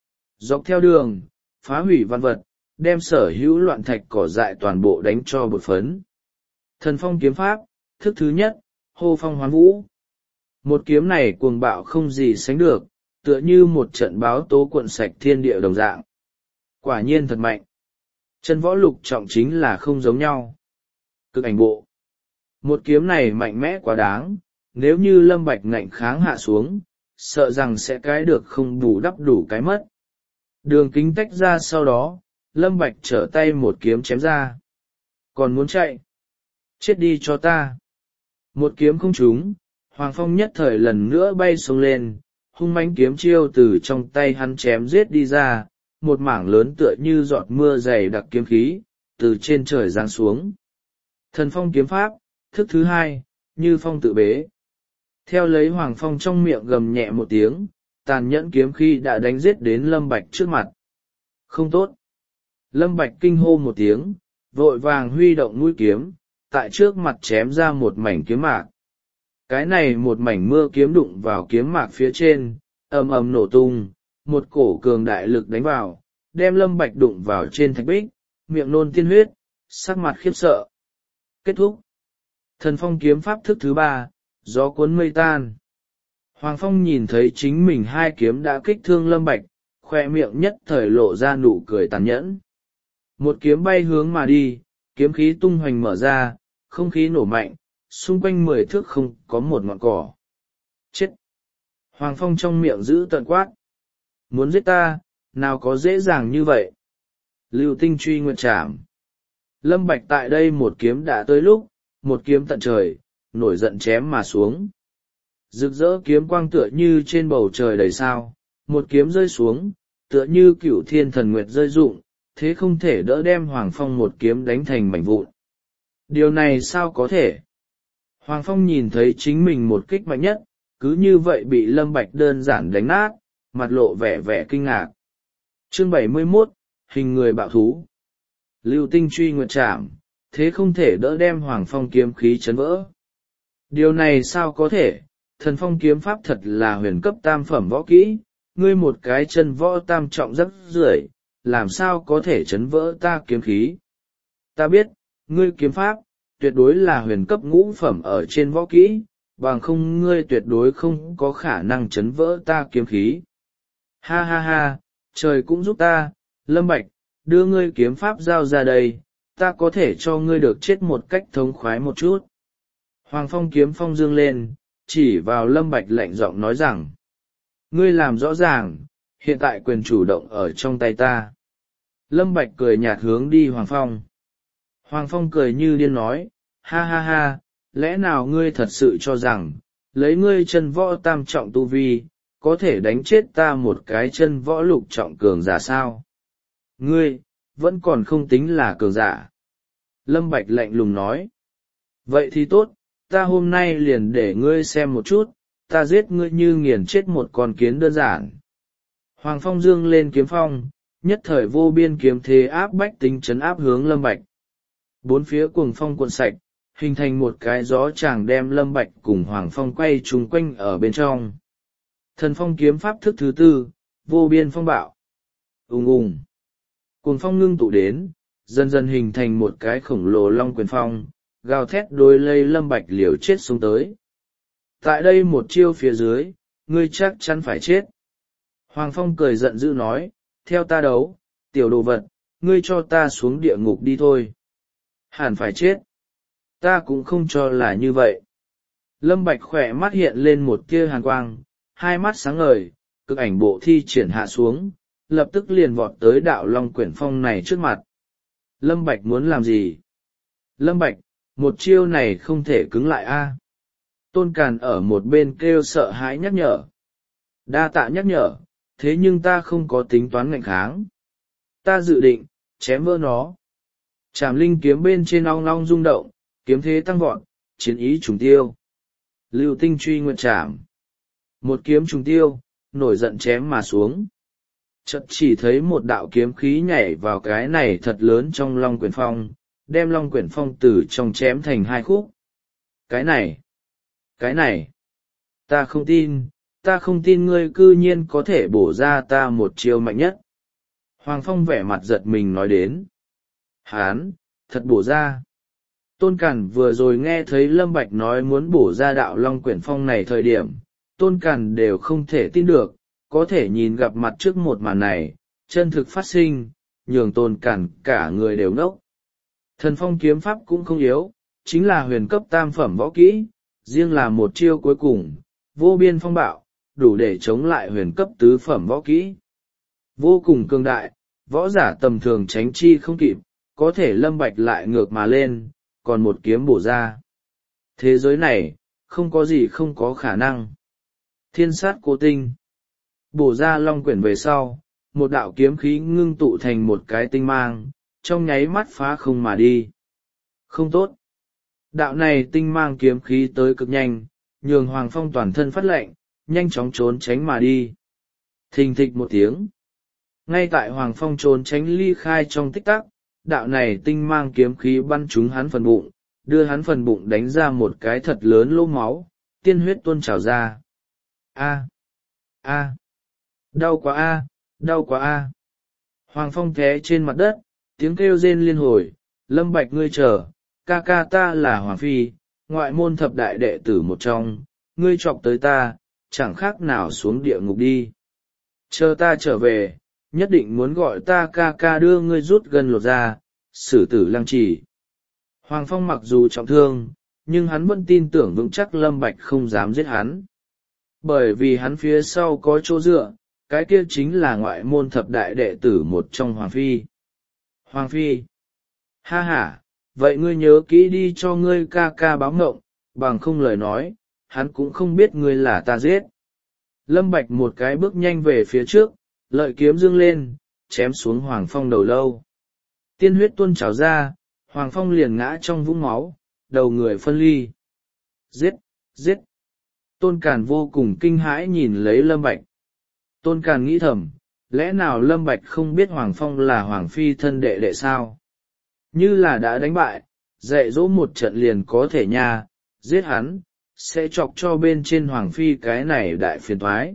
Dọc theo đường, phá hủy văn vật, đem sở hữu loạn thạch cỏ dại toàn bộ đánh cho bột phấn. Thần phong kiếm pháp, thức thứ nhất, hô phong hoán vũ. Một kiếm này cuồng bạo không gì sánh được, tựa như một trận báo tố cuộn sạch thiên địa đồng dạng. Quả nhiên thật mạnh. Chân võ lục trọng chính là không giống nhau. Cực ảnh bộ. Một kiếm này mạnh mẽ quá đáng, nếu như Lâm Bạch ngạnh kháng hạ xuống, sợ rằng sẽ cái được không bù đắp đủ cái mất. Đường kính tách ra sau đó, Lâm Bạch trở tay một kiếm chém ra. Còn muốn chạy? Chết đi cho ta. Một kiếm không trúng, Hoàng Phong nhất thời lần nữa bay xuống lên, hung mãnh kiếm chiêu từ trong tay hắn chém giết đi ra, một mảng lớn tựa như giọt mưa dày đặc kiếm khí, từ trên trời giáng xuống. Thần phong kiếm pháp, thức thứ hai, như phong tự bế. Theo lấy Hoàng Phong trong miệng gầm nhẹ một tiếng, tàn nhẫn kiếm khí đã đánh giết đến Lâm Bạch trước mặt. Không tốt. Lâm Bạch kinh hô một tiếng, vội vàng huy động mũi kiếm, tại trước mặt chém ra một mảnh kiếm mạc. Cái này một mảnh mưa kiếm đụng vào kiếm mạc phía trên, ầm ầm nổ tung, một cổ cường đại lực đánh vào, đem Lâm Bạch đụng vào trên thạch bích, miệng nôn tiên huyết, sắc mặt khiếp sợ. Kết thúc. Thần phong kiếm pháp thức thứ ba, gió cuốn mây tan. Hoàng Phong nhìn thấy chính mình hai kiếm đã kích thương Lâm Bạch, khoe miệng nhất thời lộ ra nụ cười tàn nhẫn. Một kiếm bay hướng mà đi, kiếm khí tung hoành mở ra, không khí nổ mạnh, xung quanh mười thước không có một ngọn cỏ. Chết! Hoàng Phong trong miệng giữ tận quát. Muốn giết ta, nào có dễ dàng như vậy. Lưu tinh truy nguyệt trảm. Lâm Bạch tại đây một kiếm đã tới lúc, một kiếm tận trời, nổi giận chém mà xuống. Rực rỡ kiếm quang tựa như trên bầu trời đầy sao, một kiếm rơi xuống, tựa như cửu thiên thần nguyệt rơi rụng, thế không thể đỡ đem Hoàng Phong một kiếm đánh thành mảnh vụn. Điều này sao có thể? Hoàng Phong nhìn thấy chính mình một kích mạnh nhất, cứ như vậy bị Lâm Bạch đơn giản đánh nát, mặt lộ vẻ vẻ kinh ngạc. Chương bảy mươi mốt, hình người bạo thú. Lưu tinh truy nguyệt trảm, thế không thể đỡ đem Hoàng Phong kiếm khí chấn vỡ. Điều này sao có thể? Thần phong kiếm pháp thật là huyền cấp tam phẩm võ kỹ, ngươi một cái chân võ tam trọng rất rưởi, làm sao có thể chấn vỡ ta kiếm khí? Ta biết, ngươi kiếm pháp, tuyệt đối là huyền cấp ngũ phẩm ở trên võ kỹ, bằng không ngươi tuyệt đối không có khả năng chấn vỡ ta kiếm khí. Ha ha ha, trời cũng giúp ta, Lâm Bạch, đưa ngươi kiếm pháp giao ra đây, ta có thể cho ngươi được chết một cách thống khoái một chút. Hoàng Phong kiếm phong dương lên, chỉ vào Lâm Bạch lạnh giọng nói rằng, ngươi làm rõ ràng, hiện tại quyền chủ động ở trong tay ta. Lâm Bạch cười nhạt hướng đi Hoàng Phong. Hoàng Phong cười như điên nói, ha ha ha, lẽ nào ngươi thật sự cho rằng, lấy ngươi chân võ tam trọng tu vi, có thể đánh chết ta một cái chân võ lục trọng cường giả sao? Ngươi, vẫn còn không tính là cường giả. Lâm Bạch lạnh lùng nói, vậy thì tốt, ta hôm nay liền để ngươi xem một chút, ta giết ngươi như nghiền chết một con kiến đơn giản. Hoàng Phong dương lên kiếm phong, nhất thời vô biên kiếm thế áp bách tính chấn áp hướng Lâm Bạch. Bốn phía cuồng phong cuộn sạch, hình thành một cái gió tràng đem Lâm Bạch cùng Hoàng Phong quay chung quanh ở bên trong. Thần phong kiếm pháp thức thứ tư, vô biên phong bạo. Ùng ùng. Cuồng phong ngưng tụ đến, dần dần hình thành một cái khổng lồ long quyền phong, gào thét đối lây Lâm Bạch liều chết xuống tới. Tại đây một chiêu phía dưới, ngươi chắc chắn phải chết. Hoàng Phong cười giận dữ nói, theo ta đấu, tiểu đồ vật, ngươi cho ta xuống địa ngục đi thôi. Hẳn phải chết. Ta cũng không cho là như vậy. Lâm Bạch khỏe mắt hiện lên một tia hàn quang, hai mắt sáng ngời, cực ảnh bộ thi triển hạ xuống, lập tức liền vọt tới đạo long quyển phong này trước mặt. Lâm Bạch muốn làm gì? Lâm Bạch, một chiêu này không thể cứng lại a. Tôn Càn ở một bên kêu sợ hãi nhắc nhở. Đa tạ nhắc nhở, thế nhưng ta không có tính toán ngạnh kháng. Ta dự định, chém vỡ nó. Trảm linh kiếm bên trên ong long rung động, kiếm thế tăng vọt, chiến ý trùng tiêu. Lưu tinh truy nguyện trảm. Một kiếm trùng tiêu, nổi giận chém mà xuống. Chợt chỉ thấy một đạo kiếm khí nhảy vào cái này thật lớn trong long quyển phong, đem long quyển phong từ trong chém thành hai khúc. Cái này, cái này, ta không tin, ta không tin ngươi cư nhiên có thể bổ ra ta một chiêu mạnh nhất. Hoàng Phong vẻ mặt giật mình nói đến. Hán, thật bổ ra. Tôn Càn vừa rồi nghe thấy Lâm Bạch nói muốn bổ ra đạo long quyển phong này thời điểm, Tôn Càn đều không thể tin được, có thể nhìn gặp mặt trước một màn này, chân thực phát sinh, nhường Tôn Càn cả người đều ngốc. Thần phong kiếm pháp cũng không yếu, chính là huyền cấp tam phẩm võ kỹ, riêng là một chiêu cuối cùng, vô biên phong bạo, đủ để chống lại huyền cấp tứ phẩm võ kỹ. Vô cùng cường đại, võ giả tầm thường tránh chi không kịp, có thể Lâm Bạch lại ngược mà lên, còn một kiếm bổ ra. Thế giới này, không có gì không có khả năng. Thiên sát cố tinh. Bổ ra long quyển về sau, một đạo kiếm khí ngưng tụ thành một cái tinh mang, trong nháy mắt phá không mà đi. Không tốt. Đạo này tinh mang kiếm khí tới cực nhanh, nhường Hoàng Phong toàn thân phát lệnh, nhanh chóng trốn tránh mà đi. Thình thịch một tiếng. Ngay tại Hoàng Phong trốn tránh ly khai trong tích tắc, đạo này tinh mang kiếm khí bắn trúng hắn phần bụng, đưa hắn phần bụng đánh ra một cái thật lớn lỗ máu, tiên huyết tuôn trào ra. A, a, đau quá a, đau quá a. Hoàng Phong té trên mặt đất, tiếng kêu rên liên hồi, Lâm Bạch ngươi chờ, ca ca ta là Hoàng Phi, ngoại môn thập đại đệ tử một trong, ngươi chọc tới ta, chẳng khác nào xuống địa ngục đi. Chờ ta trở về, nhất định muốn gọi ta ca ca đưa ngươi rút gần lột ra, xử tử lăng trì. Hoàng Phong mặc dù trọng thương, nhưng hắn vẫn tin tưởng vững chắc Lâm Bạch không dám giết hắn. Bởi vì hắn phía sau có chỗ dựa, cái kia chính là ngoại môn thập đại đệ tử một trong Hoàng Phi. Hoàng Phi. Ha ha, vậy ngươi nhớ kỹ đi cho ngươi ca ca báo ngộng, bằng không lời nói, hắn cũng không biết ngươi là ta giết. Lâm Bạch một cái bước nhanh về phía trước, lợi kiếm dương lên, chém xuống Hoàng Phong đầu lâu. Tiên huyết tuôn trào ra, Hoàng Phong liền ngã trong vũng máu, đầu người phân ly. Giết, giết. Tôn Càn vô cùng kinh hãi nhìn lấy Lâm Bạch. Tôn Càn nghĩ thầm, lẽ nào Lâm Bạch không biết Hoàng Phong là Hoàng Phi thân đệ đệ sao? Như là đã đánh bại, dạy dỗ một trận liền có thể nha, giết hắn, sẽ chọc cho bên trên Hoàng Phi cái này đại phiền toái.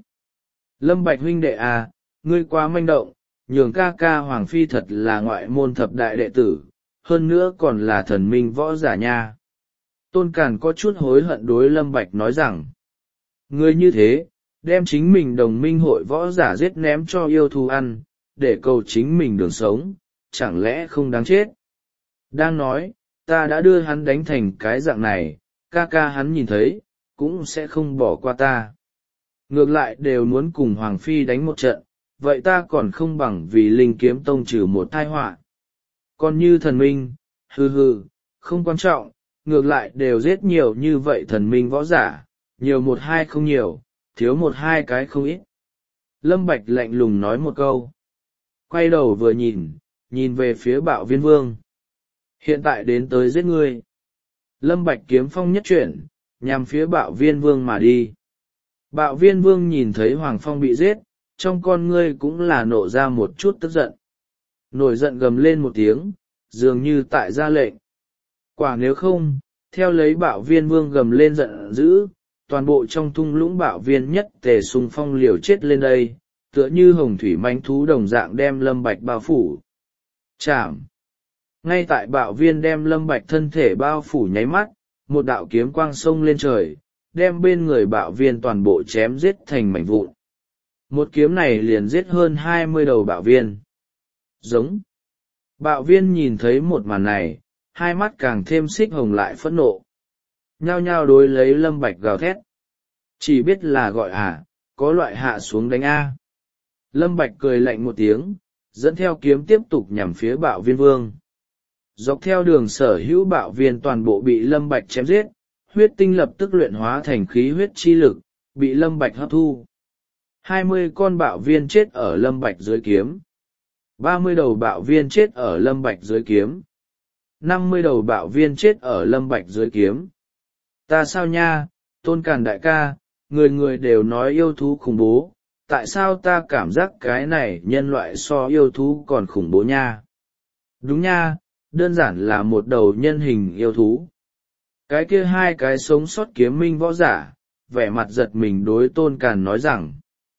Lâm Bạch huynh đệ à, ngươi quá manh động, nhường ca ca Hoàng Phi thật là ngoại môn thập đại đệ tử, hơn nữa còn là thần minh võ giả nha. Tôn Càn có chút hối hận đối Lâm Bạch nói rằng, ngươi như thế, đem chính mình đồng minh hội võ giả giết ném cho yêu thú ăn, để cầu chính mình đường sống, chẳng lẽ không đáng chết. Đang nói, ta đã đưa hắn đánh thành cái dạng này, ca ca hắn nhìn thấy, cũng sẽ không bỏ qua ta. Ngược lại đều muốn cùng Hoàng Phi đánh một trận, vậy ta còn không bằng vì Linh Kiếm Tông trừ một tai họa. Còn như thần minh, hừ hừ, không quan trọng, ngược lại đều giết nhiều như vậy thần minh võ giả, nhiều một hai không nhiều, thiếu một hai cái không ít. Lâm Bạch lạnh lùng nói một câu. Quay đầu vừa nhìn, nhìn về phía Bạo Viên Vương. Hiện tại đến tới giết ngươi. Lâm Bạch kiếm phong nhất chuyển, nhằm phía Bạo Viên Vương mà đi. Bạo viên vương nhìn thấy Hoàng Phong bị giết, trong con ngươi cũng là nộ ra một chút tức giận. Nổi giận gầm lên một tiếng, dường như tại ra lệnh. Quả nếu không, theo lấy bạo viên vương gầm lên giận dữ, toàn bộ trong thung lũng bạo viên nhất tề xung phong liều chết lên đây, tựa như hồng thủy manh thú đồng dạng đem Lâm Bạch bao phủ. Chạm! Ngay tại bạo viên đem Lâm Bạch thân thể bao phủ nháy mắt, một đạo kiếm quang sông lên trời, đem bên người bạo viên toàn bộ chém giết thành mảnh vụn. Một kiếm này liền giết hơn hai mươi đầu bạo viên. Giống. Bạo viên nhìn thấy một màn này, hai mắt càng thêm xích hồng lại phẫn nộ. Nhao nhao đối lấy Lâm Bạch gào thét. Chỉ biết là gọi à, có loại hạ xuống đánh A. Lâm Bạch cười lạnh một tiếng, dẫn theo kiếm tiếp tục nhằm phía bạo viên vương. Dọc theo đường sở hữu bạo viên toàn bộ bị Lâm Bạch chém giết, huyết tinh lập tức luyện hóa thành khí huyết chi lực, bị Lâm Bạch hấp thu. Hai mươi con bạo viên chết ở Lâm Bạch dưới kiếm. Ba mươi đầu bạo viên chết ở Lâm Bạch dưới kiếm. Năm mươi đầu bạo viên chết ở Lâm Bạch dưới kiếm. Ta sao nha, Tôn Càn đại ca, người người đều nói yêu thú khủng bố, tại sao ta cảm giác cái này nhân loại so yêu thú còn khủng bố nha? Đúng nha, đơn giản là một đầu nhân hình yêu thú. Cái kia hai cái sống sót kiếm minh võ giả, vẻ mặt giật mình đối Tôn Càn nói rằng,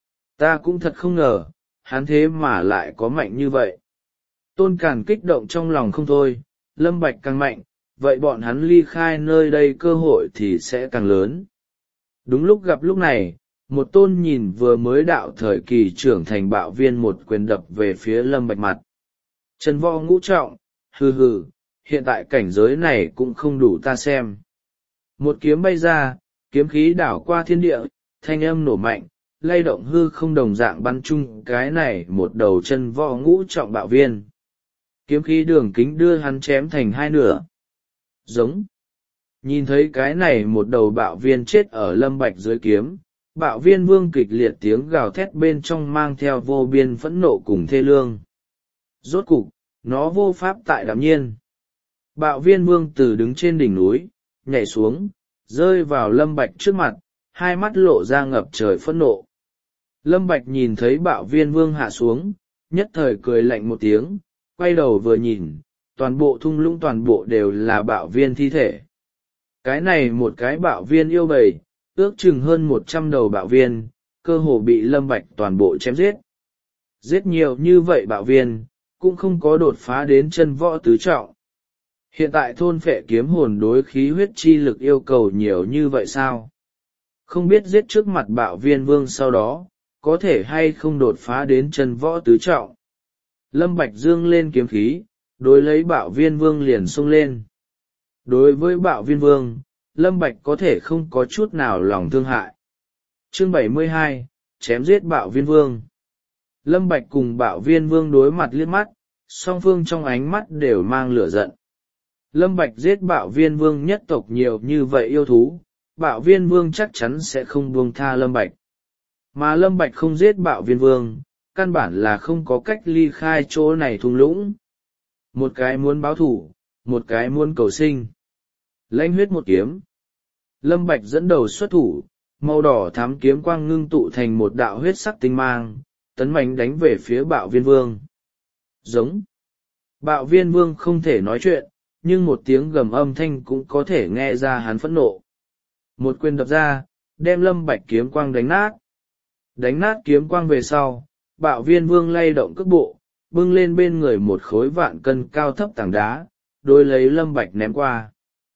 ta cũng thật không ngờ, hắn thế mà lại có mạnh như vậy. Tôn Càn kích động trong lòng không thôi, Lâm Bạch càng mạnh, vậy bọn hắn ly khai nơi đây cơ hội thì sẽ càng lớn. Đúng lúc gặp lúc này, một tôn nhìn vừa mới đạo thời kỳ trưởng thành bạo viên một quyền đập về phía Lâm Bạch mặt. Chân võ ngũ trọng, hừ hừ, hiện tại cảnh giới này cũng không đủ ta xem. Một kiếm bay ra, kiếm khí đảo qua thiên địa, thanh âm nổ mạnh, lay động hư không đồng dạng bắn chung cái này một đầu chân võ ngũ trọng bạo viên. Kiếm khí đường kính đưa hắn chém thành hai nửa. Giống. Nhìn thấy cái này một đầu bạo viên chết ở Lâm Bạch dưới kiếm, bạo viên vương kịch liệt tiếng gào thét bên trong mang theo vô biên phẫn nộ cùng thê lương. Rốt cục, nó vô pháp tại đạm nhiên. Bạo viên vương từ đứng trên đỉnh núi, nhảy xuống, rơi vào Lâm Bạch trước mặt, hai mắt lộ ra ngập trời phẫn nộ. Lâm Bạch nhìn thấy bạo viên vương hạ xuống, nhất thời cười lạnh một tiếng, quay đầu vừa nhìn, toàn bộ thung lũng toàn bộ đều là bạo viên thi thể. Cái này một cái bạo viên yêu bầy, ước chừng hơn một trăm đầu bạo viên, cơ hồ bị Lâm Bạch toàn bộ chém giết. Giết nhiều như vậy bạo viên, cũng không có đột phá đến chân võ tứ trọng. Hiện tại thôn phệ kiếm hồn đối khí huyết chi lực yêu cầu nhiều như vậy sao? Không biết giết trước mặt bạo viên vương sau đó, có thể hay không đột phá đến chân võ tứ trọng. Lâm Bạch dương lên kiếm khí, đối lấy bạo viên vương liền xông lên. Đối với bạo viên vương, Lâm Bạch có thể không có chút nào lòng thương hại. Chương bảy mươi hai, chém giết bạo viên vương. Lâm Bạch cùng bạo viên vương đối mặt liếc mắt, song phương trong ánh mắt đều mang lửa giận. Lâm Bạch giết bạo viên vương nhất tộc nhiều như vậy yêu thú, bạo viên vương chắc chắn sẽ không buông tha Lâm Bạch. Mà Lâm Bạch không giết bạo viên vương, căn bản là không có cách ly khai chỗ này thung lũng. Một cái muốn báo thủ, một cái muốn cầu sinh. Lãnh huyết một kiếm. Lâm Bạch dẫn đầu xuất thủ, màu đỏ thắm kiếm quang ngưng tụ thành một đạo huyết sắc tinh mang, tấn mạnh đánh về phía bạo viên vương. Giống. Bạo viên vương không thể nói chuyện, nhưng một tiếng gầm âm thanh cũng có thể nghe ra hắn phẫn nộ. Một quyền đập ra, đem Lâm Bạch kiếm quang đánh nát. Đánh nát kiếm quang về sau, bạo viên vương lay động cước bộ, bưng lên bên người một khối vạn cân cao thấp tảng đá, đối lấy Lâm Bạch ném qua.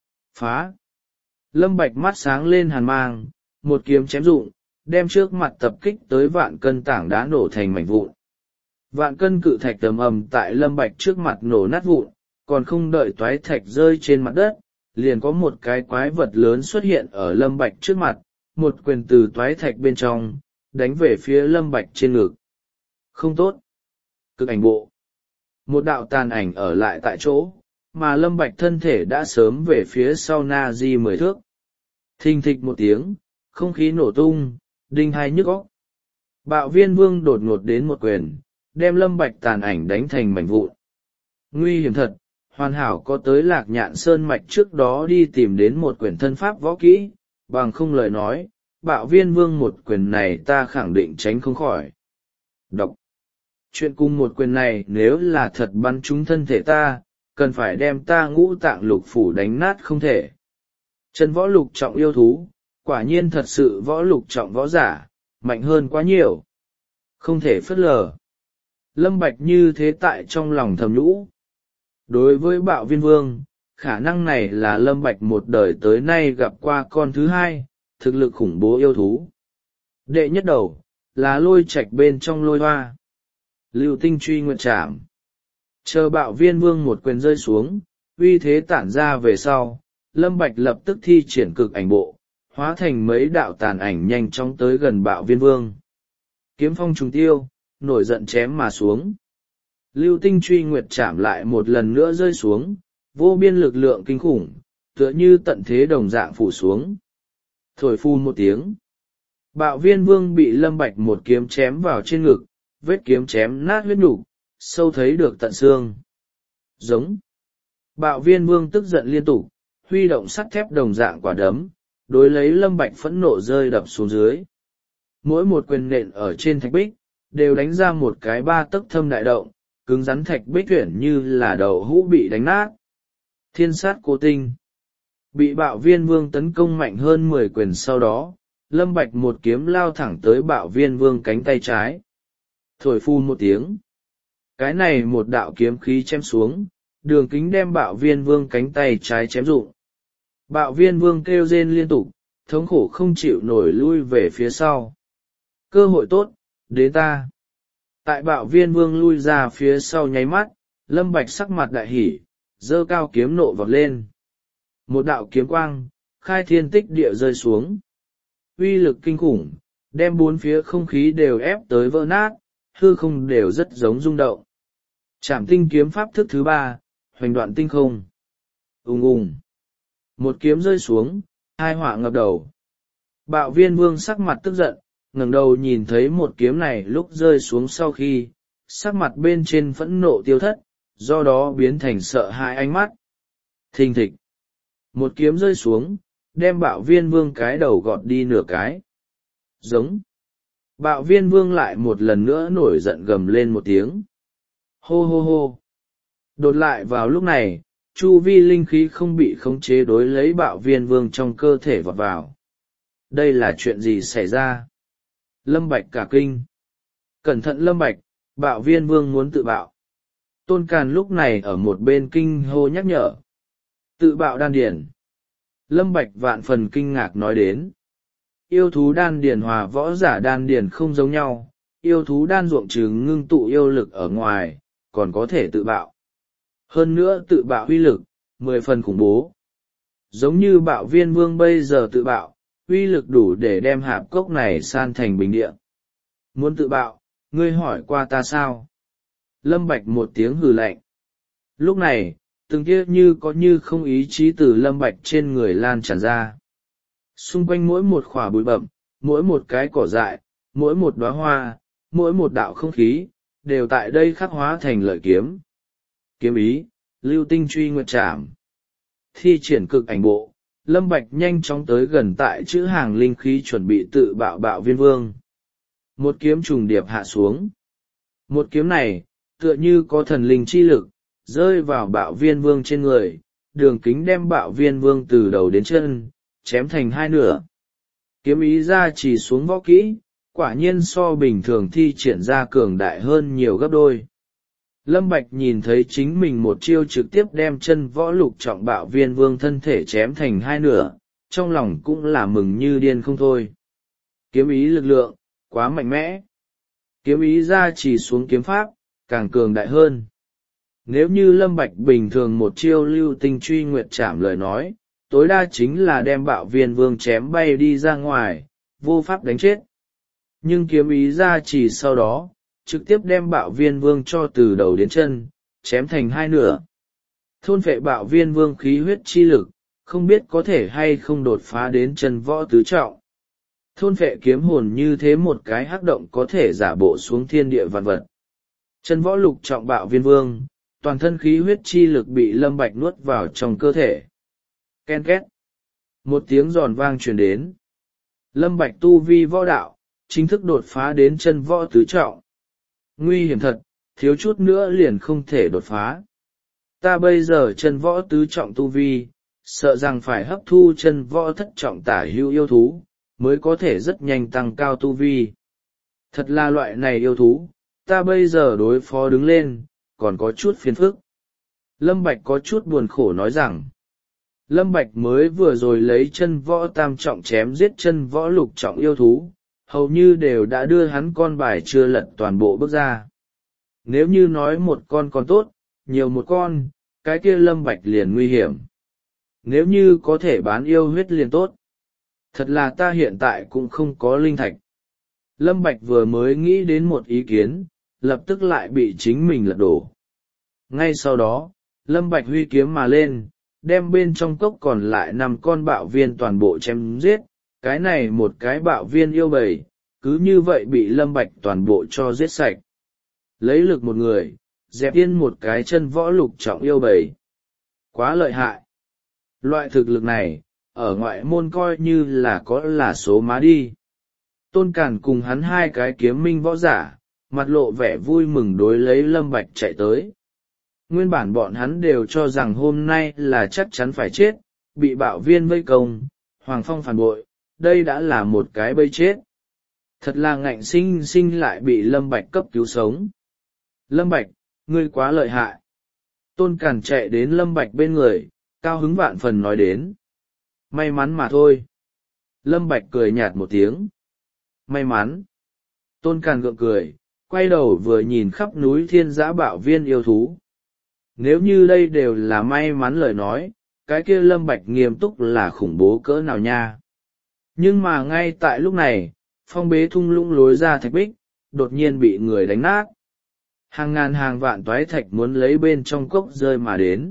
Phá! Lâm Bạch mắt sáng lên hàn mang, một kiếm chém rụng, đem trước mặt tập kích tới vạn cân tảng đá nổ thành mảnh vụn. Vạn cân cự thạch tầm ầm tại Lâm Bạch trước mặt nổ nát vụn, còn không đợi toái thạch rơi trên mặt đất, liền có một cái quái vật lớn xuất hiện ở Lâm Bạch trước mặt, một quyền từ toái thạch bên trong, đánh về phía Lâm Bạch trên ngực. Không tốt! Cực ảnh bộ! Một đạo tàn ảnh ở lại tại chỗ, mà Lâm Bạch thân thể đã sớm về phía sau na di mười thước. Thình thịch một tiếng, không khí nổ tung, đinh hai nhức óc. Bạo viên vương đột ngột đến một quyền, đem Lâm Bạch tàn ảnh đánh thành mảnh vụn. Nguy hiểm thật, hoàn hảo có tới Lạc Nhạn Sơn mạch trước đó đi tìm đến một quyển thân pháp võ kỹ, bằng không lời nói, bạo viên vương một quyền này ta khẳng định tránh không khỏi. Đọc. Chuyện cùng một quyền này nếu là thật bắn trúng thân thể ta, cần phải đem ta ngũ tạng lục phủ đánh nát không thể. Chân võ lục trọng yêu thú, quả nhiên thật sự võ lục trọng võ giả, mạnh hơn quá nhiều. Không thể phớt lờ. Lâm Bạch như thế tại trong lòng thầm nhũ. Đối với bạo viên vương, khả năng này là Lâm Bạch một đời tới nay gặp qua con thứ hai, thực lực khủng bố yêu thú. Đệ nhất đầu, là lôi trạch bên trong lôi hoa. Lưu tinh truy nguyện trảm. Chờ bạo viên vương một quyền rơi xuống, uy thế tản ra về sau, Lâm Bạch lập tức thi triển cực ảnh bộ, hóa thành mấy đạo tàn ảnh nhanh chóng tới gần bạo viên vương. Kiếm phong trùng tiêu, nổi giận chém mà xuống. Lưu tinh truy nguyệt chạm lại một lần nữa rơi xuống, vô biên lực lượng kinh khủng, tựa như tận thế đồng dạng phủ xuống. Thổi phu một tiếng. Bạo viên vương bị Lâm Bạch một kiếm chém vào trên ngực, vết kiếm chém nát huyết nhục, sâu thấy được tận xương. Giống. Bạo viên vương tức giận liên tục, huy động sắt thép đồng dạng quả đấm, đối lấy Lâm Bạch phẫn nộ rơi đập xuống dưới. Mỗi một quyền nện ở trên thạch bích, đều đánh ra một cái ba tấc thâm đại động, cứng rắn thạch bích tuyển như là đầu hũ bị đánh nát. Thiên sát cố tinh. Bị bạo viên vương tấn công mạnh hơn mười quyền sau đó, Lâm Bạch một kiếm lao thẳng tới bạo viên vương cánh tay trái. Thổi phu một tiếng. Cái này một đạo kiếm khí chém xuống, đường kính đem bạo viên vương cánh tay trái chém rụng. Bạo viên vương kêu rên liên tục, thống khổ không chịu nổi lui về phía sau. Cơ hội tốt, đến ta. Tại bạo viên vương lui ra phía sau nháy mắt, Lâm Bạch sắc mặt đại hỉ, giơ cao kiếm nộ vọt lên. Một đạo kiếm quang, khai thiên tích địa rơi xuống. Uy lực kinh khủng, đem bốn phía không khí đều ép tới vỡ nát, hư không đều rất giống rung động. Trảm tinh kiếm pháp thức thứ ba, hoành đoạn tinh không. Ùng ùng. Một kiếm rơi xuống, hai họa ngập đầu. Bạo viên vương sắc mặt tức giận, ngẩng đầu nhìn thấy một kiếm này lúc rơi xuống sau khi, sắc mặt bên trên phẫn nộ tiêu thất, do đó biến thành sợ hãi ánh mắt. Thình thịch. Một kiếm rơi xuống, đem bạo viên vương cái đầu gọt đi nửa cái. Giống. Bạo viên vương lại một lần nữa nổi giận gầm lên một tiếng. Hô hô hô. Đột lại vào lúc này, chu vi linh khí không bị khống chế đối lấy bạo viên vương trong cơ thể vọt vào. Đây là chuyện gì xảy ra? Lâm Bạch cả kinh. Cẩn thận Lâm Bạch, bạo viên vương muốn tự bạo. Tôn Càn lúc này ở một bên kinh hô nhắc nhở. Tự bạo đan điển. Lâm Bạch vạn phần kinh ngạc nói đến. Yêu thú đan điển hòa võ giả đan điển không giống nhau, yêu thú đan ruộng trừ ngưng tụ yêu lực ở ngoài, còn có thể tự bạo. Hơn nữa tự bạo uy lực, mười phần khủng bố. Giống như bạo viên vương bây giờ tự bạo, uy lực đủ để đem hạp cốc này san thành bình địa. Muốn tự bạo, ngươi hỏi qua ta sao? Lâm Bạch một tiếng hừ lạnh. Lúc này, từng kia như có như không ý chí từ Lâm Bạch trên người lan tràn ra. Xung quanh mỗi một khỏa bụi bậm, mỗi một cái cỏ dại, mỗi một đóa hoa, mỗi một đạo không khí, đều tại đây khắc hóa thành lợi kiếm. Kiếm ý, lưu tinh truy nguyệt trảm. Thi triển cực ảnh bộ, Lâm Bạch nhanh chóng tới gần tại chữ hàng linh khí chuẩn bị tự bạo bạo viên vương. Một kiếm trùng điệp hạ xuống. Một kiếm này, tựa như có thần linh chi lực, rơi vào bạo viên vương trên người, đường kính đem bạo viên vương từ đầu đến chân, chém thành hai nửa. Kiếm ý ra chỉ xuống võ kỹ, quả nhiên so bình thường thi triển ra cường đại hơn nhiều gấp đôi. Lâm Bạch nhìn thấy chính mình một chiêu trực tiếp đem chân võ lục trọng bạo viên vương thân thể chém thành hai nửa, trong lòng cũng là mừng như điên không thôi. Kiếm ý lực lượng, quá mạnh mẽ. Kiếm ý ra chỉ xuống kiếm pháp, càng cường đại hơn. Nếu như Lâm Bạch bình thường một chiêu lưu tinh truy nguyệt chạm lời nói, tối đa chính là đem bạo viên vương chém bay đi ra ngoài, vô pháp đánh chết. Nhưng kiếm ý ra chỉ sau đó, trực tiếp đem bạo viên vương cho từ đầu đến chân, chém thành hai nửa. Thôn phệ bạo viên vương khí huyết chi lực, không biết có thể hay không đột phá đến chân võ tứ trọng. Thôn phệ kiếm hồn như thế một cái hắc động có thể giả bộ xuống thiên địa vạn vật. Chân võ lục trọng bạo viên vương, toàn thân khí huyết chi lực bị Lâm Bạch nuốt vào trong cơ thể. Ken két. Một tiếng giòn vang truyền đến. Lâm Bạch tu vi võ đạo, chính thức đột phá đến chân võ tứ trọng. Nguy hiểm thật, thiếu chút nữa liền không thể đột phá. Ta bây giờ chân võ tứ trọng tu vi, sợ rằng phải hấp thu chân võ thất trọng tả hữu yêu thú, mới có thể rất nhanh tăng cao tu vi. Thật là loại này yêu thú, ta bây giờ đối phó đứng lên, còn có chút phiền phức. Lâm Bạch có chút buồn khổ nói rằng, Lâm Bạch mới vừa rồi lấy chân võ tam trọng chém giết chân võ lục trọng yêu thú, hầu như đều đã đưa hắn con bài chưa lật toàn bộ bước ra. Nếu như nói một con còn tốt, nhiều một con, cái kia Lâm Bạch liền nguy hiểm. Nếu như có thể bán yêu huyết liền tốt. Thật là ta hiện tại cũng không có linh thạch. Lâm Bạch vừa mới nghĩ đến một ý kiến, lập tức lại bị chính mình lật đổ. Ngay sau đó, Lâm Bạch huy kiếm mà lên, đem bên trong cốc còn lại năm con bạo viên toàn bộ chém giết. Cái này một cái bạo viên yêu bầy, cứ như vậy bị Lâm Bạch toàn bộ cho giết sạch. Lấy lực một người, dẹp yên một cái chân võ lục trọng yêu bầy. Quá lợi hại. Loại thực lực này, ở ngoại môn coi như là có là số má đi. Tôn Càn cùng hắn hai cái kiếm minh võ giả, mặt lộ vẻ vui mừng đối lấy Lâm Bạch chạy tới. Nguyên bản bọn hắn đều cho rằng hôm nay là chắc chắn phải chết, bị bạo viên vây công, Hoàng Phong phản bội, đây đã là một cái bây chết. Thật là ngạnh sinh sinh lại bị Lâm Bạch cấp cứu sống. Lâm Bạch, ngươi quá lợi hại. Tôn Càn chạy đến Lâm Bạch bên người, cao hứng vạn phần nói đến. May mắn mà thôi. Lâm Bạch cười nhạt một tiếng. May mắn. Tôn Càn gượng cười, quay đầu vừa nhìn khắp núi thiên giã bạo viên yêu thú. Nếu như đây đều là may mắn lời nói, cái kia Lâm Bạch nghiêm túc là khủng bố cỡ nào nha. Nhưng mà ngay tại lúc này, phong bế thung lũng lối ra thạch bích, đột nhiên bị người đánh nát. Hàng ngàn hàng vạn toái thạch muốn lấy bên trong cốc rơi mà đến.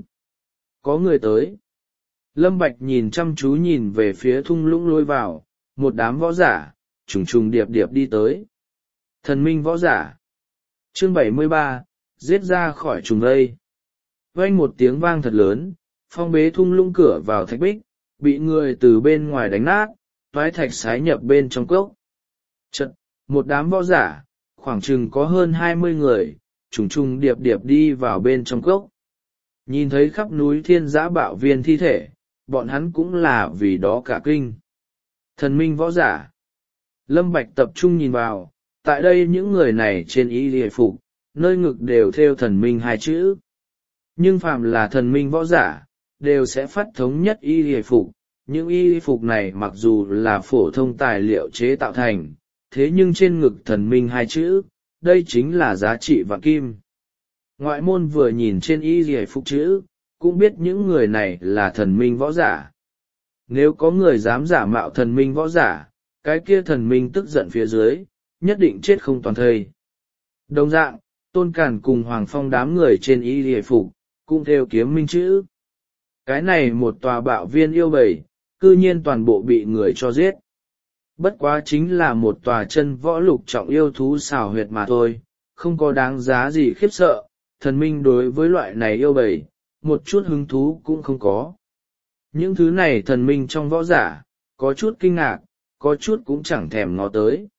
Có người tới. Lâm Bạch nhìn chăm chú nhìn về phía thung lũng lối vào, một đám võ giả, trùng trùng điệp điệp đi tới. Thần minh võ giả. Chương bảy mươi ba, giết ra khỏi trùng vây. Vang một tiếng vang thật lớn, phong bế thung lũng cửa vào thạch bích, bị người từ bên ngoài đánh nát, toái thạch sái nhập bên trong cốc. Chợt, một đám võ giả, khoảng chừng có hơn hai mươi người, trùng trùng điệp điệp đi vào bên trong cốc. Nhìn thấy khắp núi thiên giã bạo viên thi thể, bọn hắn cũng là vì đó cả kinh. Thần minh võ giả. Lâm Bạch tập trung nhìn vào, tại đây những người này trên y liề phục, nơi ngực đều thêu thần minh hai chữ. Nhưng phàm là thần minh võ giả, đều sẽ phát thống nhất y liề phục. Những y phục này mặc dù là phổ thông tài liệu chế tạo thành, thế nhưng trên ngực thần minh hai chữ, đây chính là giá trị vạn kim. Ngoại môn vừa nhìn trên y liề phục chữ, cũng biết những người này là thần minh võ giả. Nếu có người dám giả mạo thần minh võ giả, cái kia thần minh tức giận phía dưới, nhất định chết không toàn thây. Đồng dạng, Tôn Càn cùng Hoàng Phong đám người trên y liề phục, cũng theo kiếm minh chữ. Cái này một tòa bạo viên yêu bầy, cư nhiên toàn bộ bị người cho giết. Bất quá chính là một tòa chân võ lục trọng yêu thú xào huyệt mà thôi, không có đáng giá gì khiếp sợ, thần minh đối với loại này yêu bầy, một chút hứng thú cũng không có. Những thứ này thần minh trong võ giả, có chút kinh ngạc, có chút cũng chẳng thèm ngó tới.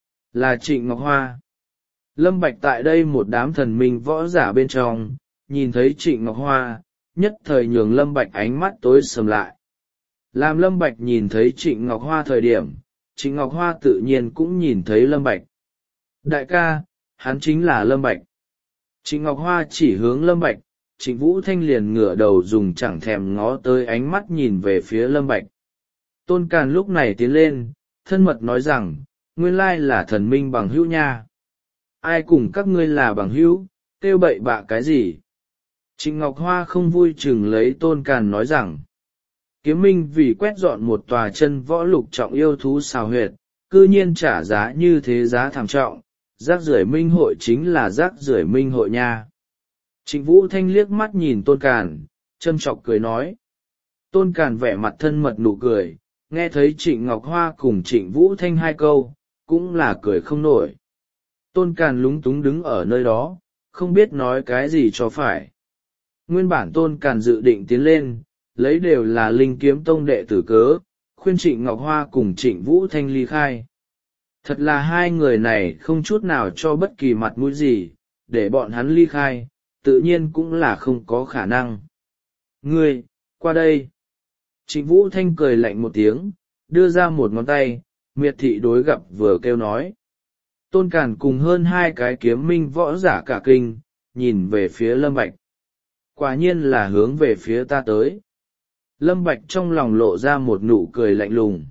Là Trịnh Ngọc Hoa. Lâm Bạch tại đây một đám thần minh võ giả bên trong, nhìn thấy Trịnh Ngọc Hoa, nhất thời nhường Lâm Bạch ánh mắt tối sầm lại. Làm Lâm Bạch nhìn thấy Trịnh Ngọc Hoa thời điểm, Trịnh Ngọc Hoa tự nhiên cũng nhìn thấy Lâm Bạch. Đại ca, hắn chính là Lâm Bạch. Trịnh Ngọc Hoa chỉ hướng Lâm Bạch, Trịnh Vũ Thanh liền ngửa đầu dùng chẳng thèm ngó tới ánh mắt nhìn về phía Lâm Bạch. Tôn Càn lúc này tiến lên, thân mật nói rằng, nguyên lai là thần minh bằng hữu nha. Ai cùng các ngươi là bằng hữu, kêu bậy bạ cái gì? Trịnh Ngọc Hoa không vui chừng lấy Tôn Càn nói rằng, kiếm minh vì quét dọn một tòa chân võ lục trọng yêu thú xào huyệt, cư nhiên trả giá như thế giá thảm trọng, rác rưởi minh hội chính là rác rưởi minh hội nha. Trịnh Vũ Thanh liếc mắt nhìn Tôn Càn, châm chọc cười nói. Tôn Càn vẻ mặt thân mật nụ cười, nghe thấy Trịnh Ngọc Hoa cùng Trịnh Vũ Thanh hai câu, cũng là cười không nổi. Tôn Càn lúng túng đứng ở nơi đó, không biết nói cái gì cho phải. Nguyên bản Tôn Càn dự định tiến lên, lấy đều là linh kiếm tông đệ tử cớ, khuyên Trịnh Ngọc Hoa cùng Trịnh Vũ Thanh ly khai. Thật là hai người này không chút nào cho bất kỳ mặt mũi gì, để bọn hắn ly khai, tự nhiên cũng là không có khả năng. Ngươi, qua đây. Trịnh Vũ Thanh cười lạnh một tiếng, đưa ra một ngón tay, miệt thị đối gặp vừa kêu nói. Tôn Càn cùng hơn hai cái kiếm minh võ giả cả kinh, nhìn về phía Lâm Bạch. Quả nhiên là hướng về phía ta tới. Lâm Bạch trong lòng lộ ra một nụ cười lạnh lùng.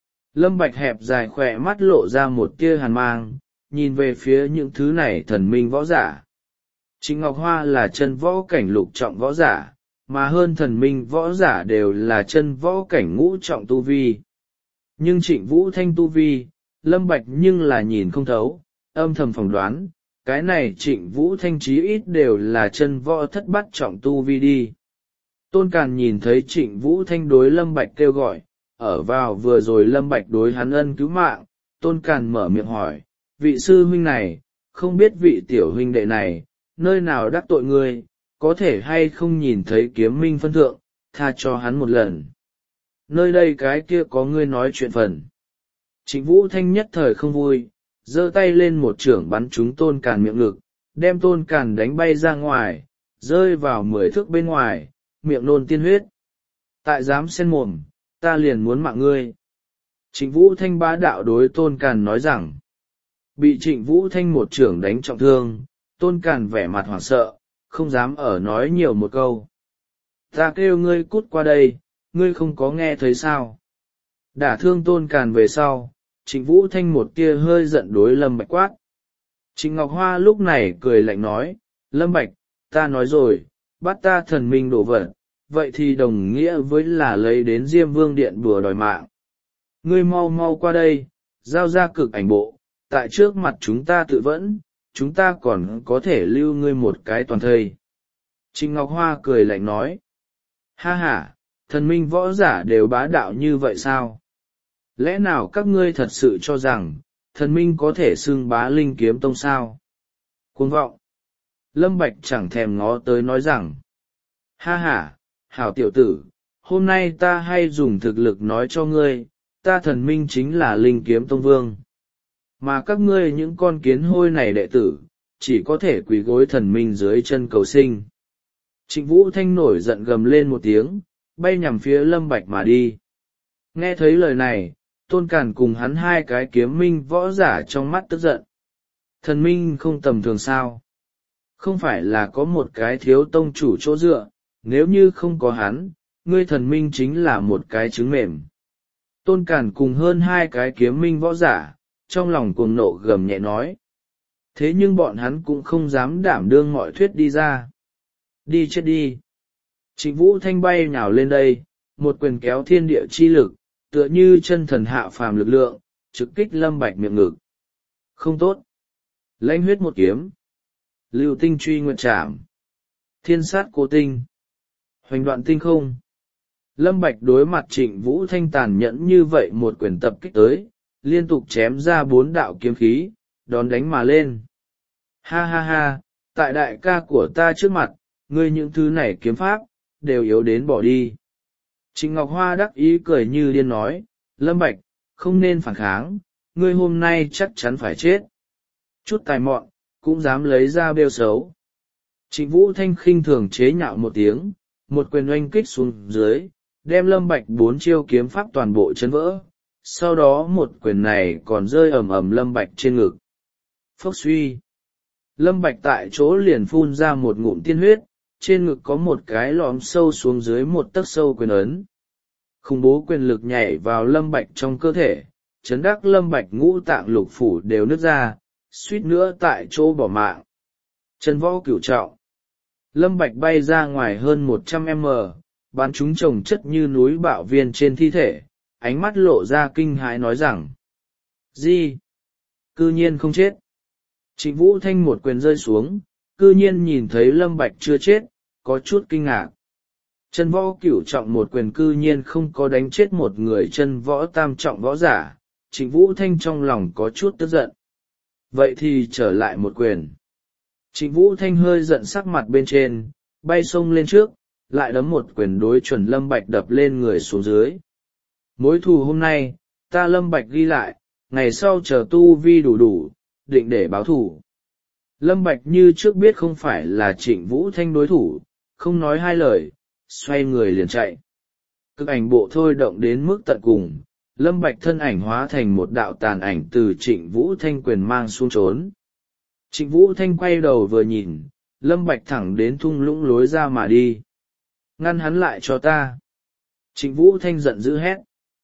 Lâm Bạch hẹp dài khỏe mắt lộ ra một tia hàn mang, nhìn về phía những thứ này thần minh võ giả. Trịnh Ngọc Hoa là chân võ cảnh lục trọng võ giả, mà hơn thần minh võ giả đều là chân võ cảnh ngũ trọng tu vi. Nhưng Trịnh Vũ Thanh tu vi, Lâm Bạch nhưng là nhìn không thấu, âm thầm phỏng đoán, cái này Trịnh Vũ Thanh chí ít đều là chân võ thất bát trọng tu vi đi. Tôn Càn nhìn thấy Trịnh Vũ Thanh đối Lâm Bạch kêu gọi, ở vào vừa rồi Lâm Bạch đối hắn ân cứu mạng, Tôn Càn mở miệng hỏi, vị sư huynh này, không biết vị tiểu huynh đệ này, nơi nào đắc tội ngươi, có thể hay không nhìn thấy kiếm minh phân thượng, tha cho hắn một lần. Nơi đây cái kia có ngươi nói chuyện phần. Trịnh Vũ Thanh nhất thời không vui, giơ tay lên một chưởng bắn trúng Tôn Càn miệng ngực, đem Tôn Càn đánh bay ra ngoài, rơi vào mười thước bên ngoài, miệng nôn tiên huyết. Tại dám xen mồm, ta liền muốn mạng ngươi. Trịnh Vũ Thanh bá đạo đối Tôn Càn nói rằng, bị Trịnh Vũ Thanh một chưởng đánh trọng thương, Tôn Càn vẻ mặt hoảng sợ, không dám ở nói nhiều một câu. Ta kêu ngươi cút qua đây, ngươi không có nghe thấy sao? Đả thương Tôn Càn về sau, Trịnh Vũ Thanh một tia hơi giận đối Lâm Bạch quát. Trịnh Ngọc Hoa lúc này cười lạnh nói, Lâm Bạch, ta nói rồi, bắt ta thần minh đổ vật, vậy thì đồng nghĩa với là lấy đến Diêm Vương Điện đùa đòi mạng. Ngươi mau mau qua đây, giao ra cực ảnh bộ, tại trước mặt chúng ta tự vẫn, chúng ta còn có thể lưu ngươi một cái toàn thây. Trịnh Ngọc Hoa cười lạnh nói, ha ha, thần minh võ giả đều bá đạo như vậy sao? Lẽ nào các ngươi thật sự cho rằng, thần minh có thể xưng bá linh kiếm tông sao? Cuồng vọng! Lâm Bạch chẳng thèm ngó tới nói rằng, ha ha, hảo tiểu tử, hôm nay ta hay dùng thực lực nói cho ngươi, ta thần minh chính là linh kiếm tông vương. Mà các ngươi những con kiến hôi này đệ tử, chỉ có thể quỳ gối thần minh dưới chân cầu sinh. Trịnh Vũ Thanh nổi giận gầm lên một tiếng, bay nhằm phía Lâm Bạch mà đi. Nghe thấy lời này, Tôn Càn cùng hắn hai cái kiếm minh võ giả trong mắt tức giận. Thần minh không tầm thường sao? Không phải là có một cái thiếu tông chủ chỗ dựa, nếu như không có hắn, ngươi thần minh chính là một cái trứng mềm. Tôn Càn cùng hơn hai cái kiếm minh võ giả, trong lòng cuồng nộ gầm nhẹ nói. Thế nhưng bọn hắn cũng không dám đảm đương mọi thuyết đi ra. Đi chết đi. Trịnh Vũ Thanh bay nhào lên đây, một quyền kéo thiên địa chi lực, tựa như chân thần hạ phàm lực lượng, trực kích Lâm Bạch miệng ngực. Không tốt. Lãnh huyết một kiếm. Lưu tinh truy nguyệt trảm. Thiên sát cố tinh. Hoành đoạn tinh không. Lâm Bạch đối mặt Trịnh Vũ Thanh tàn nhẫn như vậy một quyền tập kích tới, liên tục chém ra bốn đạo kiếm khí, đón đánh mà lên. Ha ha ha, tại đại ca của ta trước mặt, ngươi những thứ này kiếm pháp, đều yếu đến bỏ đi. Trịnh Ngọc Hoa đắc ý cười như điên nói, Lâm Bạch, không nên phản kháng, ngươi hôm nay chắc chắn phải chết. Chút tài mọn, cũng dám lấy ra bêu xấu. Trịnh Vũ Thanh khinh thường chế nhạo một tiếng, một quyền oanh kích xuống dưới, đem Lâm Bạch bốn chiêu kiếm pháp toàn bộ chấn vỡ. Sau đó một quyền này còn rơi ầm ầm Lâm Bạch trên ngực. Phốc suy. Lâm Bạch tại chỗ liền phun ra một ngụm tiên huyết, trên ngực có một cái lõm sâu xuống dưới một tấc sâu quyền ấn. Khủng bố quyền lực nhảy vào Lâm Bạch trong cơ thể, chấn đắc Lâm Bạch ngũ tạng lục phủ đều nứt ra, suýt nữa tại chỗ bỏ mạng. Chân võ cửu trọng. Lâm Bạch bay ra ngoài hơn một trăm mét, bắn trúng chồng chất như núi bạo viên trên thi thể, ánh mắt lộ ra kinh hãi nói rằng, gì? Cư nhiên không chết. Trịnh Vũ Thanh một quyền rơi xuống, cư nhiên nhìn thấy Lâm Bạch chưa chết, có chút kinh ngạc. Chân võ cửu trọng một quyền cư nhiên không có đánh chết một người chân võ tam trọng võ giả, Trịnh Vũ Thanh trong lòng có chút tức giận. Vậy thì trở lại một quyền. Trịnh Vũ Thanh hơi giận sắc mặt bên trên, bay sông lên trước, lại đấm một quyền đối chuẩn Lâm Bạch đập lên người xuống dưới. Mối thù hôm nay ta Lâm Bạch ghi lại, ngày sau chờ tu vi đủ đủ định để báo thù. Lâm Bạch như trước biết không phải là Trịnh Vũ Thanh đối thủ, không nói hai lời, xoay người liền chạy. Cực ảnh bộ thôi động đến mức tận cùng, Lâm Bạch thân ảnh hóa thành một đạo tàn ảnh từ Trịnh Vũ Thanh quyền mang xuống trốn. Trịnh Vũ Thanh quay đầu vừa nhìn, Lâm Bạch thẳng đến thung lũng lối ra mà đi. Ngăn hắn lại cho ta. Trịnh Vũ Thanh giận dữ hét.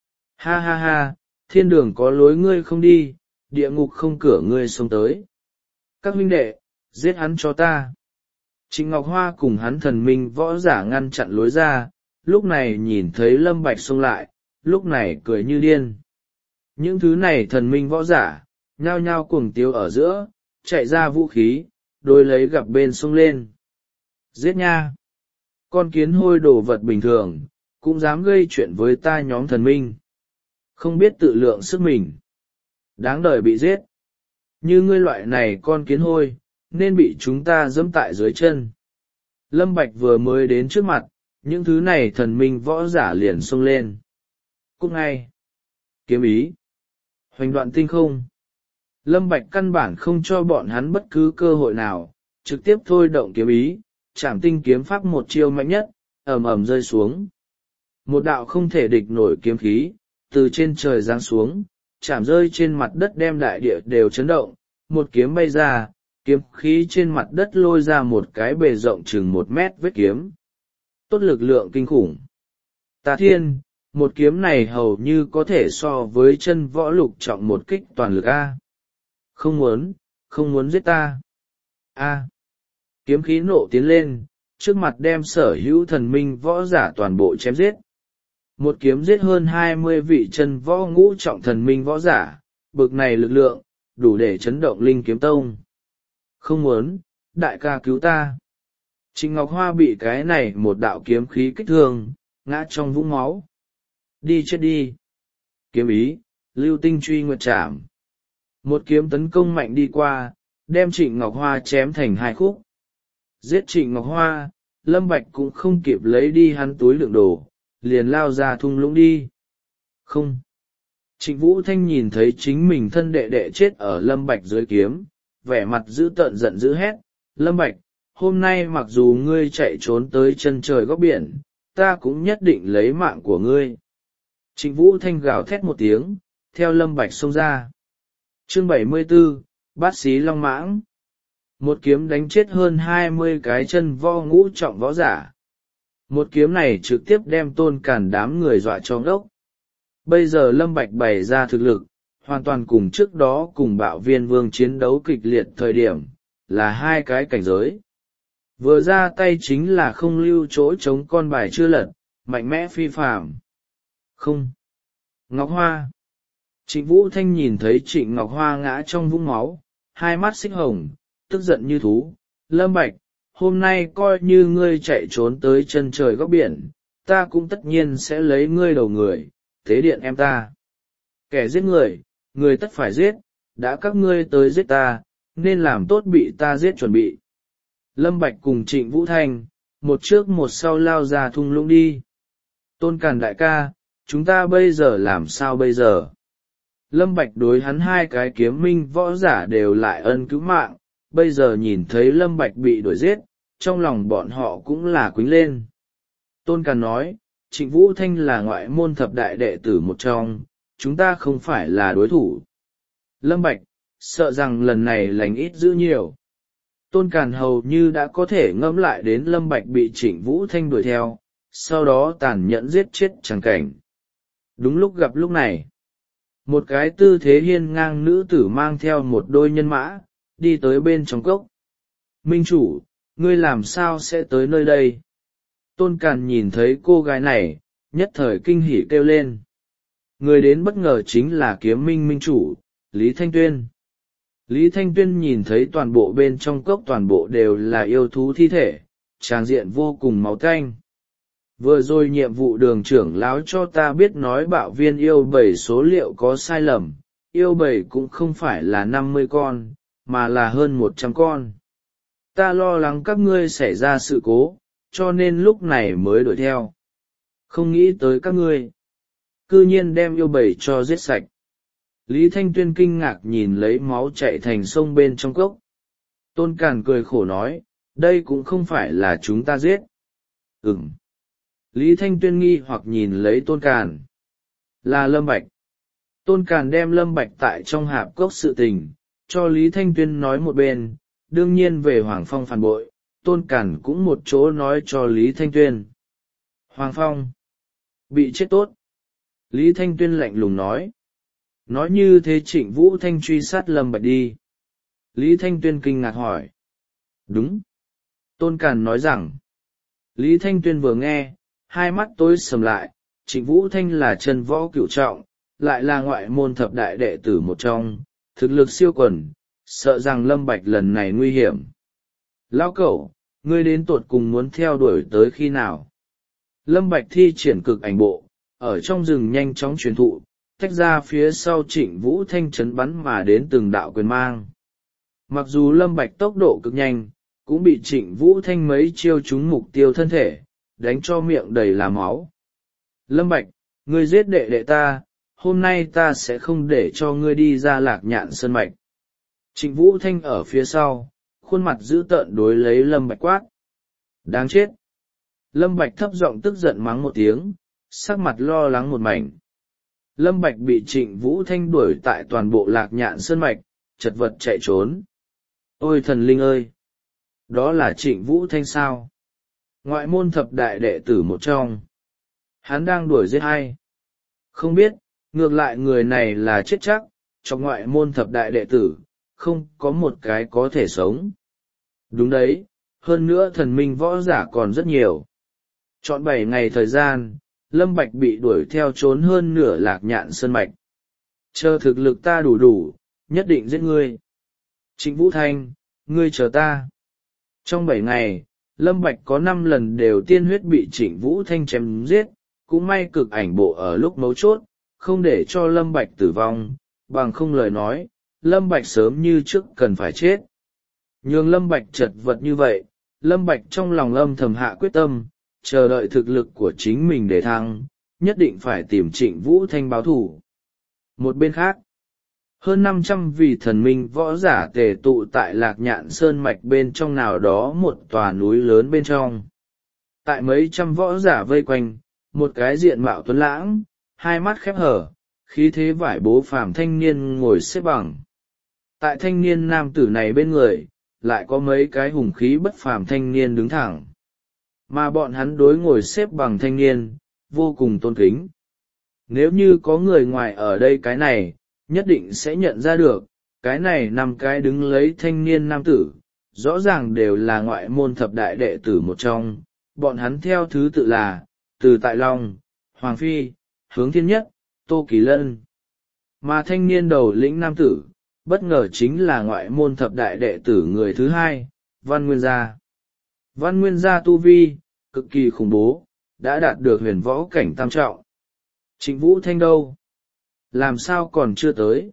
Ha ha ha, thiên đường có lối ngươi không đi, địa ngục không cửa ngươi xông tới. Các huynh đệ, giết hắn cho ta. Trịnh Ngọc Hoa cùng hắn thần minh võ giả ngăn chặn lối ra, lúc này nhìn thấy Lâm Bạch xông lại, lúc này cười như điên. Những thứ này thần minh võ giả, nhao nhao cuồng tiếu ở giữa, chạy ra vũ khí, đối lấy gặp bên xông lên. Giết nha! Con kiến hôi đồ vật bình thường, cũng dám gây chuyện với ta nhóm thần minh. Không biết tự lượng sức mình. Đáng đời bị giết. Như ngươi loại này con kiến hôi, nên bị chúng ta giẫm tại dưới chân. Lâm Bạch vừa mới đến trước mặt, những thứ này thần minh võ giả liền xông lên. Cút ngay! Kiếm ý! Hoành đoạn tinh không! Lâm Bạch căn bản không cho bọn hắn bất cứ cơ hội nào, trực tiếp thôi động kiếm ý, trảm tinh kiếm pháp một chiêu mạnh nhất, ầm ầm rơi xuống. Một đạo không thể địch nổi kiếm khí, từ trên trời giáng xuống, chạm rơi trên mặt đất đem đại địa đều chấn động, một kiếm bay ra, kiếm khí trên mặt đất lôi ra một cái bề rộng chừng một mét vết kiếm. Tốt lực lượng kinh khủng. Ta thiên, một kiếm này hầu như có thể so với chân võ lục trọng một kích toàn lực A. Không muốn, không muốn giết ta. A. Kiếm khí nộ tiến lên, trước mặt đem sở hữu thần minh võ giả toàn bộ chém giết. Một kiếm giết hơn hai mươi vị chân võ ngũ trọng thần minh võ giả, bực này lực lượng, đủ để chấn động linh kiếm tông. Không muốn, đại ca cứu ta. Trịnh Ngọc Hoa bị cái này một đạo kiếm khí kích thương, ngã trong vũng máu. Đi chết đi. Kiếm ý, lưu tinh truy nguyệt trảm. Một kiếm tấn công mạnh đi qua, đem Trịnh Ngọc Hoa chém thành hai khúc. Giết Trịnh Ngọc Hoa, Lâm Bạch cũng không kịp lấy đi hắn túi đựng đồ, liền lao ra thung lũng đi. Không. Trịnh Vũ Thanh nhìn thấy chính mình thân đệ đệ chết ở Lâm Bạch dưới kiếm, vẻ mặt dữ tợn giận dữ hét, Lâm Bạch, hôm nay mặc dù ngươi chạy trốn tới chân trời góc biển, ta cũng nhất định lấy mạng của ngươi. Trịnh Vũ Thanh gào thét một tiếng, theo Lâm Bạch xông ra. Chương bảy mươi 74, Bát Xí Long Mãng. Một kiếm đánh chết hơn hai mươi cái chân võ ngũ trọng võ giả. Một kiếm này trực tiếp đem Tôn Càn đám người dọa cho ngốc. Bây giờ Lâm Bạch bày ra thực lực, hoàn toàn cùng trước đó cùng Bạo Viên Vương chiến đấu kịch liệt thời điểm, là hai cái cảnh giới. Vừa ra tay chính là không lưu chỗ chống con bài chưa lật, mạnh mẽ phi phàm. Không. Ngọc Hoa. Trịnh Vũ Thanh nhìn thấy Trịnh Ngọc Hoa ngã trong vũng máu, hai mắt xích hồng, tức giận như thú. Lâm Bạch, hôm nay coi như ngươi chạy trốn tới chân trời góc biển, ta cũng tất nhiên sẽ lấy ngươi đầu người, thế điện em ta. Kẻ giết người, người tất phải giết, đã các ngươi tới giết ta, nên làm tốt bị ta giết chuẩn bị. Lâm Bạch cùng Trịnh Vũ Thanh, một trước một sau lao ra thung lũng đi. Tôn Càn đại ca, chúng ta bây giờ làm sao bây giờ? Lâm Bạch đối hắn hai cái kiếm minh võ giả đều lại ân cứu mạng, bây giờ nhìn thấy Lâm Bạch bị đuổi giết, trong lòng bọn họ cũng là quýnh lên. Tôn Càn nói, Trịnh Vũ Thanh là ngoại môn thập đại đệ tử một trong, chúng ta không phải là đối thủ. Lâm Bạch, sợ rằng lần này lành ít giữ nhiều. Tôn Càn hầu như đã có thể ngẫm lại đến Lâm Bạch bị Trịnh Vũ Thanh đuổi theo, sau đó tàn nhẫn giết chết chẳng cảnh. Đúng lúc gặp lúc này, một cái tư thế hiên ngang nữ tử mang theo một đôi nhân mã, đi tới bên trong cốc. Minh chủ, ngươi làm sao sẽ tới nơi đây? Tôn Càn nhìn thấy cô gái này, nhất thời kinh hỉ kêu lên. Người đến bất ngờ chính là kiếm minh minh chủ, Lý Thanh Tuyên. Lý Thanh Tuyên nhìn thấy toàn bộ bên trong cốc toàn bộ đều là yêu thú thi thể, tràng diện vô cùng máu tanh. Vừa rồi nhiệm vụ đường trưởng lão cho ta biết nói Bạo Viên yêu bầy số liệu có sai lầm, yêu bầy cũng không phải là năm mươi con, mà là hơn một trăm con. Ta lo lắng các ngươi xảy ra sự cố, cho nên lúc này mới đuổi theo. Không nghĩ tới các ngươi. cư nhiên đem yêu bầy cho giết sạch. Lý Thanh Tuyên kinh ngạc nhìn lấy máu chạy thành sông bên trong cốc. Tôn Càn cười khổ nói, đây cũng không phải là chúng ta giết. Ừm. Lý Thanh Tuyên nghi hoặc nhìn lấy Tôn Càn. Là Lâm Bạch. Tôn Càn đem Lâm Bạch tại trong hạp cốc sự tình, cho Lý Thanh Tuyên nói một bên, đương nhiên về Hoàng Phong phản bội, Tôn Càn cũng một chỗ nói cho Lý Thanh Tuyên. Hoàng Phong. Bị chết tốt. Lý Thanh Tuyên lạnh lùng nói. Nói như thế Trịnh Vũ Thanh truy sát Lâm Bạch đi. Lý Thanh Tuyên kinh ngạc hỏi. Đúng. Tôn Càn nói rằng. Lý Thanh Tuyên vừa nghe, hai mắt tối sầm lại, Trịnh Vũ Thanh là chân võ cửu trọng, lại là ngoại môn thập đại đệ tử một trong, thực lực siêu quần, sợ rằng Lâm Bạch lần này nguy hiểm. Lão cẩu, ngươi đến tột cùng muốn theo đuổi tới khi nào? Lâm Bạch thi triển cực ảnh bộ, ở trong rừng nhanh chóng truyền thụ, tách ra phía sau Trịnh Vũ Thanh chấn bắn mà đến từng đạo quyền mang. Mặc dù Lâm Bạch tốc độ cực nhanh, cũng bị Trịnh Vũ Thanh mấy chiêu trúng mục tiêu thân thể, đánh cho miệng đầy là máu. Lâm Bạch, ngươi giết đệ đệ ta, hôm nay ta sẽ không để cho ngươi đi ra Lạc Nhạn Sơn mạch. Trịnh Vũ Thanh ở phía sau, khuôn mặt dữ tợn đối lấy Lâm Bạch quát. Đáng chết! Lâm Bạch thấp giọng tức giận mắng một tiếng, sắc mặt lo lắng một mảnh. Lâm Bạch bị Trịnh Vũ Thanh đuổi tại toàn bộ Lạc Nhạn Sơn mạch, chật vật chạy trốn. Ôi thần linh ơi! Đó là Trịnh Vũ Thanh sao? Ngoại môn thập đại đệ tử một trong. Hắn đang đuổi giết ai? Không biết, ngược lại người này là chết chắc, trong ngoại môn thập đại đệ tử, không có một cái có thể sống. Đúng đấy, hơn nữa thần minh võ giả còn rất nhiều. Trọn bảy ngày thời gian, Lâm Bạch bị đuổi theo trốn hơn nửa Lạc Nhạn Sơn mạch. Chờ thực lực ta đủ đủ, nhất định giết ngươi. Trịnh Vũ Thanh, ngươi chờ ta. Trong bảy ngày, Lâm Bạch có năm lần đều tiên huyết bị Trịnh Vũ Thanh chém giết, cũng may cực ảnh bộ ở lúc mấu chốt, không để cho Lâm Bạch tử vong, bằng không lời nói, Lâm Bạch sớm như trước cần phải chết. Nhưng Lâm Bạch chật vật như vậy, Lâm Bạch trong lòng âm thầm hạ quyết tâm, chờ đợi thực lực của chính mình để thăng, nhất định phải tìm Trịnh Vũ Thanh báo thù. Một bên khác, hơn năm trăm vị thần minh võ giả tề tụ tại Lạc Nhạn Sơn mạch bên trong nào đó một tòa núi lớn bên trong. Tại mấy trăm võ giả vây quanh, một cái diện mạo tuấn lãng, hai mắt khép hở, khí thế vải bố phàm thanh niên ngồi xếp bằng. Tại thanh niên nam tử này bên người, lại có mấy cái hùng khí bất phàm thanh niên đứng thẳng. Mà bọn hắn đối ngồi xếp bằng thanh niên, vô cùng tôn kính. Nếu như có người ngoài ở đây cái này, nhất định sẽ nhận ra được, cái này năm cái đứng lấy thanh niên nam tử, rõ ràng đều là ngoại môn thập đại đệ tử một trong, bọn hắn theo thứ tự là, Từ Tại Long, Hoàng Phi, Hướng Thiên Nhất, Tô Kỳ Lân. Mà thanh niên đầu lĩnh nam tử, bất ngờ chính là ngoại môn thập đại đệ tử người thứ hai, Văn Nguyên Gia. Văn Nguyên Gia tu vi, cực kỳ khủng bố, đã đạt được huyền võ cảnh tam trọng. Trịnh Vũ Thanh đâu? Làm sao còn chưa tới?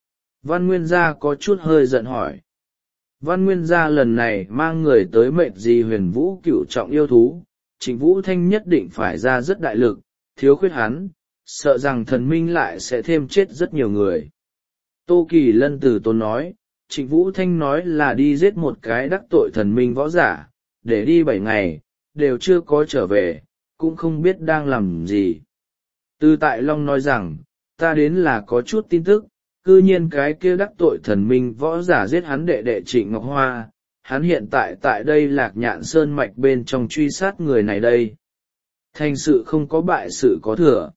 Văn Nguyên Gia có chút hơi giận hỏi. Văn Nguyên Gia lần này mang người tới mệnh gì huyền vũ cửu trọng yêu thú, Trịnh Vũ Thanh nhất định phải ra rất đại lực, thiếu khuyết hắn, sợ rằng thần minh lại sẽ thêm chết rất nhiều người. Tô Kỳ Lân từ tốn nói, Trịnh Vũ Thanh nói là đi giết một cái đắc tội thần minh võ giả, để đi bảy ngày, đều chưa có trở về, cũng không biết đang làm gì. Từ Tại Long nói rằng, ta đến là có chút tin tức, cư nhiên cái kia đắc tội thần minh võ giả giết hắn đệ đệ Trịnh Ngọc Hoa, hắn hiện tại tại đây Lạc Nhạn Sơn mạch bên trong truy sát người này đây. Thành sự không có bại sự có thừa.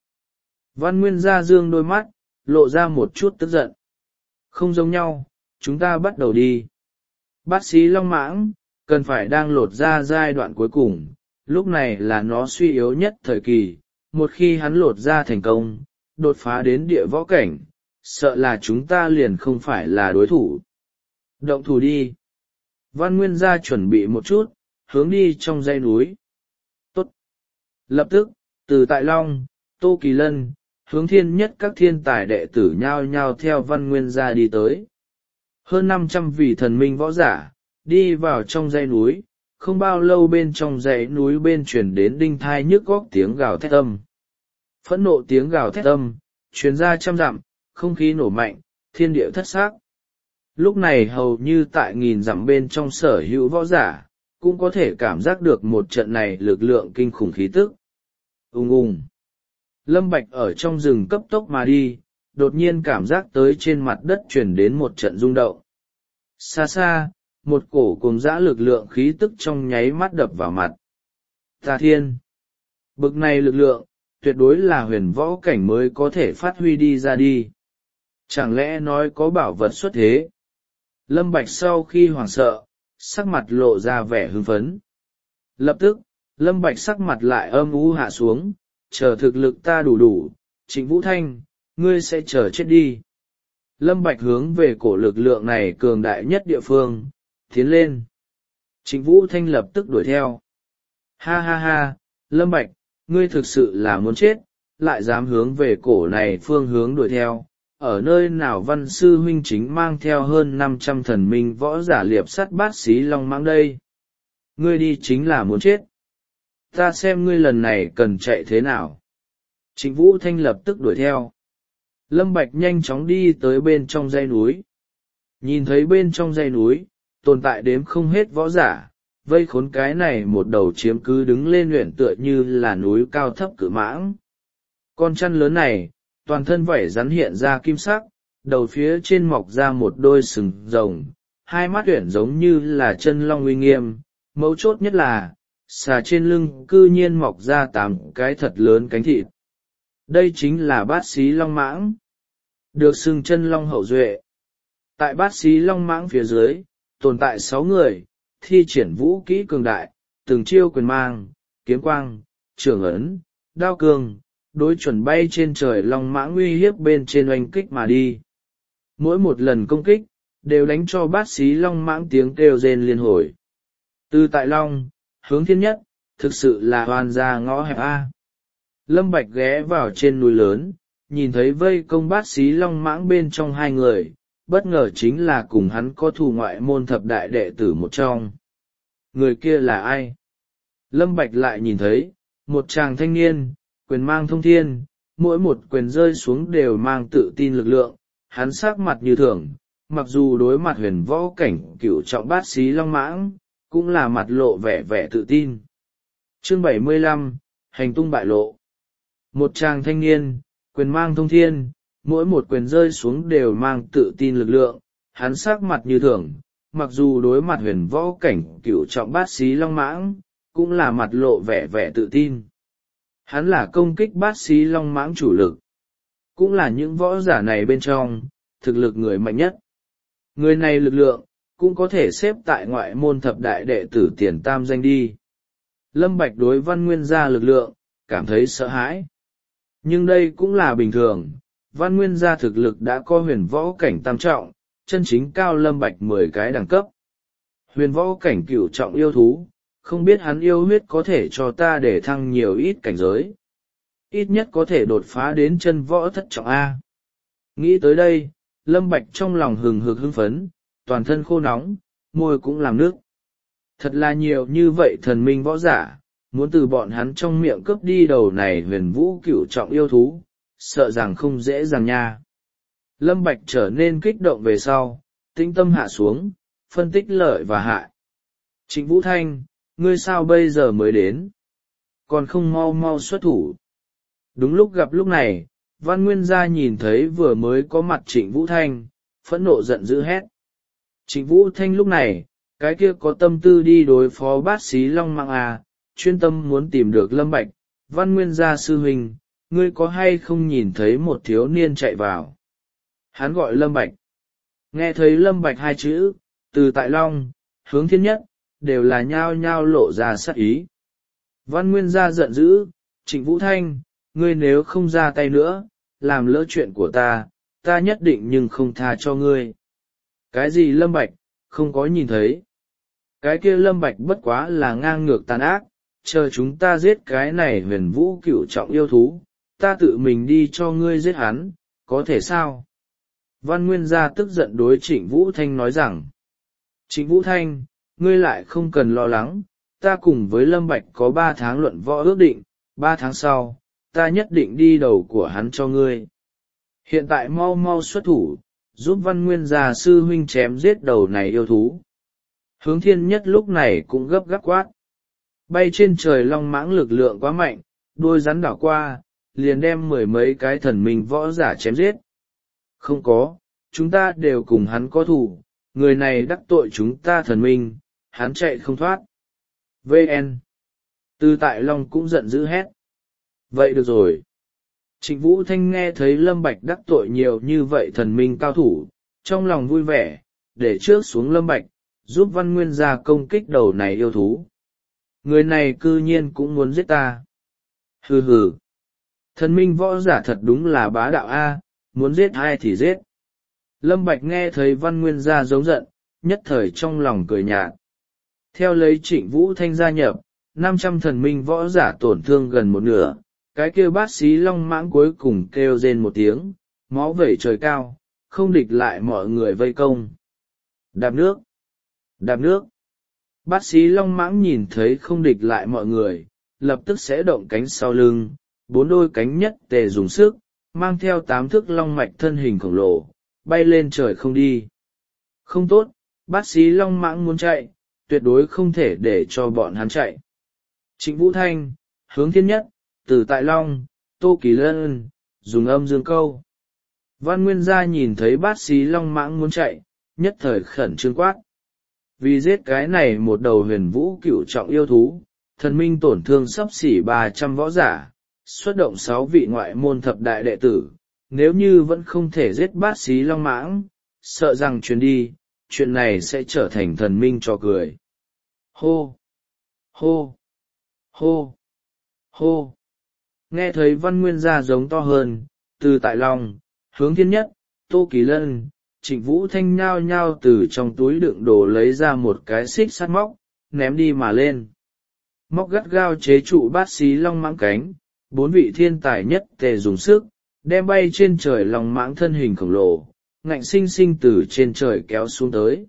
Văn Nguyên Gia dương đôi mắt, lộ ra một chút tức giận. Không giống nhau, chúng ta bắt đầu đi. Bát Xí Long Mãng, cần phải đang lột ra giai đoạn cuối cùng, lúc này là nó suy yếu nhất thời kỳ, một khi hắn lột ra thành công, đột phá đến địa võ cảnh, sợ là chúng ta liền không phải là đối thủ. Động thủ đi. Văn Nguyên Gia chuẩn bị một chút, hướng đi trong dãy núi. Tốt. Lập tức, Từ Tại Long, Tô Kỳ Lân, Hướng Thiên Nhất các thiên tài đệ tử nhao nhao theo Văn Nguyên Gia đi tới. Hơn năm trăm vị thần minh võ giả, đi vào trong dãy núi, không bao lâu bên trong dãy núi bên chuyển đến đinh thai nhức góc tiếng gào thét âm. Phẫn nộ tiếng gào thét âm truyền ra trăm dặm, không khí nổ mạnh, thiên địa thất xác. Lúc này hầu như tại nghìn dặm bên trong sở hữu võ giả cũng có thể cảm giác được một trận này lực lượng kinh khủng khí tức. Ùng ùng. Lâm Bạch ở trong rừng cấp tốc mà đi, đột nhiên cảm giác tới trên mặt đất truyền đến một trận rung động. Xa xa, một cổ cùng dã lực lượng khí tức trong nháy mắt đập vào mặt. Tà thiên. Bực này lực lượng, tuyệt đối là huyền võ cảnh mới có thể phát huy đi ra đi. Chẳng lẽ nói có bảo vật xuất thế? Lâm Bạch sau khi hoảng sợ, sắc mặt lộ ra vẻ hưng phấn. Lập tức, Lâm Bạch sắc mặt lại âm u hạ xuống, chờ thực lực ta đủ đủ, Trịnh Vũ Thanh, ngươi sẽ chờ chết đi. Lâm Bạch hướng về cổ lực lượng này cường đại nhất địa phương, tiến lên. Trịnh Vũ Thanh lập tức đuổi theo. Ha ha ha, Lâm Bạch, ngươi thực sự là muốn chết, lại dám hướng về cổ này phương hướng đuổi theo. Ở nơi nào văn sư huynh chính mang theo hơn năm trăm thần minh võ giả liệp sắt bát xí long mãng đây. Ngươi đi chính là muốn chết. Ta xem ngươi lần này cần chạy thế nào. Trịnh Vũ Thanh lập tức đuổi theo. Lâm Bạch nhanh chóng đi tới bên trong dãy núi. Nhìn thấy bên trong dãy núi, tồn tại đếm không hết võ giả, vây khốn cái này một đầu chiếm cứ đứng lên luyện tựa như là núi cao thấp cự mãng. Con chăn lớn này, toàn thân vảy rắn hiện ra kim sắc, đầu phía trên mọc ra một đôi sừng rồng, hai mắt uyển giống như là chân long uy nghiêm, mấu chốt nhất là, xà trên lưng cư nhiên mọc ra tám cái thật lớn cánh thịt. Đây chính là bát xí long mãng, được xưng chân long hậu duệ. Tại bát xí long mãng phía dưới, tồn tại sáu người, thi triển vũ kỹ cường đại, từng chiêu quyền mang, kiếm quang, trường ấn, đao cương, đối chuẩn bay trên trời long mãng uy hiếp bên trên oanh kích mà đi. Mỗi một lần công kích, đều đánh cho bát xí long mãng tiếng kêu rên liên hồi. Từ tại long, hướng thiên nhất, thực sự là hoàn ra ngõ hẹp A. Lâm Bạch ghé vào trên núi lớn, nhìn thấy vây công bát xí long mãng bên trong hai người, bất ngờ chính là cùng hắn có thù ngoại môn thập đại đệ tử một trong. Người kia là ai? Lâm Bạch lại nhìn thấy, một chàng thanh niên, quyền mang thông thiên, mỗi một quyền rơi xuống đều mang tự tin lực lượng, hắn sắc mặt như thường, mặc dù đối mặt huyền võ cảnh cửu trọng bát xí long mãng, cũng là mặt lộ vẻ vẻ tự tin. Chương bảy mươi lăm, hành tung bại lộ. Một chàng thanh niên, quyền mang thông thiên, mỗi một quyền rơi xuống đều mang tự tin lực lượng, hắn sắc mặt như thường, mặc dù đối mặt huyền võ cảnh cửu trọng bát xí long mãng, cũng là mặt lộ vẻ vẻ tự tin. Hắn là công kích bát xí long mãng chủ lực, cũng là những võ giả này bên trong, thực lực người mạnh nhất. Người này lực lượng, cũng có thể xếp tại ngoại môn thập đại đệ tử tiền tam danh đi. Lâm Bạch đối Văn Nguyên gia lực lượng, cảm thấy sợ hãi. Nhưng đây cũng là bình thường, Văn Nguyên gia thực lực đã có huyền võ cảnh tam trọng, chân chính cao Lâm Bạch mười cái đẳng cấp. Huyền võ cảnh cửu trọng yêu thú, không biết hắn yêu huyết có thể cho ta để thăng nhiều ít cảnh giới. Ít nhất có thể đột phá đến chân võ thất trọng A. Nghĩ tới đây, Lâm Bạch trong lòng hừng hực hưng phấn, toàn thân khô nóng, môi cũng làm nước. Thật là nhiều như vậy thần minh võ giả, muốn từ bọn hắn trong miệng cướp đi đầu này huyền vũ cửu trọng yêu thú, sợ rằng không dễ dàng nha. Lâm Bạch trở nên kích động về sau, tĩnh tâm hạ xuống, phân tích lợi và hại. Trịnh Vũ Thanh, ngươi sao bây giờ mới đến? Còn không mau mau xuất thủ. Đúng lúc gặp lúc này, Văn Nguyên gia nhìn thấy vừa mới có mặt Trịnh Vũ Thanh, phẫn nộ giận dữ hét. Trịnh Vũ Thanh lúc này, cái kia có tâm tư đi đối phó bát xí long mãng à, chuyên tâm muốn tìm được Lâm Bạch. Văn Nguyên gia sư huynh, ngươi có hay không nhìn thấy một thiếu niên chạy vào? Hắn gọi Lâm Bạch. Nghe thấy Lâm Bạch hai chữ, từ tại long, hướng thiên nhất, đều là nhao nhao lộ ra sát ý. Văn Nguyên gia giận dữ, Trịnh Vũ Thanh, ngươi nếu không ra tay nữa, làm lỡ chuyện của ta, ta nhất định nhưng không tha cho ngươi. Cái gì Lâm Bạch, không có nhìn thấy. Cái kia Lâm Bạch bất quá là ngang ngược tàn ác, chờ chúng ta giết cái này huyền vũ cửu trọng yêu thú, ta tự mình đi cho ngươi giết hắn, có thể sao? Văn Nguyên gia tức giận đối Trịnh Vũ Thanh nói rằng, Trịnh Vũ Thanh, ngươi lại không cần lo lắng, ta cùng với Lâm Bạch có ba tháng luận võ ước định, ba tháng sau, ta nhất định đi đầu của hắn cho ngươi. Hiện tại mau mau xuất thủ, giúp Văn Nguyên gia sư huynh chém giết đầu này yêu thú. Hướng Thiên Nhất lúc này cũng gấp gáp quát. Bay trên trời long mãng lực lượng quá mạnh, đôi rắn đảo qua, liền đem mười mấy cái thần minh võ giả chém giết. Không có, chúng ta đều cùng hắn có thù, người này đắc tội chúng ta thần minh, hắn chạy không thoát. vê en Từ Tại Long cũng giận dữ hét. Vậy được rồi. Trịnh Vũ Thanh nghe thấy Lâm Bạch đắc tội nhiều như vậy thần minh cao thủ, trong lòng vui vẻ, để trước xuống Lâm Bạch, giúp Văn Nguyên gia công kích đầu này yêu thú. Người này cư nhiên cũng muốn giết ta. Hừ hừ. Thần minh võ giả thật đúng là bá đạo A, muốn giết ai thì giết. Lâm Bạch nghe thấy Văn Nguyên gia giống giận, nhất thời trong lòng cười nhạt. Theo lấy Trịnh Vũ Thanh gia nhập, năm trăm thần minh võ giả tổn thương gần một nửa, cái kêu bát xí long mãng cuối cùng kêu rên một tiếng, máu vẩy trời cao, không địch lại mọi người vây công. Đạp nước! Đạp nước! Bát xí long mãng nhìn thấy không địch lại mọi người, lập tức sẽ động cánh sau lưng, bốn đôi cánh nhất tề dùng sức, mang theo tám thước long mạch thân hình khổng lồ, bay lên trời không đi. Không tốt, bát xí long mãng muốn chạy, tuyệt đối không thể để cho bọn hắn chạy. Trịnh Vũ Thanh, Hướng Thiên Nhất, Từ Tại Long, Tô Kỳ Lân, dùng âm dương câu. Văn Nguyên gia nhìn thấy bát xí long mãng muốn chạy, nhất thời khẩn trương quát. Vì giết cái này một đầu huyền vũ cửu trọng yêu thú, thần minh tổn thương xấp xỉ ba trăm võ giả, xuất động sáu vị ngoại môn thập đại đệ tử, nếu như vẫn không thể giết bát xí long mãng, sợ rằng chuyến đi, chuyện này sẽ trở thành thần minh cho cười. Hô! Hô! Hô! Hô! Nghe thấy Văn Nguyên gia giống to hơn, Từ Tại Long, Hướng Thiên Nhất, Tô Kỳ Lân, Trịnh Vũ Thanh nhao nhao từ trong túi đựng đồ lấy ra một cái xích sắt móc, ném đi mà lên. Móc gắt gao chế trụ bát xí long mãng cánh, bốn vị thiên tài nhất tề dùng sức, đem bay trên trời long mãng thân hình khổng lồ, ngạnh sinh sinh từ trên trời kéo xuống tới.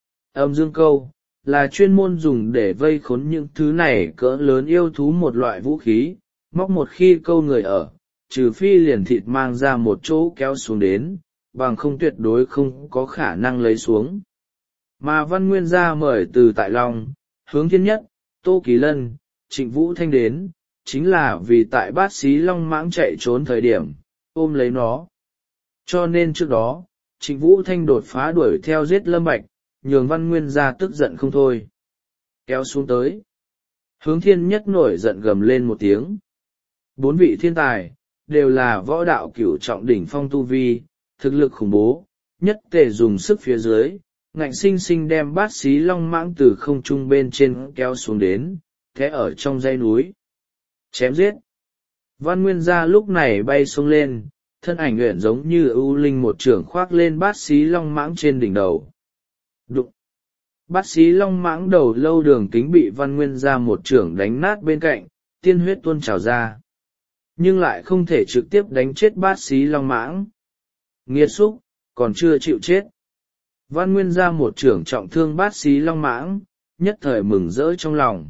Âm dương câu là chuyên môn dùng để vây khốn những thứ này cỡ lớn yêu thú một loại vũ khí, móc một khi câu người ở, trừ phi liền thịt mang ra một chỗ kéo xuống đến, bằng không tuyệt đối không có khả năng lấy xuống. Mà Văn Nguyên gia mời Từ Tại Long, Hướng Thiên Nhất, Tô Kỳ Lân, Trịnh Vũ Thanh đến, chính là vì tại bát xí long mãng chạy trốn thời điểm, ôm lấy nó. Cho nên trước đó, Trịnh Vũ Thanh đột phá đuổi theo giết Lâm Bạch, nhường Văn Nguyên gia tức giận không thôi. Kéo xuống tới. Hướng Thiên Nhất nổi giận gầm lên một tiếng. Bốn vị thiên tài, đều là võ đạo cửu trọng đỉnh phong tu vi, thực lực khủng bố, nhất tề dùng sức phía dưới, ngạnh sinh sinh đem bát xí long mãng từ không trung bên trên kéo xuống đến, thế ở trong dãy núi. Chém giết. Văn Nguyên gia lúc này bay xuống lên, thân ảnh uyển giống như ưu linh một trưởng khoác lên bát xí long mãng trên đỉnh đầu. Đụng. Bát xí long mãng đầu lâu đường kính bị Văn Nguyên gia một trưởng đánh nát bên cạnh, tiên huyết tuôn trào ra. Nhưng lại không thể trực tiếp đánh chết bát xí long mãng. Nghiệt xúc, còn chưa chịu chết. Văn Nguyên gia một trưởng trọng thương bát xí long mãng, nhất thời mừng rỡ trong lòng.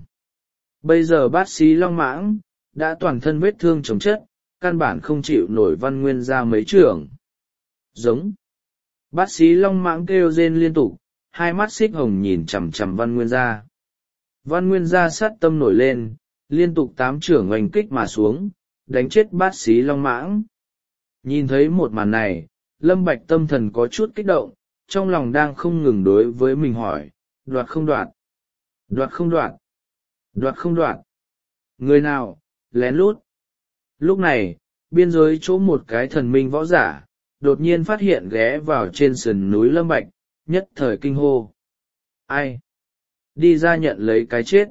Bây giờ bát xí long mãng, đã toàn thân vết thương chồng chất, căn bản không chịu nổi Văn Nguyên gia mấy trưởng. Giống. Bát xí long mãng kêu rên liên tục, hai mắt xích hồng nhìn chằm chằm Văn Nguyên gia. Văn Nguyên gia sát tâm nổi lên, liên tục tám trưởng oanh kích mà xuống, đánh chết bát xí long mãng. Nhìn thấy một màn này, Lâm Bạch tâm thần có chút kích động, trong lòng đang không ngừng đối với mình hỏi, đoạt không đoạt, đoạt không đoạt, đoạt không đoạt. Người nào, lén lút. Lúc này, biên giới chỗ một cái thần minh võ giả, đột nhiên phát hiện ghé vào trên sườn núi Lâm Bạch, nhất thời kinh hô. Ai? Đi ra nhận lấy cái chết.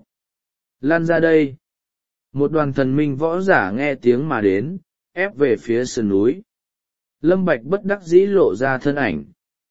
Lan ra đây. Một đoàn thần minh võ giả nghe tiếng mà đến, ép về phía sườn núi. Lâm Bạch bất đắc dĩ lộ ra thân ảnh.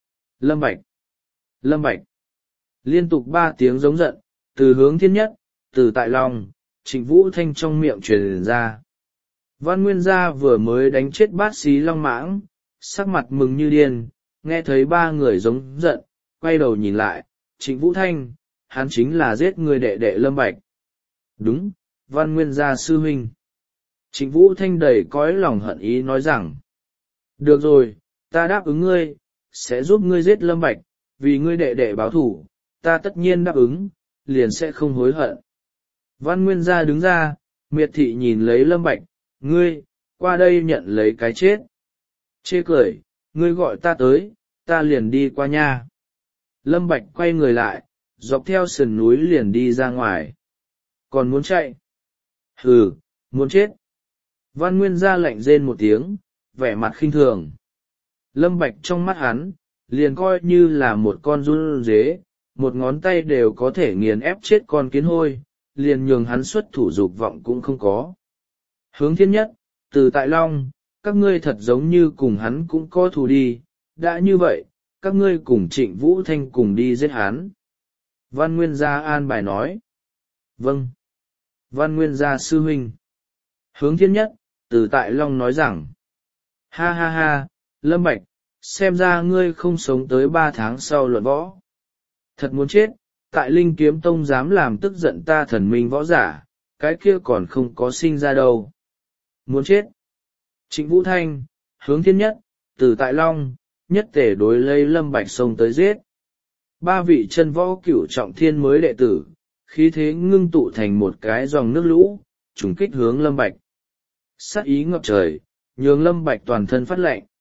Lâm Bạch! Lâm Bạch! Liên tục ba tiếng giống giận, từ Hướng Thiên Nhất, Từ Tại Long, Trịnh Vũ Thanh trong miệng truyền ra. Văn Nguyên gia vừa mới đánh chết bát xí long mãng, sắc mặt mừng như điên, nghe thấy ba người giống giận, quay đầu nhìn lại, Trịnh Vũ Thanh, hắn chính là giết người đệ đệ Lâm Bạch. Đúng, Văn Nguyên gia sư huynh. Trịnh Vũ Thanh đầy cõi lòng hận ý nói rằng, được rồi, ta đáp ứng ngươi, sẽ giúp ngươi giết Lâm Bạch, vì ngươi đệ đệ báo thù, ta tất nhiên đáp ứng, liền sẽ không hối hận. Văn Nguyên Gia đứng ra, miệt thị nhìn lấy Lâm Bạch, ngươi, qua đây nhận lấy cái chết. Chê cười, ngươi gọi ta tới, ta liền đi qua nha. Lâm Bạch quay người lại, dọc theo sườn núi liền đi ra ngoài. Còn muốn chạy? Hừ, muốn chết. Văn Nguyên Gia lạnh rên một tiếng, vẻ mặt khinh thường. Lâm Bạch trong mắt hắn, liền coi như là một con run dế, một ngón tay đều có thể nghiền ép chết con kiến hôi, liền nhường hắn xuất thủ dục vọng cũng không có. Hướng Thiên Nhất, Từ Tại Long, các ngươi thật giống như cùng hắn cũng có thù đi, đã như vậy, các ngươi cùng Trịnh Vũ Thanh cùng đi giết hắn. Văn Nguyên Gia an bài nói. Vâng. Văn Nguyên Gia sư huynh. Hướng Thiên Nhất, Từ Tại Long nói rằng. Ha ha ha, Lâm Bạch, xem ra ngươi không sống tới ba tháng sau luận võ. Thật muốn chết, tại Linh Kiếm Tông dám làm tức giận ta thần minh võ giả, cái kia còn không có sinh ra đâu. Muốn chết. Trịnh Vũ Thanh, Hướng Thiên Nhất, Từ Tại Long, nhất tể đối lấy Lâm Bạch xông tới giết. Ba vị chân võ cửu trọng thiên mới đệ tử, khí thế ngưng tụ thành một cái dòng nước lũ, trùng kích hướng Lâm Bạch. Sát ý ngập trời, nhường Lâm Bạch toàn thân phát lạnh.